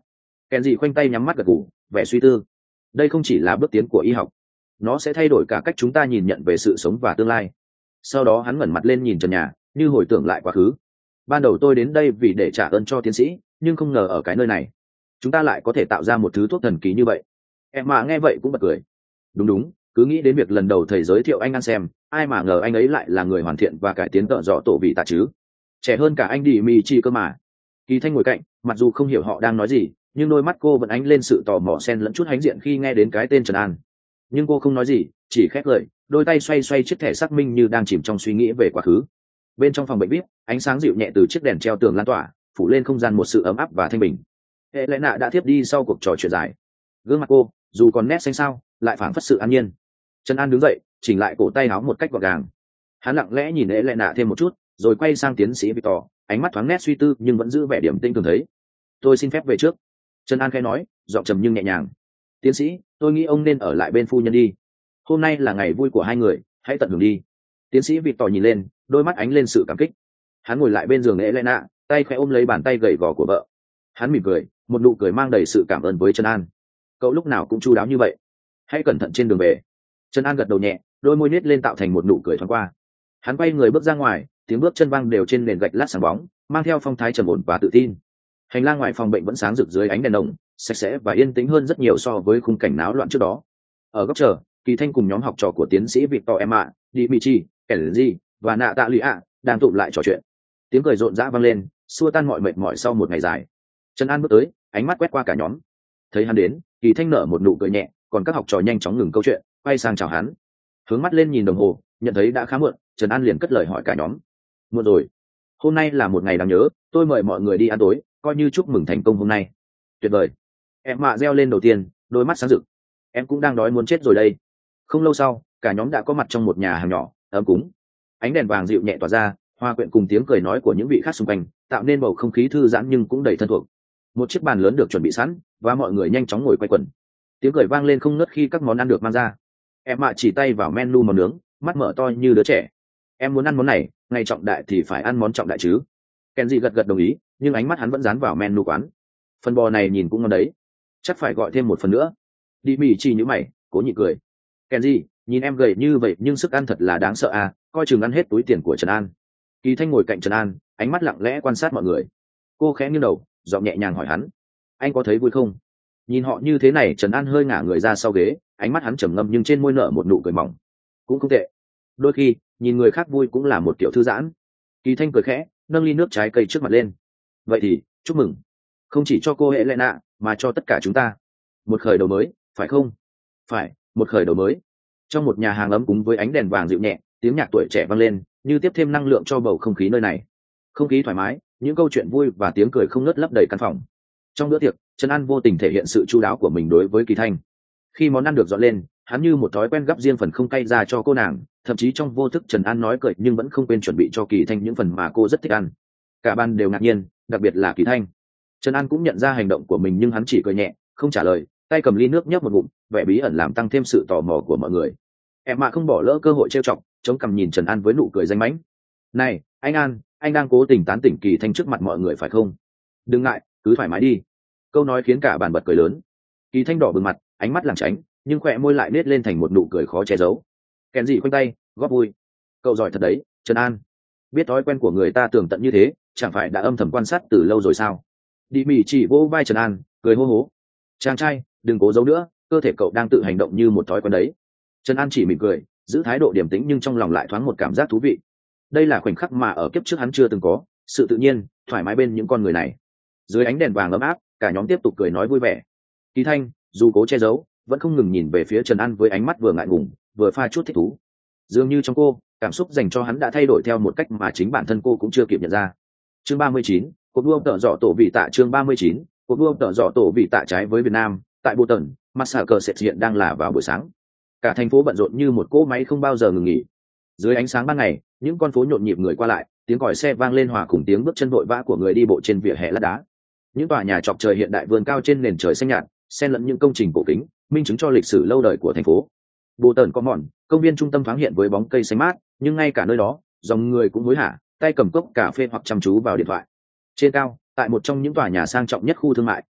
Kèn gì khoanh tay nhắm mắt gật gù, vẻ suy tư. Đây không chỉ là bước tiến của y học, nó sẽ thay đổi cả cách chúng ta nhìn nhận về sự sống và tương lai. Sau đó hắn ngẩng mặt lên nhìn trần nhà, như hồi tưởng lại quá khứ. Ban đầu tôi đến đây vì để trả ơn cho tiến sĩ, nhưng không ngờ ở cái nơi này chúng ta lại có thể tạo ra một thứ thuốc thần kỳ như vậy. Em mà nghe vậy cũng bật cười. Đúng đúng, cứ nghĩ đến việc lần đầu thầy giới thiệu anh ăn xem, ai mà ngờ anh ấy lại là người hoàn thiện và cải tiến tợ dọ tổ vị tạ chứ. Trẻ hơn cả anh đi mì chi cơ mà. Kỳ Thanh ngồi cạnh, mặc dù không hiểu họ đang nói gì, nhưng đôi mắt cô vẫn ánh lên sự tò mò xen lẫn chút hãnh diện khi nghe đến cái tên Trần An. Nhưng cô không nói gì, chỉ khép lời, đôi tay xoay xoay chiếc thẻ xác minh như đang chìm trong suy nghĩ về quá khứ. Bên trong phòng bệnh vip, ánh sáng dịu nhẹ từ chiếc đèn treo tường lan tỏa, phủ lên không gian một sự ấm áp và thanh bình. Helena đã thiếp đi sau cuộc trò chuyện dài. Gương mặt cô, dù còn nét xanh xao, lại phảng phất sự an nhiên. Trần An đứng dậy, chỉnh lại cổ tay áo một cách gọn gàng. Hắn lặng lẽ nhìn Helena thêm một chút, rồi quay sang tiến sĩ Victor, ánh mắt thoáng nét suy tư nhưng vẫn giữ vẻ điềm tĩnh thường thấy. Tôi xin phép về trước. Trần An khẽ nói, giọng trầm nhưng nhẹ nhàng. Tiến sĩ, tôi nghĩ ông nên ở lại bên phu nhân đi. Hôm nay là ngày vui của hai người, hãy tận hưởng đi. Tiến sĩ Victor nhìn lên, đôi mắt ánh lên sự cảm kích. Hắn ngồi lại bên giường Helena, tay khẽ ôm lấy bàn tay gầy gò của vợ. Hắn mỉm cười, một nụ cười mang đầy sự cảm ơn với Trần An. Cậu lúc nào cũng chu đáo như vậy. Hãy cẩn thận trên đường về. Trần An gật đầu nhẹ, đôi môi nít lên tạo thành một nụ cười thoáng qua. Hắn quay người bước ra ngoài, tiếng bước chân văng đều trên nền gạch lát sáng bóng, mang theo phong thái trầm ổn và tự tin. Hành lang ngoài phòng bệnh vẫn sáng rực dưới ánh đèn đồng, sạch sẽ và yên tĩnh hơn rất nhiều so với khung cảnh náo loạn trước đó. Ở góc chờ, Kỳ Thanh cùng nhóm học trò của tiến sĩ Victor Emma, Dimitri, Kenji và Nạ Tạ Lụy ạ đang tụ lại trò chuyện. Tiếng cười rộn rã vang lên, xua tan mọi mệt mỏi sau một ngày dài. Trần An bước tới, ánh mắt quét qua cả nhóm. Thấy hắn đến, Kỳ Thanh nở một nụ cười nhẹ, còn các học trò nhanh chóng ngừng câu chuyện, quay sang chào hắn. Hướng mắt lên nhìn đồng hồ, nhận thấy đã khá muộn, Trần An liền cất lời hỏi cả nhóm. Muộn rồi. Hôm nay là một ngày đáng nhớ, tôi mời mọi người đi ăn tối, coi như chúc mừng thành công hôm nay. Tuyệt vời. Em mạ reo lên đầu tiên, đôi mắt sáng rực. Em cũng đang đói muốn chết rồi đây. Không lâu sau, cả nhóm đã có mặt trong một nhà hàng nhỏ, ấm cúng. Ánh đèn vàng dịu nhẹ tỏa ra, hòa quyện cùng tiếng cười nói của những vị khách xung quanh, tạo nên bầu không khí thư giãn nhưng cũng đầy thân thuộc. Một chiếc bàn lớn được chuẩn bị sẵn, và mọi người nhanh chóng ngồi quay quần. Tiếng cười vang lên không ngớt khi các món ăn được mang ra. Em mạ chỉ tay vào menu món nướng, mắt mở to như đứa trẻ. Em muốn ăn món này, ngày trọng đại thì phải ăn món trọng đại chứ. Kenji gật gật đồng ý, nhưng ánh mắt hắn vẫn dán vào menu quán. Phần bò này nhìn cũng ngon đấy, chắc phải gọi thêm một phần nữa. Đi mì chỉ nhíu mày, cố nhịn cười. Kenji, nhìn em gầy như vậy nhưng sức ăn thật là đáng sợ à, coi chừng ăn hết túi tiền của Trần An. Kỳ Thanh ngồi cạnh Trần An, ánh mắt lặng lẽ quan sát mọi người. Cô khẽ nghiêng đầu, giọng nhẹ nhàng hỏi hắn, anh có thấy vui không? Nhìn họ như thế này, Trần An hơi ngả người ra sau ghế, ánh mắt hắn trầm ngâm nhưng trên môi nở một nụ cười mỏng. Cũng không tệ. Đôi khi nhìn người khác vui cũng là một kiểu thư giãn. Kỳ Thanh cười khẽ, nâng ly nước trái cây trước mặt lên. Vậy thì chúc mừng, không chỉ cho cô Helena mà cho tất cả chúng ta. Một khởi đầu mới, phải không? Phải, một khởi đầu mới. Trong một nhà hàng ấm cúng với ánh đèn vàng dịu nhẹ, tiếng nhạc tuổi trẻ vang lên, như tiếp thêm năng lượng cho bầu không khí nơi này. Không khí thoải mái, những câu chuyện vui và tiếng cười không ngớt lấp đầy căn phòng. Trong bữa tiệc, Trần An vô tình thể hiện sự chu đáo của mình đối với Kỳ Thanh. Khi món ăn được dọn lên, hắn như một thói quen gắp riêng phần không cay ra cho cô nàng, thậm chí trong vô thức Trần An nói cười nhưng vẫn không quên chuẩn bị cho Kỳ Thanh những phần mà cô rất thích ăn. Cả ban đều ngạc nhiên, đặc biệt là Kỳ Thanh. Trần An cũng nhận ra hành động của mình nhưng hắn chỉ cười nhẹ, không trả lời, tay cầm ly nước nhấp một ngụm, vẻ bí ẩn làm tăng thêm sự tò mò của mọi người. Em mà không bỏ lỡ cơ hội trêu chọc, chống cằm nhìn Trần An với nụ cười danh mãnh. Này, anh An, anh đang cố tình tán tỉnh Kỳ Thanh trước mặt mọi người phải không? Đừng ngại, cứ thoải mái đi. Câu nói khiến cả bàn bật cười lớn. Kỳ Thanh đỏ bừng mặt, ánh mắt lảng tránh, nhưng khỏe môi lại nết lên thành một nụ cười khó che giấu. Kèn gì khoanh tay, góp vui. Cậu giỏi thật đấy, Trần An. Biết thói quen của người ta tường tận như thế, chẳng phải đã âm thầm quan sát từ lâu rồi sao? Đi mỉ chỉ vỗ vai Trần An, cười hô hố. Chàng trai, đừng cố giấu nữa, cơ thể cậu đang tự hành động như một thói quen đấy. Trần An chỉ mỉm cười, giữ thái độ điềm tĩnh nhưng trong lòng lại thoáng một cảm giác thú vị. Đây là khoảnh khắc mà ở kiếp trước hắn chưa từng có, sự tự nhiên, thoải mái bên những con người này. Dưới ánh đèn vàng ấm áp, cả nhóm tiếp tục cười nói vui vẻ. Kỳ Thanh, dù cố che giấu, vẫn không ngừng nhìn về phía Trần An với ánh mắt vừa ngại ngùng, vừa pha chút thích thú. Dường như trong cô, cảm xúc dành cho hắn đã thay đổi theo một cách mà chính bản thân cô cũng chưa kịp nhận ra. Chương ba mươi chín, cuộc đua tợ dọ tổ vị tạ. Chương ba mươi chín, cuộc đua tợ dọ tổ vị tạ. Trái với Việt Nam, tại Bồ Tần, Massachusetts hiện đang là vào buổi sáng. Cả thành phố bận rộn như một cỗ máy không bao giờ ngừng nghỉ. Dưới ánh sáng ban ngày, những con phố nhộn nhịp người qua lại, tiếng còi xe vang lên hòa cùng tiếng bước chân vội vã của người đi bộ trên vỉa hè lát đá. Những tòa nhà chọc trời hiện đại vươn cao trên nền trời xanh nhạt, xen lẫn những công trình cổ kính, minh chứng cho lịch sử lâu đời của thành phố. Bồ Tần có mòn, công viên trung tâm thoáng hiện với bóng cây xanh mát, nhưng ngay cả nơi đó, dòng người cũng hối hả, tay cầm cốc cà phê hoặc chăm chú vào điện thoại. Trên cao, tại một trong những tòa nhà sang trọng nhất khu thương mại,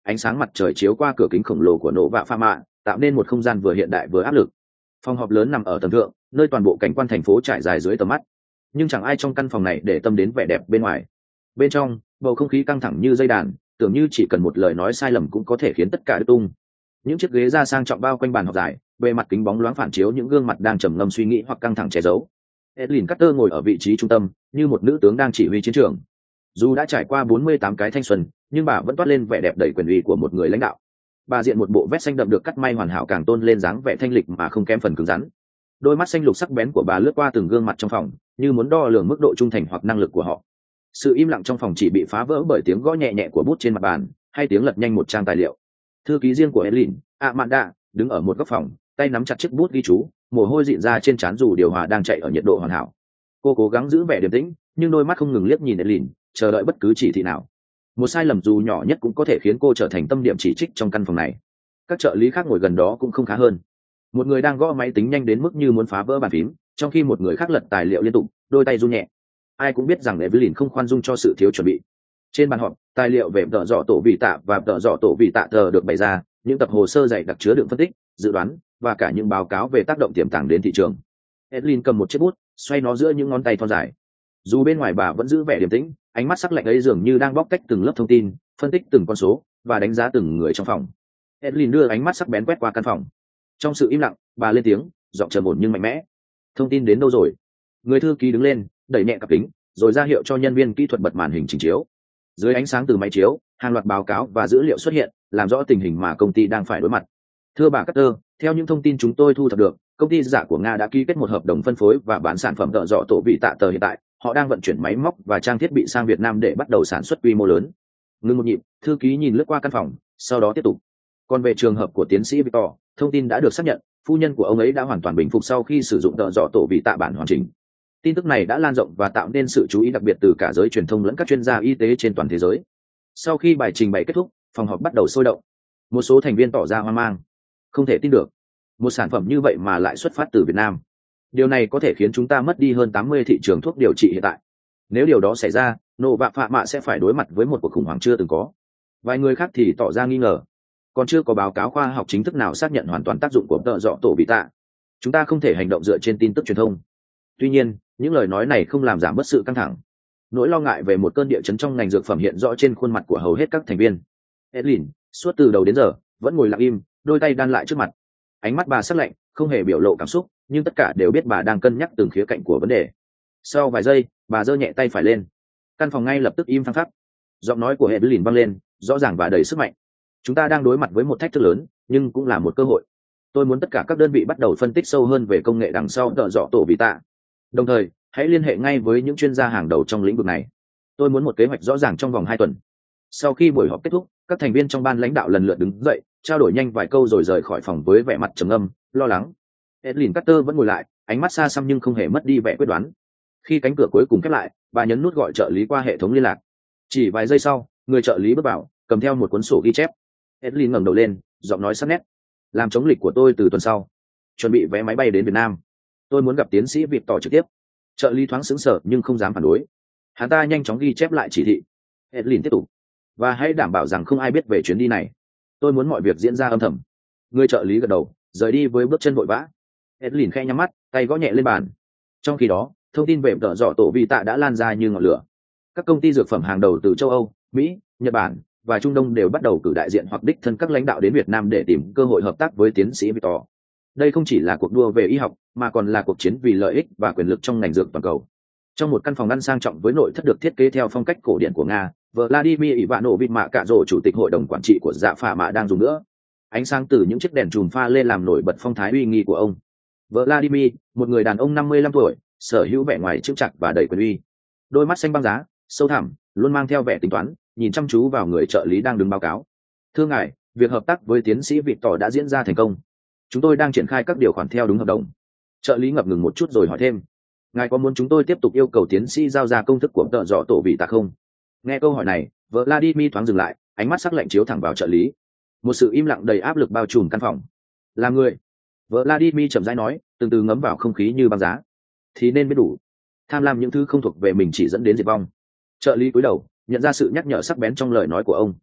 ánh sáng mặt trời chiếu qua cửa kính khổng lồ của nổ vạ pha mạ, tạo nên một không gian vừa hiện đại vừa áp lực. Phòng họp lớn nằm ở tầng thượng, nơi toàn bộ cảnh quan thành phố trải dài dưới tầm mắt, nhưng chẳng ai trong căn phòng này để tâm đến vẻ đẹp bên ngoài. Bên trong, bầu không khí căng thẳng như dây đàn, tưởng như chỉ cần một lời nói sai lầm cũng có thể khiến tất cả đứt tung. Những chiếc ghế da sang trọng bao quanh bàn họp dài, bề mặt kính bóng loáng phản chiếu những gương mặt đang trầm ngâm suy nghĩ hoặc căng thẳng che giấu. Edlin Carter ngồi ở vị trí trung tâm, như một nữ tướng đang chỉ huy chiến trường. Dù đã trải qua bốn mươi tám cái thanh xuân, nhưng bà vẫn toát lên vẻ đẹp đầy quyền uy của một người lãnh đạo. Bà diện một bộ vest xanh đậm được cắt may hoàn hảo càng tôn lên dáng vẻ thanh lịch mà không kém phần cứng rắn. Đôi mắt xanh lục sắc bén của bà lướt qua từng gương mặt trong phòng, như muốn đo lường mức độ trung thành hoặc năng lực của họ. Sự im lặng trong phòng chỉ bị phá vỡ bởi tiếng gõ nhẹ nhẹ của bút trên mặt bàn, hay tiếng lật nhanh một trang tài liệu. Thư ký riêng của Edlin, Amanda, đứng ở một góc phòng, tay nắm chặt chiếc bút ghi chú, mồ hôi dịn ra trên trán dù điều hòa đang chạy ở nhiệt độ hoàn hảo. Cô cố gắng giữ vẻ điềm tĩnh, nhưng đôi mắt không ngừng liếc nhìn Edlin, chờ đợi bất cứ chỉ thị nào. Một sai lầm dù nhỏ nhất cũng có thể khiến cô trở thành tâm điểm chỉ trích trong căn phòng này. Các trợ lý khác ngồi gần đó cũng không khá hơn. Một người đang gõ máy tính nhanh đến mức như muốn phá vỡ bàn phím, trong khi một người khác lật tài liệu liên tục, đôi tay run nhẹ. Ai cũng biết rằng Evelyn không khoan dung cho sự thiếu chuẩn bị. Trên bàn họp, tài liệu về tợ dọ tổ vị tạ và tợ dọ tổ vị tạ tờ được bày ra, những tập hồ sơ dày đặc chứa đựng phân tích, dự đoán và cả những báo cáo về tác động tiềm tàng đến thị trường. Evelyn cầm một chiếc bút, xoay nó giữa những ngón tay thon dài. Dù bên ngoài bà vẫn giữ vẻ điềm tĩnh, ánh mắt sắc lạnh ấy dường như đang bóc tách từng lớp thông tin, phân tích từng con số và đánh giá từng người trong phòng. Evelyn đưa ánh mắt sắc bén quét qua căn phòng. Trong sự im lặng, bà lên tiếng, giọng trầm ổn nhưng mạnh mẽ. Thông tin đến đâu rồi? Người thư ký đứng lên, đẩy nhẹ cặp kính, rồi ra hiệu cho nhân viên kỹ thuật bật màn hình trình chiếu. Dưới ánh sáng từ máy chiếu, hàng loạt báo cáo và dữ liệu xuất hiện, làm rõ tình hình mà công ty đang phải đối mặt. Thưa bà Carter, theo những thông tin chúng tôi thu thập được, công ty giả của Nga đã ký kết một hợp đồng phân phối và bán sản phẩm tợ dọ tổ vị tạ tờ hiện tại. Họ đang vận chuyển máy móc và trang thiết bị sang Việt Nam để bắt đầu sản xuất quy mô lớn. Ngưng một nhịp, thư ký nhìn lướt qua căn phòng, sau đó tiếp tục. Còn về trường hợp của tiến sĩ Victor, thông tin đã được xác nhận, phu nhân của ông ấy đã hoàn toàn bình phục sau khi sử dụng tợ dọ tổ vị tạ bản hoàn chỉnh. Tin tức này đã lan rộng và tạo nên sự chú ý đặc biệt từ cả giới truyền thông lẫn các chuyên gia y tế trên toàn thế giới. Sau khi bài trình bày kết thúc, phòng họp bắt đầu sôi động. Một số thành viên tỏ ra hoang mang. Không thể tin được. Một sản phẩm như vậy mà lại xuất phát từ Việt Nam. Điều này có thể khiến chúng ta mất đi hơn tám mươi thị trường thuốc điều trị hiện tại. Nếu điều đó xảy ra, nổ vạ phạ mạ sẽ phải đối mặt với một cuộc khủng hoảng chưa từng có. Vài người khác thì tỏ ra nghi ngờ. Còn chưa có báo cáo khoa học chính thức nào xác nhận hoàn toàn tác dụng của tợ dọ tổ vị tạ. Chúng ta không thể hành động dựa trên tin tức truyền thông. Tuy nhiên, những lời nói này không làm giảm bớt sự căng thẳng. Nỗi lo ngại về một cơn địa chấn trong ngành dược phẩm hiện rõ trên khuôn mặt của hầu hết các thành viên. Edlin, suốt từ đầu đến giờ, vẫn ngồi lặng im, đôi tay đan lại trước mặt. Ánh mắt bà sắc lạnh, không hề biểu lộ cảm xúc, nhưng tất cả đều biết bà đang cân nhắc từng khía cạnh của vấn đề. Sau vài giây, bà giơ nhẹ tay phải lên. Căn phòng ngay lập tức im phăng phắc. Giọng nói của Evelyn vang lên, rõ ràng và đầy sức mạnh. Chúng ta đang đối mặt với một thách thức lớn, nhưng cũng là một cơ hội. Tôi muốn tất cả các đơn vị bắt đầu phân tích sâu hơn về công nghệ đằng sau tợ dọ tổ vị tạ. Đồng thời, hãy liên hệ ngay với những chuyên gia hàng đầu trong lĩnh vực này. Tôi muốn một kế hoạch rõ ràng trong vòng hai tuần. Sau khi buổi họp kết thúc, các thành viên trong ban lãnh đạo lần lượt đứng dậy, trao đổi nhanh vài câu rồi rời khỏi phòng với vẻ mặt trầm ngâm, lo lắng. Edlin Carter vẫn ngồi lại, ánh mắt xa xăm nhưng không hề mất đi vẻ quyết đoán. Khi cánh cửa cuối cùng khép lại, bà nhấn nút gọi trợ lý qua hệ thống liên lạc. Chỉ vài giây sau, người trợ lý bước vào, cầm theo một cuốn sổ ghi chép. Edlin ngẩng đầu lên, giọng nói sắc nét. Làm chống lịch của tôi từ tuần sau. Chuẩn bị vé máy bay đến Việt Nam. Tôi muốn gặp tiến sĩ Victor trực tiếp. Trợ lý thoáng sững sờ nhưng không dám phản đối. Hắn ta nhanh chóng ghi chép lại chỉ thị. Edlin tiếp tục. Và hãy đảm bảo rằng không ai biết về chuyến đi này. Tôi muốn mọi việc diễn ra âm thầm. Người trợ lý gật đầu, rời đi với bước chân vội vã. Edlin khẽ nhắm mắt, tay gõ nhẹ lên bàn. Trong khi đó, thông tin về tợ dọ tổ vị tạ đã lan ra như ngọn lửa. Các công ty dược phẩm hàng đầu từ châu Âu, Mỹ, Nhật Bản và Trung Đông đều bắt đầu cử đại diện hoặc đích thân các lãnh đạo đến Việt Nam để tìm cơ hội hợp tác với tiến sĩ Victor. Đây không chỉ là cuộc đua về y học, mà còn là cuộc chiến vì lợi ích và quyền lực trong ngành dược toàn cầu. Trong một căn phòng ăn sang trọng với nội thất được thiết kế theo phong cách cổ điển của Nga, Vladimir Ivanovich Mạ Cạ Rồ, chủ tịch hội đồng quản trị của Dạ Phả Mạ đang dùng nữa. Ánh sáng từ những chiếc đèn chùm pha lê làm nổi bật phong thái uy nghi của ông. Vladimir, một người đàn ông năm mươi lăm tuổi, sở hữu vẻ ngoài chững chạc và đầy quyền uy. Đôi mắt xanh băng giá, sâu thẳm, luôn mang theo vẻ tính toán, nhìn chăm chú vào người trợ lý đang đứng báo cáo. Thưa ngài, việc hợp tác với tiến sĩ Victor đã diễn ra thành công. Chúng tôi đang triển khai các điều khoản theo đúng hợp đồng. Trợ lý ngập ngừng một chút rồi hỏi thêm. Ngài có muốn chúng tôi tiếp tục yêu cầu tiến sĩ giao ra công thức của tợ dọ tổ vị tạ không? Nghe câu hỏi này, Vladimir thoáng dừng lại, ánh mắt sắc lạnh chiếu thẳng vào trợ lý. Một sự im lặng đầy áp lực bao trùm căn phòng. Là người, Vladimir chậm rãi nói, từ từ ngấm vào không khí như băng giá. Thì nên biết đủ. Tham lam những thứ không thuộc về mình chỉ dẫn đến diệt vong. Trợ lý cúi đầu, nhận ra sự nhắc nhở sắc bén trong lời nói của ông.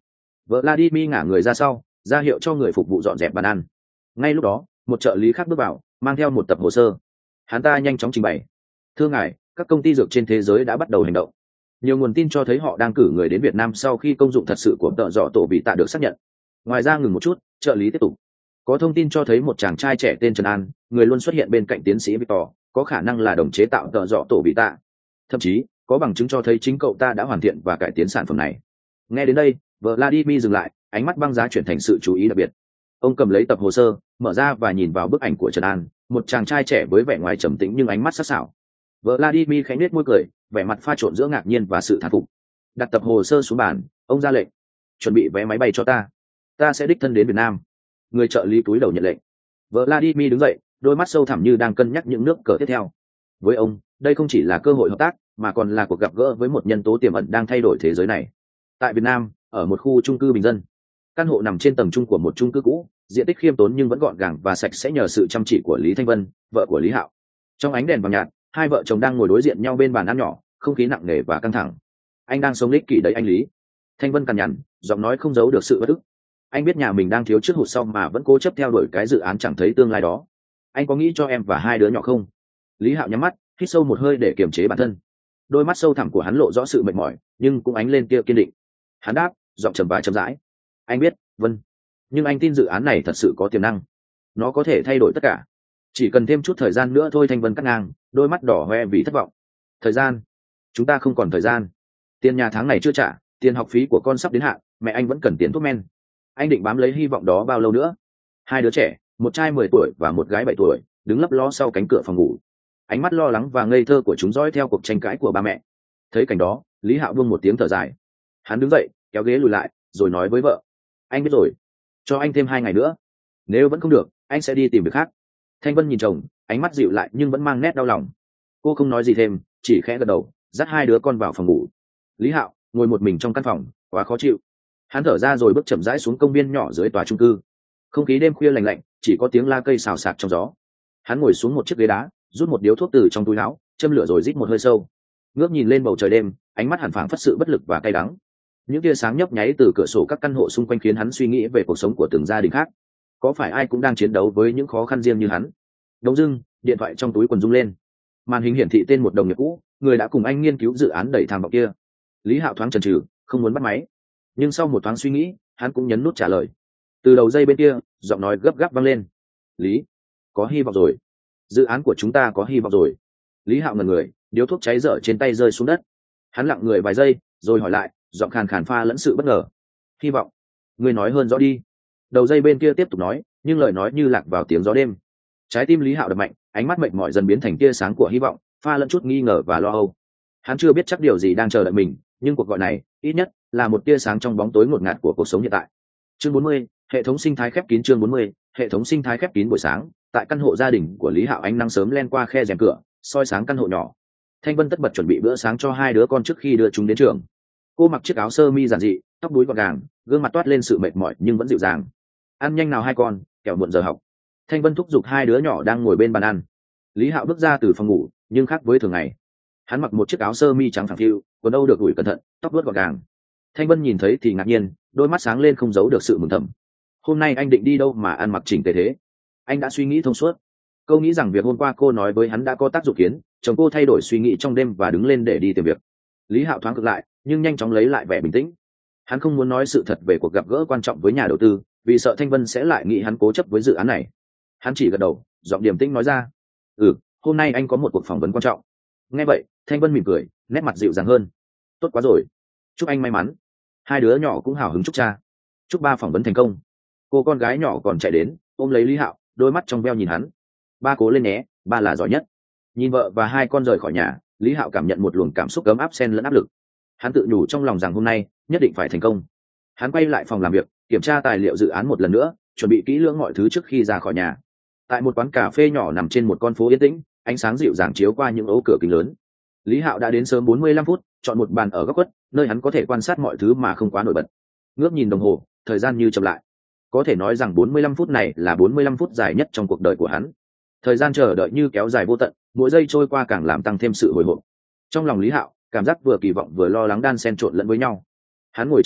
Vladimir ngả người ra sau, ra hiệu cho người phục vụ dọn dẹp bàn ăn. Ngay lúc đó, một trợ lý khác bước vào, mang theo một tập hồ sơ. Hắn ta nhanh chóng trình bày: thưa ngài, các công ty dược trên thế giới đã bắt đầu hành động. Nhiều nguồn tin cho thấy họ đang cử người đến Việt Nam sau khi công dụng thật sự của tợ dọ tổ bị tạ được xác nhận. Ngoài ra, ngừng một chút, trợ lý tiếp tục: có thông tin cho thấy một chàng trai trẻ tên Trần An, người luôn xuất hiện bên cạnh tiến sĩ Victor, có khả năng là đồng chế tạo tợ dọ tổ bị tạ. Thậm chí có bằng chứng cho thấy chính cậu ta đã hoàn thiện và cải tiến sản phẩm này. Nghe đến đây, Vladimir dừng lại, ánh mắt băng giá chuyển thành sự chú ý đặc biệt. Ông cầm lấy tập hồ sơ, mở ra và nhìn vào bức ảnh của Trần An, một chàng trai trẻ với vẻ ngoài trầm tĩnh nhưng ánh mắt sắc sảo. Vladimir khẽ nhếch môi cười, vẻ mặt pha trộn giữa ngạc nhiên và sự thán phục. Đặt tập hồ sơ xuống bàn, ông ra lệnh: chuẩn bị vé máy bay cho ta, ta sẽ đích thân đến Việt Nam. Người trợ lý cúi đầu nhận lệnh. Vladimir đứng dậy, đôi mắt sâu thẳm như đang cân nhắc những nước cờ tiếp theo. Với ông, đây không chỉ là cơ hội hợp tác, mà còn là cuộc gặp gỡ với một nhân tố tiềm ẩn đang thay đổi thế giới này. Tại Việt Nam, ở một khu chung cư bình dân, căn hộ nằm trên tầng trung của một chung cư cũ, diện tích khiêm tốn nhưng vẫn gọn gàng và sạch sẽ nhờ sự chăm chỉ của Lý Thanh Vân, vợ của Lý Hạo. Trong ánh đèn vàng nhạt, hai vợ chồng đang ngồi đối diện nhau bên bàn ăn nhỏ, không khí nặng nề và căng thẳng. Anh đang sống ích kỷ đấy anh Lý. Thanh Vân cằn nhằn, giọng nói không giấu được sự bất ức. Anh biết nhà mình đang thiếu trước hụt sau mà vẫn cố chấp theo đuổi cái dự án chẳng thấy tương lai đó. Anh có nghĩ cho em và hai đứa nhỏ không? Lý Hạo nhắm mắt, hít sâu một hơi để kiềm chế bản thân. Đôi mắt sâu thẳm của hắn lộ rõ sự mệt mỏi, nhưng cũng ánh lên tia kiên định. Hắn đáp, giọng trầm và chậm rãi: anh biết, Vân, nhưng anh tin dự án này thật sự có tiềm năng. Nó có thể thay đổi tất cả. Chỉ cần thêm chút thời gian nữa thôi. Thanh Vân cắt ngang, đôi mắt đỏ hoe vì thất vọng. Thời gian? Chúng ta không còn thời gian. Tiền nhà tháng này chưa trả, tiền học phí của con sắp đến hạn, mẹ anh vẫn cần tiền thuốc men. Anh định bám lấy hy vọng đó bao lâu nữa? Hai đứa trẻ, một trai mười tuổi và một gái bảy tuổi, đứng lấp ló sau cánh cửa phòng ngủ. Ánh mắt lo lắng và ngây thơ của chúng dõi theo cuộc tranh cãi của ba mẹ. Thấy cảnh đó, Lý Hạo buông một tiếng thở dài. Hắn đứng dậy, kéo ghế lùi lại, rồi nói với vợ: anh biết rồi, cho anh thêm hai ngày nữa. Nếu vẫn không được, anh sẽ đi tìm việc khác. Thanh Vân nhìn chồng, ánh mắt dịu lại nhưng vẫn mang nét đau lòng. Cô không nói gì thêm, chỉ khẽ gật đầu, dắt hai đứa con vào phòng ngủ. Lý Hạo ngồi một mình trong căn phòng, quá khó chịu. Hắn thở ra rồi bước chậm rãi xuống công viên nhỏ dưới tòa chung cư. Không khí đêm khuya lạnh lạnh, chỉ có tiếng la cây xào xạc trong gió. Hắn ngồi xuống một chiếc ghế đá, rút một điếu thuốc từ trong túi áo, châm lửa rồi rít một hơi sâu. Ngước nhìn lên bầu trời đêm, ánh mắt hẳn phảng phất sự bất lực và cay đắng. Những tia sáng nhấp nháy từ cửa sổ các căn hộ xung quanh khiến hắn suy nghĩ về cuộc sống của từng gia đình khác. Có phải ai cũng đang chiến đấu với những khó khăn riêng như hắn? Đống dưng, điện thoại trong túi quần rung lên. Màn hình hiển thị tên một đồng nghiệp cũ, người đã cùng anh nghiên cứu dự án đẩy tham vọng kia. Lý Hạo thoáng chần chừ, không muốn bắt máy. Nhưng sau một thoáng suy nghĩ, hắn cũng nhấn nút trả lời. Từ đầu dây bên kia, giọng nói gấp gáp vang lên: Lý, có hy vọng rồi. Dự án của chúng ta có hy vọng rồi. Lý Hạo ngẩn người, điếu thuốc cháy dở trên tay rơi xuống đất. Hắn lặng người vài giây, rồi hỏi lại, giọng khàn khàn pha lẫn sự bất ngờ: hy vọng? Ngươi nói hơn rõ đi. Đầu dây bên kia tiếp tục nói, nhưng lời nói như lạc vào tiếng gió đêm. Trái tim Lý Hạo đập mạnh, ánh mắt mệt mỏi dần biến thành tia sáng của hy vọng, pha lẫn chút nghi ngờ và lo âu. Hắn chưa biết chắc điều gì đang chờ đợi mình, nhưng cuộc gọi này, ít nhất là một tia sáng trong bóng tối ngột ngạt của cuộc sống hiện tại. Chương bốn mươi, hệ thống sinh thái khép kín. Chương bốn mươi, hệ thống sinh thái khép kín. Buổi sáng, tại căn hộ gia đình của Lý Hạo, ánh nắng sớm len qua khe rèm cửa, soi sáng căn hộ nhỏ. Thanh Vân tất bật chuẩn bị bữa sáng cho hai đứa con trước khi đưa chúng đến trường. Cô mặc chiếc áo sơ mi giản dị, tóc búi gọn gàng, gương mặt toát lên sự mệt mỏi nhưng vẫn dịu dàng. Ăn nhanh nào hai con, kẻo muộn giờ học. Thanh Vân thúc giục hai đứa nhỏ đang ngồi bên bàn ăn. Lý Hạo bước ra từ phòng ngủ, nhưng khác với thường ngày. Hắn mặc một chiếc áo sơ mi trắng phẳng phiu, quần âu được ủi cẩn thận, tóc vuốt gọn gàng. Thanh Vân nhìn thấy thì ngạc nhiên, đôi mắt sáng lên không giấu được sự mừng thầm. Hôm nay anh định đi đâu mà ăn mặc chỉnh tề thế? Anh đã suy nghĩ thông suốt. Câu nghĩ rằng việc hôm qua cô nói với hắn đã có tác dụng khiến chồng cô thay đổi suy nghĩ trong đêm và đứng lên để đi tìm việc. Lý Hạo thoáng cực lại, nhưng nhanh chóng lấy lại vẻ bình tĩnh. Hắn không muốn nói sự thật về cuộc gặp gỡ quan trọng với nhà đầu tư, vì sợ Thanh Vân sẽ lại nghĩ hắn cố chấp với dự án này. Hắn chỉ gật đầu, giọng điềm tĩnh nói ra: ừ, hôm nay anh có một cuộc phỏng vấn quan trọng. Nghe vậy, Thanh Vân mỉm cười, nét mặt dịu dàng hơn. Tốt quá rồi, chúc anh may mắn. Hai đứa nhỏ cũng hào hứng chúc cha. Chúc ba phỏng vấn thành công. Cô con gái nhỏ còn chạy đến, ôm lấy Lý Hạo, đôi mắt trong veo nhìn hắn. Ba cố lên nhé, ba là giỏi nhất. Nhìn vợ và hai con rời khỏi nhà, Lý Hạo cảm nhận một luồng cảm xúc ấm áp xen lẫn áp lực. Hắn tự nhủ trong lòng rằng hôm nay nhất định phải thành công. Hắn quay lại phòng làm việc, kiểm tra tài liệu dự án một lần nữa, chuẩn bị kỹ lưỡng mọi thứ trước khi ra khỏi nhà. Tại một quán cà phê nhỏ nằm trên một con phố yên tĩnh, ánh sáng dịu dàng chiếu qua những ố cửa kính lớn. Lý Hạo đã đến sớm bốn mươi lăm phút, chọn một bàn ở góc khuất, nơi hắn có thể quan sát mọi thứ mà không quá nổi bật. Ngước nhìn đồng hồ, thời gian như chậm lại. Có thể nói rằng bốn mươi lăm phút này là bốn mươi lăm phút dài nhất trong cuộc đời của hắn. Thời gian chờ đợi như kéo dài vô tận, mỗi giây trôi qua càng làm tăng thêm sự hồi hộp. Trong lòng Lý Hạo, cảm giác vừa kỳ vọng vừa lo lắng đan xen trộn lẫn với nhau. Hắn ngồi trầm ngâm,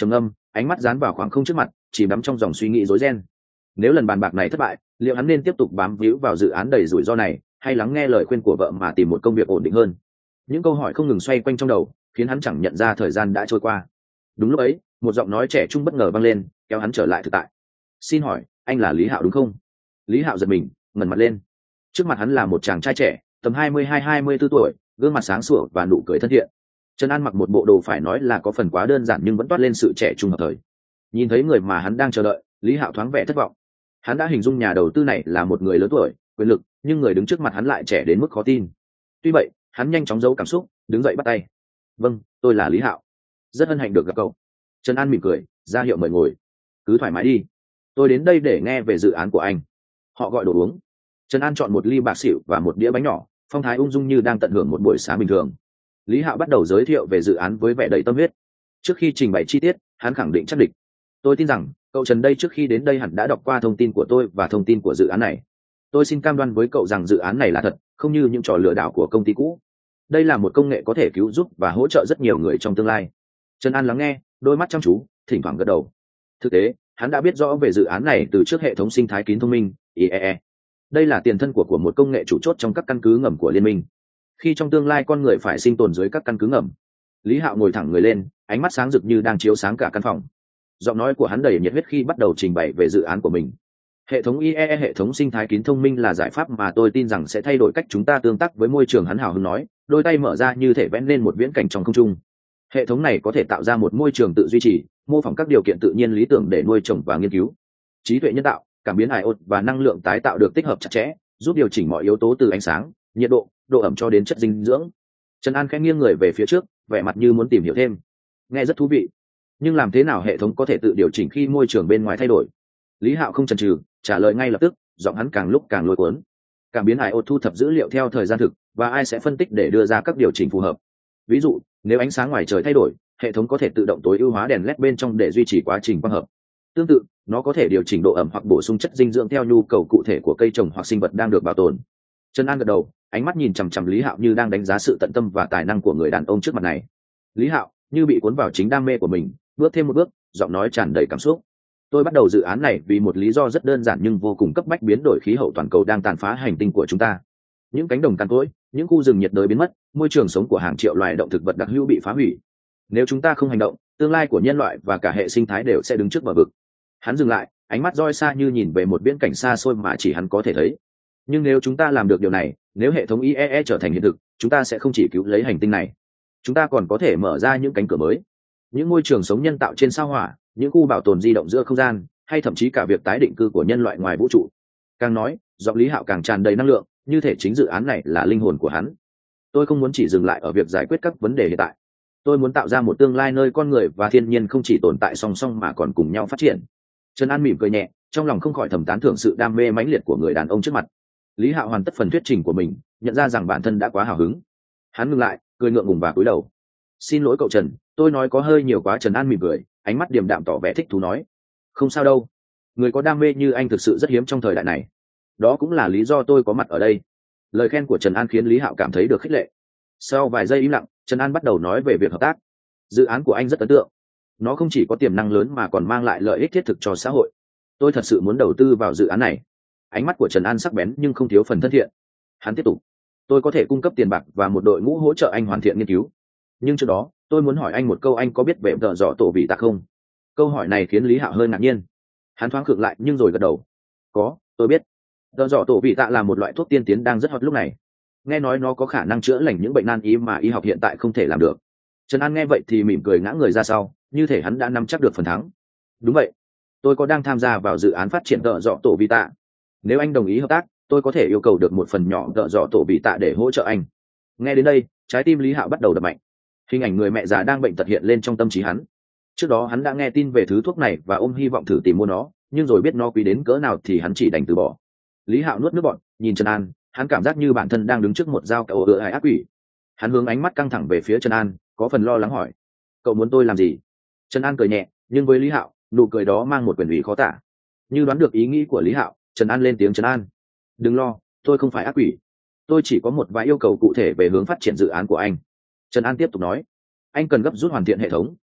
ánh mắt dán vào khoảng không trước mặt, chìm đắm trong dòng suy nghĩ rối ren. Nếu lần bàn bạc này thất bại, liệu hắn nên tiếp tục bám víu vào dự án đầy rủi ro này, hay lắng nghe lời khuyên của vợ mà tìm một công việc ổn định hơn? Những câu hỏi không ngừng xoay quanh trong đầu, khiến hắn chẳng nhận ra thời gian đã trôi qua. Đúng lúc ấy, một giọng nói trẻ trung bất ngờ vang lên, kéo hắn trở lại thực tại. Xin hỏi, anh là Lý Hạo đúng không? Lý Hạo giật mình, ngẩng mặt lên. Trước mặt hắn là một chàng trai trẻ, tầm hai mươi hai hai mươi bốn tuổi, gương mặt sáng sủa và nụ cười thân thiện. Trần An mặc một bộ đồ phải nói là có phần quá đơn giản nhưng vẫn toát lên sự trẻ trung hợp thời. Nhìn thấy người mà hắn đang chờ đợi, Lý Hạo thoáng vẻ thất vọng. Hắn đã hình dung nhà đầu tư này là một người lớn tuổi, quyền lực, nhưng người đứng trước mặt hắn lại trẻ đến mức khó tin. Tuy vậy, hắn nhanh chóng giấu cảm xúc, đứng dậy bắt tay. Vâng, tôi là Lý Hạo, rất hân hạnh được gặp cậu. Trần An mỉm cười, ra hiệu mời ngồi. Cứ thoải mái đi, tôi đến đây để nghe về dự án của anh. Họ gọi đồ uống. Trần An chọn một ly bạc xỉu và một đĩa bánh nhỏ, phong thái ung dung như đang tận hưởng một buổi sáng bình thường. Lý Hạo bắt đầu giới thiệu về dự án với vẻ đầy tâm huyết. Trước khi trình bày chi tiết, hắn khẳng định chắc địch. Tôi tin rằng cậu Trần đây trước khi đến đây hẳn đã đọc qua thông tin của tôi và thông tin của dự án này. Tôi xin cam đoan với cậu rằng dự án này là thật, không như những trò lừa đảo của công ty cũ. Đây là một công nghệ có thể cứu giúp và hỗ trợ rất nhiều người trong tương lai. Trần An lắng nghe, đôi mắt chăm chú, thỉnh thoảng gật đầu. Thực tế, hắn đã biết rõ về dự án này từ trước hệ thống sinh thái kín thông minh i e e. Đây là tiền thân của của một công nghệ chủ chốt trong các căn cứ ngầm của liên minh. Khi trong tương lai con người phải sinh tồn dưới các căn cứ ngầm. Lý Hạo ngồi thẳng người lên, ánh mắt sáng rực như đang chiếu sáng cả căn phòng. Giọng nói của hắn đầy nhiệt huyết khi bắt đầu trình bày về dự án của mình. Hệ thống i e e, hệ thống sinh thái kín thông minh là giải pháp mà tôi tin rằng sẽ thay đổi cách chúng ta tương tác với môi trường, hắn hào hứng nói, đôi tay mở ra như thể vẽ lên một viễn cảnh trong không trung. Hệ thống này có thể tạo ra một môi trường tự duy trì, mô phỏng các điều kiện tự nhiên lý tưởng để nuôi trồng và nghiên cứu. Trí tuệ nhân tạo, cảm biến iốt và năng lượng tái tạo được tích hợp chặt chẽ, giúp điều chỉnh mọi yếu tố từ ánh sáng, nhiệt độ, độ ẩm cho đến chất dinh dưỡng. Trần An khẽ nghiêng người về phía trước, vẻ mặt như muốn tìm hiểu thêm. Nghe rất thú vị, nhưng làm thế nào hệ thống có thể tự điều chỉnh khi môi trường bên ngoài thay đổi? Lý Hạo không chần chừ, trả lời ngay lập tức, giọng hắn càng lúc càng lôi cuốn. Cảm biến iốt thu thập dữ liệu theo thời gian thực, và ai sẽ phân tích để đưa ra các điều chỉnh phù hợp. Ví dụ, nếu ánh sáng ngoài trời thay đổi, hệ thống có thể tự động tối ưu hóa đèn led bên trong để duy trì quá trình quang hợp. Tương tự, nó có thể điều chỉnh độ ẩm hoặc bổ sung chất dinh dưỡng theo nhu cầu cụ thể của cây trồng hoặc sinh vật đang được bảo tồn. Trần An gật đầu, ánh mắt nhìn chằm chằm Lý Hạo như đang đánh giá sự tận tâm và tài năng của người đàn ông trước mặt này. Lý Hạo như bị cuốn vào chính đam mê của mình, bước thêm một bước, giọng nói tràn đầy cảm xúc. Tôi bắt đầu dự án này vì một lý do rất đơn giản nhưng vô cùng cấp bách: biến đổi khí hậu toàn cầu đang tàn phá hành tinh của chúng ta. Những cánh đồng cằn cỗi, những khu rừng nhiệt đới biến mất, môi trường sống của hàng triệu loài động thực vật đặc hữu bị phá hủy. Nếu chúng ta không hành động, tương lai của nhân loại và cả hệ sinh thái đều sẽ đứng trước bờ vực. Hắn dừng lại, ánh mắt roi xa như nhìn về một viễn cảnh xa xôi mà chỉ hắn có thể thấy. Nhưng nếu chúng ta làm được điều này, nếu hệ thống i e e trở thành hiện thực, chúng ta sẽ không chỉ cứu lấy hành tinh này, chúng ta còn có thể mở ra những cánh cửa mới, những môi trường sống nhân tạo trên sao hỏa, những khu bảo tồn di động giữa không gian, hay thậm chí cả việc tái định cư của nhân loại ngoài vũ trụ. Càng nói, giọng Lý Hạo càng tràn đầy năng lượng, như thể chính dự án này là linh hồn của hắn. Tôi không muốn chỉ dừng lại ở việc giải quyết các vấn đề hiện tại. Tôi muốn tạo ra một tương lai nơi con người và thiên nhiên không chỉ tồn tại song song mà còn cùng nhau phát triển. Trần An mỉm cười nhẹ, trong lòng không khỏi thầm tán thưởng sự đam mê mãnh liệt của người đàn ông trước mặt. Lý Hạo hoàn tất phần thuyết trình của mình, nhận ra rằng bản thân đã quá hào hứng. Hắn ngừng lại, cười ngượng ngùng và cúi đầu. Xin lỗi cậu Trần, tôi nói có hơi nhiều quá. Trần An mỉm cười, ánh mắt điềm đạm tỏ vẻ thích thú nói. Không sao đâu, người có đam mê như anh thực sự rất hiếm trong thời đại này. Đó cũng là lý do tôi có mặt ở đây. Lời khen của Trần An khiến Lý Hạo cảm thấy được khích lệ. Sau vài giây im lặng, Trần An bắt đầu nói về việc hợp tác. Dự án của anh rất ấn tượng. Nó không chỉ có tiềm năng lớn mà còn mang lại lợi ích thiết thực cho xã hội. Tôi thật sự muốn đầu tư vào dự án này. Ánh mắt của Trần An sắc bén nhưng không thiếu phần thân thiện. Hắn tiếp tục. Tôi có thể cung cấp tiền bạc và một đội ngũ hỗ trợ anh hoàn thiện nghiên cứu. Nhưng trước đó, tôi muốn hỏi anh một câu: anh có biết về tợ dọ tổ vị tạ không? Câu hỏi này khiến Lý Hạo hơi ngạc nhiên. Hắn thoáng khựng lại nhưng rồi gật đầu. Có, tôi biết. Tợ dọ tổ vị tạ là một loại thuốc tiên tiến đang rất hot lúc này. Nghe nói nó có khả năng chữa lành những bệnh nan y mà y học hiện tại không thể làm được. Trần An nghe vậy thì mỉm cười ngã người ra sau, như thể hắn đã nắm chắc được phần thắng. Đúng vậy, tôi có đang tham gia vào dự án phát triển tợ dọ tổ vị tạ. Nếu anh đồng ý hợp tác, tôi có thể yêu cầu được một phần nhỏ tợ dọ tổ vị tạ để hỗ trợ anh. Nghe đến đây, trái tim Lý Hạo bắt đầu đập mạnh. Hình ảnh người mẹ già đang bệnh tật hiện lên trong tâm trí hắn. Trước đó hắn đã nghe tin về thứ thuốc này và ôm hy vọng thử tìm mua nó, nhưng rồi biết nó quý đến cỡ nào thì hắn chỉ đành từ bỏ. Lý Hạo nuốt nước bọt, nhìn Trần An, hắn cảm giác như bản thân đang đứng trước một dao cậu ựa hại ác quỷ. Hắn hướng ánh mắt căng thẳng về phía Trần An, có phần lo lắng hỏi: cậu muốn tôi làm gì? Trần An cười nhẹ, nhưng với Lý Hạo, nụ cười đó mang một quyền ủy khó tả. Như đoán được ý nghĩ của Lý Hạo, Trần An lên tiếng: Trần An, đừng lo, tôi không phải ác quỷ. Tôi chỉ có một vài yêu cầu cụ thể về hướng phát triển dự án của anh. Trần An tiếp tục nói: anh cần gấp rút hoàn thiện hệ thống,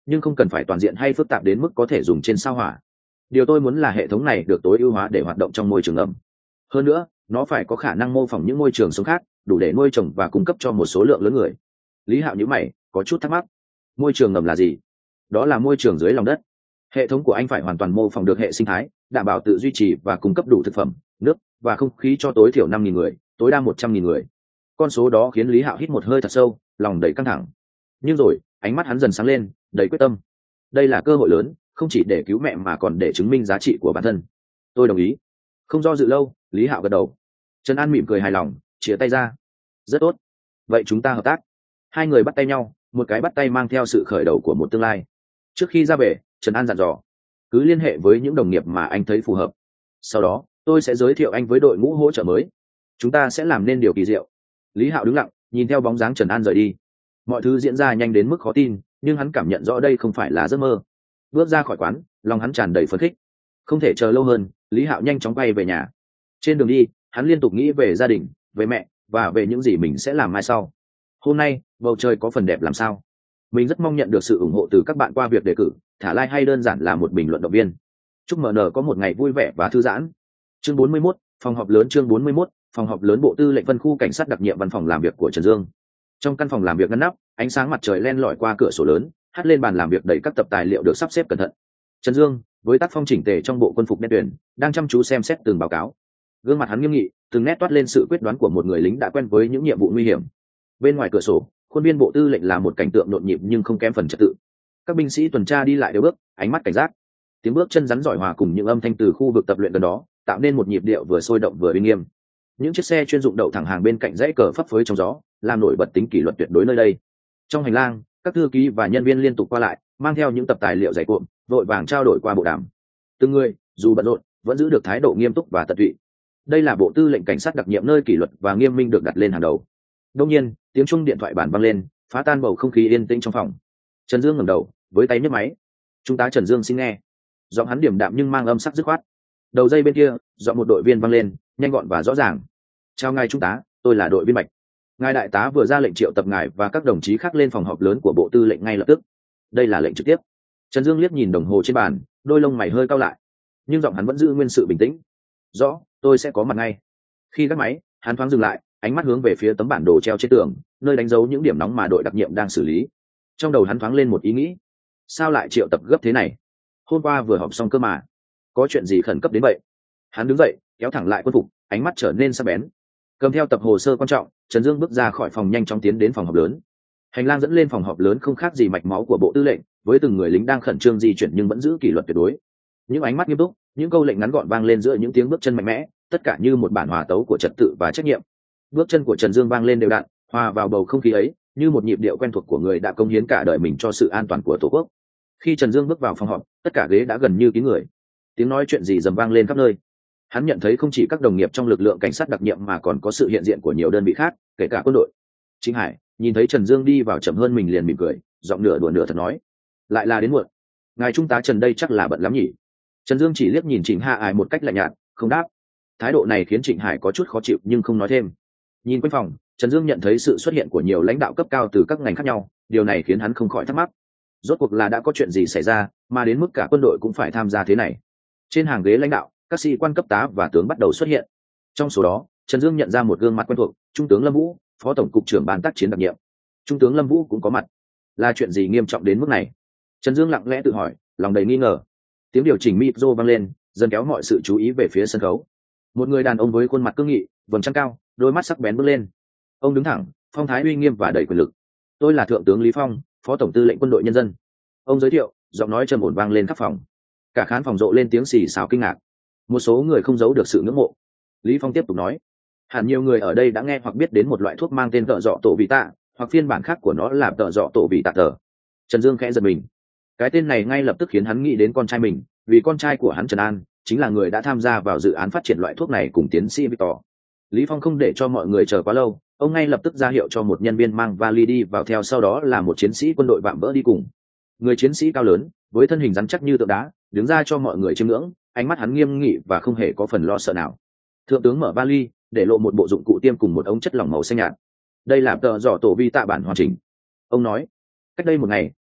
nhưng không cần phải toàn diện hay phức tạp đến mức có thể dùng trên sao hỏa. Điều tôi muốn là hệ thống này được tối ưu hóa để hoạt động trong môi trường ngầm. Hơn nữa, nó phải có khả năng mô phỏng những môi trường sống khác, đủ để nuôi trồng và cung cấp cho một số lượng lớn người. Lý Hạo nhíu mày, có chút thắc mắc. Môi trường ngầm là gì? Đó là môi trường dưới lòng đất. Hệ thống của anh phải hoàn toàn mô phỏng được hệ sinh thái, đảm bảo tự duy trì và cung cấp đủ thực phẩm, nước và không khí cho tối thiểu năm nghìn người, tối đa một trăm nghìn người. Con số đó khiến Lý Hạo hít một hơi thật sâu, lòng đầy căng thẳng. Nhưng rồi, ánh mắt hắn dần sáng lên, đầy quyết tâm. Đây là cơ hội lớn, không chỉ để cứu mẹ mà còn để chứng minh giá trị của bản thân. Tôi đồng ý. Không do dự lâu, Lý Hạo gật đầu. Trần An mỉm cười hài lòng, chìa tay ra. Rất tốt. Vậy chúng ta hợp tác. Hai người bắt tay nhau, một cái bắt tay mang theo sự khởi đầu của một tương lai. Trước khi ra về, Trần An dặn dò, cứ liên hệ với những đồng nghiệp mà anh thấy phù hợp. Sau đó, tôi sẽ giới thiệu anh với đội ngũ hỗ trợ mới. Chúng ta sẽ làm nên điều kỳ diệu. Lý Hạo đứng lặng, nhìn theo bóng dáng Trần An rời đi. Mọi thứ diễn ra nhanh đến mức khó tin, nhưng hắn cảm nhận rõ đây không phải là giấc mơ. Bước ra khỏi quán, lòng hắn tràn đầy phấn khích. Không thể chờ lâu hơn, Lý Hạo nhanh chóng bay về nhà. Trên đường đi, hắn liên tục nghĩ về gia đình, về mẹ và về những gì mình sẽ làm mai sau. Hôm nay, bầu trời có phần đẹp làm sao. Mình rất mong nhận được sự ủng hộ từ các bạn qua việc đề cử, thả like hay đơn giản là một bình luận động viên. Chúc em en có một ngày vui vẻ và thư giãn. Chương bốn mươi mốt, phòng họp lớn. Chương bốn mươi mốt, phòng họp lớn. Bộ Tư lệnh phân khu cảnh sát đặc nhiệm văn phòng làm việc của Trần Dương. Trong căn phòng làm việc ngăn nắp, ánh sáng mặt trời len lỏi qua cửa sổ lớn, hắt lên bàn làm việc đầy các tập tài liệu được sắp xếp cẩn thận. Trần Dương, với tác phong chỉnh tề trong bộ quân phục đen tuyền, đang chăm chú xem xét từng báo cáo. Gương mặt hắn nghiêm nghị, từng nét toát lên sự quyết đoán của một người lính đã quen với những nhiệm vụ nguy hiểm. Bên ngoài cửa sổ, khuôn viên bộ tư lệnh là một cảnh tượng nhộn nhịp nhưng không kém phần trật tự. Các binh sĩ tuần tra đi lại đều bước, ánh mắt cảnh giác. Tiếng bước chân rắn rỏi hòa cùng những âm thanh từ khu vực tập luyện gần đó, tạo nên một nhịp điệu vừa sôi động vừa uy nghiêm. Những chiếc xe chuyên dụng đậu thẳng hàng bên cạnh dãy cờ phấp phới trong gió, làm nổi bật tính kỷ luật tuyệt đối nơi đây. Trong hành lang, các thư ký và nhân viên liên tục qua lại, mang theo những tập tài liệu dày cuộn, vội vàng trao đổi qua bộ đàm. Từng người, dù bận rộn, vẫn giữ được thái độ nghiêm túc và tận tụy. Đây là bộ tư lệnh cảnh sát đặc nhiệm nơi kỷ luật và nghiêm minh được đặt lên hàng đầu. Đương nhiên, tiếng chuông điện thoại bàn vang lên, phá tan bầu không khí yên tĩnh trong phòng. Trần Dương ngẩng đầu, với tay nhấc máy. "Trung tá Trần Dương xin nghe." Giọng hắn điềm đạm nhưng mang âm sắc dứt khoát. Đầu dây bên kia, giọng một đội viên vang lên, nhanh gọn và rõ ràng. "Chào ngài Trung tá, tôi là đội viên Bạch. Ngài đại tá vừa ra lệnh triệu tập ngài và các đồng chí khác lên phòng họp lớn của bộ tư lệnh ngay lập tức." Đây là lệnh trực tiếp. Trần Dương liếc nhìn đồng hồ trên bàn, đôi lông mày hơi cau lại, nhưng giọng hắn vẫn giữ nguyên sự bình tĩnh. "Rõ, tôi sẽ có mặt ngay." Khi gác máy, hắn thoáng dừng lại, ánh mắt hướng về phía tấm bản đồ treo trên tường, nơi đánh dấu những điểm nóng mà đội đặc nhiệm đang xử lý. Trong đầu hắn thoáng lên một ý nghĩ. Sao lại triệu tập gấp thế này? Hôm qua vừa họp xong cơ mà. Có chuyện gì khẩn cấp đến vậy? Hắn đứng dậy, kéo thẳng lại quân phục, ánh mắt trở nên sắc bén. Cầm theo tập hồ sơ quan trọng, Trần Dương bước ra khỏi phòng nhanh chóng tiến đến phòng họp lớn. Hành lang dẫn lên phòng họp lớn không khác gì mạch máu của bộ tư lệnh, với từng người lính đang khẩn trương di chuyển nhưng vẫn giữ kỷ luật tuyệt đối. Những ánh mắt nghiêm túc, những câu lệnh ngắn gọn vang lên giữa những tiếng bước chân mạnh mẽ, tất cả như một bản hòa tấu của trật tự và trách nhiệm. Bước chân của Trần Dương vang lên đều đặn, hòa vào bầu không khí ấy, như một nhịp điệu quen thuộc của người đã cống hiến cả đời mình cho sự an toàn của Tổ quốc. Khi Trần Dương bước vào phòng họp, tất cả ghế đã gần như kín người. Tiếng nói chuyện gì dầm vang lên khắp nơi. Hắn nhận thấy không chỉ các đồng nghiệp trong lực lượng cảnh sát đặc nhiệm mà còn có sự hiện diện của nhiều đơn vị khác, kể cả quân đội. Trịnh Hải nhìn thấy Trần Dương đi vào chậm hơn mình liền mỉm cười, giọng nửa đùa nửa thật nói: "Lại là đến muộn. Ngài trung tá Trần đây chắc là bận lắm nhỉ?" Trần Dương chỉ liếc nhìn Trịnh Hạ Ải một cách lạnh nhạt, không đáp. Thái độ này khiến Trịnh Hải có chút khó chịu nhưng không nói thêm. Nhìn quanh phòng, Trần Dương nhận thấy sự xuất hiện của nhiều lãnh đạo cấp cao từ các ngành khác nhau, điều này khiến hắn không khỏi thắc mắc. Rốt cuộc là đã có chuyện gì xảy ra, mà đến mức cả quân đội cũng phải tham gia thế này? Trên hàng ghế lãnh đạo, các sĩ quan cấp tá và tướng bắt đầu xuất hiện. Trong số đó, Trần Dương nhận ra một gương mặt quen thuộc, Trung tướng Lâm Vũ, Phó tổng cục trưởng ban tác chiến đặc nhiệm. Trung tướng Lâm Vũ cũng có mặt. Là chuyện gì nghiêm trọng đến mức này? Trần Dương lặng lẽ tự hỏi, lòng đầy nghi ngờ. Tiếng điều chỉnh micro vang lên, dần kéo mọi sự chú ý về phía sân khấu. Một người đàn ông với khuôn mặt cương nghị, vầng trán cao, đôi mắt sắc bén bước lên. Ông đứng thẳng, phong thái uy nghiêm và đầy quyền lực. "Tôi là thượng tướng Lý Phong, Phó tổng tư lệnh quân đội nhân dân." Ông giới thiệu, giọng nói trầm ổn vang lên khắp phòng. Cả khán phòng rộ lên tiếng xì xào kinh ngạc. Một số người không giấu được sự ngưỡng mộ. Lý Phong tiếp tục nói: "Hẳn nhiều người ở đây đã nghe hoặc biết đến một loại thuốc mang tên tợ dọ tổ vị tạ, hoặc phiên bản khác của nó là tợ dọ tổ vị tạ tờ." Trần Dương khẽ giật mình. Cái tên này ngay lập tức khiến hắn nghĩ đến con trai mình, vì con trai của hắn Trần An chính là người đã tham gia vào dự án phát triển loại thuốc này cùng tiến sĩ Victor. Lý Phong không để cho mọi người chờ quá lâu, ông ngay lập tức ra hiệu cho một nhân viên mang vali đi vào theo, sau đó là một chiến sĩ quân đội vạm vỡ đi cùng. Người chiến sĩ cao lớn, với thân hình rắn chắc như tượng đá, đứng ra cho mọi người chiêm ngưỡng, ánh mắt hắn nghiêm nghị và không hề có phần lo sợ nào. Thượng tướng mở vali, để lộ một bộ dụng cụ tiêm cùng một ống chất lỏng màu xanh nhạt. "Đây là tờ dọ tổ vi tạ bản hoàn chỉnh." Ông nói. "Cách đây một ngày,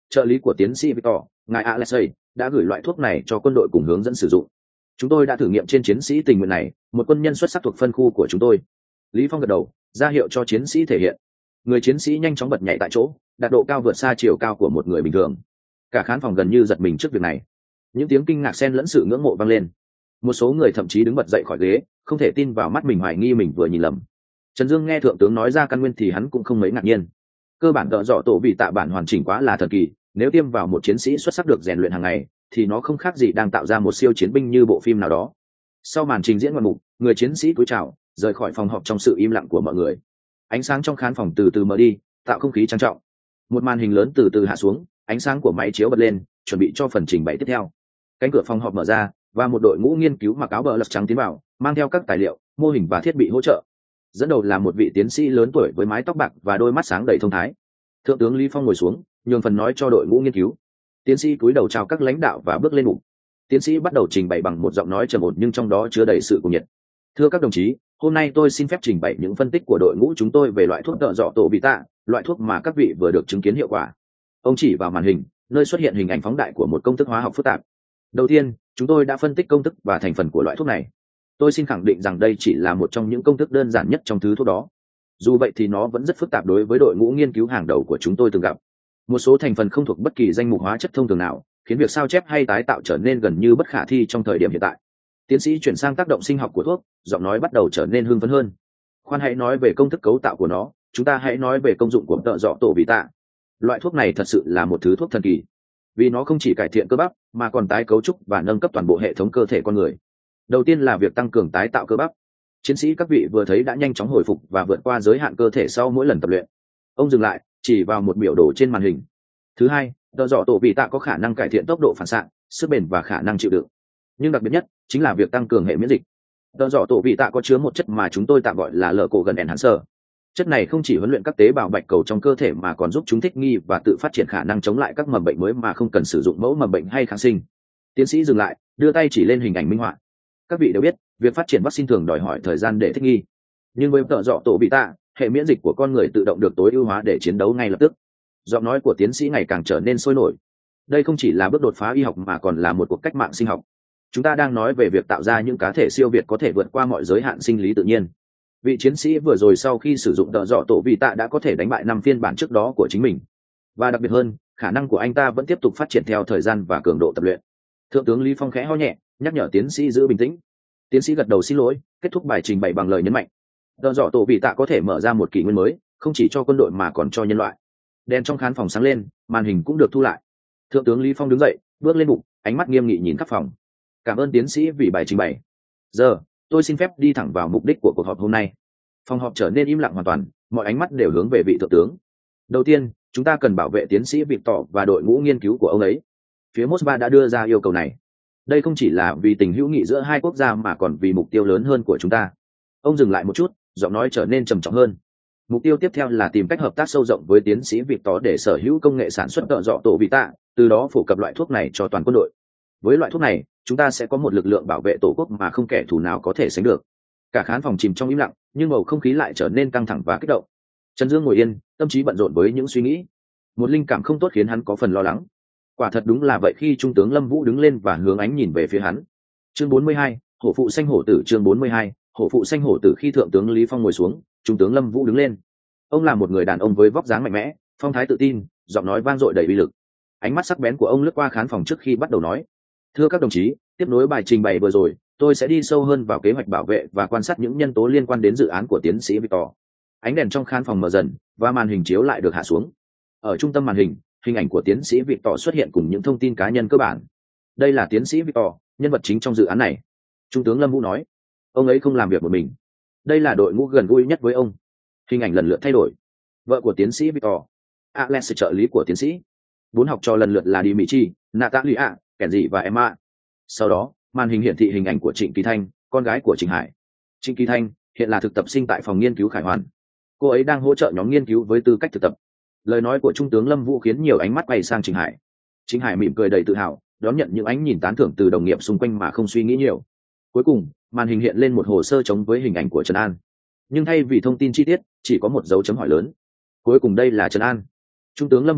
trợ lý của tiến sĩ Victor, ngài Alexei, đã gửi loại thuốc này cho quân đội cùng hướng dẫn sử dụng. Chúng tôi đã thử nghiệm trên chiến sĩ tình nguyện này, một quân nhân xuất sắc thuộc phân khu của chúng tôi. Lý Phong gật đầu, ra hiệu cho chiến sĩ thể hiện. Người chiến sĩ nhanh chóng bật nhảy tại chỗ, đạt độ cao vượt xa chiều cao của một người bình thường. Cả khán phòng gần như giật mình trước việc này. Những tiếng kinh ngạc xen lẫn sự ngưỡng mộ vang lên. Một số người thậm chí đứng bật dậy khỏi ghế, không thể tin vào mắt mình, hoài nghi mình vừa nhìn lầm. Trần Dương nghe thượng tướng nói ra căn nguyên thì hắn cũng không mấy ngạc nhiên. Cơ bản tợ dọ tổ vị tạ bản hoàn chỉnh quá là thần kỳ, nếu tiêm vào một chiến sĩ xuất sắc được rèn luyện hàng ngày, thì nó không khác gì đang tạo ra một siêu chiến binh như bộ phim nào đó. Sau màn trình diễn ngoạn mục, người chiến sĩ cúi chào, rời khỏi phòng họp trong sự im lặng của mọi người. Ánh sáng trong khán phòng từ từ mở đi, tạo không khí trang trọng. Một màn hình lớn từ từ hạ xuống, ánh sáng của máy chiếu bật lên, chuẩn bị cho phần trình bày tiếp theo. Cánh cửa phòng họp mở ra, và một đội ngũ nghiên cứu mặc áo bờ lật trắng tiến vào, mang theo các tài liệu, mô hình và thiết bị hỗ trợ. Dẫn đầu là một vị tiến sĩ lớn tuổi với mái tóc bạc và đôi mắt sáng đầy thông thái. Thượng tướng Lý Phong ngồi xuống, nhường phần nói cho đội ngũ nghiên cứu. Tiến sĩ cúi đầu chào các lãnh đạo và bước lên bục. Tiến sĩ bắt đầu trình bày bằng một giọng nói trầm ổn nhưng trong đó chứa đầy sự cuồng nhiệt. Thưa các đồng chí, hôm nay tôi xin phép trình bày những phân tích của đội ngũ chúng tôi về loại thuốc tợ dọ tổ vị tạ, loại thuốc mà các vị vừa được chứng kiến hiệu quả. Ông chỉ vào màn hình, nơi xuất hiện hình ảnh phóng đại của một công thức hóa học phức tạp. Đầu tiên, chúng tôi đã phân tích công thức và thành phần của loại thuốc này. Tôi xin khẳng định rằng đây chỉ là một trong những công thức đơn giản nhất trong thứ thuốc đó. Dù vậy thì nó vẫn rất phức tạp đối với đội ngũ nghiên cứu hàng đầu của chúng tôi từng gặp. Một số thành phần không thuộc bất kỳ danh mục hóa chất thông thường nào, khiến việc sao chép hay tái tạo trở nên gần như bất khả thi trong thời điểm hiện tại. Tiến sĩ chuyển sang tác động sinh học của thuốc, giọng nói bắt đầu trở nên hưng phấn hơn. Khoan hãy nói về công thức cấu tạo của nó, chúng ta hãy nói về công dụng của tợ dọ tổ vị tạ. Loại thuốc này thật sự là một thứ thuốc thần kỳ, vì nó không chỉ cải thiện cơ bắp mà còn tái cấu trúc và nâng cấp toàn bộ hệ thống cơ thể con người. Đầu tiên là việc tăng cường tái tạo cơ bắp. Chiến sĩ các vị vừa thấy đã nhanh chóng hồi phục và vượt qua giới hạn cơ thể sau mỗi lần tập luyện. Ông dừng lại, chỉ vào một biểu đồ trên màn hình. Thứ hai, tợ dọ tổ vị tạ có khả năng cải thiện tốc độ phản xạ, sức bền và khả năng chịu đựng. Nhưng đặc biệt nhất chính là việc tăng cường hệ miễn dịch. Tợ dọ tổ vị tạ có chứa một chất mà chúng tôi tạm gọi là lờ cổ gần enhancer. Chất này không chỉ huấn luyện các tế bào bạch cầu trong cơ thể mà còn giúp chúng thích nghi và tự phát triển khả năng chống lại các mầm bệnh mới mà không cần sử dụng mẫu mầm bệnh hay kháng sinh. Tiến sĩ dừng lại, đưa tay chỉ lên hình ảnh minh họa. Các vị đều biết, việc phát triển vaccine thường đòi hỏi thời gian để thích nghi. Nhưng với tợ dọ tổ vị tạ, hệ miễn dịch của con người tự động được tối ưu hóa để chiến đấu ngay lập tức. Giọng nói của tiến sĩ ngày càng trở nên sôi nổi. Đây không chỉ là bước đột phá y học mà còn là một cuộc cách mạng sinh học. Chúng ta đang nói về việc tạo ra những cá thể siêu việt có thể vượt qua mọi giới hạn sinh lý tự nhiên. Vị chiến sĩ vừa rồi sau khi sử dụng tợ dọ tổ vị tạ đã có thể đánh bại năm phiên bản trước đó của chính mình. Và đặc biệt hơn, khả năng của anh ta vẫn tiếp tục phát triển theo thời gian và cường độ tập luyện. Thượng tướng Lý Phong khẽ ho nhẹ, nhắc nhở tiến sĩ giữ bình tĩnh. Tiến sĩ gật đầu xin lỗi, kết thúc bài trình bày bằng lời nhấn mạnh. Tợ dọ tổ vị tạ có thể mở ra một kỷ nguyên mới, không chỉ cho quân đội mà còn cho nhân loại. Đèn trong khán phòng sáng lên, màn hình cũng được thu lại. Thượng tướng Lý Phong đứng dậy, bước lên bục, ánh mắt nghiêm nghị nhìn khắp phòng. Cảm ơn tiến sĩ vì bài trình bày. Giờ, tôi xin phép đi thẳng vào mục đích của cuộc họp hôm nay. Phòng họp trở nên im lặng hoàn toàn, mọi ánh mắt đều hướng về vị thượng tướng. Đầu tiên, chúng ta cần bảo vệ tiến sĩ Victor và đội ngũ nghiên cứu của ông ấy. Phía Moscow đã đưa ra yêu cầu này. Đây không chỉ là vì tình hữu nghị giữa hai quốc gia mà còn vì mục tiêu lớn hơn của chúng ta. Ông dừng lại một chút, giọng nói trở nên trầm trọng hơn. Mục tiêu tiếp theo là tìm cách hợp tác sâu rộng với tiến sĩ Victor để sở hữu công nghệ sản xuất tợ dọ tổ vị tạ, từ đó phổ cập loại thuốc này cho toàn quân đội. Với loại thuốc này, chúng ta sẽ có một lực lượng bảo vệ tổ quốc mà không kẻ thù nào có thể sánh được. Cả khán phòng chìm trong im lặng, nhưng bầu không khí lại trở nên căng thẳng và kích động. Trần Dương ngồi yên, tâm trí bận rộn với những suy nghĩ. Một linh cảm không tốt khiến hắn có phần lo lắng. Quả thật đúng là vậy khi trung tướng Lâm Vũ đứng lên và hướng ánh nhìn về phía hắn. Chương bốn mươi hai, hổ phụ xanh hổ tử. Chương bốn mươi hai, hổ phụ xanh hổ tử. Khi thượng tướng Lý Phong ngồi xuống, trung tướng Lâm Vũ đứng lên. Ông là một người đàn ông với vóc dáng mạnh mẽ, phong thái tự tin, giọng nói vang dội đầy uy lực. Ánh mắt sắc bén của ông lướt qua khán phòng trước khi bắt đầu nói. Thưa các đồng chí, tiếp nối bài trình bày vừa rồi, tôi sẽ đi sâu hơn vào kế hoạch bảo vệ và quan sát những nhân tố liên quan đến dự án của tiến sĩ Victor. Ánh đèn trong khán phòng mở dần và màn hình chiếu lại được hạ xuống. Ở trung tâm màn hình, hình ảnh của tiến sĩ Victor xuất hiện cùng những thông tin cá nhân cơ bản. Đây là tiến sĩ Victor, nhân vật chính trong dự án này. Trung tướng Lâm Vũ nói, ông ấy không làm việc một mình. Đây là đội ngũ gần gũi nhất với ông. Hình ảnh lần lượt thay đổi. Vợ của tiến sĩ Victor, Alex trợ lý của tiến sĩ. Bốn học trò lần lượt là Dimitri, Natalia, Kenji và Emma. Sau đó, màn hình hiển thị hình ảnh của Trịnh Kỳ Thanh, con gái của Trịnh Hải. Trịnh Kỳ Thanh hiện là thực tập sinh tại phòng nghiên cứu Khải Hoàn. Cô ấy đang hỗ trợ nhóm nghiên cứu với tư cách thực tập. Lời nói của trung tướng Lâm Vũ khiến nhiều ánh mắt quay sang Trịnh Hải. Trịnh Hải mỉm cười đầy tự hào, đón nhận những ánh nhìn tán thưởng từ đồng nghiệp xung quanh mà không suy nghĩ nhiều. Cuối cùng, màn hình hiện lên một hồ sơ trống với hình ảnh của Trần An. Nhưng thay vì thông tin chi tiết, chỉ có một dấu chấm hỏi lớn. Cuối cùng đây là Trần An. Trung tướng Lâm Vũ nói,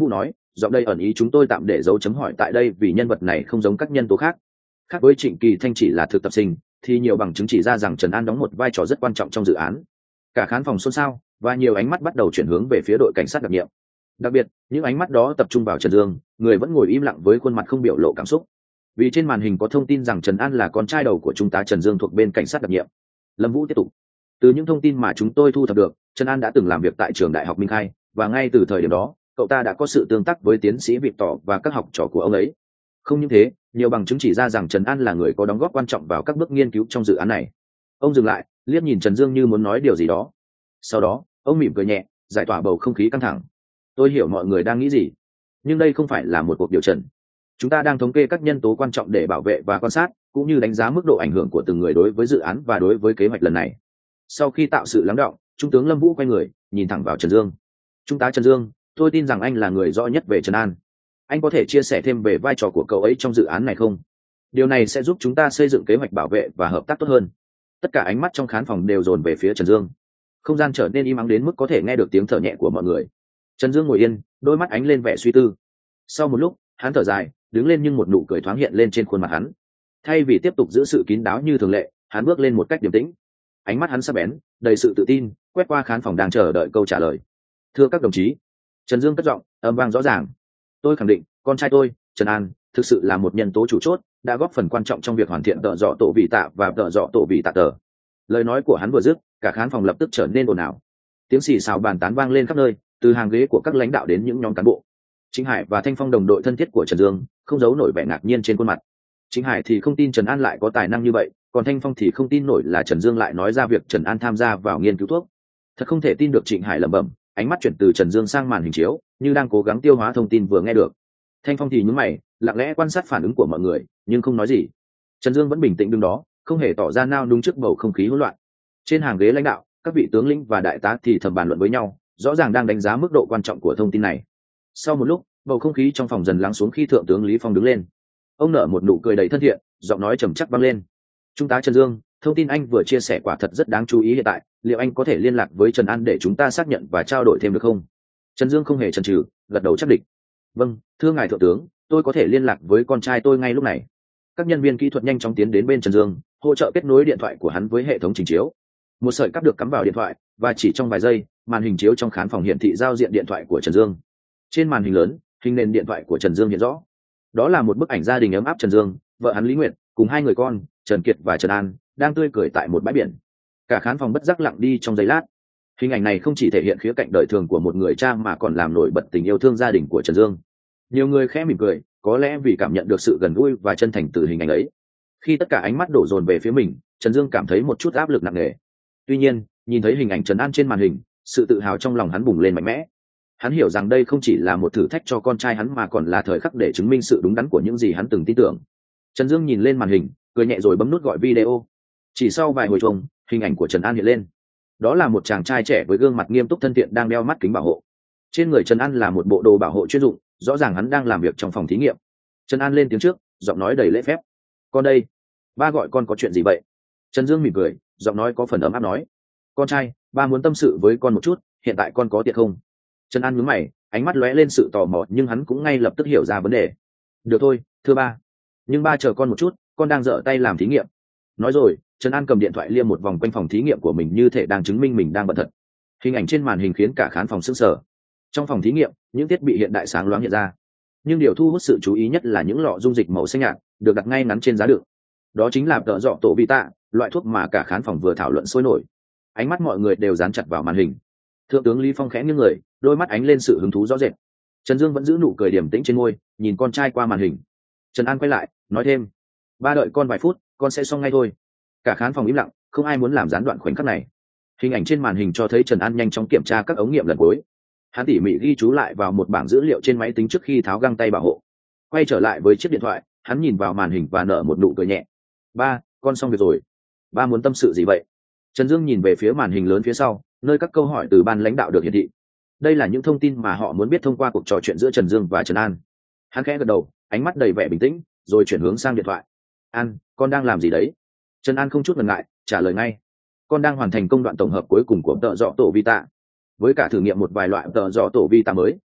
giọng đây ẩn ý chúng tôi tạm để dấu chấm hỏi tại đây vì nhân vật này không giống các nhân tố khác. Khác với Trịnh Kỳ Thanh chỉ là thực tập sinh, thì nhiều bằng chứng chỉ ra rằng Trần An đóng một vai trò rất quan trọng trong dự án. Cả khán phòng xôn xao và nhiều ánh mắt bắt đầu chuyển hướng về phía đội cảnh sát đặc nhiệm. Đặc biệt, những ánh mắt đó tập trung vào Trần Dương, người vẫn ngồi im lặng với khuôn mặt không biểu lộ cảm xúc. Vì trên màn hình có thông tin rằng Trần An là con trai đầu của trung tá Trần Dương thuộc bên cảnh sát đặc nhiệm. Lâm Vũ tiếp tục. Từ những thông tin mà chúng tôi thu thập được, Trần An đã từng làm việc tại trường đại học Minh Khai, và ngay từ thời điểm đó, cậu ta đã có sự tương tác với tiến sĩ Việt Tỏ và các học trò của ông ấy. Không những thế, nhiều bằng chứng chỉ ra rằng Trần An là người có đóng góp quan trọng vào các bước nghiên cứu trong dự án này. Ông dừng lại, liếc nhìn Trần Dương như muốn nói điều gì đó. Sau đó, ông mỉm cười nhẹ, giải tỏa bầu không khí căng thẳng. Tôi hiểu mọi người đang nghĩ gì, nhưng đây không phải là một cuộc điều trần. Chúng ta đang thống kê các nhân tố quan trọng để bảo vệ và quan sát, cũng như đánh giá mức độ ảnh hưởng của từng người đối với dự án và đối với kế hoạch lần này. Sau khi tạo sự lắng đọng, Trung tướng Lâm Vũ quay người, nhìn thẳng vào Trần Dương. Trung tá Trần Dương, tôi tin rằng anh là người rõ nhất về Trần An. Anh có thể chia sẻ thêm về vai trò của cậu ấy trong dự án này không? Điều này sẽ giúp chúng ta xây dựng kế hoạch bảo vệ và hợp tác tốt hơn. Tất cả ánh mắt trong khán phòng đều dồn về phía Trần Dương. Không gian trở nên im ắng đến mức có thể nghe được tiếng thở nhẹ của mọi người. Trần Dương ngồi yên, đôi mắt ánh lên vẻ suy tư. Sau một lúc, hắn thở dài, đứng lên nhưng một nụ cười thoáng hiện lên trên khuôn mặt hắn. Thay vì tiếp tục giữ sự kín đáo như thường lệ, hắn bước lên một cách điềm tĩnh. Ánh mắt hắn sắc bén, đầy sự tự tin, quét qua khán phòng đang chờ đợi câu trả lời. Thưa các đồng chí, Trần Dương cất giọng, âm vang rõ ràng. Tôi khẳng định, con trai tôi, Trần An, thực sự là một nhân tố chủ chốt, đã góp phần quan trọng trong việc hoàn thiện tợ dọ tổ vị tạ và tợ dọ tổ vị tạ tờ. Lời nói của hắn vừa dứt, cả khán phòng lập tức trở nên ồn ào. Tiếng xì xào bàn tán vang lên khắp nơi, từ hàng ghế của các lãnh đạo đến những nhóm cán bộ. Chính Hải và Thanh Phong đồng đội thân thiết của Trần Dương, không giấu nổi vẻ ngạc nhiên trên khuôn mặt. Chính Hải thì không tin Trần An lại có tài năng như vậy, còn Thanh Phong thì không tin nổi là Trần Dương lại nói ra việc Trần An tham gia vào nghiên cứu thuốc. Thật không thể tin được, Trịnh Hải lẩm bẩm, ánh mắt chuyển từ Trần Dương sang màn hình chiếu, như đang cố gắng tiêu hóa thông tin vừa nghe được. Thanh Phong thì nhún mày, lặng lẽ quan sát phản ứng của mọi người, nhưng không nói gì. Trần Dương vẫn bình tĩnh đứng đó, không hề tỏ ra nao núng trước bầu không khí hỗn loạn. Trên hàng ghế lãnh đạo, các vị tướng lĩnh và đại tá thì thầm bàn luận với nhau, rõ ràng đang đánh giá mức độ quan trọng của thông tin này. Sau một lúc, bầu không khí trong phòng dần lắng xuống khi thượng tướng Lý Phong đứng lên. Ông nở một nụ cười đầy thân thiện, giọng nói trầm chắc vang lên. Trung tá Trần Dương, thông tin anh vừa chia sẻ quả thật rất đáng chú ý hiện tại, liệu anh có thể liên lạc với Trần An để chúng ta xác nhận và trao đổi thêm được không? Trần Dương không hề chần chừ, gật đầu chắc định. Vâng, thưa ngài thượng tướng, tôi có thể liên lạc với con trai tôi ngay lúc này. Các nhân viên kỹ thuật nhanh chóng tiến đến bên Trần Dương, hỗ trợ kết nối điện thoại của hắn với hệ thống trình chiếu. Một sợi cáp được cắm vào điện thoại, và chỉ trong vài giây, màn hình chiếu trong khán phòng hiển thị giao diện điện thoại của Trần Dương. Trên màn hình lớn, hình nền điện thoại của Trần Dương hiện rõ. Đó là một bức ảnh gia đình ấm áp Trần Dương, vợ hắn Lý Nguyệt, cùng hai người con, Trần Kiệt và Trần An, đang tươi cười tại một bãi biển. Cả khán phòng bất giác lặng đi trong giây lát. Hình ảnh này không chỉ thể hiện khía cạnh đời thường của một người cha mà còn làm nổi bật tình yêu thương gia đình của Trần Dương. Nhiều người khẽ mỉm cười, có lẽ vì cảm nhận được sự gần gũi và chân thành từ hình ảnh ấy. Khi tất cả ánh mắt đổ dồn về phía mình, Trần Dương cảm thấy một chút áp lực nặng nề. Tuy nhiên, nhìn thấy hình ảnh Trần An trên màn hình, sự tự hào trong lòng hắn bùng lên mạnh mẽ. Hắn hiểu rằng đây không chỉ là một thử thách cho con trai hắn mà còn là thời khắc để chứng minh sự đúng đắn của những gì hắn từng tin tưởng. Trần Dương nhìn lên màn hình, cười nhẹ rồi bấm nút gọi video. Chỉ sau vài hồi chuông, hình ảnh của Trần An hiện lên. Đó là một chàng trai trẻ với gương mặt nghiêm túc thân thiện đang đeo mắt kính bảo hộ. Trên người Trần An là một bộ đồ bảo hộ chuyên dụng, rõ ràng hắn đang làm việc trong phòng thí nghiệm. Trần An lên tiếng trước, giọng nói đầy lễ phép. Con đây, ba gọi con có chuyện gì vậy? Trần Dương mỉm cười, giọng nói có phần ấm áp nói. Con trai, ba muốn tâm sự với con một chút, hiện tại con có tiện không? Trần An nhướng mày, ánh mắt lóe lên sự tò mò nhưng hắn cũng ngay lập tức hiểu ra vấn đề. Được thôi, thưa ba. Nhưng ba chờ con một chút, con đang dở tay làm thí nghiệm. Nói rồi, Trần An cầm điện thoại liêm một vòng quanh phòng thí nghiệm của mình như thể đang chứng minh mình đang bận thật. Hình ảnh trên màn hình khiến cả khán phòng sững sờ. Trong phòng thí nghiệm, những thiết bị hiện đại sáng loáng hiện ra. Nhưng điều thu hút sự chú ý nhất là những lọ dung dịch màu xanh nhạt được đặt ngay ngắn trên giá đựng. Đó chính là tợ dọ tổ vi tạ, loại thuốc mà cả khán phòng vừa thảo luận sôi nổi. Ánh mắt mọi người đều dán chặt vào màn hình. Thượng tướng Lý Phong khẽ nghiêng người, đôi mắt ánh lên sự hứng thú rõ rệt. Trần Dương vẫn giữ nụ cười điềm tĩnh trên môi, nhìn con trai qua màn hình. Trần An quay lại, nói thêm: ba đợi con vài phút, con sẽ xong ngay thôi. Cả khán phòng im lặng, không ai muốn làm gián đoạn khoảnh khắc này. Hình ảnh trên màn hình cho thấy Trần An nhanh chóng kiểm tra các ống nghiệm lần cuối. Hắn tỉ mỉ ghi chú lại vào một bảng dữ liệu trên máy tính trước khi tháo găng tay bảo hộ. Quay trở lại với chiếc điện thoại, hắn nhìn vào màn hình và nở một nụ cười nhẹ. Ba, con xong việc rồi. Ba muốn tâm sự gì vậy? Trần Dương nhìn về phía màn hình lớn phía sau, nơi các câu hỏi từ ban lãnh đạo được hiển thị. Đây là những thông tin mà họ muốn biết thông qua cuộc trò chuyện giữa Trần Dương và Trần An. Hắn khẽ gật đầu, ánh mắt đầy vẻ bình tĩnh, rồi chuyển hướng sang điện thoại. An, con đang làm gì đấy? Trần An không chút ngần ngại, trả lời ngay. Con đang hoàn thành công đoạn tổng hợp cuối cùng của tợ dọ tổ vi tạ, với cả thử nghiệm một vài loại tợ dọ tổ vi tạ mới.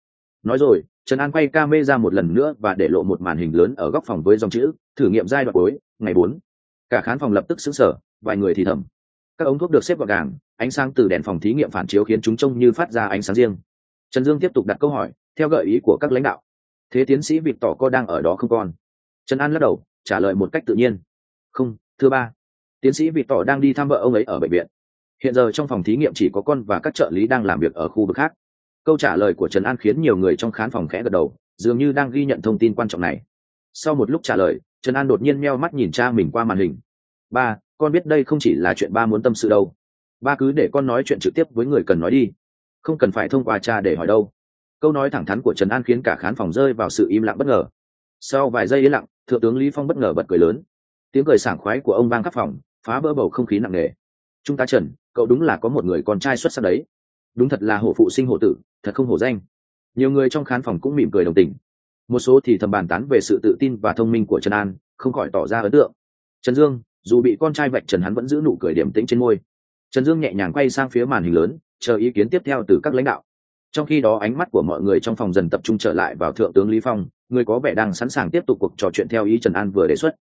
Nói rồi, Trần An quay camera một lần nữa và để lộ một màn hình lớn ở góc phòng với dòng chữ thử nghiệm giai đoạn cuối ngày bốn. Cả khán phòng lập tức sững sờ, vài người thì thầm. Các ống thuốc được xếp gọn gàng, ánh sáng từ đèn phòng thí nghiệm phản chiếu khiến chúng trông như phát ra ánh sáng riêng. Trần Dương tiếp tục đặt câu hỏi theo gợi ý của các lãnh đạo. Thế tiến sĩ Vịt Tỏ có đang ở đó không con? Trần An lắc đầu, trả lời một cách tự nhiên. Không, thưa ba. Tiến sĩ Vịt Tỏ đang đi thăm vợ ông ấy ở bệnh viện. Hiện giờ trong phòng thí nghiệm chỉ có con và các trợ lý đang làm việc ở khu vực khác. Câu trả lời của Trần An khiến nhiều người trong khán phòng khẽ gật đầu, dường như đang ghi nhận thông tin quan trọng này. Sau một lúc trả lời, Trần An đột nhiên meo mắt nhìn cha mình qua màn hình. Ba, con biết đây không chỉ là chuyện ba muốn tâm sự đâu. Ba cứ để con nói chuyện trực tiếp với người cần nói đi, không cần phải thông qua cha để hỏi đâu. Câu nói thẳng thắn của Trần An khiến cả khán phòng rơi vào sự im lặng bất ngờ. Sau vài giây yên lặng, thượng tướng Lý Phong bất ngờ bật cười lớn. Tiếng cười sảng khoái của ông vang khắp phòng, phá vỡ bầu không khí nặng nề. Trung tá Trần, cậu đúng là có một người con trai xuất sắc đấy. Đúng thật là hổ phụ sinh hổ tử, thật không hổ danh. Nhiều người trong khán phòng cũng mỉm cười đồng tình. Một số thì thầm bàn tán về sự tự tin và thông minh của Trần An, không khỏi tỏ ra ấn tượng. Trần Dương, dù bị con trai vạch trần, hắn vẫn giữ nụ cười điềm tĩnh trên môi. Trần Dương nhẹ nhàng quay sang phía màn hình lớn, chờ ý kiến tiếp theo từ các lãnh đạo. Trong khi đó ánh mắt của mọi người trong phòng dần tập trung trở lại vào thượng tướng Lý Phong, người có vẻ đang sẵn sàng tiếp tục cuộc trò chuyện theo ý Trần An vừa đề xuất.